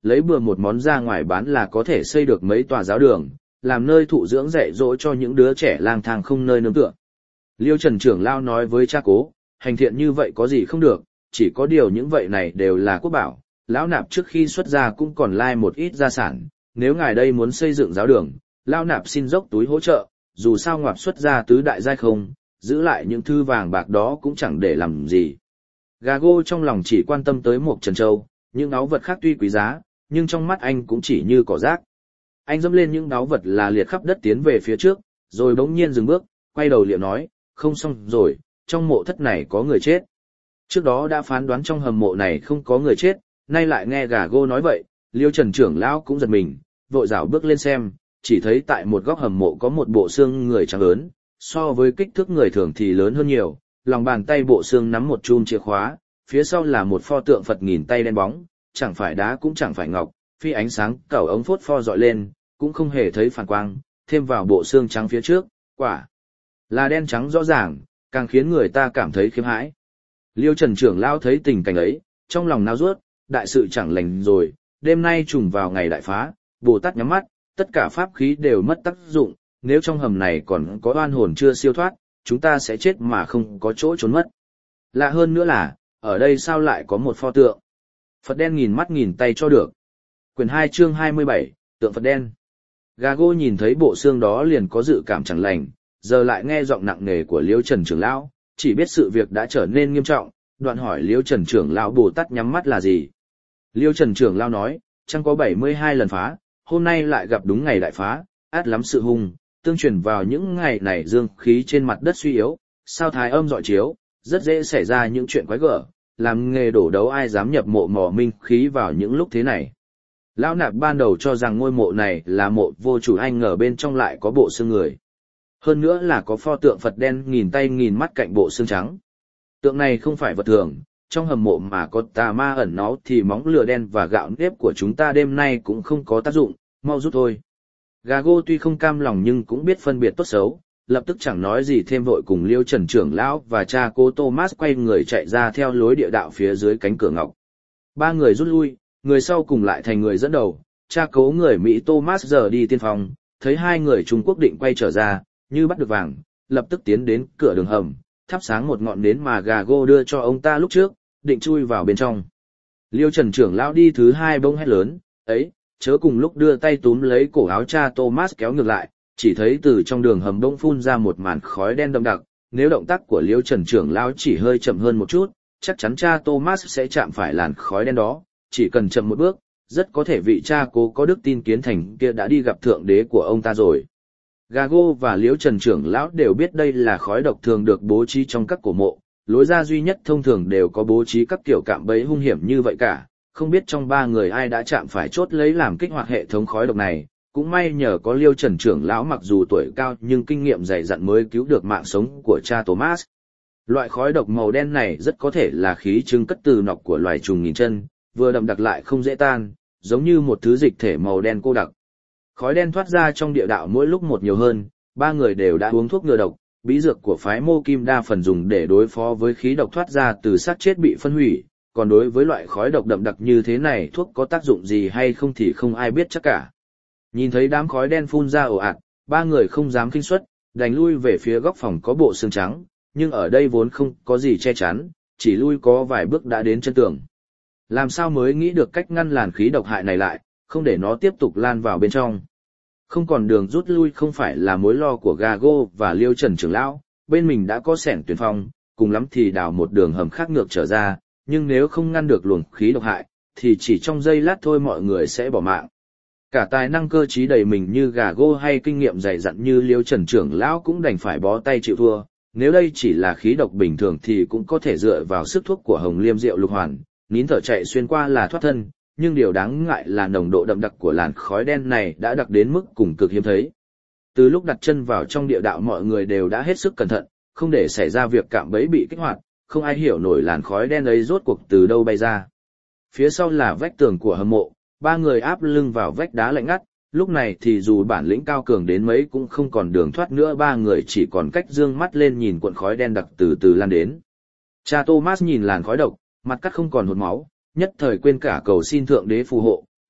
lấy bừa một món ra ngoài bán là có thể xây được mấy tòa giáo đường, làm nơi thụ dưỡng dạy dỗ cho những đứa trẻ lang thang không nơi nương tựa. Liêu Trần trưởng lão nói với cha Cố, hành thiện như vậy có gì không được, chỉ có điều những vậy này đều là quốc bảo, lão nạp trước khi xuất gia cũng còn lai một ít gia sản, nếu ngài đây muốn xây dựng giáo đường, lão nạp xin dốc túi hỗ trợ, dù sao ngoạp xuất gia tứ đại giai không, giữ lại những thư vàng bạc đó cũng chẳng để làm gì. Gago trong lòng chỉ quan tâm tới một Trần Châu, những báu vật khác tuy quý giá, nhưng trong mắt anh cũng chỉ như cỏ rác. Anh dẫm lên những báu vật là liệt khắp đất tiến về phía trước, rồi bỗng nhiên dừng bước, quay đầu liệu nói, không xong rồi, trong mộ thất này có người chết. Trước đó đã phán đoán trong hầm mộ này không có người chết, nay lại nghe Gago nói vậy, Liêu Trần trưởng lão cũng giật mình, vội rảo bước lên xem, chỉ thấy tại một góc hầm mộ có một bộ xương người trắng lớn, so với kích thước người thường thì lớn hơn nhiều, lòng bàn tay bộ xương nắm một chum chìa khóa, phía sau là một pho tượng Phật nghìn tay đen bóng, chẳng phải đá cũng chẳng phải ngọc, phi ánh sáng cẩu ống phốt pho dọi lên, cũng không hề thấy phản quang, thêm vào bộ xương trắng phía trước, quả là đen trắng rõ ràng, càng khiến người ta cảm thấy khiếp hãi. Liêu Trần trưởng lão thấy tình cảnh ấy, trong lòng nao ruột, đại sự chẳng lành rồi, đêm nay trùng vào ngày đại phá, Bồ Tát nhắm mắt, tất cả pháp khí đều mất tác dụng, nếu trong hầm này còn có oan hồn chưa siêu thoát, chúng ta sẽ chết mà không có chỗ trốn mất. Lạ hơn nữa là, ở đây sao lại có một pho tượng? Phật đen nghìn mắt nghìn tay cho được. Quyển 2 chương 27, tượng Phật đen. Gago nhìn thấy bộ xương đó liền có dự cảm chẳng lành, giờ lại nghe giọng nặng nề của Liêu Trần trưởng lão, chỉ biết sự việc đã trở nên nghiêm trọng, đoạn hỏi Liêu Trần trưởng lão Bồ Tát nhắm mắt là gì. Liêu Trần trưởng lão nói, chẳng có 72 lần phá, hôm nay lại gặp đúng ngày đại phá, át lắm sự hung, tương truyền vào những ngày này dương khí trên mặt đất suy yếu, sao thái âm dọi chiếu, rất dễ xảy ra những chuyện quái gở, làm nghề đổ đấu ai dám nhập mộ mò minh khí vào những lúc thế này. Lão nạp ban đầu cho rằng ngôi mộ này là mộ vô chủ, anh ngờ bên trong lại có bộ xương người. Hơn nữa là có pho tượng Phật đen nghìn tay nghìn mắt cạnh bộ xương trắng. Tượng này không phải vật thường, trong hầm mộ mà có tà ma ẩn náu thì móng lửa đen và gạo nếp của chúng ta đêm nay cũng không có tác dụng, mau rút thôi. Gago tuy không cam lòng nhưng cũng biết phân biệt tốt xấu, lập tức chẳng nói gì thêm, vội cùng Liêu Trần trưởng lão và cha cô Thomas quay người chạy ra theo lối địa đạo phía dưới cánh cửa ngọc. Ba người rút lui, người sau cùng lại thành người dẫn đầu, cha cố người Mỹ Thomas giờ đi tiên phong, thấy hai người Trung Quốc định quay trở ra, như bắt được vàng, lập tức tiến đến cửa đường hầm, thắp sáng một ngọn nến mà Gago đưa cho ông ta lúc trước, định chui vào bên trong. Liêu Trần trưởng lão đi thứ hai bỗng hét lớn, ấy, chớ, cùng lúc đưa tay túm lấy cổ áo cha Thomas kéo ngược lại, chỉ thấy từ trong đường hầm bỗng phun ra một màn khói đen đậm đặc, nếu động tác của Liêu Trần trưởng lão chỉ hơi chậm hơn một chút, chắc chắn cha Thomas sẽ chạm phải làn khói đen đó, chỉ cần chậm một bước, rất có thể vị cha cố có đức tin kiến thành kia đã đi gặp thượng đế của ông ta rồi. Gago và Liêu Trần trưởng lão đều biết đây là khói độc thường được bố trí trong các cổ mộ, lối ra duy nhất thông thường đều có bố trí các kiểu cạm bẫy hung hiểm như vậy cả, không biết trong ba người ai đã chạm phải chốt lấy làm kích hoạt hệ thống khói độc này, cũng may nhờ có Liêu Trần trưởng lão mặc dù tuổi cao nhưng kinh nghiệm dày dặn mới cứu được mạng sống của cha Thomas. Loại khói độc màu đen này rất có thể là khí trưng cất từ nọc của loài trùng nghìn chân, vừa đậm đặc lại không dễ tan, giống như một thứ dịch thể màu đen cô đặc. Khói đen thoát ra trong địa đạo mỗi lúc một nhiều hơn, ba người đều đã uống thuốc ngừa độc, bí dược của phái Mô Kim đa phần dùng để đối phó với khí độc thoát ra từ xác chết bị phân hủy, còn đối với loại khói độc đậm đặc như thế này thuốc có tác dụng gì hay không thì không ai biết chắc cả. Nhìn thấy đám khói đen phun ra ồ ạt, ba người không dám khinh suất, đành lui về phía góc phòng có bộ xương trắng, nhưng ở đây vốn không có gì che chắn, chỉ lui có vài bước đã đến chân tường. Làm sao mới nghĩ được cách ngăn làn khí độc hại này lại, không để nó tiếp tục lan vào bên trong. Không còn đường rút lui không phải là mối lo của Gago và Liêu Trần trưởng lão, bên mình đã có xẻng tuyển phong, cùng lắm thì đào một đường hầm khác ngược trở ra, nhưng nếu không ngăn được luồng khí độc hại, thì chỉ trong giây lát thôi mọi người sẽ bỏ mạng. Cả tài năng cơ trí đầy mình như Gago hay kinh nghiệm dày dặn như Liêu Trần trưởng lão cũng đành phải bó tay chịu thua, nếu đây chỉ là khí độc bình thường thì cũng có thể dựa vào sức thuốc của Hồng Liêm Diệu Lục Hoàn, nín thở chạy xuyên qua là thoát thân, nhưng điều đáng ngại là nồng độ đậm đặc của làn khói đen này đã đặc đến mức cùng cực hiếm thấy. Từ lúc đặt chân vào trong địa đạo mọi người đều đã hết sức cẩn thận, không để xảy ra việc cạm bẫy bị kích hoạt, không ai hiểu nổi làn khói đen ấy rốt cuộc từ đâu bay ra. Phía sau là vách tường của hầm mộ, ba người áp lưng vào vách đá lạnh ngắt, lúc này thì dù bản lĩnh cao cường đến mấy cũng không còn đường thoát nữa, ba người chỉ còn cách dương mắt lên nhìn cuộn khói đen đặc từ từ lan đến. Cha Thomas nhìn làn khói độc, mặt cắt không còn hột máu, nhất thời quên cả cầu xin thượng đế phù hộ,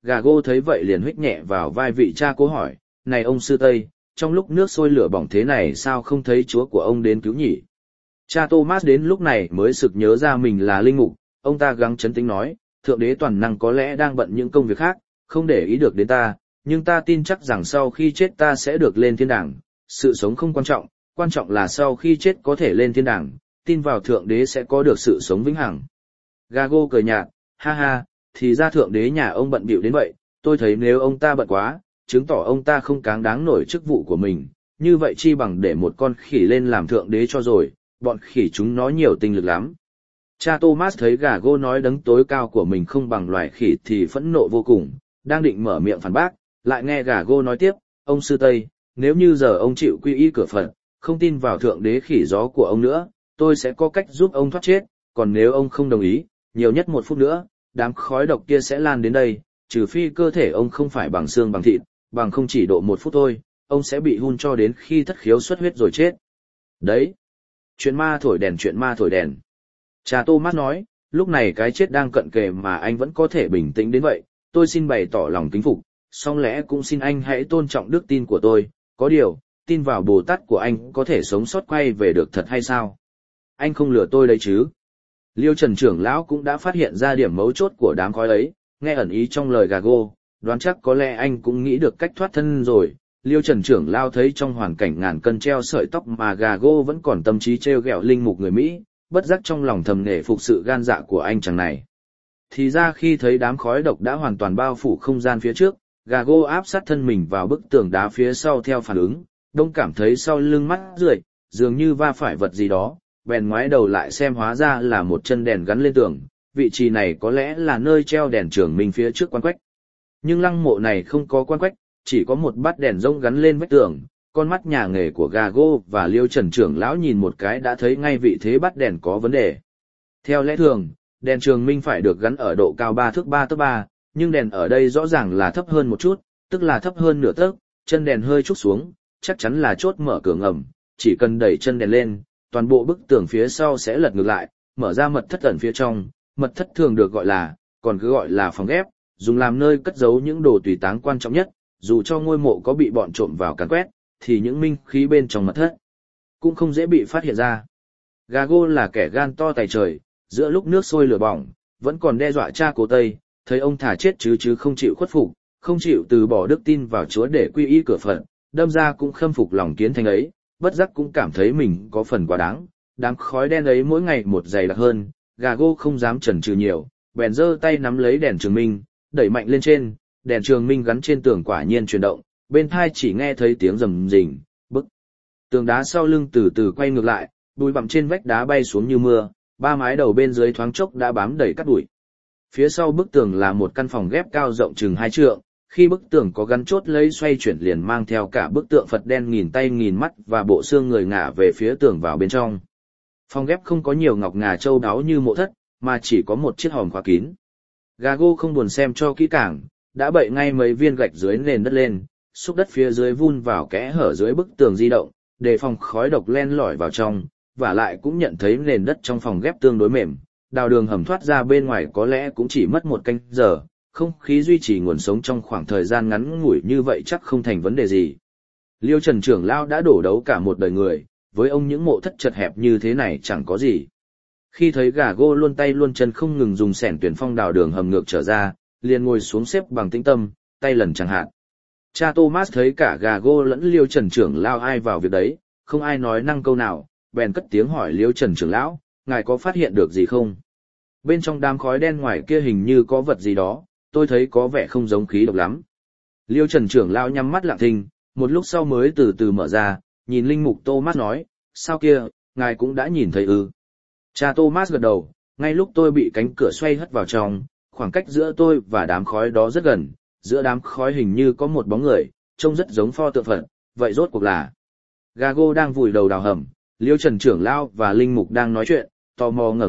Gà gô thấy vậy liền huých nhẹ vào vai vị cha cố hỏi, này ông sư Tây, trong lúc nước sôi lửa bỏng thế này sao không thấy chúa của ông đến cứu nhỉ? Cha Thomas đến lúc này mới sực nhớ ra mình là linh mục, ông ta gắng trấn tĩnh nói, Thượng Đế toàn năng có lẽ đang bận những công việc khác, không để ý được đến ta, nhưng ta tin chắc rằng sau khi chết ta sẽ được lên thiên đàng. Sự sống không quan trọng là sau khi chết có thể lên thiên đàng, tin vào Thượng Đế sẽ có được sự sống vĩnh hằng. Gago cười nhạt, ha ha, thì ra Thượng Đế nhà ông bận bịu đến vậy, tôi thấy nếu ông ta bận quá, chứng tỏ ông ta không cáng đáng nổi chức vụ của mình, như vậy chi bằng để một con khỉ lên làm Thượng Đế cho rồi, bọn khỉ chúng nó nhiều tinh lực lắm. Cha Thomas thấy Gago nói đấng tối cao của mình không bằng loài khỉ thì phẫn nộ vô cùng, đang định mở miệng phản bác, lại nghe Gago nói tiếp, ông sư Tây, nếu như giờ ông chịu quy y cửa Phật, không tin vào Thượng Đế khỉ gió của ông nữa, tôi sẽ có cách giúp ông thoát chết, còn nếu ông không đồng ý, nhiều nhất 1 phút nữa, đám khói độc kia sẽ lan đến đây, trừ phi cơ thể ông không phải bằng xương bằng thịt, bằng không chỉ độ 1 phút thôi, ông sẽ bị hun cho đến khi thất khiếu xuất huyết rồi chết. Đấy, chuyện ma thổi đèn. Cha Thomas nói, lúc này cái chết đang cận kề mà anh vẫn có thể bình tĩnh đến vậy, tôi xin bày tỏ lòng kính phục, song lẽ cũng xin anh hãy tôn trọng đức tin của tôi, có điều, tin vào Bồ Tát của anh có thể sống sót quay về được thật hay sao? Anh không lừa tôi đấy chứ? Liêu Trần trưởng lão cũng đã phát hiện ra điểm mấu chốt của đám khói ấy, nghe ẩn ý trong lời Gago, đoán chắc có lẽ anh cũng nghĩ được cách thoát thân rồi. Liêu Trần trưởng lão thấy trong hoàn cảnh ngàn cân treo sợi tóc mà Gago vẫn còn tâm trí trêu ghẹo linh mục người Mỹ, bất giác trong lòng thầm nể phục sự gan dạ của anh chàng này. Thì ra khi thấy đám khói độc đã hoàn toàn bao phủ không gian phía trước, Gago áp sát thân mình vào bức tường đá phía sau theo phản ứng, đông cảm thấy sau lưng mắt rượi, dường như va phải vật gì đó, bèn ngoái đầu lại xem hóa ra là một chân đèn gắn lên tường, vị trí này có lẽ là nơi treo đèn trường minh phía trước quan quách. Nhưng lăng mộ này không có quan quách, chỉ có một bát đèn rông gắn lên vách tường, con mắt nhà nghề của Gago và Liêu Trần trưởng lão nhìn một cái đã thấy ngay vị thế bát đèn có vấn đề. Theo lẽ thường, đèn trường minh phải được gắn ở độ cao 3 thước 3 tấc 3, nhưng đèn ở đây rõ ràng là thấp hơn một chút, tức là thấp hơn nửa tấc, chân đèn hơi trúc xuống, chắc chắn là chốt mở cửa ngầm, chỉ cần đẩy chân đèn lên, toàn bộ bức tường phía sau sẽ lật ngược lại, mở ra mật thất ẩn phía trong, mật thất thường được gọi là, còn cứ gọi là phòng ghép, dùng làm nơi cất giấu những đồ tùy táng quan trọng nhất, dù cho ngôi mộ có bị bọn trộm vào càn quét, thì những minh khí bên trong mật thất cũng không dễ bị phát hiện ra. Gago là kẻ gan to tài trời, giữa lúc nước sôi lửa bỏng, vẫn còn đe dọa cha cố Tây, thấy ông thả chết chứ không chịu khuất phục, không chịu từ bỏ đức tin vào Chúa để quy y cửa Phật, đâm ra cũng khâm phục lòng kiến thành ấy, bất giác cũng cảm thấy mình có phần quá đáng. Đám khói đen ấy mỗi ngày một dày đặc hơn, Gago không dám chần chừ nhiều, bèn giơ tay nắm lấy đèn trường minh, đẩy mạnh lên trên, đèn trường minh gắn trên tường quả nhiên chuyển động, bên tai chỉ nghe thấy tiếng rầm rình, bức tường đá sau lưng từ từ quay ngược lại, bụi bặm trên vách đá bay xuống như mưa, 3 mái đầu bên dưới thoáng chốc đã bám đầy cát bụi. Phía sau bức tường là một căn phòng ghép cao rộng chừng 2 trượng, khi bức tường có gắn chốt lấy xoay chuyển liền mang theo cả bức tượng Phật đen nghìn tay nghìn mắt và bộ xương người ngả về phía tường vào bên trong. Phòng ghép không có nhiều ngọc ngà châu đáo như mộ thất, mà chỉ có một chiếc hòm khóa kín. Gago không buồn xem cho kỹ càng, đã bậy ngay mấy viên gạch dưới nền đất lên, xúc đất phía dưới vun vào kẽ hở dưới bức tường di động, để phòng khói độc len lỏi vào trong, và lại cũng nhận thấy nền đất trong phòng ghép tương đối mềm, đào đường hầm thoát ra bên ngoài có lẽ cũng chỉ mất 1 canh giờ, không khí duy trì nguồn sống trong khoảng thời gian ngắn ngủi như vậy chắc không thành vấn đề gì. Liêu Trần trưởng lão đã đổ đấu cả một đời người, với ông những mộ thất chật hẹp như thế này chẳng có gì. Khi thấy Gago luôn tay luôn chân không ngừng dùng xẻng tuyển phong đào đường hầm ngược trở ra, liền ngồi xuống xếp bằng tĩnh tâm, tay lần chẳng hạn. Cha Thomas thấy cả Gago lẫn Liêu Trần trưởng lão ai vào việc đấy, không ai nói năng câu nào, bèn cất tiếng hỏi Liêu Trần trưởng lão, ngài có phát hiện được gì không? Bên trong đám khói đen ngoài kia hình như có vật gì đó, tôi thấy có vẻ không giống khí độc lắm. Liêu Trần trưởng lão nhắm mắt lặng thinh, một lúc sau mới từ từ mở ra, nhìn linh mục Thomas nói, sao kia, ngài cũng đã nhìn thấy ư? Cha Thomas gật đầu, ngay lúc tôi bị cánh cửa xoay hất vào trong, khoảng cách giữa tôi và đám khói đó rất gần, giữa đám khói hình như có một bóng người, trông rất giống pho tượng Phật, vậy rốt cuộc là? Gago đang vùi đầu đào hầm, Liêu Trần trưởng lão và linh mục đang nói chuyện, tò mò ngẩng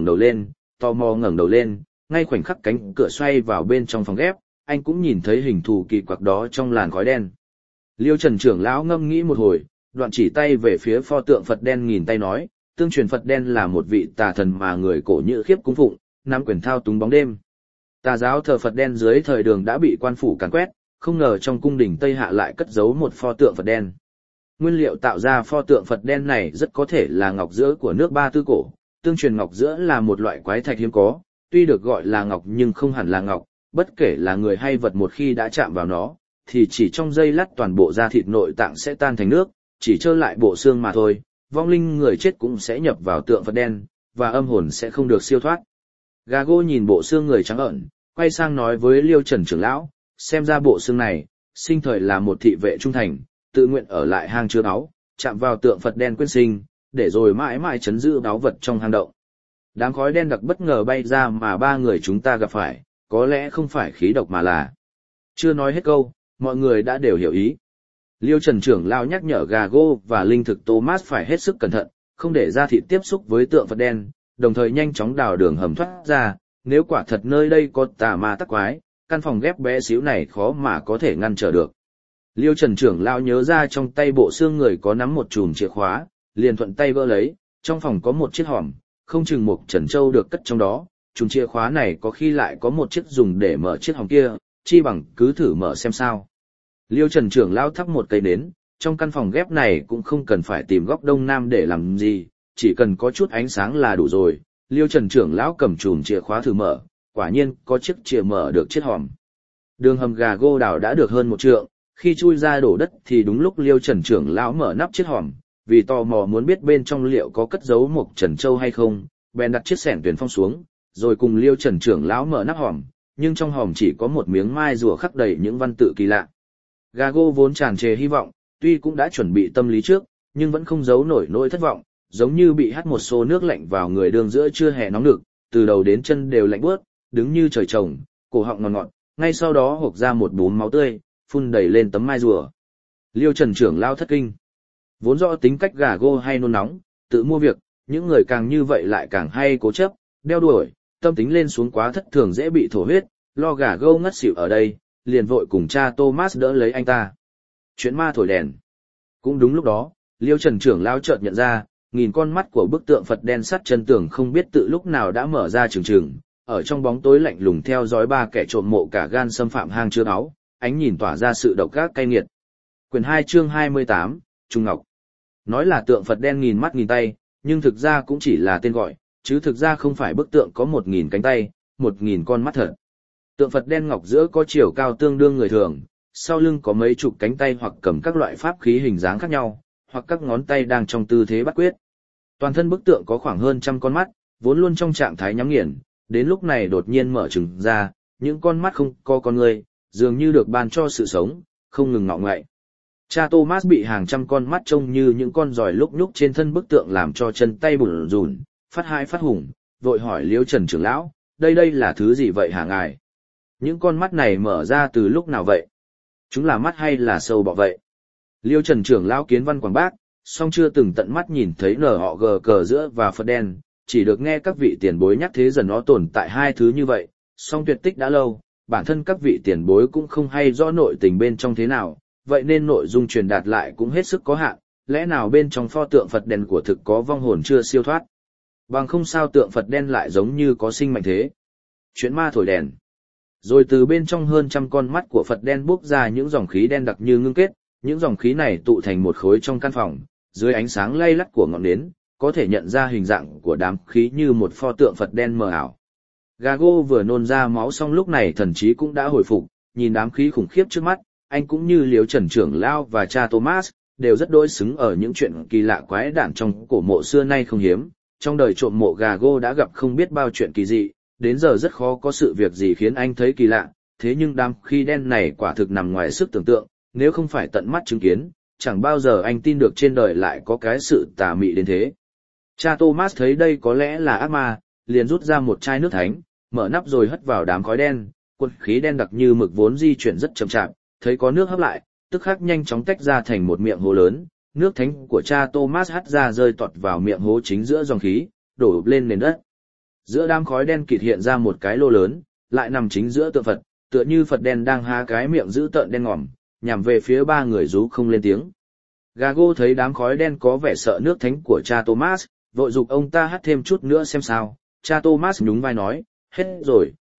đầu lên, ngay khoảnh khắc cánh cửa xoay vào bên trong phòng ghép, anh cũng nhìn thấy hình thù kỳ quặc đó trong làn khói đen. Liêu Trần trưởng lão ngâm nghĩ một hồi, đoạn chỉ tay về phía pho tượng Phật đen nghìn tay nói, tương truyền Phật đen là một vị tà thần mà người cổ Nhữ Khiếp cung phụng, nắm quyền thao túng bóng đêm. Tà giáo thờ Phật đen dưới thời Đường đã bị quan phủ càn quét, không ngờ trong cung đình Tây Hạ lại cất giấu một pho tượng Phật đen. Nguyên liệu tạo ra pho tượng Phật đen này rất có thể là ngọc giữa của nước Ba Tư cổ. Tương truyền ngọc giữa là một loại quái thạch hiếm có, tuy được gọi là ngọc nhưng không hẳn là ngọc, bất kể là người hay vật một khi đã chạm vào nó, thì chỉ trong giây lát toàn bộ da thịt nội tạng sẽ tan thành nước, chỉ trơ lại bộ xương mà thôi, vong linh người chết cũng sẽ nhập vào tượng Phật đen, và âm hồn sẽ không được siêu thoát. Gago nhìn bộ xương người trắng ẩn, quay sang nói với Liêu Trần trưởng lão, xem ra bộ xương này, sinh thời là một thị vệ trung thành, tự nguyện ở lại hang chứa báu, chạm vào tượng Phật đen quyến sinh, để rồi mãi mãi trấn giữ báu vật trong hang động. Đám khói đen đặc bất ngờ bay ra mà ba người chúng ta gặp phải, có lẽ không phải khí độc mà là. Chưa nói hết câu, mọi người đã đều hiểu ý. Liêu Trần trưởng lão nhắc nhở Gago và linh thực Thomas phải hết sức cẩn thận, không để da thịt tiếp xúc với tượng Phật đen, đồng thời nhanh chóng đào đường hầm thoát ra, nếu quả thật nơi đây có tà ma tắc quái, căn phòng ghép bé xíu này khó mà có thể ngăn trở được. Liêu Trần trưởng lão nhớ ra trong tay bộ xương người có nắm một chùm chìa khóa, liền thuận tay vỡ lấy, trong phòng có một chiếc hòm, không chừng một Trần Châu được cất trong đó, chùm chìa khóa này có khi lại có một chiếc dùng để mở chiếc hòm kia, chi bằng cứ thử mở xem sao. Liêu Trần trưởng lão thắp một cây nến, trong căn phòng ghép này cũng không cần phải tìm góc đông nam để làm gì, chỉ cần có chút ánh sáng là đủ rồi. Liêu Trần trưởng lão cầm chùm chìa khóa thử mở, quả nhiên có chiếc chìa mở được chiếc hòm. Đường hầm Gago đào đã được hơn 1 trượng, khi chui ra đổ đất thì đúng lúc Liêu Trần trưởng lão mở nắp chiếc hòm, vì tò mò muốn biết bên trong liệu có cất giấu một Trần Châu hay không, bèn đặt chiếc xẻng tuyển phong xuống, rồi cùng Liêu Trần trưởng lão mở nắp hòm, nhưng trong hòm chỉ có một miếng mai rùa khắc đầy những văn tự kỳ lạ. Gago vốn tràn trề hy vọng, tuy cũng đã chuẩn bị tâm lý trước, nhưng vẫn không giấu nổi nỗi thất vọng, giống như bị hắt một xô nước lạnh vào người đường giữa trưa hè nóng nực, từ đầu đến chân đều lạnh buốt, đứng như trời trồng, cổ họng ngọt ngọt, ngay sau đó hộc ra một búng máu tươi, phun đầy lên tấm mai rùa. Liêu Trần trưởng lão thất kinh. Vốn rõ tính cách Gago hay nôn nóng, tự mua việc, những người càng như vậy lại càng hay cố chấp, đeo đuổi, tâm tính lên xuống quá thất thường dễ bị thổ huyết, lo Gago ngất xỉu ở đây, liền vội cùng cha Thomas đỡ lấy anh ta. Chuyện ma thổi đèn. Cũng đúng lúc đó, Liêu Trần trưởng lão chợt nhận ra, nghìn con mắt của bức tượng Phật đen sắt chân tường không biết tự lúc nào đã mở ra trừng trừng, ở trong bóng tối lạnh lùng theo dõi ba kẻ trộm mộ cả gan xâm phạm hang chứa báu, ánh nhìn tỏa ra sự độc ác cay nghiệt. Quyển 2 chương 28, Trung Ngọc. Nói là tượng Phật đen nghìn mắt nghìn tay, nhưng thực ra cũng chỉ là tên gọi, chứ thực ra không phải bức tượng có 1000 cánh tay, 1000 con mắt thật. Tượng Phật đen ngọc giữa có chiều cao tương đương người thường, sau lưng có mấy chục cánh tay hoặc cầm các loại pháp khí hình dáng khác nhau, hoặc các ngón tay đang trong tư thế bắt quyết. Toàn thân bức tượng có khoảng hơn 100 con mắt, vốn luôn trong trạng thái nhắm nghiền, đến lúc này đột nhiên mở trừng ra, những con mắt không có con người, dường như được ban cho sự sống, không ngừng ngọ ngậy. Cha Thomas bị hàng trăm con mắt trông như những con giòi lúc nhúc trên thân bức tượng làm cho chân tay bủn rủn, phát hãi phát hùng, vội hỏi Liêu Trần trưởng lão, đây là thứ gì vậy hả ngài? Những con mắt này mở ra từ lúc nào vậy? Chúng là mắt hay là sâu bọ vậy? Liêu Trần trưởng lão kiến văn quảng bác, song chưa từng tận mắt nhìn thấy nở họ gờ cờ giữa và Phật đen, chỉ được nghe các vị tiền bối nhắc thế dần nó tồn tại hai thứ như vậy, song tuyệt tích đã lâu, bản thân các vị tiền bối cũng không hay rõ nội tình bên trong thế nào, vậy nên nội dung truyền đạt lại cũng hết sức có hạn, lẽ nào bên trong pho tượng Phật đen của thực có vong hồn chưa siêu thoát? Bằng không sao tượng Phật đen lại giống như có sinh mạnh thế. Chuyện ma thổi đèn. Rồi từ bên trong hơn 100 con mắt của Phật đen bốc ra những dòng khí đen đặc như ngưng kết, những dòng khí này tụ thành một khối trong căn phòng, dưới ánh sáng lay lắt của ngọn nến, có thể nhận ra hình dạng của đám khí như một pho tượng Phật đen mờ ảo. Gago vừa nôn ra máu xong lúc này thần trí cũng đã hồi phục, nhìn đám khí khủng khiếp trước mắt, anh cũng như Liêu Trần trưởng lão và cha Thomas, đều rất đối xứng ở những chuyện kỳ lạ quái đản trong cổ mộ xưa nay không hiếm. Trong đời trộm mộ Gago đã gặp không biết bao chuyện kỳ dị, đến giờ rất khó có sự việc gì khiến anh thấy kỳ lạ, thế nhưng đám khí đen này quả thực nằm ngoài sức tưởng tượng, nếu không phải tận mắt chứng kiến, chẳng bao giờ anh tin được trên đời lại có cái sự tà mị đến thế. Cha Thomas thấy đây có lẽ là ác ma, liền rút ra một chai nước thánh, mở nắp rồi hất vào đám khói đen, quần khí đen đặc như mực vốn di chuyển rất chậm chạp, thấy có nước hấp lại, tức khắc nhanh chóng tách ra thành một miệng hố lớn, nước thánh của cha Thomas hắt ra rơi toọt vào miệng hố chính giữa dòng khí, đổ lên nền đất. Giữa đám khói đen kịt hiện ra một cái lô lớn, lại nằm chính giữa tượng Phật, tựa như Phật đen đang há cái miệng dữ tợn đen ngòm, nhằm về phía ba người rú không lên tiếng. Gago thấy đám khói đen có vẻ sợ nước thánh của cha Thomas, vội giục ông ta hắt thêm chút nữa xem sao. Cha Thomas nhún vai nói, hết rồi,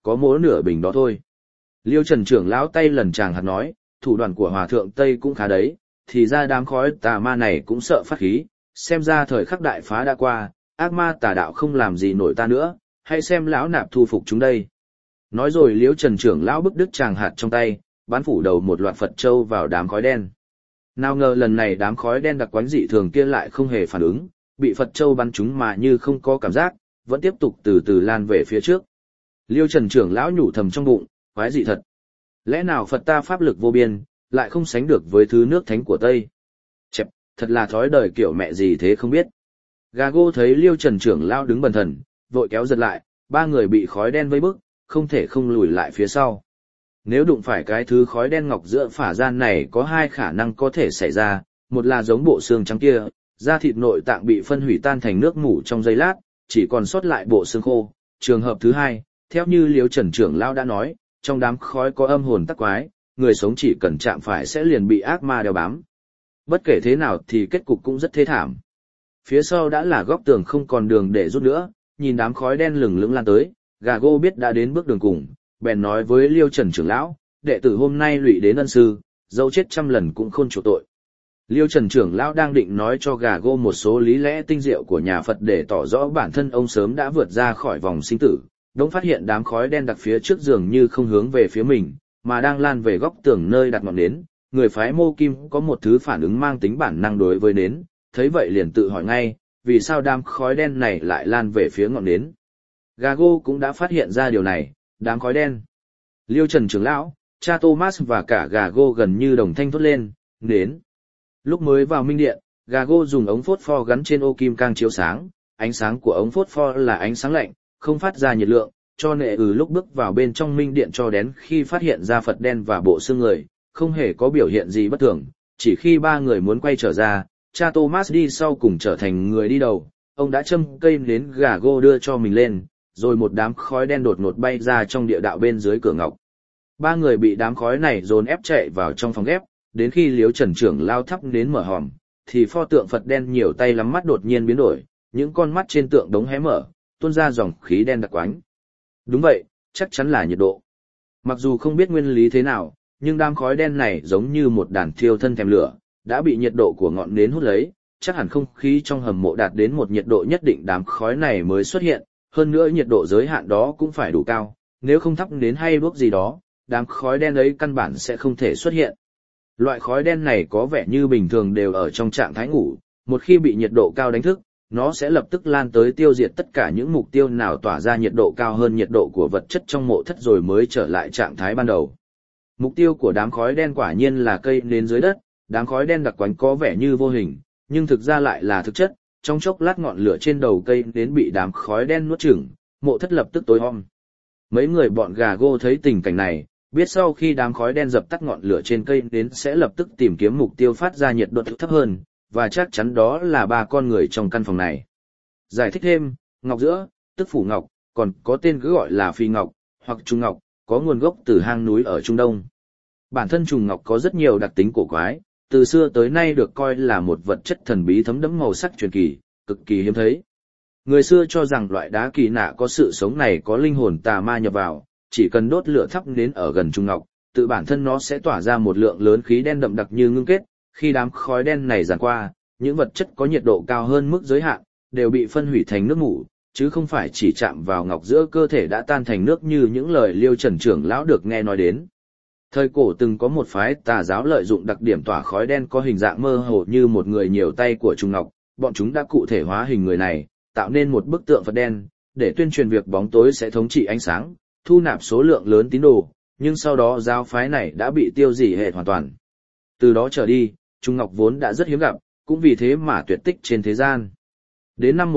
có mỗi nửa bình đó thôi. Liêu Trần trưởng lão tay lần chàng hạt nói, thủ đoạn của hòa thượng Tây cũng khá đấy, thì ra đám khói tà ma này cũng sợ phát khí, xem ra thời khắc đại phá đã qua, ác ma tà đạo không làm gì nổi ta nữa, hãy xem lão nạp thu phục chúng đây. Nói rồi Liêu Trần trưởng lão bức đứt chàng hạt trong tay, bắn phủ đầu một loạt Phật châu vào đám khói đen. Nào ngờ lần này đám khói đen đặc quánh dị thường kia lại không hề phản ứng, bị Phật châu bắn chúng mà như không có cảm giác, vẫn tiếp tục từ từ lan về phía trước. Liêu Trần trưởng lão nhủ thầm trong bụng, quái dị thật. Lẽ nào Phật ta pháp lực vô biên, lại không sánh được với thứ nước thánh của Tây? Chẹp, thật là thói đời kiểu mẹ gì thế không biết. Gago thấy Liêu Trần trưởng lão đứng bần thần, vội kéo giật lại, ba người bị khói đen vây bức, không thể không lùi lại phía sau. Nếu đụng phải cái thứ khói đen ngọc giữa phả gian này có hai khả năng có thể xảy ra, một là giống bộ xương trắng kia, da thịt nội tạng bị phân hủy tan thành nước mủ trong giây lát, chỉ còn sót lại bộ xương khô. Trường hợp thứ hai, theo như Liêu Trần trưởng lão đã nói, trong đám khói có âm hồn tắc quái, người sống chỉ cần chạm phải sẽ liền bị ác ma đeo bám. Bất kể thế nào thì kết cục cũng rất thê thảm. Phía sau đã là góc tường không còn đường để rút nữa, nhìn đám khói đen lừng lững lan tới, Gago biết đã đến bước đường cùng, bèn nói với Liêu Trần trưởng lão, đệ tử hôm nay lụy đến ân sư, dẫu chết trăm lần cũng không chịu tội. Liêu Trần trưởng lão đang định nói cho Gago một số lý lẽ tinh diệu của nhà Phật để tỏ rõ bản thân ông sớm đã vượt ra khỏi vòng sinh tử, đống phát hiện đám khói đen đặc phía trước giường như không hướng về phía mình, mà đang lan về góc tường nơi đặt ngọn nến. Người phái Mô Kim có một thứ phản ứng mang tính bản năng đối với nến, thấy vậy liền tự hỏi ngay, vì sao đám khói đen này lại lan về phía ngọn nến. Gago cũng đã phát hiện ra điều này, đám khói đen. Liêu Trần trưởng lão, cha Thomas và cả Gago gần như đồng thanh thốt lên, nến. Lúc mới vào minh điện, Gago dùng ống phốt pho gắn trên ô kim cang chiếu sáng, ánh sáng của ống phốt pho là ánh sáng lạnh, không phát ra nhiệt lượng, cho nên lúc bước vào bên trong minh điện cho đến khi phát hiện ra Phật đen và bộ xương người, không hề có biểu hiện gì bất thường, chỉ khi ba người muốn quay trở ra, cha Thomas đi sau cùng trở thành người đi đầu, ông đã châm cây nến Gago đưa cho mình lên, rồi một đám khói đen đột ngột bay ra trong địa đạo bên dưới cửa ngọc. Ba người bị đám khói này dồn ép chạy vào trong phòng ghép, đến khi Liêu Trần trưởng lao thắp nến mở hòm, thì pho tượng Phật đen nhiều tay lắm mắt đột nhiên biến đổi, những con mắt trên tượng đống hé mở, tuôn ra dòng khí đen đặc quánh. Đúng vậy, chắc chắn là nhiệt độ. Mặc dù không biết nguyên lý thế nào, nhưng đám khói đen này giống như một đàn thiêu thân thèm lửa, đã bị nhiệt độ của ngọn nến hút lấy, chắc hẳn không khí trong hầm mộ đạt đến một nhiệt độ nhất định đám khói này mới xuất hiện, hơn nữa nhiệt độ giới hạn đó cũng phải đủ cao, nếu không thắp nến hay đuốc gì đó, đám khói đen ấy căn bản sẽ không thể xuất hiện. Loại khói đen này có vẻ như bình thường đều ở trong trạng thái ngủ, một khi bị nhiệt độ cao đánh thức, nó sẽ lập tức lan tới tiêu diệt tất cả những mục tiêu nào tỏa ra nhiệt độ cao hơn nhiệt độ của vật chất trong mộ thất rồi mới trở lại trạng thái ban đầu. Mục tiêu của đám khói đen quả nhiên là cây nến dưới đất, đám khói đen đặc quánh có vẻ như vô hình, nhưng thực ra lại là thực chất, trong chốc lát ngọn lửa trên đầu cây nến bị đám khói đen nuốt chửng, mộ thất lập tức tối om. Mấy người bọn Gago thấy tình cảnh này, biết sau khi đám khói đen dập tắt ngọn lửa trên cây nến sẽ lập tức tìm kiếm mục tiêu phát ra nhiệt độ thấp hơn, và chắc chắn đó là ba con người trong căn phòng này. Giải thích thêm, ngọc giữa, tức phủ ngọc, còn có tên cứ gọi là phi ngọc, hoặc trùng ngọc, có nguồn gốc từ hang núi ở Trung Đông. Bản thân trùng ngọc có rất nhiều đặc tính cổ quái, từ xưa tới nay được coi là một vật chất thần bí thấm đẫm màu sắc truyền kỳ, cực kỳ hiếm thấy. Người xưa cho rằng loại đá kỳ lạ có sự sống này có linh hồn tà ma nhập vào, chỉ cần đốt lửa thắp nến ở gần trùng ngọc, tự bản thân nó sẽ tỏa ra một lượng lớn khí đen đậm đặc như ngưng kết. Khi đám khói đen này dàn qua, những vật chất có nhiệt độ cao hơn mức giới hạn, đều bị phân hủy thành nước mủ, chứ không phải chỉ chạm vào ngọc giữa cơ thể đã tan thành nước như những lời Liêu Trần trưởng lão được nghe nói đến. Thời cổ từng có một phái tà giáo lợi dụng đặc điểm tỏa khói đen có hình dạng mơ hồ như một người nhiều tay của trùng ngọc, bọn chúng đã cụ thể hóa hình người này, tạo nên một bức tượng Phật đen, để tuyên truyền việc bóng tối sẽ thống trị ánh sáng, thu nạp số lượng lớn tín đồ, nhưng sau đó giáo phái này đã bị tiêu diệt hệ hoàn toàn. Từ đó trở đi, trùng ngọc vốn đã rất hiếm gặp, cũng vì thế mà tuyệt tích trên thế gian. Đến năm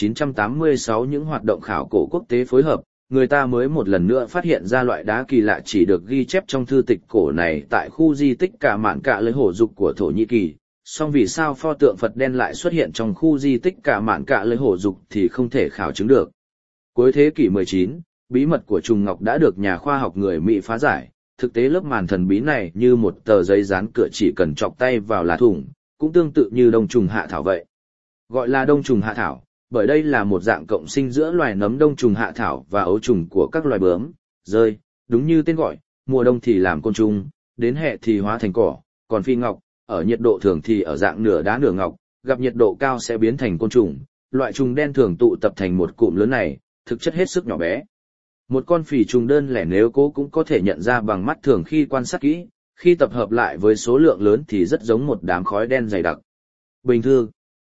1986 những hoạt động khảo cổ quốc tế phối hợp, người ta mới một lần nữa phát hiện ra loại đá kỳ lạ chỉ được ghi chép trong thư tịch cổ này tại khu di tích Cả Mạn Cạ Lưới Hổ Dục của Thổ Nhĩ Kỳ. Song vì sao pho tượng Phật đen lại xuất hiện trong khu di tích Cả Mạn Cạ Lưới Hổ Dục thì không thể khảo chứng được. Cuối thế kỷ 19, bí mật của trùng ngọc đã được nhà khoa học người Mỹ phá giải. Thực tế lớp màn thần bí này như một tờ giấy dán cửa chỉ cần chọc tay vào là thủng, cũng tương tự như đông trùng hạ thảo vậy. Gọi là đông trùng hạ thảo, bởi đây là một dạng cộng sinh giữa loài nấm đông trùng hạ thảo và ấu trùng của các loài bướm, rơi, đúng như tên gọi, mùa đông thì làm côn trùng, đến hè thì hóa thành cỏ, còn phi ngọc, ở nhiệt độ thường thì ở dạng nửa đá nửa ngọc, gặp nhiệt độ cao sẽ biến thành côn trùng, loại trùng đen thường tụ tập thành một cụm lớn này, thực chất hết sức nhỏ bé. Một con phỉ trùng đơn lẻ nếu cố cũng có thể nhận ra bằng mắt thường khi quan sát kỹ, khi tập hợp lại với số lượng lớn thì rất giống một đám khói đen dày đặc. Bình thường,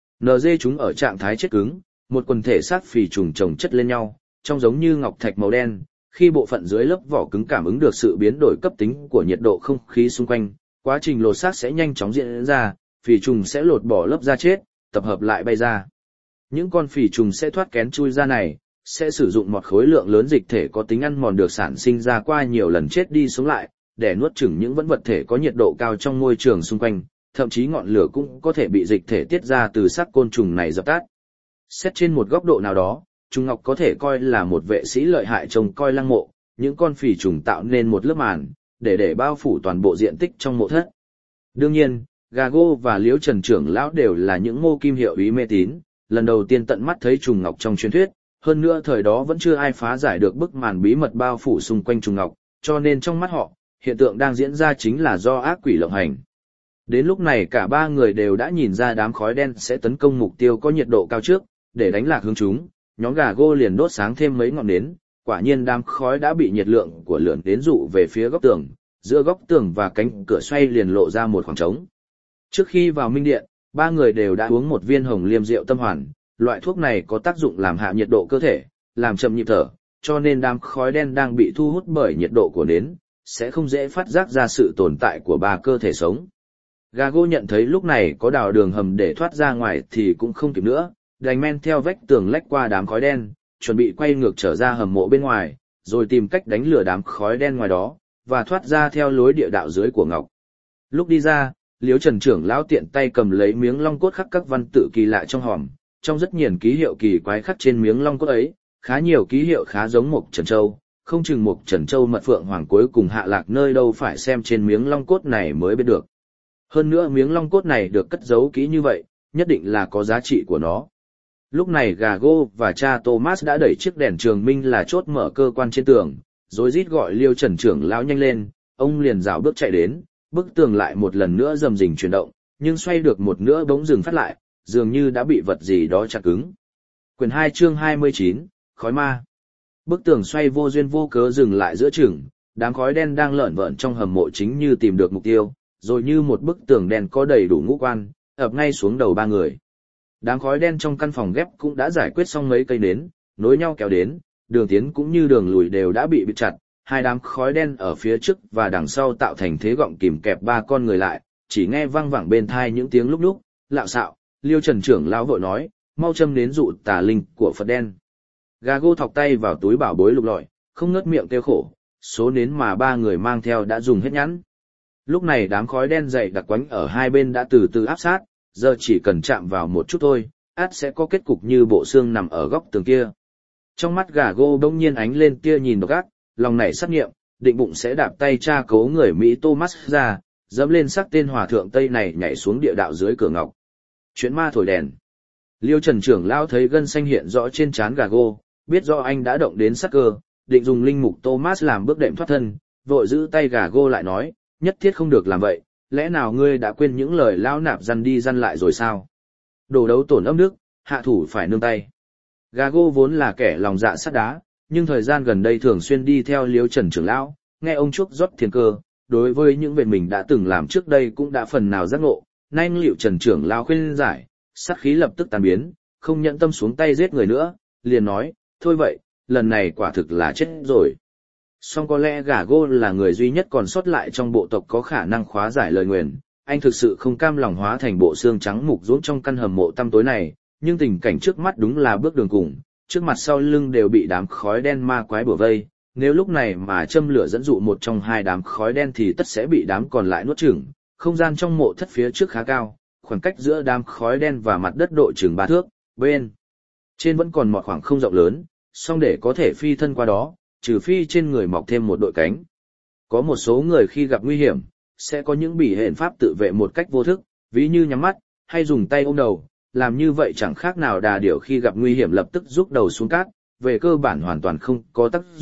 NG chúng ở trạng thái chết cứng, một quần thể xác phỉ trùng chồng chất lên nhau, trông giống như ngọc thạch màu đen, khi bộ phận dưới lớp vỏ cứng cảm ứng được sự biến đổi cấp tính của nhiệt độ không khí xung quanh, quá trình lột xác sẽ nhanh chóng diễn ra, phỉ trùng sẽ lột bỏ lớp da chết, tập hợp lại bay ra. Những con phỉ trùng sẽ thoát kén chui ra này, sẽ sử dụng một khối lượng lớn dịch thể có tính ăn mòn được sản sinh ra qua nhiều lần chết đi sống lại, để nuốt chửng những vật thể có nhiệt độ cao trong môi trường xung quanh, thậm chí ngọn lửa cũng có thể bị dịch thể tiết ra từ xác côn trùng này dập tắt. Xét trên một góc độ nào đó, trùng ngọc có thể coi là một vệ sĩ lợi hại trông coi lăng mộ, những con phỉ trùng tạo nên một lớp màn, để bao phủ toàn bộ diện tích trong mộ thất. Đương nhiên, Gago và Liễu Trần trưởng lão đều là những mô kim hiệu ý mê tín, lần đầu tiên tận mắt thấy trùng ngọc trong truyền thuyết, hơn nữa thời đó vẫn chưa ai phá giải được bức màn bí mật bao phủ xung quanh trùng ngọc, cho nên trong mắt họ, hiện tượng đang diễn ra chính là do ác quỷ lộng hành. Đến lúc này cả ba người đều đã nhìn ra đám khói đen sẽ tấn công mục tiêu có nhiệt độ cao trước, để đánh lạc hướng chúng, nhóm Gago liền đốt sáng thêm mấy ngọn nến, quả nhiên đám khói đã bị nhiệt lượng của lửa nến dụ về phía góc tường, giữa góc tường và cánh cửa xoay liền lộ ra một khoảng trống. Trước khi vào minh điện, ba người đều đã uống một viên hồng liêm rượu tâm hoàn, loại thuốc này có tác dụng làm hạ nhiệt độ cơ thể, làm chậm nhịp thở, cho nên đám khói đen đang bị thu hút bởi nhiệt độ của nến, sẽ không dễ phát giác ra sự tồn tại của ba cơ thể sống. Gago nhận thấy lúc này có đào đường hầm để thoát ra ngoài thì cũng không kịp nữa, đành men theo vách tường lách qua đám khói đen, chuẩn bị quay ngược trở ra hầm mộ bên ngoài, rồi tìm cách đánh lừa đám khói đen ngoài đó, và thoát ra theo lối địa đạo dưới của ngọc. Lúc đi ra, Liễu Trần trưởng lão tiện tay cầm lấy miếng long cốt khắc các văn tự kỳ lạ trong hòm, trong rất nhiều ký hiệu kỳ quái khắc trên miếng long cốt ấy, khá nhiều ký hiệu khá giống mộc trần châu, không chừng mộc trần châu mật phượng hoàng cuối cùng hạ lạc nơi đâu phải xem trên miếng long cốt này mới biết được. Hơn nữa miếng long cốt này được cất giấu kỹ như vậy, nhất định là có giá trị của nó. Lúc này Gago và cha Thomas đã đẩy chiếc đèn trường minh là chốt mở cơ quan trên tường, rồi rít gọi Liêu Trần trưởng lão nhanh lên, ông liền rảo bước chạy đến, bức tường lại một lần nữa rầm rình chuyển động, nhưng xoay được một nửa bỗng dừng phát lại, dường như đã bị vật gì đó chặt cứng. Quyển 2 chương 29, khói ma. Bức tường xoay vô duyên vô cớ dừng lại giữa chừng, đám khói đen đang lởn vởn trong hầm mộ chính như tìm được mục tiêu, rồi như một bức tường đen có đầy đủ ngũ quan, ập ngay xuống đầu ba người. Đám khói đen trong căn phòng ghép cũng đã giải quyết xong mấy cây nến, nối nhau kéo đến, đường tiến cũng như đường lùi đều đã bị bịt chặt, hai đám khói đen ở phía trước và đằng sau tạo thành thế gọng kìm kẹp ba con người lại, chỉ nghe vang vẳng bên tai những tiếng lúc lúc, lạo xạo. Liêu Trần trưởng lão vội nói, mau châm nến dụ tà linh của Phật đen. Gago thọc tay vào túi bảo bối lục lọi, không ngớt miệng kêu khổ, số nến mà ba người mang theo đã dùng hết nhẵn. Lúc này đám khói đen dày đặc quánh ở hai bên đã từ từ áp sát, giờ chỉ cần chạm vào một chút thôi, át sẽ có kết cục như bộ xương nằm ở góc tường kia. Trong mắt Gago bỗng nhiên ánh lên tia nhìn độc ác, lòng nảy sát nghiệm, định bụng sẽ đạp tay tra cố người Mỹ Thomas ra, dẫm lên xác tên hòa thượng Tây này nhảy xuống địa đạo dưới cửa ngọc. Chuyện ma thổi đèn. Liêu Trần trưởng lão thấy gân xanh hiện rõ trên trán Gago, biết rõ anh đã động đến sắc cơ, định dùng linh mục Thomas làm bước đệm thoát thân, vội giữ tay Gago lại nói, nhất thiết không được làm vậy, lẽ nào ngươi đã quên những lời lão nạp dằn đi dằn lại rồi sao? Đồ đấu tổn âm đức, hạ thủ phải nương tay. Gago vốn là kẻ lòng dạ sắt đá, nhưng thời gian gần đây thường xuyên đi theo Liêu Trần trưởng lão, nghe ông chuốc rót thiền cơ, đối với những việc mình đã từng làm trước đây cũng đã phần nào giác ngộ. Nay Liêu Trần trưởng lão khuyên giải, sát khí lập tức tan biến, không nhận tâm xuống tay giết người nữa, liền nói, thôi vậy, lần này quả thực là chết rồi. Song có lẽ Gago là người duy nhất còn sót lại trong bộ tộc có khả năng khóa giải lời nguyền, anh thực sự không cam lòng hóa thành bộ xương trắng mục rỗng trong căn hầm mộ tăm tối này, nhưng tình cảnh trước mắt đúng là bước đường cùng, trước mặt sau lưng đều bị đám khói đen ma quái bủa vây, nếu lúc này mà châm lửa dẫn dụ một trong hai đám khói đen thì tất sẽ bị đám còn lại nuốt chửng. Không gian trong mộ thất phía trước khá cao, khoảng cách giữa đám khói đen và mặt đất độ chừng 3 thước, bên trên vẫn còn một khoảng không rộng lớn, song để có thể phi thân qua đó, trừ phi trên người mọc thêm một đội cánh. Có một số người khi gặp nguy hiểm, sẽ có những bỉ hệ pháp tự vệ một cách vô thức, ví như nhắm mắt, hay dùng tay ôm đầu, làm như vậy chẳng khác nào đà điểu khi gặp nguy hiểm lập tức rút đầu xuống cát, về cơ bản hoàn toàn không có tác dụng,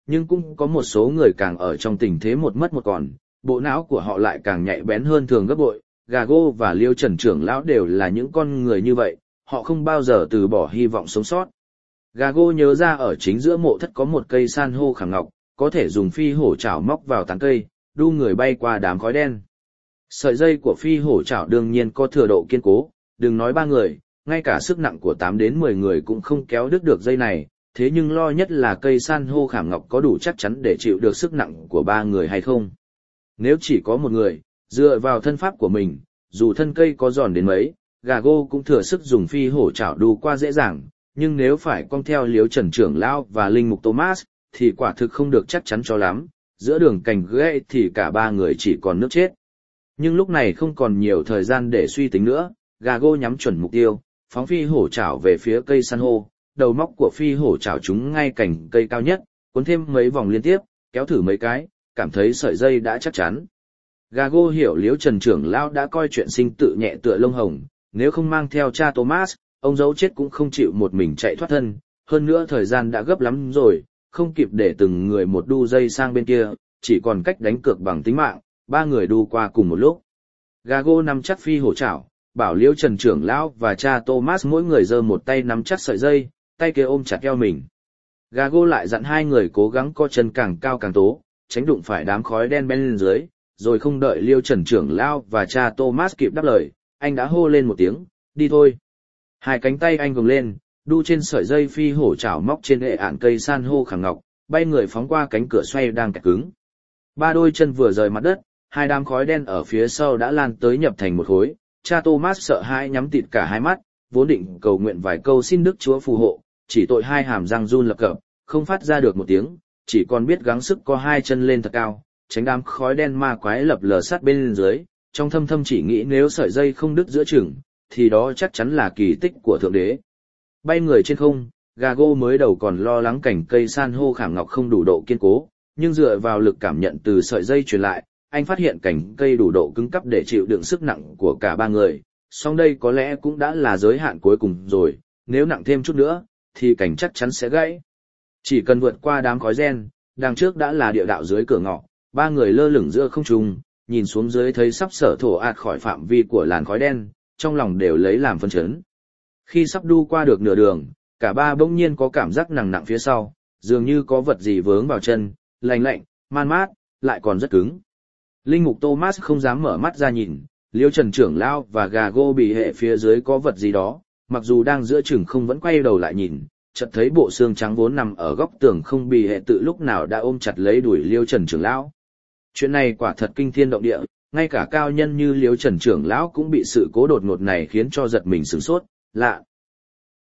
nhưng cũng có một số người càng ở trong tình thế một mất một còn, bộ não của họ lại càng nhạy bén hơn thường gấp bội. Gago và Liêu Trần trưởng lão đều là những con người như vậy, họ không bao giờ từ bỏ hy vọng sống sót. Gago nhớ ra ở chính giữa mộ thất có một cây san hô khảm ngọc, có thể dùng phi hổ chảo móc vào tán cây, đu người bay qua đám khói đen. Sợi dây của phi hổ chảo đương nhiên có thừa độ kiên cố, đừng nói 3 người, ngay cả sức nặng của 8 đến 10 người cũng không kéo đứt được dây này, thế nhưng lo nhất là cây san hô khảm ngọc có đủ chắc chắn để chịu được sức nặng của 3 người hay không. Nếu chỉ có một người, dựa vào thân pháp của mình, dù thân cây có giòn đến mấy, Gago cũng thừa sức dùng phi hổ chảo đu qua dễ dàng, nhưng nếu phải cong theo Liếu Trần trưởng lão và linh mục Thomas, thì quả thực không được chắc chắn cho lắm, giữa đường cành gãy thì cả 3 người chỉ còn nước chết. Nhưng lúc này không còn nhiều thời gian để suy tính nữa, Gago nhắm chuẩn mục tiêu, phóng phi hổ chảo về phía cây san hô, đầu móc của phi hổ chảo trúng ngay cành cây cao nhất, cuốn thêm mấy vòng liên tiếp, kéo thử mấy cái, cảm thấy sợi dây đã chắc chắn. Gago hiểu Liếu Trần trưởng lão đã coi chuyện sinh tự nhẹ tựa lông hồng, nếu không mang theo cha Thomas, ông giấu chết cũng không chịu một mình chạy thoát thân, hơn nữa thời gian đã gấp lắm rồi, không kịp để từng người một đu dây sang bên kia, chỉ còn cách đánh cược bằng tính mạng, 3 người đu qua cùng một lúc. Gago nắm chắc phi hổ chảo, bảo Liêu Trần trưởng lão và cha Thomas mỗi người giơ một tay nắm chắc sợi dây, tay kia ôm chặt eo mình. Gago lại dặn 2 người cố gắng co chân càng cao càng tố, tránh đụng phải đám khói đen bên lên dưới, rồi không đợi Liêu Trần trưởng lão và cha Thomas kịp đáp lời, anh đã hô lên một tiếng, đi thôi. 2 cánh tay anh gồng lên, đu trên sợi dây phi hổ chảo móc trên hệ ản cây san hô khảm ngọc, bay người phóng qua cánh cửa xoay đang kẹt cứng. 3 đôi chân vừa rời mặt đất, 2 đám khói đen ở phía sau đã lan tới nhập thành một khối. Cha Thomas sợ hãi nhắm tịt cả 2 mắt, vốn định cầu nguyện vài câu xin Đức Chúa phù hộ, chỉ tội 2 hàm răng run lập cập, không phát ra được một tiếng, chỉ còn biết gắng sức co 2 chân lên thật cao, tránh đám khói đen ma quái lập lờ sát bên dưới, trong thâm thâm chỉ nghĩ nếu sợi dây không đứt giữa chừng, thì đó chắc chắn là kỳ tích của Thượng Đế. Bay người trên không, Gago mới đầu còn lo lắng cành cây san hô khảm ngọc không đủ độ kiên cố, nhưng dựa vào lực cảm nhận từ sợi dây truyền lại, anh phát hiện cành cây đủ độ cứng cắp để chịu đựng sức nặng của cả 3 người, song đây có lẽ cũng đã là giới hạn cuối cùng rồi, nếu nặng thêm chút nữa, thì cành chắc chắn sẽ gãy. Chỉ cần vượt qua đám khói đen, đằng trước đã là địa đạo dưới cửa ngõ, 3 người lơ lửng giữa không trung, nhìn xuống dưới thấy sắp sở thổ ạt khỏi phạm vi của làn khói đen, trong lòng đều lấy làm phân chấn. Khi sắp đu qua được nửa đường, cả 3 bỗng nhiên có cảm giác nặng nặng phía sau, dường như có vật gì vướng vào chân, lạnh lạnh, man mát, lại còn rất cứng. Linh mục Thomas không dám mở mắt ra nhìn, Liêu Trần trưởng lão và Gago bị hệ phía dưới có vật gì đó, mặc dù đang giữa chừng không vẫn quay đầu lại nhìn, chợt thấy bộ xương trắng vốn nằm ở góc tường không bị hệ tự lúc nào đã ôm chặt lấy đuổi Liêu Trần trưởng lão. Chuyện này quả thật kinh thiên động địa, ngay cả cao nhân như Liêu Trần trưởng lão cũng bị sự cố đột ngột này khiến cho giật mình sửng sốt, lạ,